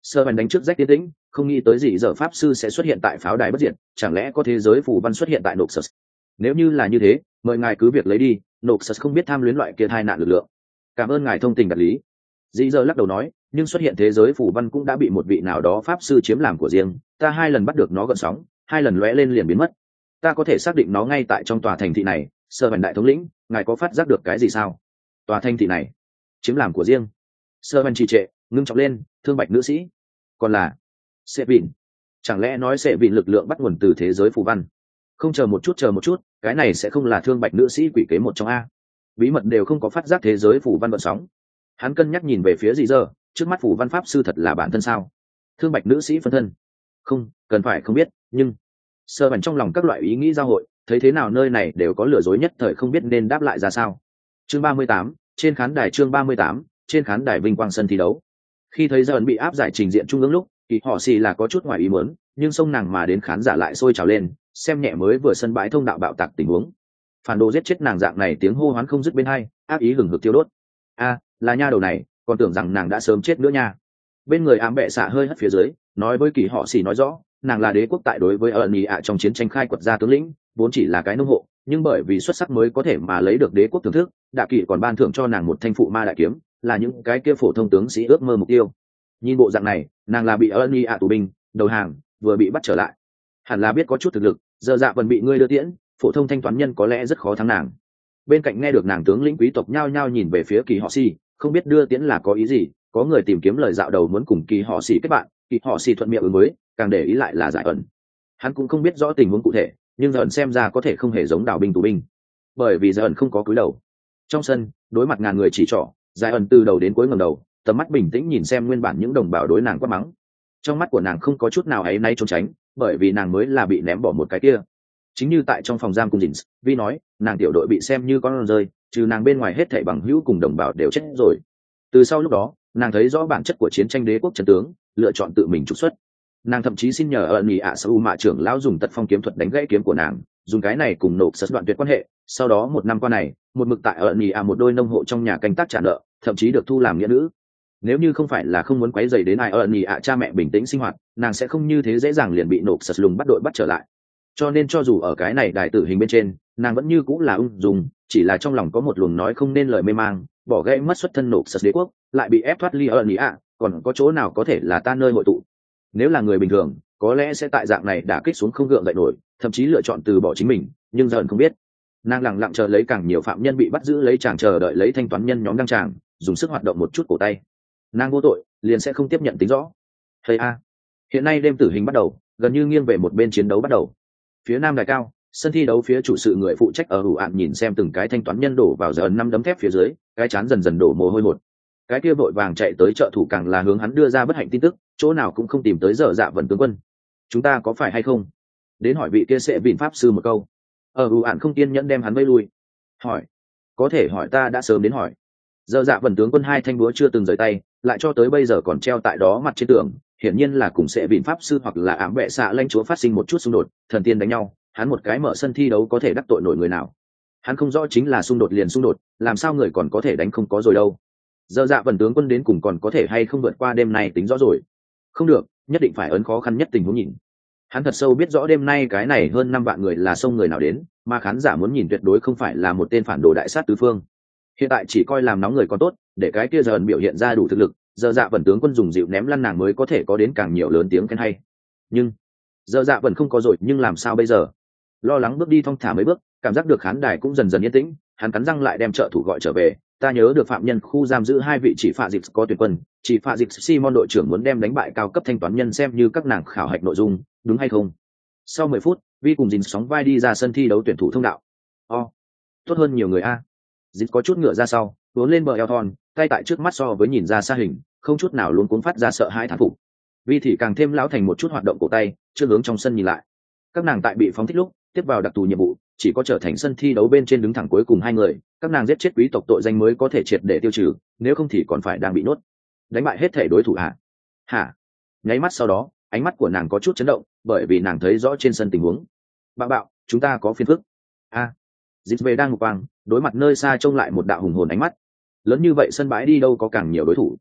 Sơ bèn đánh trước rách tiến tĩnh, không nghĩ tới gì giờ pháp sư sẽ xuất hiện tại pháo đài bất diệt, chẳng lẽ có thế giới phù văn xuất hiện tại Noxus? Nếu như là như thế, mời ngài cứ việc lấy đi, Noxus không biết tham luyến loại kia thai nạn lực lượng. Cảm ơn ngài thông tình đạt lý. Dĩ giờ lắc đầu nói, nhưng xuất hiện thế giới phù văn cũng đã bị một vị nào đó pháp sư chiếm làm của riêng, ta hai lần bắt được nó gợn sóng, hai lần lóe lên liền biến mất. Ta có thể xác định nó ngay tại trong tòa thành thị này. Sơ bèn đại thống lĩnh, ngài có phát giác được cái gì sao? Tòa thành thị này chiếm làm của riêng. Sơ bèn trì trệ, ngưng trọng lên, thương bạch nữ sĩ, còn là sẽ vịn, chẳng lẽ nói sẽ vịn lực lượng bắt nguồn từ thế giới phù văn? Không, chờ một chút chờ một chút, cái này sẽ không là thương bạch nữ sĩ quỷ kế một trong a? Bí mật đều không có phát giác thế giới phù văn vận sóng. Hắn cân nhắc nhìn về phía gì giờ, trước mắt phù văn pháp sư thật là bản thân sao? Thương bạch nữ sĩ phân thân? Không cần phải không biết, nhưng sơ bèn trong lòng các loại ý nghĩ giao hội, thấy thế nào nơi này đều có lừa dối, nhất thời không biết nên đáp lại ra sao. Chương ba mươi tám, trên khán đài. Chương ba mươi tám, trên khán đài vinh quang sân thi đấu. Khi thấy dần bị áp giải trình diện trung ương lúc, kỳ họ xì là có chút ngoài ý muốn, nhưng sông nàng mà đến khán giả lại sôi trào lên, xem nhẹ mới vừa sân bãi thông đạo bạo tạc tình huống. Phản đồ giết chết nàng dạng này tiếng hô hoán không dứt bên hai, ác ý hừng hực thiêu đốt. A, là nha đầu này, còn tưởng rằng nàng đã sớm chết nữa nha. Bên người ám bệ xạ hơi hất phía dưới, nói với kỳ họ xì nói rõ, nàng là đế quốc tại đối với ẩn ý ạ trong chiến tranh khai quật ra tướng lĩnh, vốn chỉ là cái nông hộ, nhưng bởi vì xuất sắc mới có thể mà lấy được đế quốc thưởng thức, đạ kỵ còn ban thưởng cho nàng một thanh phụ ma đại kiếm, là những cái kia phổ thông tướng sĩ ước mơ mục tiêu. Nhìn bộ dạng này, nàng là bị ẩn ý ạ tù binh, đầu hàng, vừa bị bắt trở lại, hẳn là biết có chút thực lực, giờ dạ vẫn bị ngươi đưa tiễn, phổ thông thanh toán nhân có lẽ rất khó thắng nàng. Bên cạnh nghe được nàng tướng lĩnh quý tộc nhao nhao nhìn về phía kỳ họ xì, không biết đưa tiễn là có ý gì, có người tìm kiếm lời dạo đầu muốn cùng kỳ họ xì kết bạn, kỳ họ xì thuận miệng ứng với, càng để ý lại là giải ẩn. Hắn cũng không biết rõ tình huống cụ thể, nhưng giờ ẩn xem ra có thể không hề giống đào binh tù binh, bởi vì giờ ẩn không có cúi đầu. Trong sân, đối mặt ngàn người chỉ trỏ, giải ẩn từ đầu đến cuối ngẩng đầu, tầm mắt bình tĩnh nhìn xem nguyên bản những đồng bào đối nàng quát mắng. Trong mắt của nàng không có chút nào áy náy trốn tránh, bởi vì nàng mới là bị ném bỏ một cái kia. Chính như tại trong phòng giam cùng Dins, Vi nói, nàng tiểu đội bị xem như con rơi, trừ nàng bên ngoài hết thảy bằng hữu cùng đồng bào đều chết rồi. Từ sau lúc đó, nàng thấy rõ bản chất của chiến tranh đế quốc chân tướng, lựa chọn tự mình trục xuất. Nàng thậm chí xin nhờ ẩn nhị ạ sa u mạ trưởng lão dùng tật phong kiếm thuật đánh gãy kiếm của nàng, dùng cái này cùng nộp sật đoạn tuyệt quan hệ. Sau đó một năm qua này, một mực tại ẩn nhị ạ một đôi nông hộ trong nhà canh tác trả nợ, thậm chí được thu làm nghĩa nữ. Nếu như không phải là không muốn quấy rầy đến ai ẩn nhị ạ cha mẹ bình tĩnh sinh hoạt, nàng sẽ không như thế dễ dàng liền bị nộp sật lùng bắt đội bắt trở lại. Cho nên cho dù ở cái này đài tử hình bên trên, nàng vẫn như cũng là ung dung, chỉ là trong lòng có một luồng nói không nên lời mê mang, bỏ gãy mất xuất thân nộp sật đế quốc, lại bị ép thoát ly ẩn nhị ạ, còn có chỗ nào có thể là ta nơi hội tụ. Nếu là người bình thường, có lẽ sẽ tại dạng này đả kích xuống không gượng dậy nổi, thậm chí lựa chọn từ bỏ chính mình, nhưng dần không biết. Nàng lặng lặng chờ lấy càng nhiều phạm nhân bị bắt giữ, lấy chàng chờ đợi lấy thanh toán nhân nhóm đăng tràng, dùng sức hoạt động một chút cổ tay. Nàng vô tội, liền sẽ không tiếp nhận tính rõ. Hay a, hiện nay đêm tử hình bắt đầu, gần như nghiêng về một bên chiến đấu bắt đầu. Phía nam đài cao, sân thi đấu phía chủ sự người phụ trách ở ủ ạn nhìn xem từng cái thanh toán nhân đổ vào giờ năm đấm thép phía dưới, cái chán dần dần đổ mồ hôi hột. Cái kia vội vàng chạy tới trợ thủ càng là hướng hắn đưa ra bất hạnh tin tức, chỗ nào cũng không tìm tới giờ dạ vận tướng quân. Chúng ta có phải hay không đến hỏi vị kia sẽ vịn pháp sư một câu. Ở ủ ạn không kiên nhẫn đem hắn vây lui. Hỏi, có thể hỏi, ta đã sớm đến hỏi. Giờ dạ vận tướng quân hai thanh búa chưa từng rời tay, lại cho tới bây giờ còn treo tại đó mặt trên tường, hiển nhiên là cùng sẽ vịn pháp sư hoặc là ám vệ xạ lãnh chúa phát sinh một chút xung đột, thần tiên đánh nhau, hắn một cái mở sân thi đấu có thể đắc tội nổi người nào. Hắn không rõ chính là xung đột liền xung đột, làm sao người còn có thể đánh không có rồi đâu. Giờ dạ vần tướng quân đến cùng còn có thể hay không vượt qua đêm nay tính rõ rồi. Không được, nhất định phải ấn khó khăn nhất tình huống nhìn. Hắn thật sâu biết rõ đêm nay cái này hơn năm vạn người là sông người nào đến, mà khán giả muốn nhìn tuyệt đối không phải là một tên phản đồ đại sát tứ phương. Hiện tại chỉ coi làm nóng người còn tốt, để cái kia dần biểu hiện ra đủ thực lực, giờ dạ vần tướng quân dùng dịu ném lăn nàng mới có thể có đến càng nhiều lớn tiếng khen hay. Nhưng giờ dạ vần không có rồi, nhưng làm sao bây giờ? Lo lắng bước đi thong thả mấy bước, cảm giác được khán đài cũng dần dần yên tĩnh, hắn cắn răng lại đem trợ thủ gọi trở về. Ta nhớ được phạm nhân khu giam giữ hai vị chỉ phạ dịch có tuyển quân, chỉ phạ dịch Simon đội trưởng muốn đem đánh bại cao cấp thanh toán nhân xem như các nàng khảo hạch nội dung, đúng hay không? Sau mười phút, Vi cùng Dìn sóng vai đi ra sân thi đấu tuyển thủ thông đạo. O, tốt hơn nhiều người a. Dìn có chút ngựa ra sau, vốn lên bờ eo thon, tay tại trước mắt so với nhìn ra xa hình, không chút nào luôn cuốn phát ra sợ hãi thán phục. Vi thì càng thêm lão thành một chút hoạt động cổ tay, chưa hướng trong sân nhìn lại. Các nàng tại bị phóng thích lúc, tiếp vào đặc thù nhiệm vụ, chỉ có trở thành sân thi đấu bên trên đứng thẳng cuối cùng hai người, các nàng giết chết quý tộc tội danh mới có thể triệt để tiêu trừ, nếu không thì còn phải đang bị nuốt. Đánh bại hết thể đối thủ hả? Hả? Nháy mắt sau đó, ánh mắt của nàng có chút chấn động, bởi vì nàng thấy rõ trên sân tình huống. Bạo bạo, chúng ta có phiền phức. A, à, Dịch về đang ngục quang, đối mặt nơi xa trông lại một đạo hùng hồn ánh mắt. Lớn như vậy sân bãi đi đâu có càng nhiều đối thủ.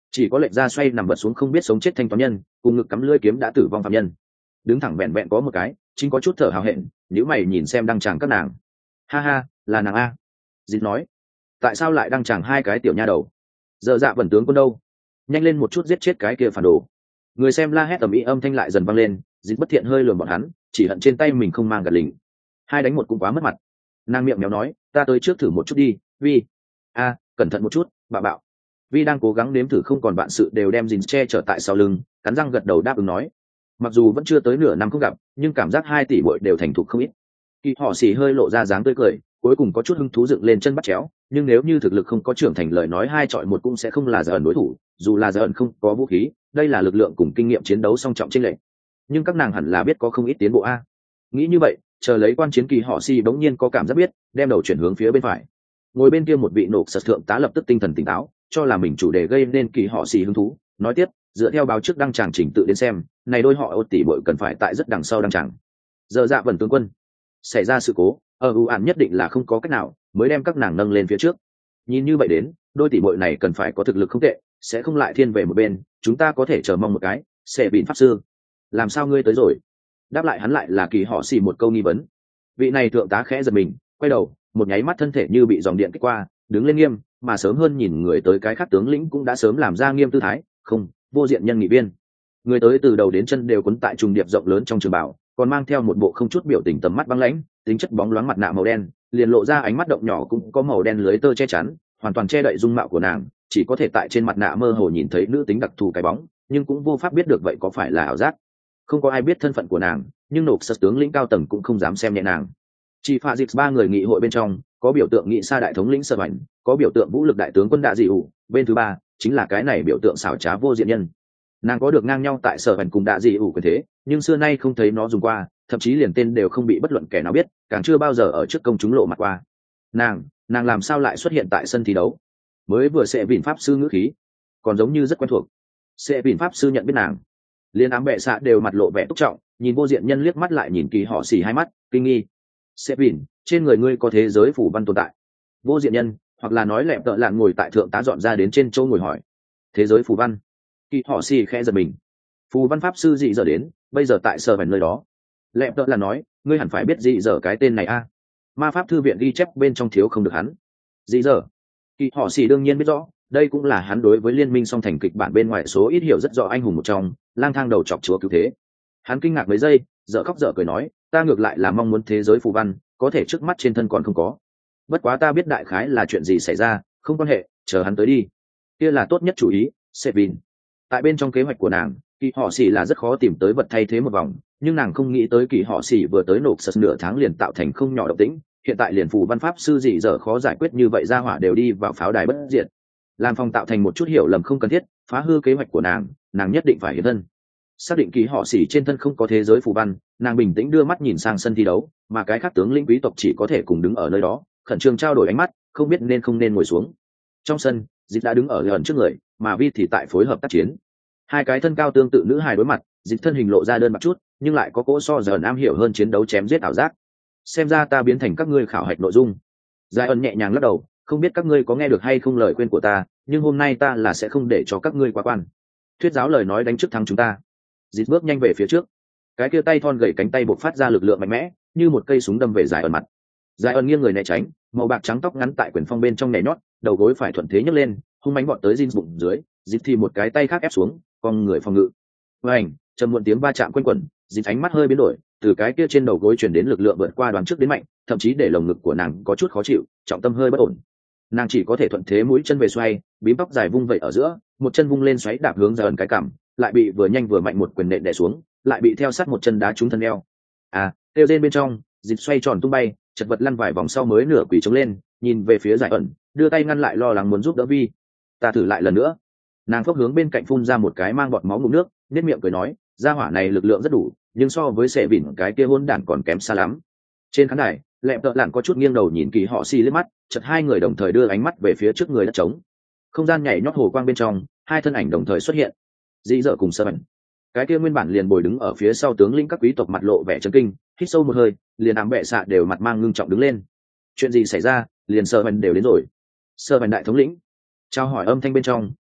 chỉ có lệch ra xoay nằm vật xuống không biết sống chết thanh toán nhân cùng ngực cắm lưỡi kiếm đã tử vong phạm nhân. Đứng thẳng vẹn vẹn có một cái chính có chút thở hào hẹn, nếu mày nhìn xem đăng tràng các nàng. Ha ha, là nàng a. Dịp nói, tại sao lại đăng tràng hai cái tiểu nha đầu? Giờ dạ vẩn tướng quân đâu, nhanh lên một chút giết chết cái kia phản đồ. Người xem la hét ầm ĩ, âm thanh lại dần vang lên. Dịp bất thiện hơi lườm bọn hắn, chỉ hận trên tay mình không mang gạt lình, hai đánh một cũng quá mất mặt. Nàng miệng méo nói, ta tới trước thử một chút đi, Vi. A, cẩn thận một chút, bạo bạo. Vi đang cố gắng nếm thử không còn bạn sự đều đem dìn che trở tại sau lưng, cắn răng gật đầu đáp ứng nói. Mặc dù vẫn chưa tới nửa năm không gặp, nhưng cảm giác hai tỷ bội đều thành thục không ít. Kỳ họ xì hơi lộ ra dáng tươi cười, cuối cùng có chút hứng thú dựng lên chân bắt chéo, nhưng nếu như thực lực không có trưởng thành lời nói hai chọi một cũng sẽ không là giờ ẩn đối thủ, dù là giờ ẩn không có vũ khí, đây là lực lượng cùng kinh nghiệm chiến đấu song trọng chênh lệch. Nhưng các nàng hẳn là biết có không ít tiến bộ a. Nghĩ như vậy, chờ lấy quan chiến Kỳ họ xì bỗng nhiên có cảm giác biết, đem đầu chuyển hướng phía bên phải. Ngồi bên kia một vị nộp sật thượng tá lập tức tinh thần tỉnh táo, cho là mình chủ đề gây nên Kỳ họ xì hứng thú, nói tiếp, dựa theo báo trước đăng tràng trình tự đến xem, này đôi họ ột tỷ bội cần phải tại rất đằng sau đăng tràng. Giờ dạ vẩn tướng quân, xảy ra sự cố, ở ưu ạn nhất định là không có cách nào mới đem các nàng nâng lên phía trước. Nhìn như vậy đến, đôi tỷ bội này cần phải có thực lực không tệ, sẽ không lại thiên về một bên, chúng ta có thể chờ mong một cái. Sẽ bỉn pháp sư, làm sao ngươi tới rồi? Đáp lại hắn lại là Kỳ họ xì một câu nghi vấn. Vị này thượng tá khẽ giật mình, quay đầu, một nháy mắt thân thể như bị dòng điện kích qua, đứng lên nghiêm, mà sớm hơn nhìn người tới cái khác tướng lĩnh cũng đã sớm làm ra nghiêm tư thái, không, vô diện nhân nghị viên. Người tới từ đầu đến chân đều quấn tại trùng điệp rộng lớn trong trường bảo, còn mang theo một bộ không chút biểu tình tầm mắt băng lãnh, tính chất bóng loáng mặt nạ màu đen, liền lộ ra ánh mắt động nhỏ cũng có màu đen lưới tơ che chắn, hoàn toàn che đậy dung mạo của nàng, chỉ có thể tại trên mặt nạ mơ hồ nhìn thấy nữ tính đặc thù cái bóng, nhưng cũng vô pháp biết được vậy có phải là ảo giác. Không có ai biết thân phận của nàng, nhưng nộp sật tướng lĩnh cao tầng cũng không dám xem nhẹ nàng. Chỉ pha dịp ba người nghị hội bên trong, có biểu tượng nghị sa đại thống lĩnh Sở Bảnh, có biểu tượng vũ lực đại tướng quân Đạ Dị ủ, bên thứ ba chính là cái này biểu tượng xảo trá vô diện nhân. Nàng có được ngang nhau tại Sở Bảnh cùng Đạ Dị ủ quyền thế, nhưng xưa nay không thấy nó dùng qua, thậm chí liền tên đều không bị bất luận kẻ nào biết, càng chưa bao giờ ở trước công chúng lộ mặt qua. Nàng, nàng làm sao lại xuất hiện tại sân thi đấu? Mới vừa sẽ vịn pháp sư ngữ khí, còn giống như rất quen thuộc. Sẽ vịn pháp sư nhận biết nàng, liên ám bệ xạ đều mặt lộ vẻ túc trọng, nhìn vô diện nhân liếc mắt lại nhìn Kỳ họ xì hai mắt kinh nghi. Sẽ vịn, trên người ngươi có thế giới phủ văn tồn tại? Vô diện nhân, hoặc là nói lẹm tợ lạng ngồi tại thượng tá dọn ra đến trên chỗ ngồi hỏi. Thế giới phủ văn? Kỳ họ xì khẽ giật mình. Phù văn pháp sư dị giờ đến, bây giờ tại Sở Bảnh nơi đó. Lẹm tợ là nói, ngươi hẳn phải biết dị giờ cái tên này a. Ma pháp thư viện ghi chép bên trong thiếu không được hắn. Dị giờ? Kỳ họ xì đương nhiên biết rõ, đây cũng là hắn đối với liên minh song thành kịch bản bên ngoài số ít hiểu rất rõ anh hùng một trong, lang thang đầu chọc chúa cứu thế. Hắn kinh ngạc mấy giây, dở khóc dở cười nói, ta ngược lại là mong muốn thế giới phù văn, có thể trước mắt trên thân còn không có. Bất quá ta biết đại khái là chuyện gì xảy ra, không quan hệ, chờ hắn tới đi. Kia là tốt nhất chủ ý. Sevin. Tại bên trong kế hoạch của nàng, Kỳ họ xì là rất khó tìm tới vật thay thế một vòng, nhưng nàng không nghĩ tới Kỳ họ xì vừa tới nộp sật nửa tháng liền tạo thành không nhỏ động tĩnh, hiện tại liền phù văn pháp sư dị giờ khó giải quyết như vậy ra hỏa đều đi vào pháo đài bất diệt, làm phòng tạo thành một chút hiểu lầm không cần thiết, phá hư kế hoạch của nàng, nàng nhất định phải hiện thân. Xác định Kỳ họ xì trên thân không có thế giới phù văn, nàng bình tĩnh đưa mắt nhìn sang sân thi đấu, mà cái khác tướng lĩnh quý tộc chỉ có thể cùng đứng ở nơi đó, khẩn trương trao đổi ánh mắt, không biết nên không nên ngồi xuống. Trong sân, Dịch đã đứng ở gần trước người, mà Vi thì tại phối hợp tác chiến. Hai cái thân cao tương tự nữ hài đối mặt, Dịch thân hình lộ ra đơn bạc chút, nhưng lại có cỗ so giờ am hiểu hơn chiến đấu chém giết ảo giác. Xem ra ta biến thành các ngươi khảo hạch nội dung. Giải ẩn nhẹ nhàng lắc đầu, không biết các ngươi có nghe được hay không lời khuyên của ta, nhưng hôm nay ta là sẽ không để cho các ngươi quá quan. Thuyết giáo lời nói đánh trước thắng chúng ta. Dịch bước nhanh về phía trước, cái kia tay thon gầy cánh tay bộc phát ra lực lượng mạnh mẽ, như một cây súng đâm về Giải ẩn mặt. Giải ẩn nghiêng người né tránh, màu bạc trắng tóc ngắn tại quyển phong bên trong nhảy nhót, đầu gối phải thuận thế nhấc lên, hung mãnh bọn tới Jin bụng dưới, Dịch thì một cái tay khác ép xuống, con người phòng ngự. Vành, trầm muộn tiếng va chạm quanh quẩn, Dịch ánh mắt hơi biến đổi, từ cái kia trên đầu gối truyền đến lực lượng vượt qua đoán trước đến mạnh, thậm chí để lồng ngực của nàng có chút khó chịu, trọng tâm hơi bất ổn. Nàng chỉ có thể thuận thế mũi chân về xoay, bím tóc dài vung vậy ở giữa, một chân vung lên xoáy đạp hướng Giải ẩn cái cằm, lại bị vừa nhanh vừa mạnh một quyền nện đè xuống, lại bị theo sát một chân đá trúng thân eo. À, tiêu rên bên trong, Dịch xoay tròn tung bay, chật vật lăn vài vòng sau mới nửa quỳ chống lên, nhìn về phía Giải ẩn, đưa tay ngăn lại lo lắng muốn giúp đỡ Vi. Ta thử lại lần nữa. Nàng phốc hướng bên cạnh phun ra một cái mang bọt máu ngụm nước, nét miệng cười nói, gia hỏa này lực lượng rất đủ, nhưng so với Sệ Vịn cái kia hôn đản còn kém xa lắm. Trên khán đài, Lẹm Tợ Lạn có chút nghiêng đầu nhìn Kỳ họ xì liếc mắt, chợt hai người đồng thời đưa ánh mắt về phía trước người đất trống. Không gian nhảy nhót hồ quang bên trong, hai thân ảnh đồng thời xuất hiện. Dĩ dợ cùng Sơ Bẩn. Cái kia nguyên bản liền bồi đứng ở phía sau tướng lĩnh các quý tộc mặt lộ vẻ chấn kinh, hít sâu một hơi, liền ám bệ xạ đều mặt mang ngưng trọng đứng lên. Chuyện gì xảy ra? Liền Sơ Bẩn đều đến rồi. Sơ Bẩn đại thống lĩnh. Trao hỏi âm thanh bên trong,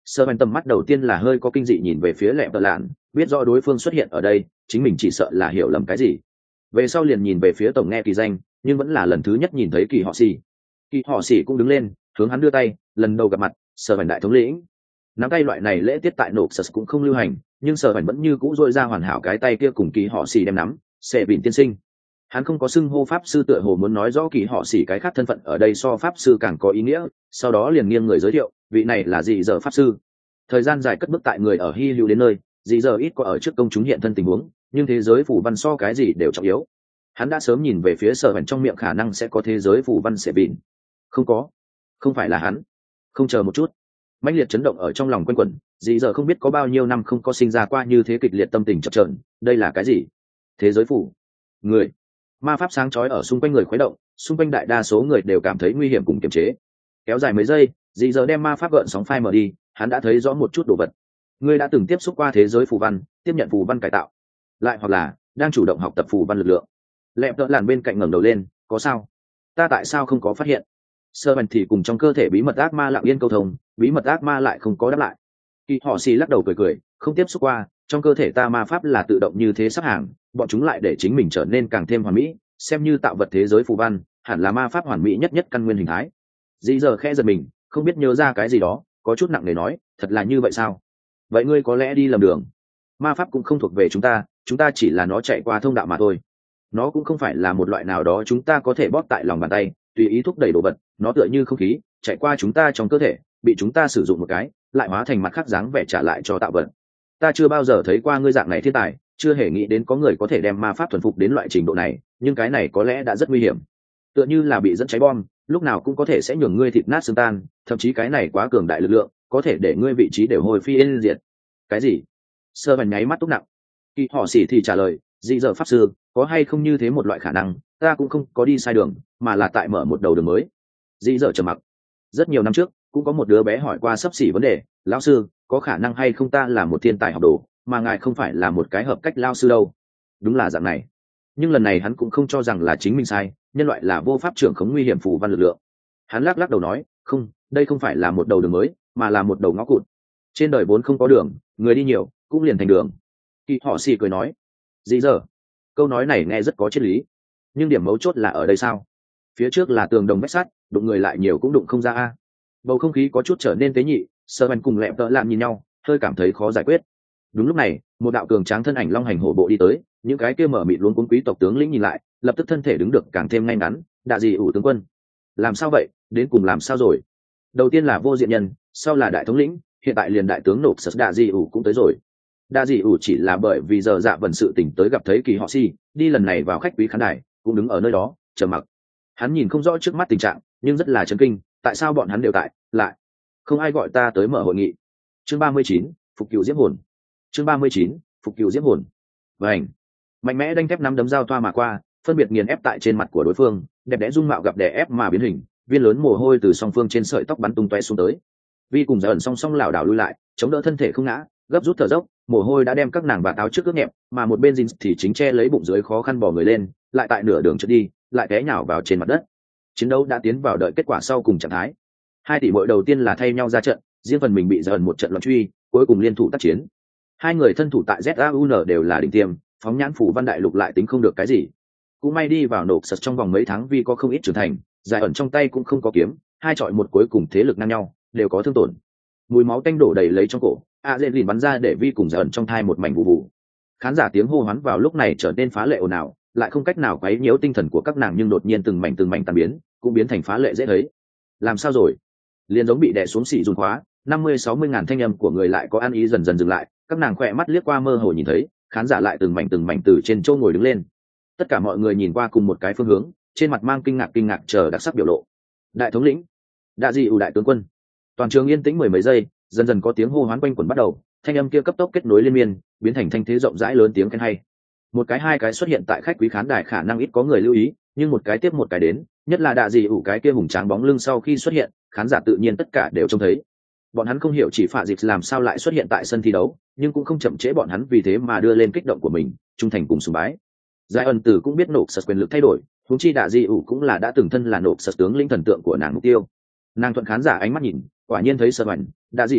Sơ Bèn tầm mắt đầu tiên là hơi có kinh dị nhìn về phía Lẹp Tợ Lạn, biết rõ đối phương xuất hiện ở đây, chính mình chỉ sợ là hiểu lầm cái gì. Về sau liền nhìn về phía tổng nghe kỳ danh, nhưng vẫn là lần thứ nhất nhìn thấy Kỳ Họ Xỉ. Kỳ Họ Xỉ cũng đứng lên, hướng hắn đưa tay, lần đầu gặp mặt, Sơ Bèn đại thống lĩnh. Nắm tay loại này lễ tiết tại nộp sật cũng không lưu hành, nhưng Sơ Bèn vẫn như cũ dội ra hoàn hảo cái tay kia cùng Kỳ Họ Xỉ đem nắm, sẽ bỉn tiên sinh. Hắn không có xưng hô pháp sư, tựa hồ muốn nói rõ Kỳ Họ Xỉ cái khác thân phận ở đây so pháp sư càng có ý nghĩa, sau đó liền nghiêng người giới thiệu, vị này là dị giờ pháp sư. Thời gian dài cất bước tại người ở hy hữu đến nơi, dị giờ ít có ở trước công chúng hiện thân tình huống, nhưng thế giới phủ văn so cái gì đều trọng yếu. Hắn đã sớm nhìn về phía Sở Bèn trong miệng khả năng sẽ có thế giới phủ văn sẽ bỉn. Không có, không phải là hắn. Không, chờ một chút. Mãnh liệt chấn động ở trong lòng quanh quẩn, dị giờ không biết có bao nhiêu năm không có sinh ra qua như thế kịch liệt tâm tình chập chờn. Đây là cái gì? Thế giới phủ? Người? Ma pháp sáng chói ở xung quanh người khuấy động, xung quanh đại đa số người đều cảm thấy nguy hiểm cùng kiềm chế. Kéo dài mấy giây, dị giờ đem ma pháp gợn sóng phai mở đi, hắn đã thấy rõ một chút đồ vật. Ngươi đã từng tiếp xúc qua thế giới phù văn, tiếp nhận phù văn cải tạo, lại hoặc là đang chủ động học tập phù văn lực lượng. Lẹp Tợ Lạn bên cạnh ngẩng đầu lên, có sao? Ta tại sao không có phát hiện? Sơ Bèn thì cùng trong cơ thể bí mật ác ma lặng yên câu thông, bí mật ác ma lại không có đáp lại. Kỳ Họ Xỉ lắc đầu cười cười, không tiếp xúc qua, trong cơ thể ta ma pháp là tự động như thế sắp hàng, bọn chúng lại để chính mình trở nên càng thêm hoàn mỹ, xem như tạo vật thế giới phù văn, hẳn là ma pháp hoàn mỹ nhất nhất căn nguyên hình thái. Dĩ giờ khẽ giật mình, không biết nhớ ra cái gì đó, có chút nặng nề nói, thật là như vậy sao? Vậy ngươi có lẽ đi lầm đường. Ma pháp cũng không thuộc về chúng ta, chúng ta chỉ là nó chạy qua thông đạo mà thôi. Nó cũng không phải là một loại nào đó chúng ta có thể bóp tại lòng bàn tay, tùy ý thúc đẩy đồ vật, nó tựa như không khí, chạy qua chúng ta trong cơ thể, bị chúng ta sử dụng một cái, lại hóa thành mặt khác dáng vẻ trả lại cho tạo vật. Ta chưa bao giờ thấy qua ngươi dạng này thiên tài, chưa hề nghĩ đến có người có thể đem ma pháp thuần phục đến loại trình độ này, nhưng cái này có lẽ đã rất nguy hiểm. Tựa như là bị dẫn cháy bom, lúc nào cũng có thể sẽ nhường ngươi thịt nát xương tan, thậm chí cái này quá cường đại lực lượng, có thể để ngươi vị trí đều hồi phi yên diệt. Cái gì? Sơ Bèn nháy mắt túc nặng. Kỳ Họ Xỉ thì trả lời, dị giờ pháp sư, có hay không như thế một loại khả năng, ta cũng không có đi sai đường, mà là tại mở một đầu đường mới. Dị giờ trầm mặc. Rất nhiều năm trước, cũng có một đứa bé hỏi qua xấp xỉ vấn đề, lão sư, có khả năng hay không ta là một thiên tài học đồ, mà ngài không phải là một cái hợp cách lao sư đâu? Đúng là dạng này. Nhưng lần này hắn cũng không cho rằng là chính mình sai, nhân loại là vô pháp trưởng khống nguy hiểm phù văn lực lượng. Hắn lắc lắc đầu nói, không, đây không phải là một đầu đường mới, mà là một đầu ngõ cụt. Trên đời vốn không có đường, người đi nhiều cũng liền thành đường. Kỳ Họ Xỉ cười nói, dị giờ, câu nói này nghe rất có triết lý, nhưng điểm mấu chốt là ở đây sao? Phía trước là tường đồng vách sắt, đụng người lại nhiều cũng đụng không ra a. Bầu không khí có chút trở nên tế nhị, Sơ Bèn cùng Lẹp Tợ Lạn nhìn nhau, hơi cảm thấy khó giải quyết. Đúng lúc này, một đạo cường tráng thân ảnh long hành hổ bộ đi tới, những cái kia mở mịt luống cuống quý tộc tướng lĩnh nhìn lại, lập tức thân thể đứng được càng thêm ngay ngắn. Đạ dị ủ tướng quân, làm sao vậy? Đến cùng làm sao rồi? Đầu tiên là vô diện nhân, sau là đại thống lĩnh, hiện tại liền đại tướng nộp sật Đạ dị ủ cũng tới rồi. Đạ dị ủ chỉ là bởi vì giờ dạ vần sự tỉnh tới gặp thấy Kỳ Họ Xỉ, đi lần này vào khách quý khán đài, cũng đứng ở nơi đó trầm mặc. Hắn nhìn không rõ trước mắt tình trạng, nhưng rất là chấn kinh, tại sao bọn hắn đều tại, lại không ai gọi ta tới mở hội nghị. Chương ba mươi chín, phục cựu diễm hồn. Chương ba mươi chín, phục cựu diễm hồn. Vành, mạnh mẽ đanh thép nắm đấm giao thoa mà qua, phân biệt nghiền ép tại trên mặt của đối phương, đẹp đẽ dung mạo gặp đè ép mà biến hình, viên lớn mồ hôi từ song phương trên sợi tóc bắn tung tóe xuống tới. Vi cùng dần song song lảo đảo lui lại, chống đỡ thân thể không ngã, gấp rút thở dốc, mồ hôi đã đem các nàng bà táo trước ướt nhẹp, mà một bên Jin thì chính che lấy bụng dưới khó khăn bò người lên, lại tại nửa đường trượt đi, lại té nhào vào trên mặt đất. Chiến đấu đã tiến vào đợi kết quả sau cùng trạng thái. Hai tỷ muội đầu tiên là thay nhau ra trận, riêng phần mình bị dần một trận loạn truy, cuối cùng liên thủ tác chiến. Hai người thân thủ tại Z A U N đều là đỉnh tiêm, phóng nhãn phủ văn đại lục lại tính không được cái gì. Cũng may đi vào nộp sật trong vòng mấy tháng Vi có không ít trưởng thành, giải ẩn trong tay cũng không có kiếm, hai chọi một cuối cùng thế lực ngang nhau, đều có thương tổn. Mùi máu tanh đổ đầy lấy trong cổ, a dện lìn bắn ra để Vi cùng giải ẩn trong thai một mảnh vụ vụ. Khán giả tiếng hô hoán vào lúc này trở nên phá lệ ồn ào, lại không cách nào quấy nhiễu tinh thần của các nàng, nhưng đột nhiên từng mảnh từng mảnh tan biến, cũng biến thành phá lệ dễ thấy. Làm sao rồi? Liền giống bị đè xuống xỉ dùn khóa, năm mươi sáu mươi ngàn thanh âm của người lại có ăn ý dần dần dừng lại, các nàng khỏe mắt liếc qua mơ hồ nhìn thấy, khán giả lại từng mảnh từng mảnh từ trên chỗ ngồi đứng lên. Tất cả mọi người nhìn qua cùng một cái phương hướng, trên mặt mang kinh ngạc kinh ngạc chờ đặc sắc biểu lộ. Đại thống lĩnh, Đạ dị ủ đại tướng quân. Toàn trường yên tĩnh mười mấy giây, dần dần có tiếng hô hoán quanh quẩn bắt đầu, thanh âm kia cấp tốc kết nối liên miên, biến thành thanh thế rộng rãi lớn tiếng khen hay. Một cái hai cái xuất hiện tại khách quý khán đài khả năng ít có người lưu ý, nhưng một cái tiếp một cái đến, nhất là Đạ dị ủ cái kia hùng tráng bóng lưng sau khi xuất hiện, khán giả tự nhiên tất cả đều trông thấy. Bọn hắn không hiểu chỉ phạ dịch làm sao lại xuất hiện tại sân thi đấu, nhưng cũng không chậm trễ bọn hắn vì thế mà đưa lên kích động của mình, trung thành cùng sùng bái. Giải ẩn tử cũng biết nộp sật quyền lực thay đổi, huống chi Đạ dị ủ cũng là đã từng thân là nộp sật tướng lĩnh thần tượng của nàng mục tiêu. Nàng thuận khán giả ánh mắt nhìn, quả nhiên thấy Sơ Bèn, Đạ dị ủ,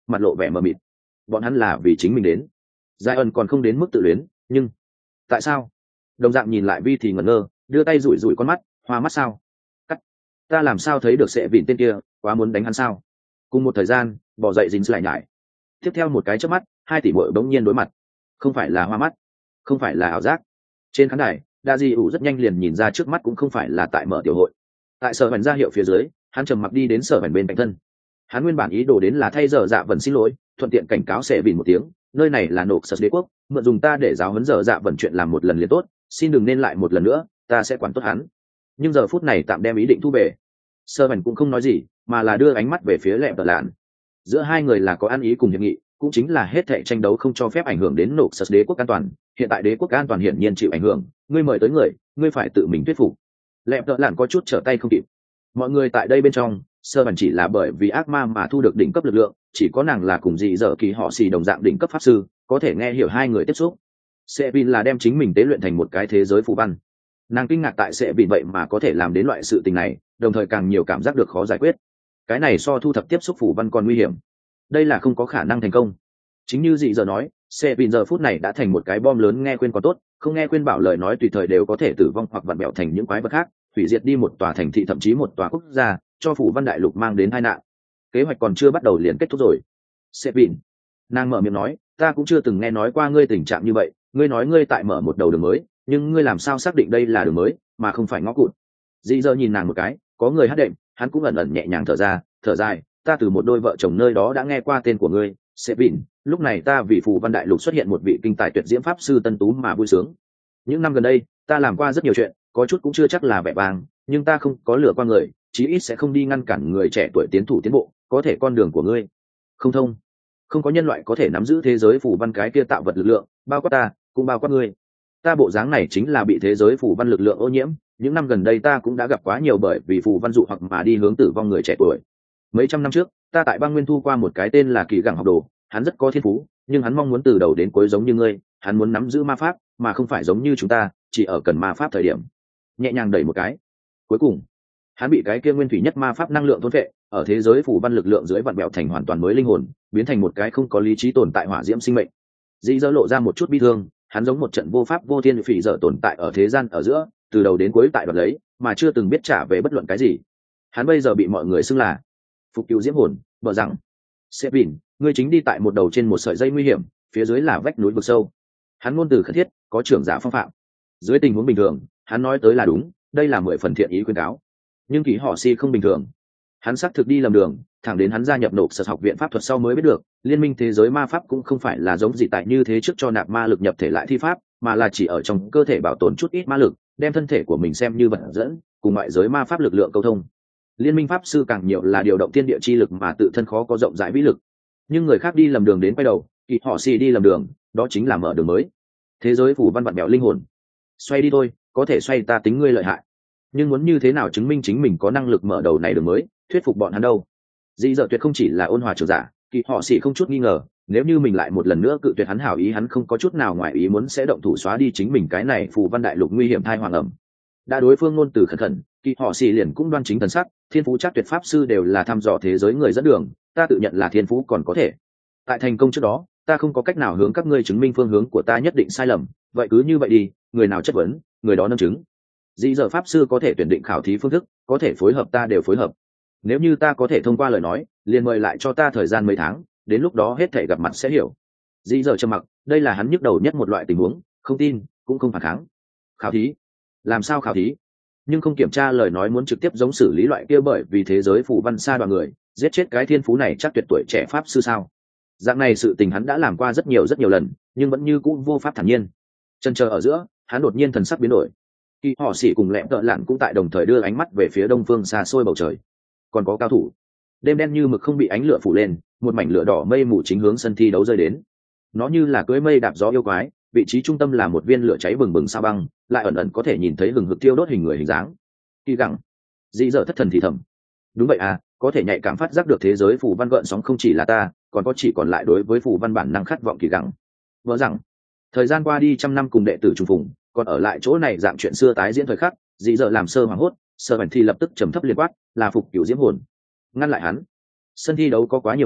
mặt lộ vẻ mờ mịt. Bọn hắn là vì chính mình đến. Giai ẩn còn không đến mức tự luyến, nhưng tại sao? Đồng dạng nhìn lại Vi thì ngẩn ngơ, đưa tay rủi rủi con mắt, hoa mắt sao? Cắt. Ta làm sao thấy được sẽ vịn tên kia, quá muốn đánh hắn sao? Cùng một thời gian, bỏ dậy dính lại nhải. Tiếp theo một cái chớp mắt, hai tỷ muội bỗng nhiên đối mặt. Không phải là hoa mắt, không phải là ảo giác. Trên khán đài, Đa Di ủ rất nhanh liền nhìn ra trước mắt cũng không phải là tại mở tiểu hội. Tại sở vần ra hiệu phía dưới, hắn trầm mặc đi đến sở vần bên cạnh thân. Hắn nguyên bản ý đồ đến là thay giờ dạ vần xin lỗi, thuận tiện cảnh cáo sẽ vịn một tiếng, nơi này là nộp sật đế quốc, mượn dùng ta để giáo huấn giờ dạ vần chuyện làm một lần liền tốt, xin đừng nên lại một lần nữa, ta sẽ quản tốt hắn. Nhưng giờ phút này tạm đem ý định thu về. Sở vần cũng không nói gì, mà là đưa ánh mắt về phía Lẹ Tợ Lạn. Giữa hai người là có ăn ý cùng hiệp nghị, cũng chính là hết thệ tranh đấu không cho phép ảnh hưởng đến nộp sật đế quốc an toàn. Hiện tại đế quốc an toàn hiển nhiên chịu ảnh hưởng, ngươi mời tới người, ngươi phải tự mình thuyết phục. Lẹ Tợ Lạn có chút trở tay không kịp. Mọi người tại đây bên trong, sơ bản chỉ là bởi vì ác ma mà thu được đỉnh cấp lực lượng, chỉ có nàng là cùng dị dở kỳ họ xì đồng dạng đỉnh cấp pháp sư, có thể nghe hiểu hai người tiếp xúc. Sẽ Vin là đem chính mình tế luyện thành một cái thế giới phù văn. Nàng kinh ngạc tại Sẽ Vin vậy mà có thể làm đến loại sự tình này, đồng thời càng nhiều cảm giác được khó giải quyết. Cái này so thu thập tiếp xúc phù văn còn nguy hiểm. Đây là không có khả năng thành công. Chính như dị dở nói, Sẽ Vin giờ phút này đã thành một cái bom lớn, nghe khuyên còn tốt, không nghe khuyên bảo lời nói tùy thời đều có thể tử vong hoặc vặn bẹo thành những quái vật khác, hủy diệt đi một tòa thành thị thậm chí một tòa quốc gia, cho phủ văn đại lục mang đến tai nạn. Kế hoạch còn chưa bắt đầu liền kết thúc rồi. Sẽ Vin, nàng mở miệng nói, ta cũng chưa từng nghe nói qua ngươi tình trạng như vậy, ngươi nói ngươi tại mở một đầu đường mới, nhưng ngươi làm sao xác định đây là đường mới mà không phải ngõ cụt? Dĩ dơ nhìn nàng một cái, có người hát đệm, hắn cũng ẩn ẩn nhẹ nhàng thở ra, thở dài, ta từ một đôi vợ chồng nơi đó đã nghe qua tên của ngươi, Sẽ Vin, lúc này ta vì phù văn đại lục xuất hiện một vị kinh tài tuyệt diễm pháp sư tân tú mà vui sướng. Những năm gần đây, ta làm qua rất nhiều chuyện, có chút cũng chưa chắc là vẻ vang, nhưng ta không có lửa qua người, chí ít sẽ không đi ngăn cản người trẻ tuổi tiến thủ tiến bộ, có thể con đường của ngươi không thông, không có nhân loại có thể nắm giữ thế giới phù văn cái kia tạo vật lực lượng, bao quát ta, cũng bao quát ngươi. Ta bộ dáng này chính là bị thế giới phù văn lực lượng ô nhiễm, những năm gần đây ta cũng đã gặp quá nhiều bởi vì phù văn dụ hoặc mà đi hướng tử vong người trẻ tuổi. Mấy trăm năm trước, ta tại băng nguyên thu qua một cái tên là Kỳ Gẳng học đồ, hắn rất có thiên phú, nhưng hắn mong muốn từ đầu đến cuối giống như ngươi, hắn muốn nắm giữ ma pháp, mà không phải giống như chúng ta, chỉ ở cần ma pháp thời điểm nhẹ nhàng đẩy một cái. Cuối cùng, hắn bị cái kia nguyên thủy nhất ma pháp năng lượng thôn phệ, ở thế giới phù văn lực lượng dưới vặn bẹo thành hoàn toàn mới linh hồn, biến thành một cái không có lý trí tồn tại hỏa diễm sinh mệnh. Dĩ dơ lộ ra một chút bi thương, hắn giống một trận vô pháp vô thiên phỉ dở tồn tại ở thế gian ở giữa, từ đầu đến cuối tại đoạt lấy, mà chưa từng biết trả về bất luận cái gì. Hắn bây giờ bị mọi người xưng là phục cứu diễm hồn, bờ rằng Sẽ Vin, ngươi chính đi tại một đầu trên một sợi dây nguy hiểm, phía dưới là vách núi vực sâu. Hắn ngôn từ khẩn thiết, có trưởng giả phong phạm. Dưới tình huống bình thường, hắn nói tới là đúng, đây là mười phần thiện ý khuyên cáo. Nhưng Kỳ Họ Si không bình thường, hắn xác thực đi lầm đường, thẳng đến hắn gia nhập nộp sở học viện pháp thuật sau mới biết được, liên minh thế giới ma pháp cũng không phải là giống gì tại như thế trước cho nạp ma lực nhập thể lại thi pháp, mà là chỉ ở trong cơ thể bảo tồn chút ít ma lực, đem thân thể của mình xem như vật dẫn, cùng ngoại giới ma pháp lực lượng câu thông. Liên minh pháp sư càng nhiều là điều động thiên địa chi lực mà tự thân khó có rộng rãi vĩ lực. Nhưng người khác đi lầm đường đến quay đầu, Kỳ Họ Si đi lầm đường, đó chính là mở đường mới. Thế giới phủ văn vặn bèo linh hồn. Xoay đi thôi, có thể xoay, ta tính ngươi lợi hại. Nhưng muốn như thế nào chứng minh chính mình có năng lực mở đầu này đường mới, thuyết phục bọn hắn đâu? Dĩ dợ tuyệt không chỉ là ôn hòa trưởng giả, Kỳ Họ Si không chút nghi ngờ, nếu như mình lại một lần nữa cự tuyệt hắn hảo ý, hắn không có chút nào ngoài ý muốn sẽ động thủ xóa đi chính mình cái này phù văn đại lục nguy hiểm thai hoàng ẩm. Đã đối phương ngôn từ khẩn khẩn, Kỳ Họ Si liền cũng đoan chính thần sắc, thiên phú chắc tuyệt pháp sư đều là thăm dò thế giới người dẫn đường, ta tự nhận là thiên phú còn có thể. Tại thành công trước đó, ta không có cách nào hướng các ngươi chứng minh phương hướng của ta nhất định sai lầm, vậy cứ như vậy đi, người nào chất vấn, người đó nâng chứng. Dĩ dở pháp sư có thể tuyển định khảo thí phương thức, có thể phối hợp ta đều phối hợp. Nếu như ta có thể thông qua lời nói, liền mời lại cho ta thời gian mấy tháng, đến lúc đó hết thể gặp mặt sẽ hiểu. Dĩ dở trầm mặc, đây là hắn nhức đầu nhất một loại tình huống, không tin, cũng không phản kháng. Khảo thí? Làm sao khảo thí? Nhưng không kiểm tra lời nói muốn trực tiếp giống xử lý loại kia bởi vì thế giới phù văn xa đoàn người, giết chết cái thiên phú này chắc tuyệt tuổi trẻ pháp sư sao? Dạng này sự tình hắn đã làm qua rất nhiều rất nhiều lần, nhưng vẫn như cũ vô pháp thản nhiên. Chân chờ ở giữa, hắn đột nhiên thần sắc biến đổi. Kỳ Họ Sĩ cùng Lẹ Tợ Lạn cũng tại đồng thời đưa ánh mắt về phía đông phương xa xôi bầu trời. Còn có cao thủ. Đêm đen như mực không bị ánh lửa phủ lên, một mảnh lửa đỏ mây mù chính hướng sân thi đấu rơi đến. Nó như là cưỡi mây đạp gió yêu quái, vị trí trung tâm là một viên lửa cháy bừng bừng sao băng, lại ẩn ẩn có thể nhìn thấy hừng hực tiêu đốt hình người hình dáng. Kỳ Gẳng, Dĩ dở thất thần thì thầm. Đúng vậy à, có thể nhạy cảm phát giác được thế giới phù văn gợn sóng không chỉ là ta, còn có chỉ còn lại đối với phù văn bản năng khát vọng Kỳ Gẳng. Vỡ rằng, thời gian qua đi trăm năm cùng đệ tử trùng phùng, còn ở lại chỗ này dạng chuyện xưa tái diễn thời khắc, Dĩ dở làm sơ hoảng hốt, sơ bản thì lập tức trầm thấp liên quát, là phục cửu diễm hồn. Ngăn lại hắn. Sân thi đấu có quá nhiều người,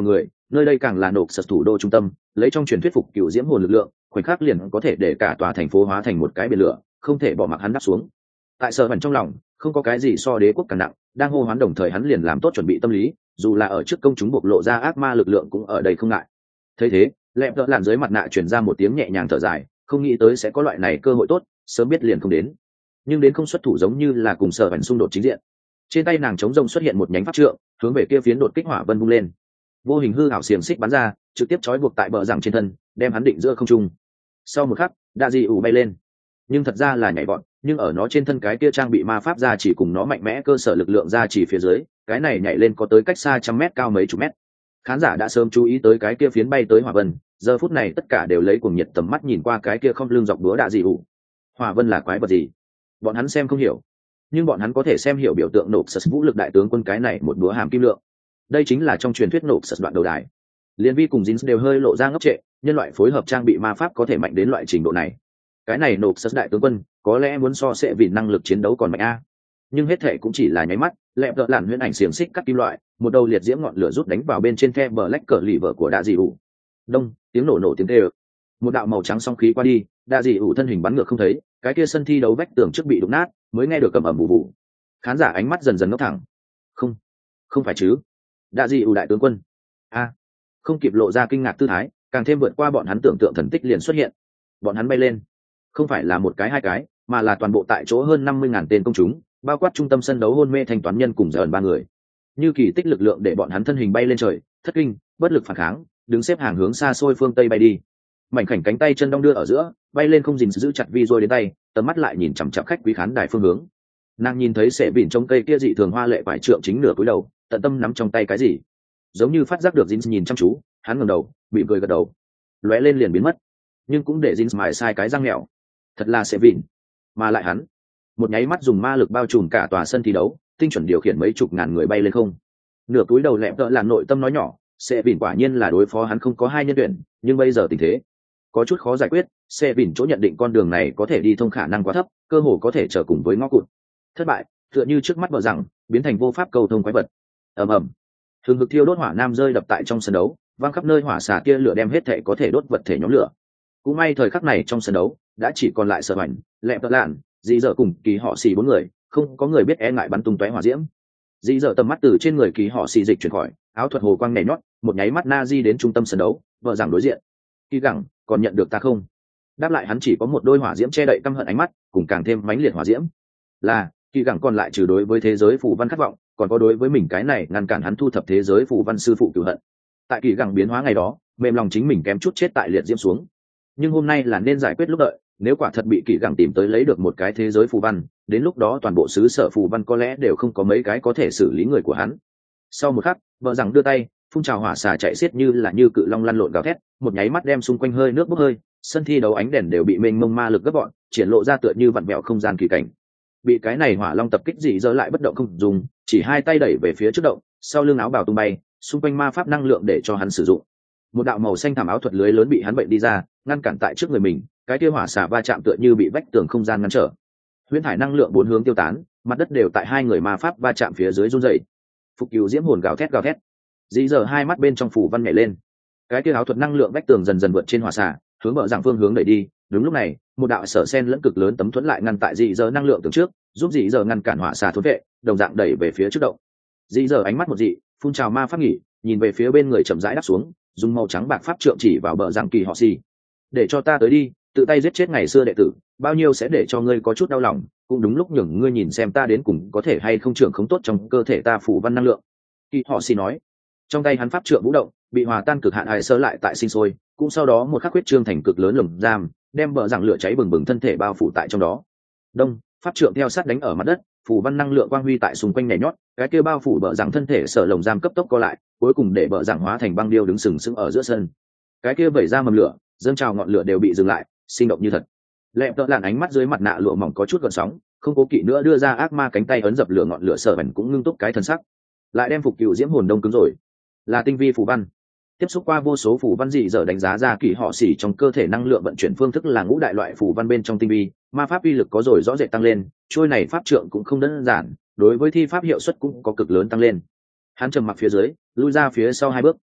nơi đây càng là nộp sật thủ đô trung tâm, lấy trong truyền thuyết phục cựu diễm hồn lực lượng, khoảnh khắc liền có thể để cả tòa thành phố hóa thành một cái biển lửa, không thể bỏ mặc hắn đáp xuống. Tại sở vẩn trong lòng không có cái gì so đế quốc càng nặng, đang hô hoán đồng thời hắn liền làm tốt chuẩn bị tâm lý, dù là ở trước công chúng bộc lộ ra ác ma lực lượng cũng ở đây không ngại. Thấy thế, lẹp đỡ làn dưới mặt nạ truyền ra một tiếng nhẹ nhàng thở dài, không nghĩ tới sẽ có loại này cơ hội tốt, sớm biết liền không đến. Nhưng đến không xuất thủ giống như là cùng sở vẩn xung đột chính diện. Trên tay nàng chống rông xuất hiện một nhánh pháp trượng, hướng về kia phiến đột kích hỏa vân vung lên. Vô hình hư ảo xiềng xích bắn ra, trực tiếp trói buộc tại bờ rằng trên thân, đem hắn định giữa không trung. Sau một khắc, đa dị ủ bay lên, nhưng thật ra là nhảy vọt, nhưng ở nó trên thân cái kia trang bị ma pháp ra chỉ cùng nó mạnh mẽ cơ sở lực lượng ra chỉ phía dưới, cái này nhảy lên có tới cách xa trăm mét, cao mấy chục mét. Khán giả đã sớm chú ý tới cái kia phiến bay tới hỏa vân, giờ phút này tất cả đều lấy cuồng nhiệt tầm mắt nhìn qua cái kia không lưng dọc đúa đa dị ủ. Hỏa vân là quái vật gì? Bọn hắn xem không hiểu, nhưng bọn hắn có thể xem hiểu biểu tượng nộp sật vũ lực đại tướng quân cái này một búa hàm kim lượng. Đây chính là trong truyền thuyết nộp sật đoạn đầu đài. Liên vi cùng Jin đều hơi lộ ra ngốc trệ, nhân loại phối hợp trang bị ma pháp có thể mạnh đến loại trình độ này. Cái này nộp sật đại tướng quân có lẽ muốn so sẽ vì năng lực chiến đấu còn mạnh a. Nhưng hết thể cũng chỉ là nháy mắt, lẹp đợt làn huyễn ảnh xiềng xích cắt kim loại, một đầu liệt diễm ngọn lửa rút đánh vào bên trên the black cờ lì vợ của đạ dị ủ. Đông, tiếng nổ nổ tiếng tê. Một đạo màu trắng song khí qua đi, đạ dị ủ thân hình bắn ngược không thấy, cái kia sân thi đấu vách tường trước bị đụng nát, mới nghe được cầm ẩm vụ vụ. Khán giả ánh mắt dần dần ngốc thẳng. Không, không phải chứ? Đạ dị ủ đại tướng quân. A. Không kịp lộ ra kinh ngạc tư thái, càng thêm vượt qua bọn hắn tưởng tượng, thần tích liền xuất hiện. Bọn hắn bay lên, không phải là một cái hai cái, mà là toàn bộ tại chỗ hơn năm mươi ngàn tên công chúng, bao quát trung tâm sân đấu hôn mê thanh toán nhân cùng giờ ẩn ba người. Như kỳ tích lực lượng để bọn hắn thân hình bay lên trời, thất kinh, bất lực phản kháng, đứng xếp hàng hướng xa xôi phương tây bay đi. Mảnh khảnh cánh tay chân đong đưa ở giữa, bay lên không gìn giữ chặt vi roi đến tay, tầm mắt lại nhìn chằm chằm khách quý khán đài phương hướng. Nàng nhìn thấy sệ bỉn trong cây kia dị thường hoa lệ vải trượng chính nửa cúi đầu, tận tâm nắm trong tay cái gì, giống như phát giác được Jin nhìn chăm chú, hắn ngẩng đầu, bị cười gật đầu, lóe lên liền biến mất, nhưng cũng để Jin mài sai cái răng mèo. Thật là sệ bỉn, mà lại hắn, một nháy mắt dùng ma lực bao trùm cả tòa sân thi đấu, tinh chuẩn điều khiển mấy chục ngàn người bay lên không. Nửa cúi đầu lẹm tợ làm nội tâm nói nhỏ, sệ bỉn quả nhiên là đối phó hắn không có hai nhân tuyển, nhưng bây giờ tình thế có chút khó giải quyết, sệ bỉn chỗ nhận định con đường này có thể đi thông khả năng quá thấp, cơ hồ có thể trở cùng với ngõ cụt. Thất bại, tựa như trước mắt bờ rằng biến thành vô pháp cầu thông quái vật. Ầm ầm, hừng hực thiêu đốt hỏa nam rơi đập tại trong sân đấu, vang khắp nơi, hỏa xà tia lửa đem hết thể có thể đốt vật thể nhóm lửa. Cũng may thời khắc này trong sân đấu đã chỉ còn lại Sở Hoành, Lẹm Tợ Lạn, Dĩ Dở cùng Kỳ Họ Xì bốn người, không có người biết e ngại bắn tung tóe hỏa diễm. Dĩ Dở tầm mắt từ trên người Kỳ Họ Xì dịch chuyển khỏi, áo thuật hồ quang nhảy nhót, một nháy mắt na di đến trung tâm sân đấu, vợ rằng đối diện. Kỳ Gẳng, còn nhận được ta không? Đáp lại hắn chỉ có một đôi hỏa diễm che đậy căm hận ánh mắt, cùng càng thêm mãnh liệt hỏa diễm. Là Kỳ Gẳng còn lại trừ đối với thế giới phù văn khát vọng, còn có đối với mình cái này ngăn cản hắn thu thập thế giới phù văn sư phụ cửu hận. Tại Kỳ Gẳng biến hóa ngày đó, mềm lòng chính mình kém chút chết tại liệt diễm xuống. Nhưng hôm nay là nên giải quyết lúc đợi, nếu quả thật bị Kỳ Gẳng tìm tới lấy được một cái thế giới phù văn, đến lúc đó toàn bộ xứ sở phù văn có lẽ đều không có mấy cái có thể xử lý người của hắn. Sau một khắc, vợ rằng đưa tay, phun trào hỏa xà chạy xiết như là như cự long lăn lộn gào thét, một nháy mắt đem xung quanh hơi nước bốc hơi, sân thi đấu ánh đèn đều bị mênh mông ma lực gấp gọn, triển lộ ra tựa như vặn vẹo không gian kỳ cảnh. Bị cái này hỏa long tập kích dị dơ lại bất động không dùng, chỉ hai tay đẩy về phía trước động, sau lưng áo bào tung bay, xung quanh ma pháp năng lượng để cho hắn sử dụng. Một đạo màu xanh thảm áo thuật lưới lớn bị hắn bệnh đi ra, ngăn cản tại trước người mình, cái kia hỏa xà va chạm tựa như bị vách tường không gian ngăn trở. Huyễn thải năng lượng bốn hướng tiêu tán, mặt đất đều tại hai người ma pháp va chạm phía dưới run rẩy. Phục cừu diễm hồn gào thét gào thét. Dĩ giờ hai mắt bên trong phủ văn nhảy lên, cái kia áo thuật năng lượng vách tường dần dần vượt trên hỏa xà, hướng bờ dạng phương hướng đẩy đi. Đúng lúc này, một đạo sở sen lẫn cực lớn tấm thuẫn lại ngăn tại dị giờ năng lượng từ trước, giúp dị giờ ngăn cản hỏa xà thốn vệ, đồng dạng đẩy về phía trước động. Dị giờ ánh mắt một dị, phun trào ma pháp nghỉ, nhìn về phía bên người chậm rãi đáp xuống, dùng màu trắng bạc pháp trượng chỉ vào bờ dạng Kỳ Họ Xì. Để cho ta tới đi, tự tay giết chết ngày xưa đệ tử, bao nhiêu sẽ để cho ngươi có chút đau lòng, cũng đúng lúc nhường ngươi nhìn xem ta đến cùng có thể hay không trưởng không tốt trong cơ thể ta phủ văn năng lượng. Kỳ Họ Xì nói. Trong tay hắn pháp trượng vũ động, bị hòa tan cực hạn hài sơ lại tại sinh sôi, cũng sau đó một khắc huyết trương thành cực lớn lồng giam, đem bờ rằng lửa cháy bừng bừng thân thể bao phủ tại trong đó. Đông, pháp trượng theo sát đánh ở mặt đất, phủ văn năng lượng quang huy tại xung quanh nhảy nhót, cái kia bao phủ bờ rằng thân thể sở lồng giam cấp tốc co lại, cuối cùng để bờ rằng hóa thành băng điêu đứng sừng sững ở giữa sân. Cái kia vẩy ra mầm lửa, dâng trào ngọn lửa đều bị dừng lại, sinh động như thật. Lẹm tợ làn ánh mắt dưới mặt nạ lụa mỏng có chút gợn sóng, không cố kỵ nữa đưa ra ác ma cánh tay ấn dập lửa ngọn lửa sở bẩn cũng ngưng túc cái thân sắc, lại đem phục cựu diễm hồn đông cứng rồi. Là tinh vi phù văn. Tiếp xúc qua vô số phù văn dị giờ đánh giá ra Kỳ Họ Xỉ trong cơ thể năng lượng vận chuyển phương thức là ngũ đại loại phù văn bên trong tinh vi, ma pháp uy lực có rồi rõ rệt tăng lên, trôi này pháp trượng cũng không đơn giản, đối với thi pháp hiệu suất cũng có cực lớn tăng lên. Hắn trầm mặc phía dưới, lui ra phía sau hai bước.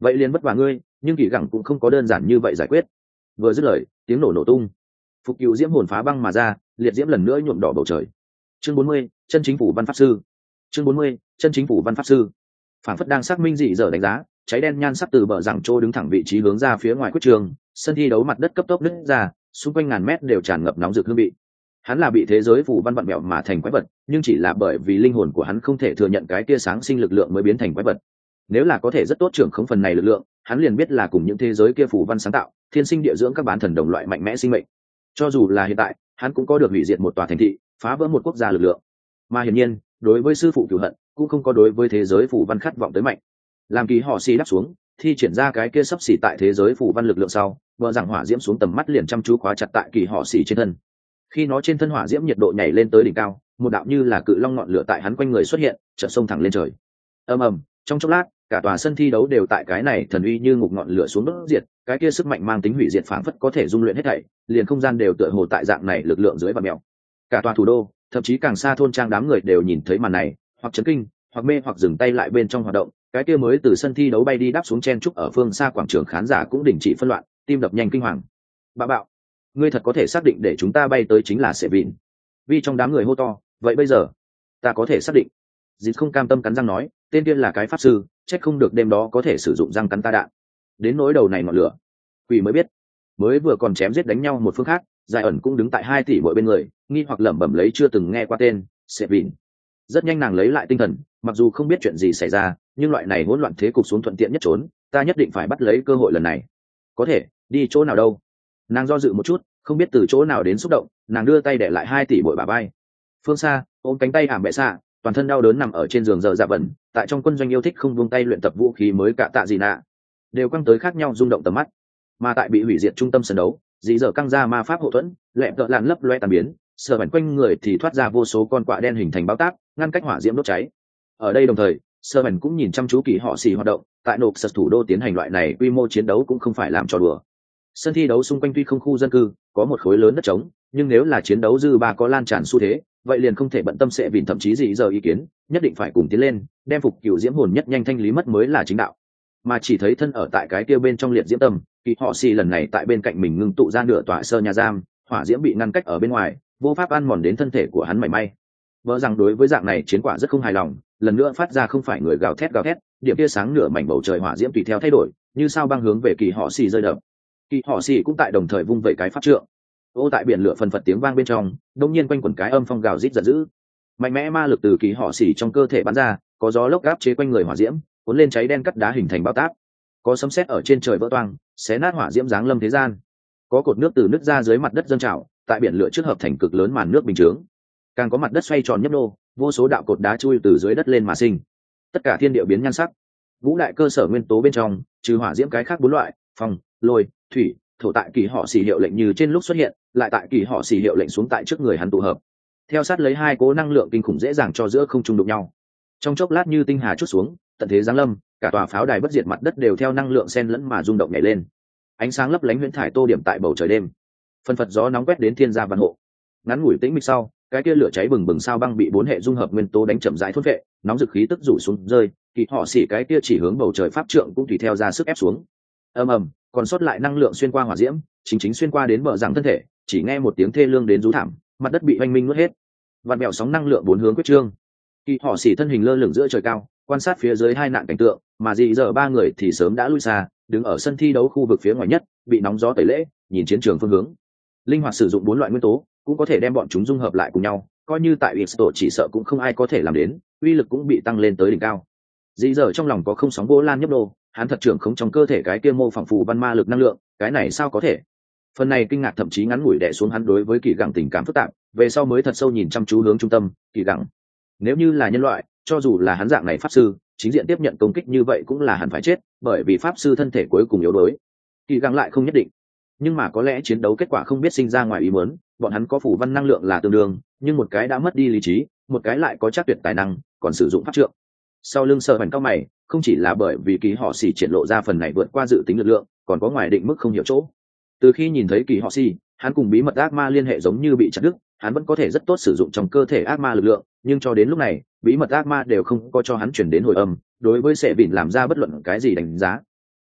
vậy liền vất vả ngươi, nhưng kỳ gẳng cũng không có đơn giản như vậy giải quyết. Vừa dứt lời, tiếng nổ nổ tung, phục cựu diễm hồn phá băng mà ra, liệt diễm lần nữa nhuộm đỏ bầu trời. Chương bốn mươi, chân chính phủ văn pháp sư. Chương bốn mươi, chân chính phủ văn pháp sư. Phản phất đang xác minh dị dở đánh giá, cháy đen nhan sắc từ bờ rằng trô đứng thẳng vị trí hướng ra phía ngoài quyết trường, sân thi đấu mặt đất cấp tốc nứt ra, xung quanh ngàn mét đều tràn ngập nóng rực hương vị. Hắn là bị thế giới phủ văn vặn mẹo mà thành quái vật, nhưng chỉ là bởi vì linh hồn của hắn không thể thừa nhận cái tia sáng sinh lực lượng mới biến thành quái vật. Nếu là có thể rất tốt trưởng khống phần này lực lượng, hắn liền biết là cùng những thế giới kia phủ văn sáng tạo, thiên sinh địa dưỡng các bán thần đồng loại mạnh mẽ sinh mệnh. Cho dù là hiện tại, hắn cũng có được hủy diệt một tòa thành thị, phá vỡ một quốc gia lực lượng. Mà hiển nhiên, đối với sư phụ cửu hận, cũng không có đối với thế giới phủ văn khát vọng tới mạnh. Làm Kỳ họ xì đáp xuống, thi triển ra cái kia sắp xỉ tại thế giới phủ văn lực lượng sau, vợ rằng hỏa diễm xuống tầm mắt liền chăm chú khóa chặt tại Kỳ họ xì trên thân. Khi nó trên thân hỏa diễm nhiệt độ nhảy lên tới đỉnh cao, một đạo như là cự long ngọn lửa tại hắn quanh người xuất hiện, chợt xông thẳng lên trời. Ầm ầm, trong chốc lát, cả tòa sân thi đấu đều tại cái này thần uy như ngục ngọn lửa xuống đốt diệt, cái kia sức mạnh mang tính hủy diệt phảng phất có thể dung luyện hết thảy, liền không gian đều tựa hồ tại dạng này lực lượng dưới và mèo. Cả tòa thủ đô, thậm chí càng xa thôn trang đám người đều nhìn thấy màn này, hoặc chấn kinh, hoặc mê hoặc dừng tay lại bên trong hoạt động, cái kia mới từ sân thi đấu bay đi đáp xuống chen trúc ở phương xa quảng trường khán giả cũng đình chỉ phân loạn, tim đập nhanh kinh hoàng. Bạ bạo, ngươi thật có thể xác định để chúng ta bay tới chính là Sệ Vịn? Vì trong đám người hô to, vậy bây giờ, ta có thể xác định. Dịt không cam tâm cắn răng nói, tên kia là cái pháp sư, trách không được đêm đó có thể sử dụng răng cắn ta đạn. Đến nỗi đầu này ngọn lửa, quỷ mới biết. Mới vừa còn chém giết đánh nhau một phương khác, Giải ẩn cũng đứng tại hai tỷ mỗi bên người, nghi hoặc lẩm bẩm lấy chưa từng nghe qua tên Sệ Vịn. Rất nhanh nàng lấy lại tinh thần, mặc dù không biết chuyện gì xảy ra, nhưng loại này hỗn loạn thế cục xuống thuận tiện nhất trốn, ta nhất định phải bắt lấy cơ hội lần này. Có thể đi chỗ nào đâu? Nàng do dự một chút, không biết từ chỗ nào đến xúc động, nàng đưa tay để lại hai tỷ bội bà bay. Phương xa, ôm cánh tay ảm bẹ xạ, toàn thân đau đớn nằm ở trên giường giờ dạ bẩn, tại trong quân doanh yêu thích không buông tay luyện tập vũ khí mới cả tạ gì nạ, đều quăng tới khác nhau rung động tầm mắt. Mà tại bị hủy diệt trung tâm sân đấu, dĩ giờ căng ra ma pháp hộ thuẫn, lẹm tợ làn lấp loe tàn biến, sờ bẩn quanh người thì thoát ra vô số con quạ đen hình thành báo táp, ngăn cách hỏa diễm đốt cháy. Ở đây đồng thời, sơ bẩn cũng nhìn chăm chú kỳ họ xì hoạt động, tại nộp sật thủ đô tiến hành loại này quy mô chiến đấu cũng không phải làm trò đùa. Sân thi đấu xung quanh tuy không khu dân cư, có một khối lớn đất trống, nhưng nếu là chiến đấu dư ba có lan tràn xu thế, vậy liền không thể bận tâm sẽ vịn thậm chí gì giờ ý kiến, nhất định phải cùng tiến lên, đem phục cửu diễm hồn nhất nhanh thanh lý mất mới là chính đạo. Mà chỉ thấy thân ở tại cái kia bên trong liệt diễm tâm, kỳ họ xì lần này tại bên cạnh mình ngưng tụ ra nửa tọa sơ nhà giam, hỏa diễm bị ngăn cách ở bên ngoài, vô pháp ăn mòn đến thân thể của hắn mảy may. Vợ rằng đối với dạng này chiến quả rất không hài lòng, lần nữa phát ra không phải người gào thét gào thét, điểm tia sáng nửa mảnh bầu trời hỏa diễm tùy theo thay đổi, như sao băng hướng về kỳ họ xì rơi đập. Kỳ họ xì cũng tại đồng thời vung vẩy cái pháp trượng. Ô tại biển lửa phần phật tiếng vang bên trong, đông nhiên quanh quẩn cái âm phong gào rít giận dữ. Mạnh mẽ ma lực từ kỳ họ xì trong cơ thể bắn ra, có gió lốc gáp chế quanh người hỏa diễm, cuốn lên cháy đen cắt đá hình thành bao táp. Có sấm sét ở trên trời vỡ toang, xé nát hỏa diễm giáng lâm thế gian. Có cột nước từ nứt ra dưới mặt đất dâng trào, tại biển lửa trước hợp thành cực lớn màn nước bình chướng. Càng có mặt đất xoay tròn nhấp nô, vô số đạo cột đá chui từ dưới đất lên mà sinh. Tất cả thiên địa biến nhan sắc. Ngũ đại cơ sở nguyên tố bên trong, trừ hỏa diễm cái khác bốn loại, phong, lôi, thủy, thổ tại kỳ họ xì hiệu lệnh như trên lúc xuất hiện, lại tại kỳ họ xì hiệu lệnh xuống tại trước người hắn tụ hợp. Theo sát lấy hai cố năng lượng kinh khủng dễ dàng cho giữa không trung đụng nhau. Trong chốc lát như tinh hà chút xuống, tận thế giáng lâm, cả tòa pháo đài bất diệt mặt đất đều theo năng lượng xen lẫn mà rung động nhảy lên. Ánh sáng lấp lánh huyễn thải tô điểm tại bầu trời đêm. Phân phật gió nóng quét đến thiên gia văn hộ. Ngắn ngủi tĩnh mịch sau, cái kia lửa cháy bừng bừng sao băng bị bốn hệ dung hợp nguyên tố đánh chậm rãi thôn vệ, nóng dực khí tức rủ xuống rơi, kỳ họ xỉ cái kia chỉ hướng bầu trời pháp trượng cũng tùy theo ra sức ép xuống. Ầm ầm, còn sót lại năng lượng xuyên qua hỏa diễm, chính chính xuyên qua đến bờ rằng thân thể, chỉ nghe một tiếng thê lương đến rú thảm, mặt đất bị oanh minh nuốt hết. Vạn bèo sóng năng lượng bốn hướng quyết trương. Kỳ họ xỉ thân hình lơ lửng giữa trời cao, quan sát phía dưới hai nạn cảnh tượng, mà dị giờ ba người thì sớm đã lui xa, đứng ở sân thi đấu khu vực phía ngoài nhất, bị nóng gió tẩy lễ, nhìn chiến trường phương hướng. Linh hoạt sử dụng bốn loại nguyên tố, cũng có thể đem bọn chúng dung hợp lại cùng nhau, coi như tại Exto chỉ sợ cũng không ai có thể làm đến, uy lực cũng bị tăng lên tới đỉnh cao. Dị giờ trong lòng có không sóng gỗ lan nhấp đô, hắn thật trưởng không trong cơ thể cái kia mô phỏng phù văn ma lực năng lượng, cái này sao có thể? Phần này kinh ngạc thậm chí ngắn ngủi đè xuống hắn đối với kỳ gẳng tình cảm phức tạp, về sau mới thật sâu nhìn chăm chú hướng trung tâm, kỳ gẳng. Nếu như là nhân loại, cho dù là hắn dạng này pháp sư, chính diện tiếp nhận công kích như vậy cũng là hẳn phải chết, bởi vì pháp sư thân thể cuối cùng yếu đuối. Kỳ gắng lại không nhất định, nhưng mà có lẽ chiến đấu kết quả không biết sinh ra ngoài ý muốn, bọn hắn có phủ văn năng lượng là tương đương, nhưng một cái đã mất đi lý trí, một cái lại có chắc tuyệt tài năng, còn sử dụng pháp trượng. Sau lưng sợ hẳn cao mày, không chỉ là bởi vì kỳ họ xỉ triển lộ ra phần này vượt qua dự tính lực lượng, còn có ngoài định mức không hiểu chỗ. Từ khi nhìn thấy kỳ họ xỉ, hắn cùng bí mật ác ma liên hệ giống như bị chặt đứt, hắn vẫn có thể rất tốt sử dụng trong cơ thể ác ma lực lượng, nhưng cho đến lúc này, bí mật ác ma đều không có cho hắn chuyển đến hồi âm, đối với Sệ Vịn làm ra bất luận cái gì đánh giá.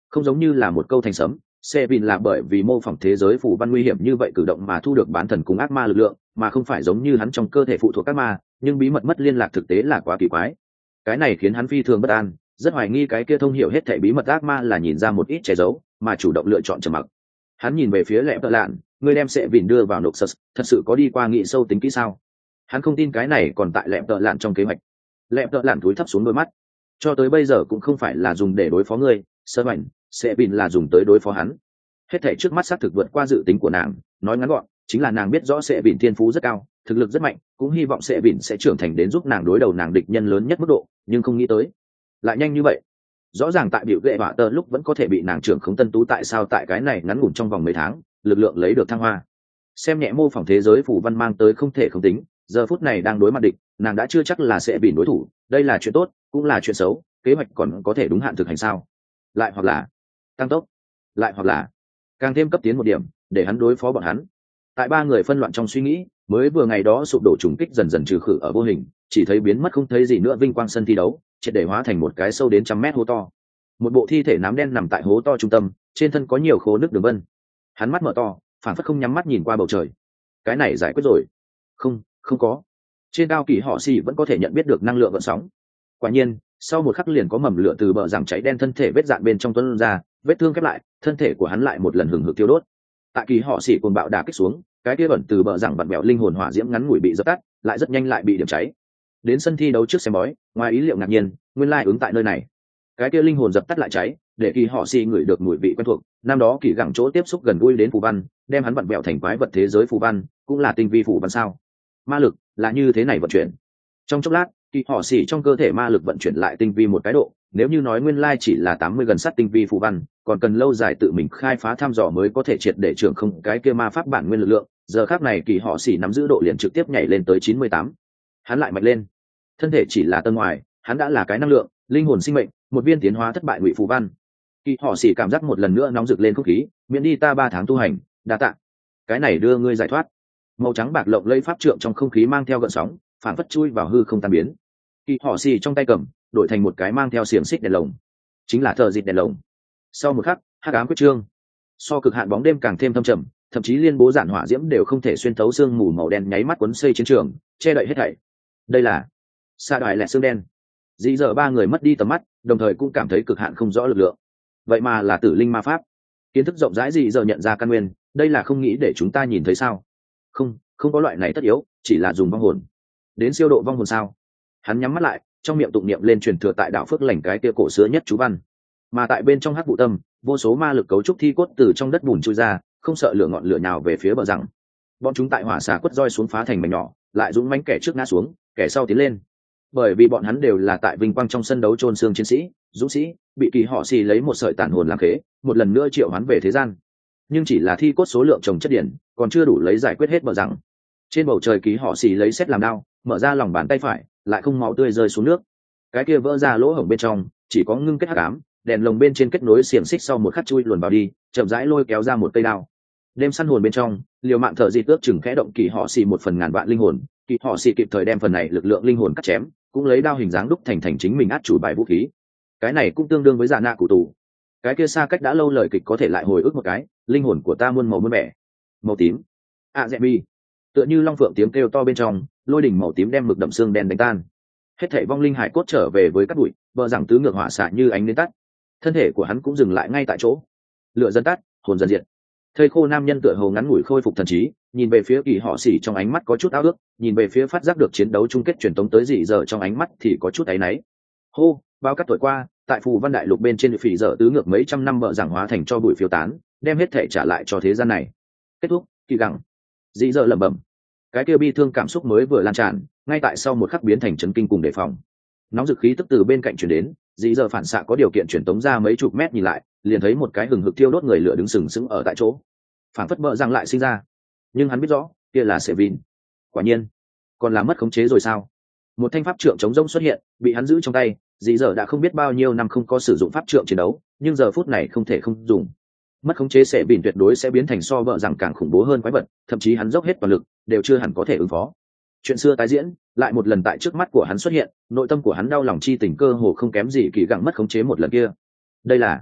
không giống như là một câu thành sấm. Sẽ Vin là bởi vì mô phỏng thế giới phù văn nguy hiểm như vậy cử động mà thu được bán thần cùng ác ma lực lượng, mà không phải giống như hắn trong cơ thể phụ thuộc các ma, nhưng bí mật mất liên lạc thực tế là quá kỳ quái. Cái này khiến hắn phi thường bất an, rất hoài nghi cái kia thông hiểu hết thảy bí mật ác ma là nhìn ra một ít che giấu, mà chủ động lựa chọn trầm mặc. Hắn nhìn về phía Lệ Tợ Lạn, người đem Sẽ Vin đưa vào Noxus, thật sự có đi qua nghị sâu tính kỹ sao? Hắn không tin cái này còn tại Lệ Tợ Lạn trong kế hoạch. Lệ Tợ Lạn cúi thấp xuống đôi mắt. Cho tới bây giờ cũng không phải là dùng để đối phó ngươi, Sơ Mạnh, Sẽ Vin là dùng tới đối phó hắn. Hết thảy trước mắt xác thực vượt qua dự tính của nàng, nói ngắn gọn chính là nàng biết rõ Sẽ Vin thiên phú rất cao, thực lực rất mạnh, cũng hy vọng Sẽ Vin sẽ trưởng thành đến giúp nàng đối đầu nàng địch nhân lớn nhất mức độ, nhưng không nghĩ tới lại nhanh như vậy. Rõ ràng tại biểu vệ họa tơ lúc vẫn có thể bị nàng trưởng khống tân tú, tại sao tại cái này ngắn ngủn trong vòng mấy tháng lực lượng lấy được thăng hoa. Xem nhẹ mô phỏng thế giới phù văn mang tới không thể không tính, giờ phút này đang đối mặt địch, nàng đã chưa chắc là Sẽ Vin đối thủ, đây là chuyện tốt cũng là chuyện xấu, kế hoạch còn có thể đúng hạn thực hành sao? Lại hoặc là tăng tốc, lại hoặc là càng thêm cấp tiến một điểm để hắn đối phó bọn hắn. Tại ba người phân loạn trong suy nghĩ, mới vừa ngày đó sụp đổ trùng kích dần dần trừ khử ở vô hình, chỉ thấy biến mất không thấy gì nữa vinh quang sân thi đấu, triệt để hóa thành một cái sâu đến trăm mét hố to. Một bộ thi thể nám đen nằm tại hố to trung tâm, trên thân có nhiều khố nước đường vân. Hắn mắt mở to, phản phất không nhắm mắt nhìn qua bầu trời. Cái này giải quyết rồi? Không, không có. Trên cao kỳ họ xì vẫn có thể nhận biết được năng lượng gợn sóng. Quả nhiên, sau một khắc liền có mầm lửa từ bờ rằng cháy đen thân thể vết dạn bên trong tuôn ra, vết thương khép lại, thân thể của hắn lại một lần hừng hực tiêu đốt. Tại kỳ họ xì cuồng bạo đả kích xuống, cái kia bẩn từ bờ rằng vặn bẹo linh hồn hỏa diễm ngắn ngủi bị dập tắt, lại rất nhanh lại bị điểm cháy. Đến sân thi đấu trước xem bói, ngoài ý liệu ngạc nhiên, nguyên lai ứng tại nơi này. Cái kia linh hồn dập tắt lại cháy, để kỳ họ xì ngửi được mùi vị quen thuộc, năm đó kỳ gẳng chỗ tiếp xúc gần gũi đến phù văn, đem hắn vặn bẹo thành quái vật thế giới phù văn, cũng là tinh vi phù văn sao? Ma lực là như thế này vận chuyển. Trong chốc lát, kỳ họ xì trong cơ thể ma lực vận chuyển lại tinh vi một cái độ, nếu như nói nguyên lai chỉ là tám mươi gần sát tinh vi phù văn, còn cần lâu dài tự mình khai phá thăm dò mới có thể triệt để trưởng không cái kia ma pháp bản nguyên lực lượng, giờ khác này kỳ họ xì nắm giữ độ liền trực tiếp nhảy lên tới chín mươi tám. Hắn lại mạnh lên. Thân thể chỉ là tầng ngoài, hắn đã là cái năng lượng, linh hồn sinh mệnh, một viên tiến hóa thất bại ngụy phù văn. Kỳ họ xì cảm giác một lần nữa nóng rực lên không khí, miễn đi ta ba tháng tu hành, đa tạ. Cái này đưa ngươi giải thoát. Màu trắng bạc lộng lẫy pháp trượng trong không khí mang theo gợn sóng, phản phất chui vào hư không tan biến. Kỳ họ xì trong tay cầm, đổi thành một cái mang theo xiềng xích đèn lồng, chính là thợ dịt đèn lồng. Sau một khắc, hắc ám quyết trương, so cực hạn bóng đêm càng thêm thâm trầm, thậm chí liên bố giản hỏa diễm đều không thể xuyên thấu xương mù màu đen nháy mắt cuốn xây chiến trường, che đậy hết thảy. Đây là sa đoại lẹ xương đen. Dĩ giờ ba người mất đi tầm mắt, đồng thời cũng cảm thấy cực hạn không rõ lực lượng. Vậy mà là tử linh ma pháp. Kiến thức rộng rãi gì giờ nhận ra căn nguyên, đây là không nghĩ để chúng ta nhìn thấy sao? Không, không có loại này tất yếu, chỉ là dùng vong hồn. Đến siêu độ vong hồn sao? Hắn nhắm mắt lại, trong miệng tụng niệm lên truyền thừa tại đạo phước lành cái kia cổ xưa nhất chú văn. Mà tại bên trong hắc vụ tâm, vô số ma lực cấu trúc thi cốt từ trong đất bùn chui ra, không sợ lửa ngọn lửa nào về phía bờ rằng. Bọn chúng tại hỏa xà quất roi xuống phá thành mảnh nhỏ, lại dũng mãnh kẻ trước ngã xuống, kẻ sau tiến lên. Bởi vì bọn hắn đều là tại vinh quang trong sân đấu chôn xương chiến sĩ, dũng sĩ, bị kỳ họ xì lấy một sợi tàn hồn làm khế, một lần nữa triệu hoán về thế gian. Nhưng chỉ là thi cốt số lượng trồng chất điển, còn chưa đủ lấy giải quyết hết bờ rằng. Trên bầu trời kỳ họ xì lấy sét làm đao, mở ra lòng bàn tay phải, lại không máu tươi rơi xuống nước. Cái kia vỡ ra lỗ hổng bên trong, chỉ có ngưng kết hắc ám, đèn lồng bên trên kết nối xiềng xích sau một khắc chui luồn vào đi, chậm rãi lôi kéo ra một cây đao. Đêm săn hồn bên trong, liều mạng thở dị tước chừng khẽ động kỳ họ xì một phần ngàn vạn linh hồn, kỳ họ xì kịp thời đem phần này lực lượng linh hồn cắt chém, cũng lấy đao hình dáng đúc thành thành chính mình át chủ bài vũ khí. Cái này cũng tương đương với dạ nạ cụ tù. Cái kia xa cách đã lâu lời kịch có thể lại hồi ức một cái, linh hồn của ta muôn màu muôn vẻ. Màu tím. À dẹ mi. Tựa như long phượng tiếng kêu to bên trong, lôi đỉnh màu tím đem mực đậm xương đen đánh tan. Hết thảy vong linh hải cốt trở về với các bụi, bờ rằng tứ ngược hỏa xạ như ánh đến tắt. Thân thể của hắn cũng dừng lại ngay tại chỗ. Lửa dần tắt, hồn dần diệt. Thây khô nam nhân tựa hồ ngắn ngủi khôi phục thần trí, nhìn về phía kỳ họ xỉ trong ánh mắt có chút ao ước, nhìn về phía phát giác được chiến đấu chung kết truyền tống tới dị giờ trong ánh mắt thì có chút áy náy. Hô, bao cát tuổi qua, tại phù văn đại lục bên trên phỉ dở tứ ngược mấy trăm năm bợ giảng hóa thành cho bụi phiêu tán, đem hết thể trả lại cho thế gian này. Kết thúc, kỳ gặng. Dị giờ lẩm bẩm. Cái kia bi thương cảm xúc mới vừa lan tràn, ngay tại sau một khắc biến thành chấn kinh cùng đề phòng. Nóng dực khí tức từ bên cạnh truyền đến, dị giờ phản xạ có điều kiện truyền tống ra mấy chục mét nhìn lại, liền thấy một cái hừng hực thiêu đốt người lửa đứng sừng sững ở tại chỗ. Phản phất bợ giảng lại sinh ra, nhưng hắn biết rõ, kia là Sevin. Quả nhiên, còn là mất khống chế rồi sao? Một thanh pháp trượng chống rông xuất hiện, bị hắn giữ trong tay, dị giờ đã không biết bao nhiêu năm không có sử dụng pháp trượng chiến đấu, nhưng giờ phút này không thể không dùng. Mất khống chế sẽ bỉn tuyệt đối sẽ biến thành so vợ rằng càng khủng bố hơn quái vật, thậm chí hắn dốc hết toàn lực đều chưa hẳn có thể ứng phó. Chuyện xưa tái diễn lại một lần tại trước mắt của hắn xuất hiện, nội tâm của hắn đau lòng chi tình cơ hồ không kém gì kỳ gặng mất khống chế một lần kia. Đây là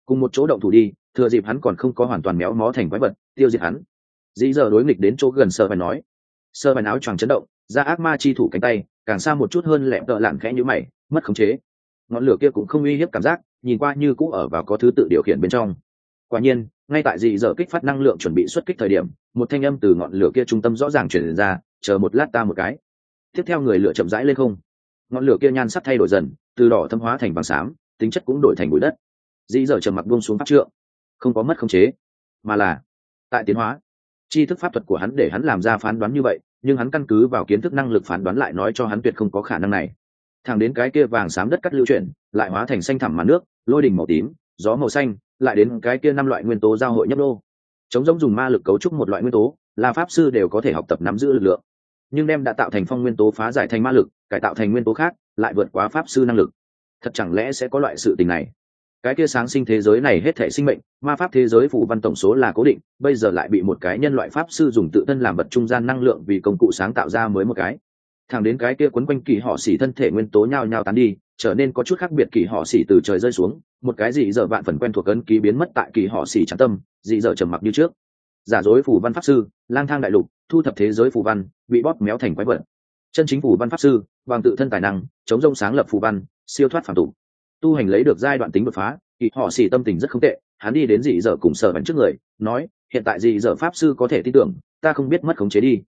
cùng một chỗ động thủ đi, thừa dịp hắn còn không có hoàn toàn méo mó thành quái vật, tiêu diệt hắn. Dĩ giờ đối nghịch đến chỗ gần sơ và nói. Sơ và áo choàng chấn động, ra ác ma chi thủ cánh tay, càng xa một chút hơn lẹm tợ lặn khẽ như mày, mất khống chế. Ngọn lửa kia cũng không uy hiếp cảm giác, nhìn qua như cũ ở vào có thứ tự điều khiển bên trong. Quả nhiên, ngay tại dị giờ kích phát năng lượng chuẩn bị xuất kích thời điểm, một thanh âm từ ngọn lửa kia trung tâm rõ ràng truyền ra, chờ một lát ta một cái. Tiếp theo người lửa chậm rãi lên không. Ngọn lửa kia nhan sắc thay đổi dần, từ đỏ thâm hóa thành vàng xám, tính chất cũng đổi thành bụi đất. Dị giờ trầm mặc buông xuống pháp trượng, không có mất khống chế, mà là tại tiến hóa. Tri thức pháp thuật của hắn để hắn làm ra phán đoán như vậy, nhưng hắn căn cứ vào kiến thức năng lực phán đoán lại nói cho hắn tuyệt không có khả năng này. Thẳng đến cái kia vàng xám đất cắt lưu chuyển, lại hóa thành xanh thẳm màn nước, lôi đỉnh màu tím, gió màu xanh, lại đến cái kia năm loại nguyên tố giao hội nhấp đô. Chống giống dùng ma lực cấu trúc một loại nguyên tố, là pháp sư đều có thể học tập nắm giữ lực lượng. Nhưng đem đã tạo thành phong nguyên tố phá giải thành ma lực, cải tạo thành nguyên tố khác, lại vượt quá pháp sư năng lực. Thật chẳng lẽ sẽ có loại sự tình này? Cái kia sáng sinh thế giới này hết thể sinh mệnh, ma pháp thế giới phù văn tổng số là cố định, bây giờ lại bị một cái nhân loại pháp sư dùng tự thân làm vật trung gian năng lượng vì công cụ sáng tạo ra mới một cái. Thẳng đến cái kia quấn quanh kỳ họ xỉ thân thể nguyên tố nhao nhao tán đi, trở nên có chút khác biệt, kỳ họ xỉ từ trời rơi xuống, một cái dị dở vạn phần quen thuộc ấn ký biến mất tại kỳ họ xỉ trắng tâm, dị dở trầm mặc như trước. Giả dối phù văn pháp sư, lang thang đại lục, thu thập thế giới phù văn, bị bóp méo thành quái vật. Chân chính phù văn pháp sư, bằng tự thân tài năng, chống rông sáng lập phù văn, siêu thoát phàm tục. Tu hành lấy được giai đoạn tính đột phá, kỳ họ xỉ tâm tình rất không tệ, hắn đi đến dị dở cùng sở bắn trước người, nói, hiện tại dị dở pháp sư có thể tin tưởng, ta không biết mất khống chế đi.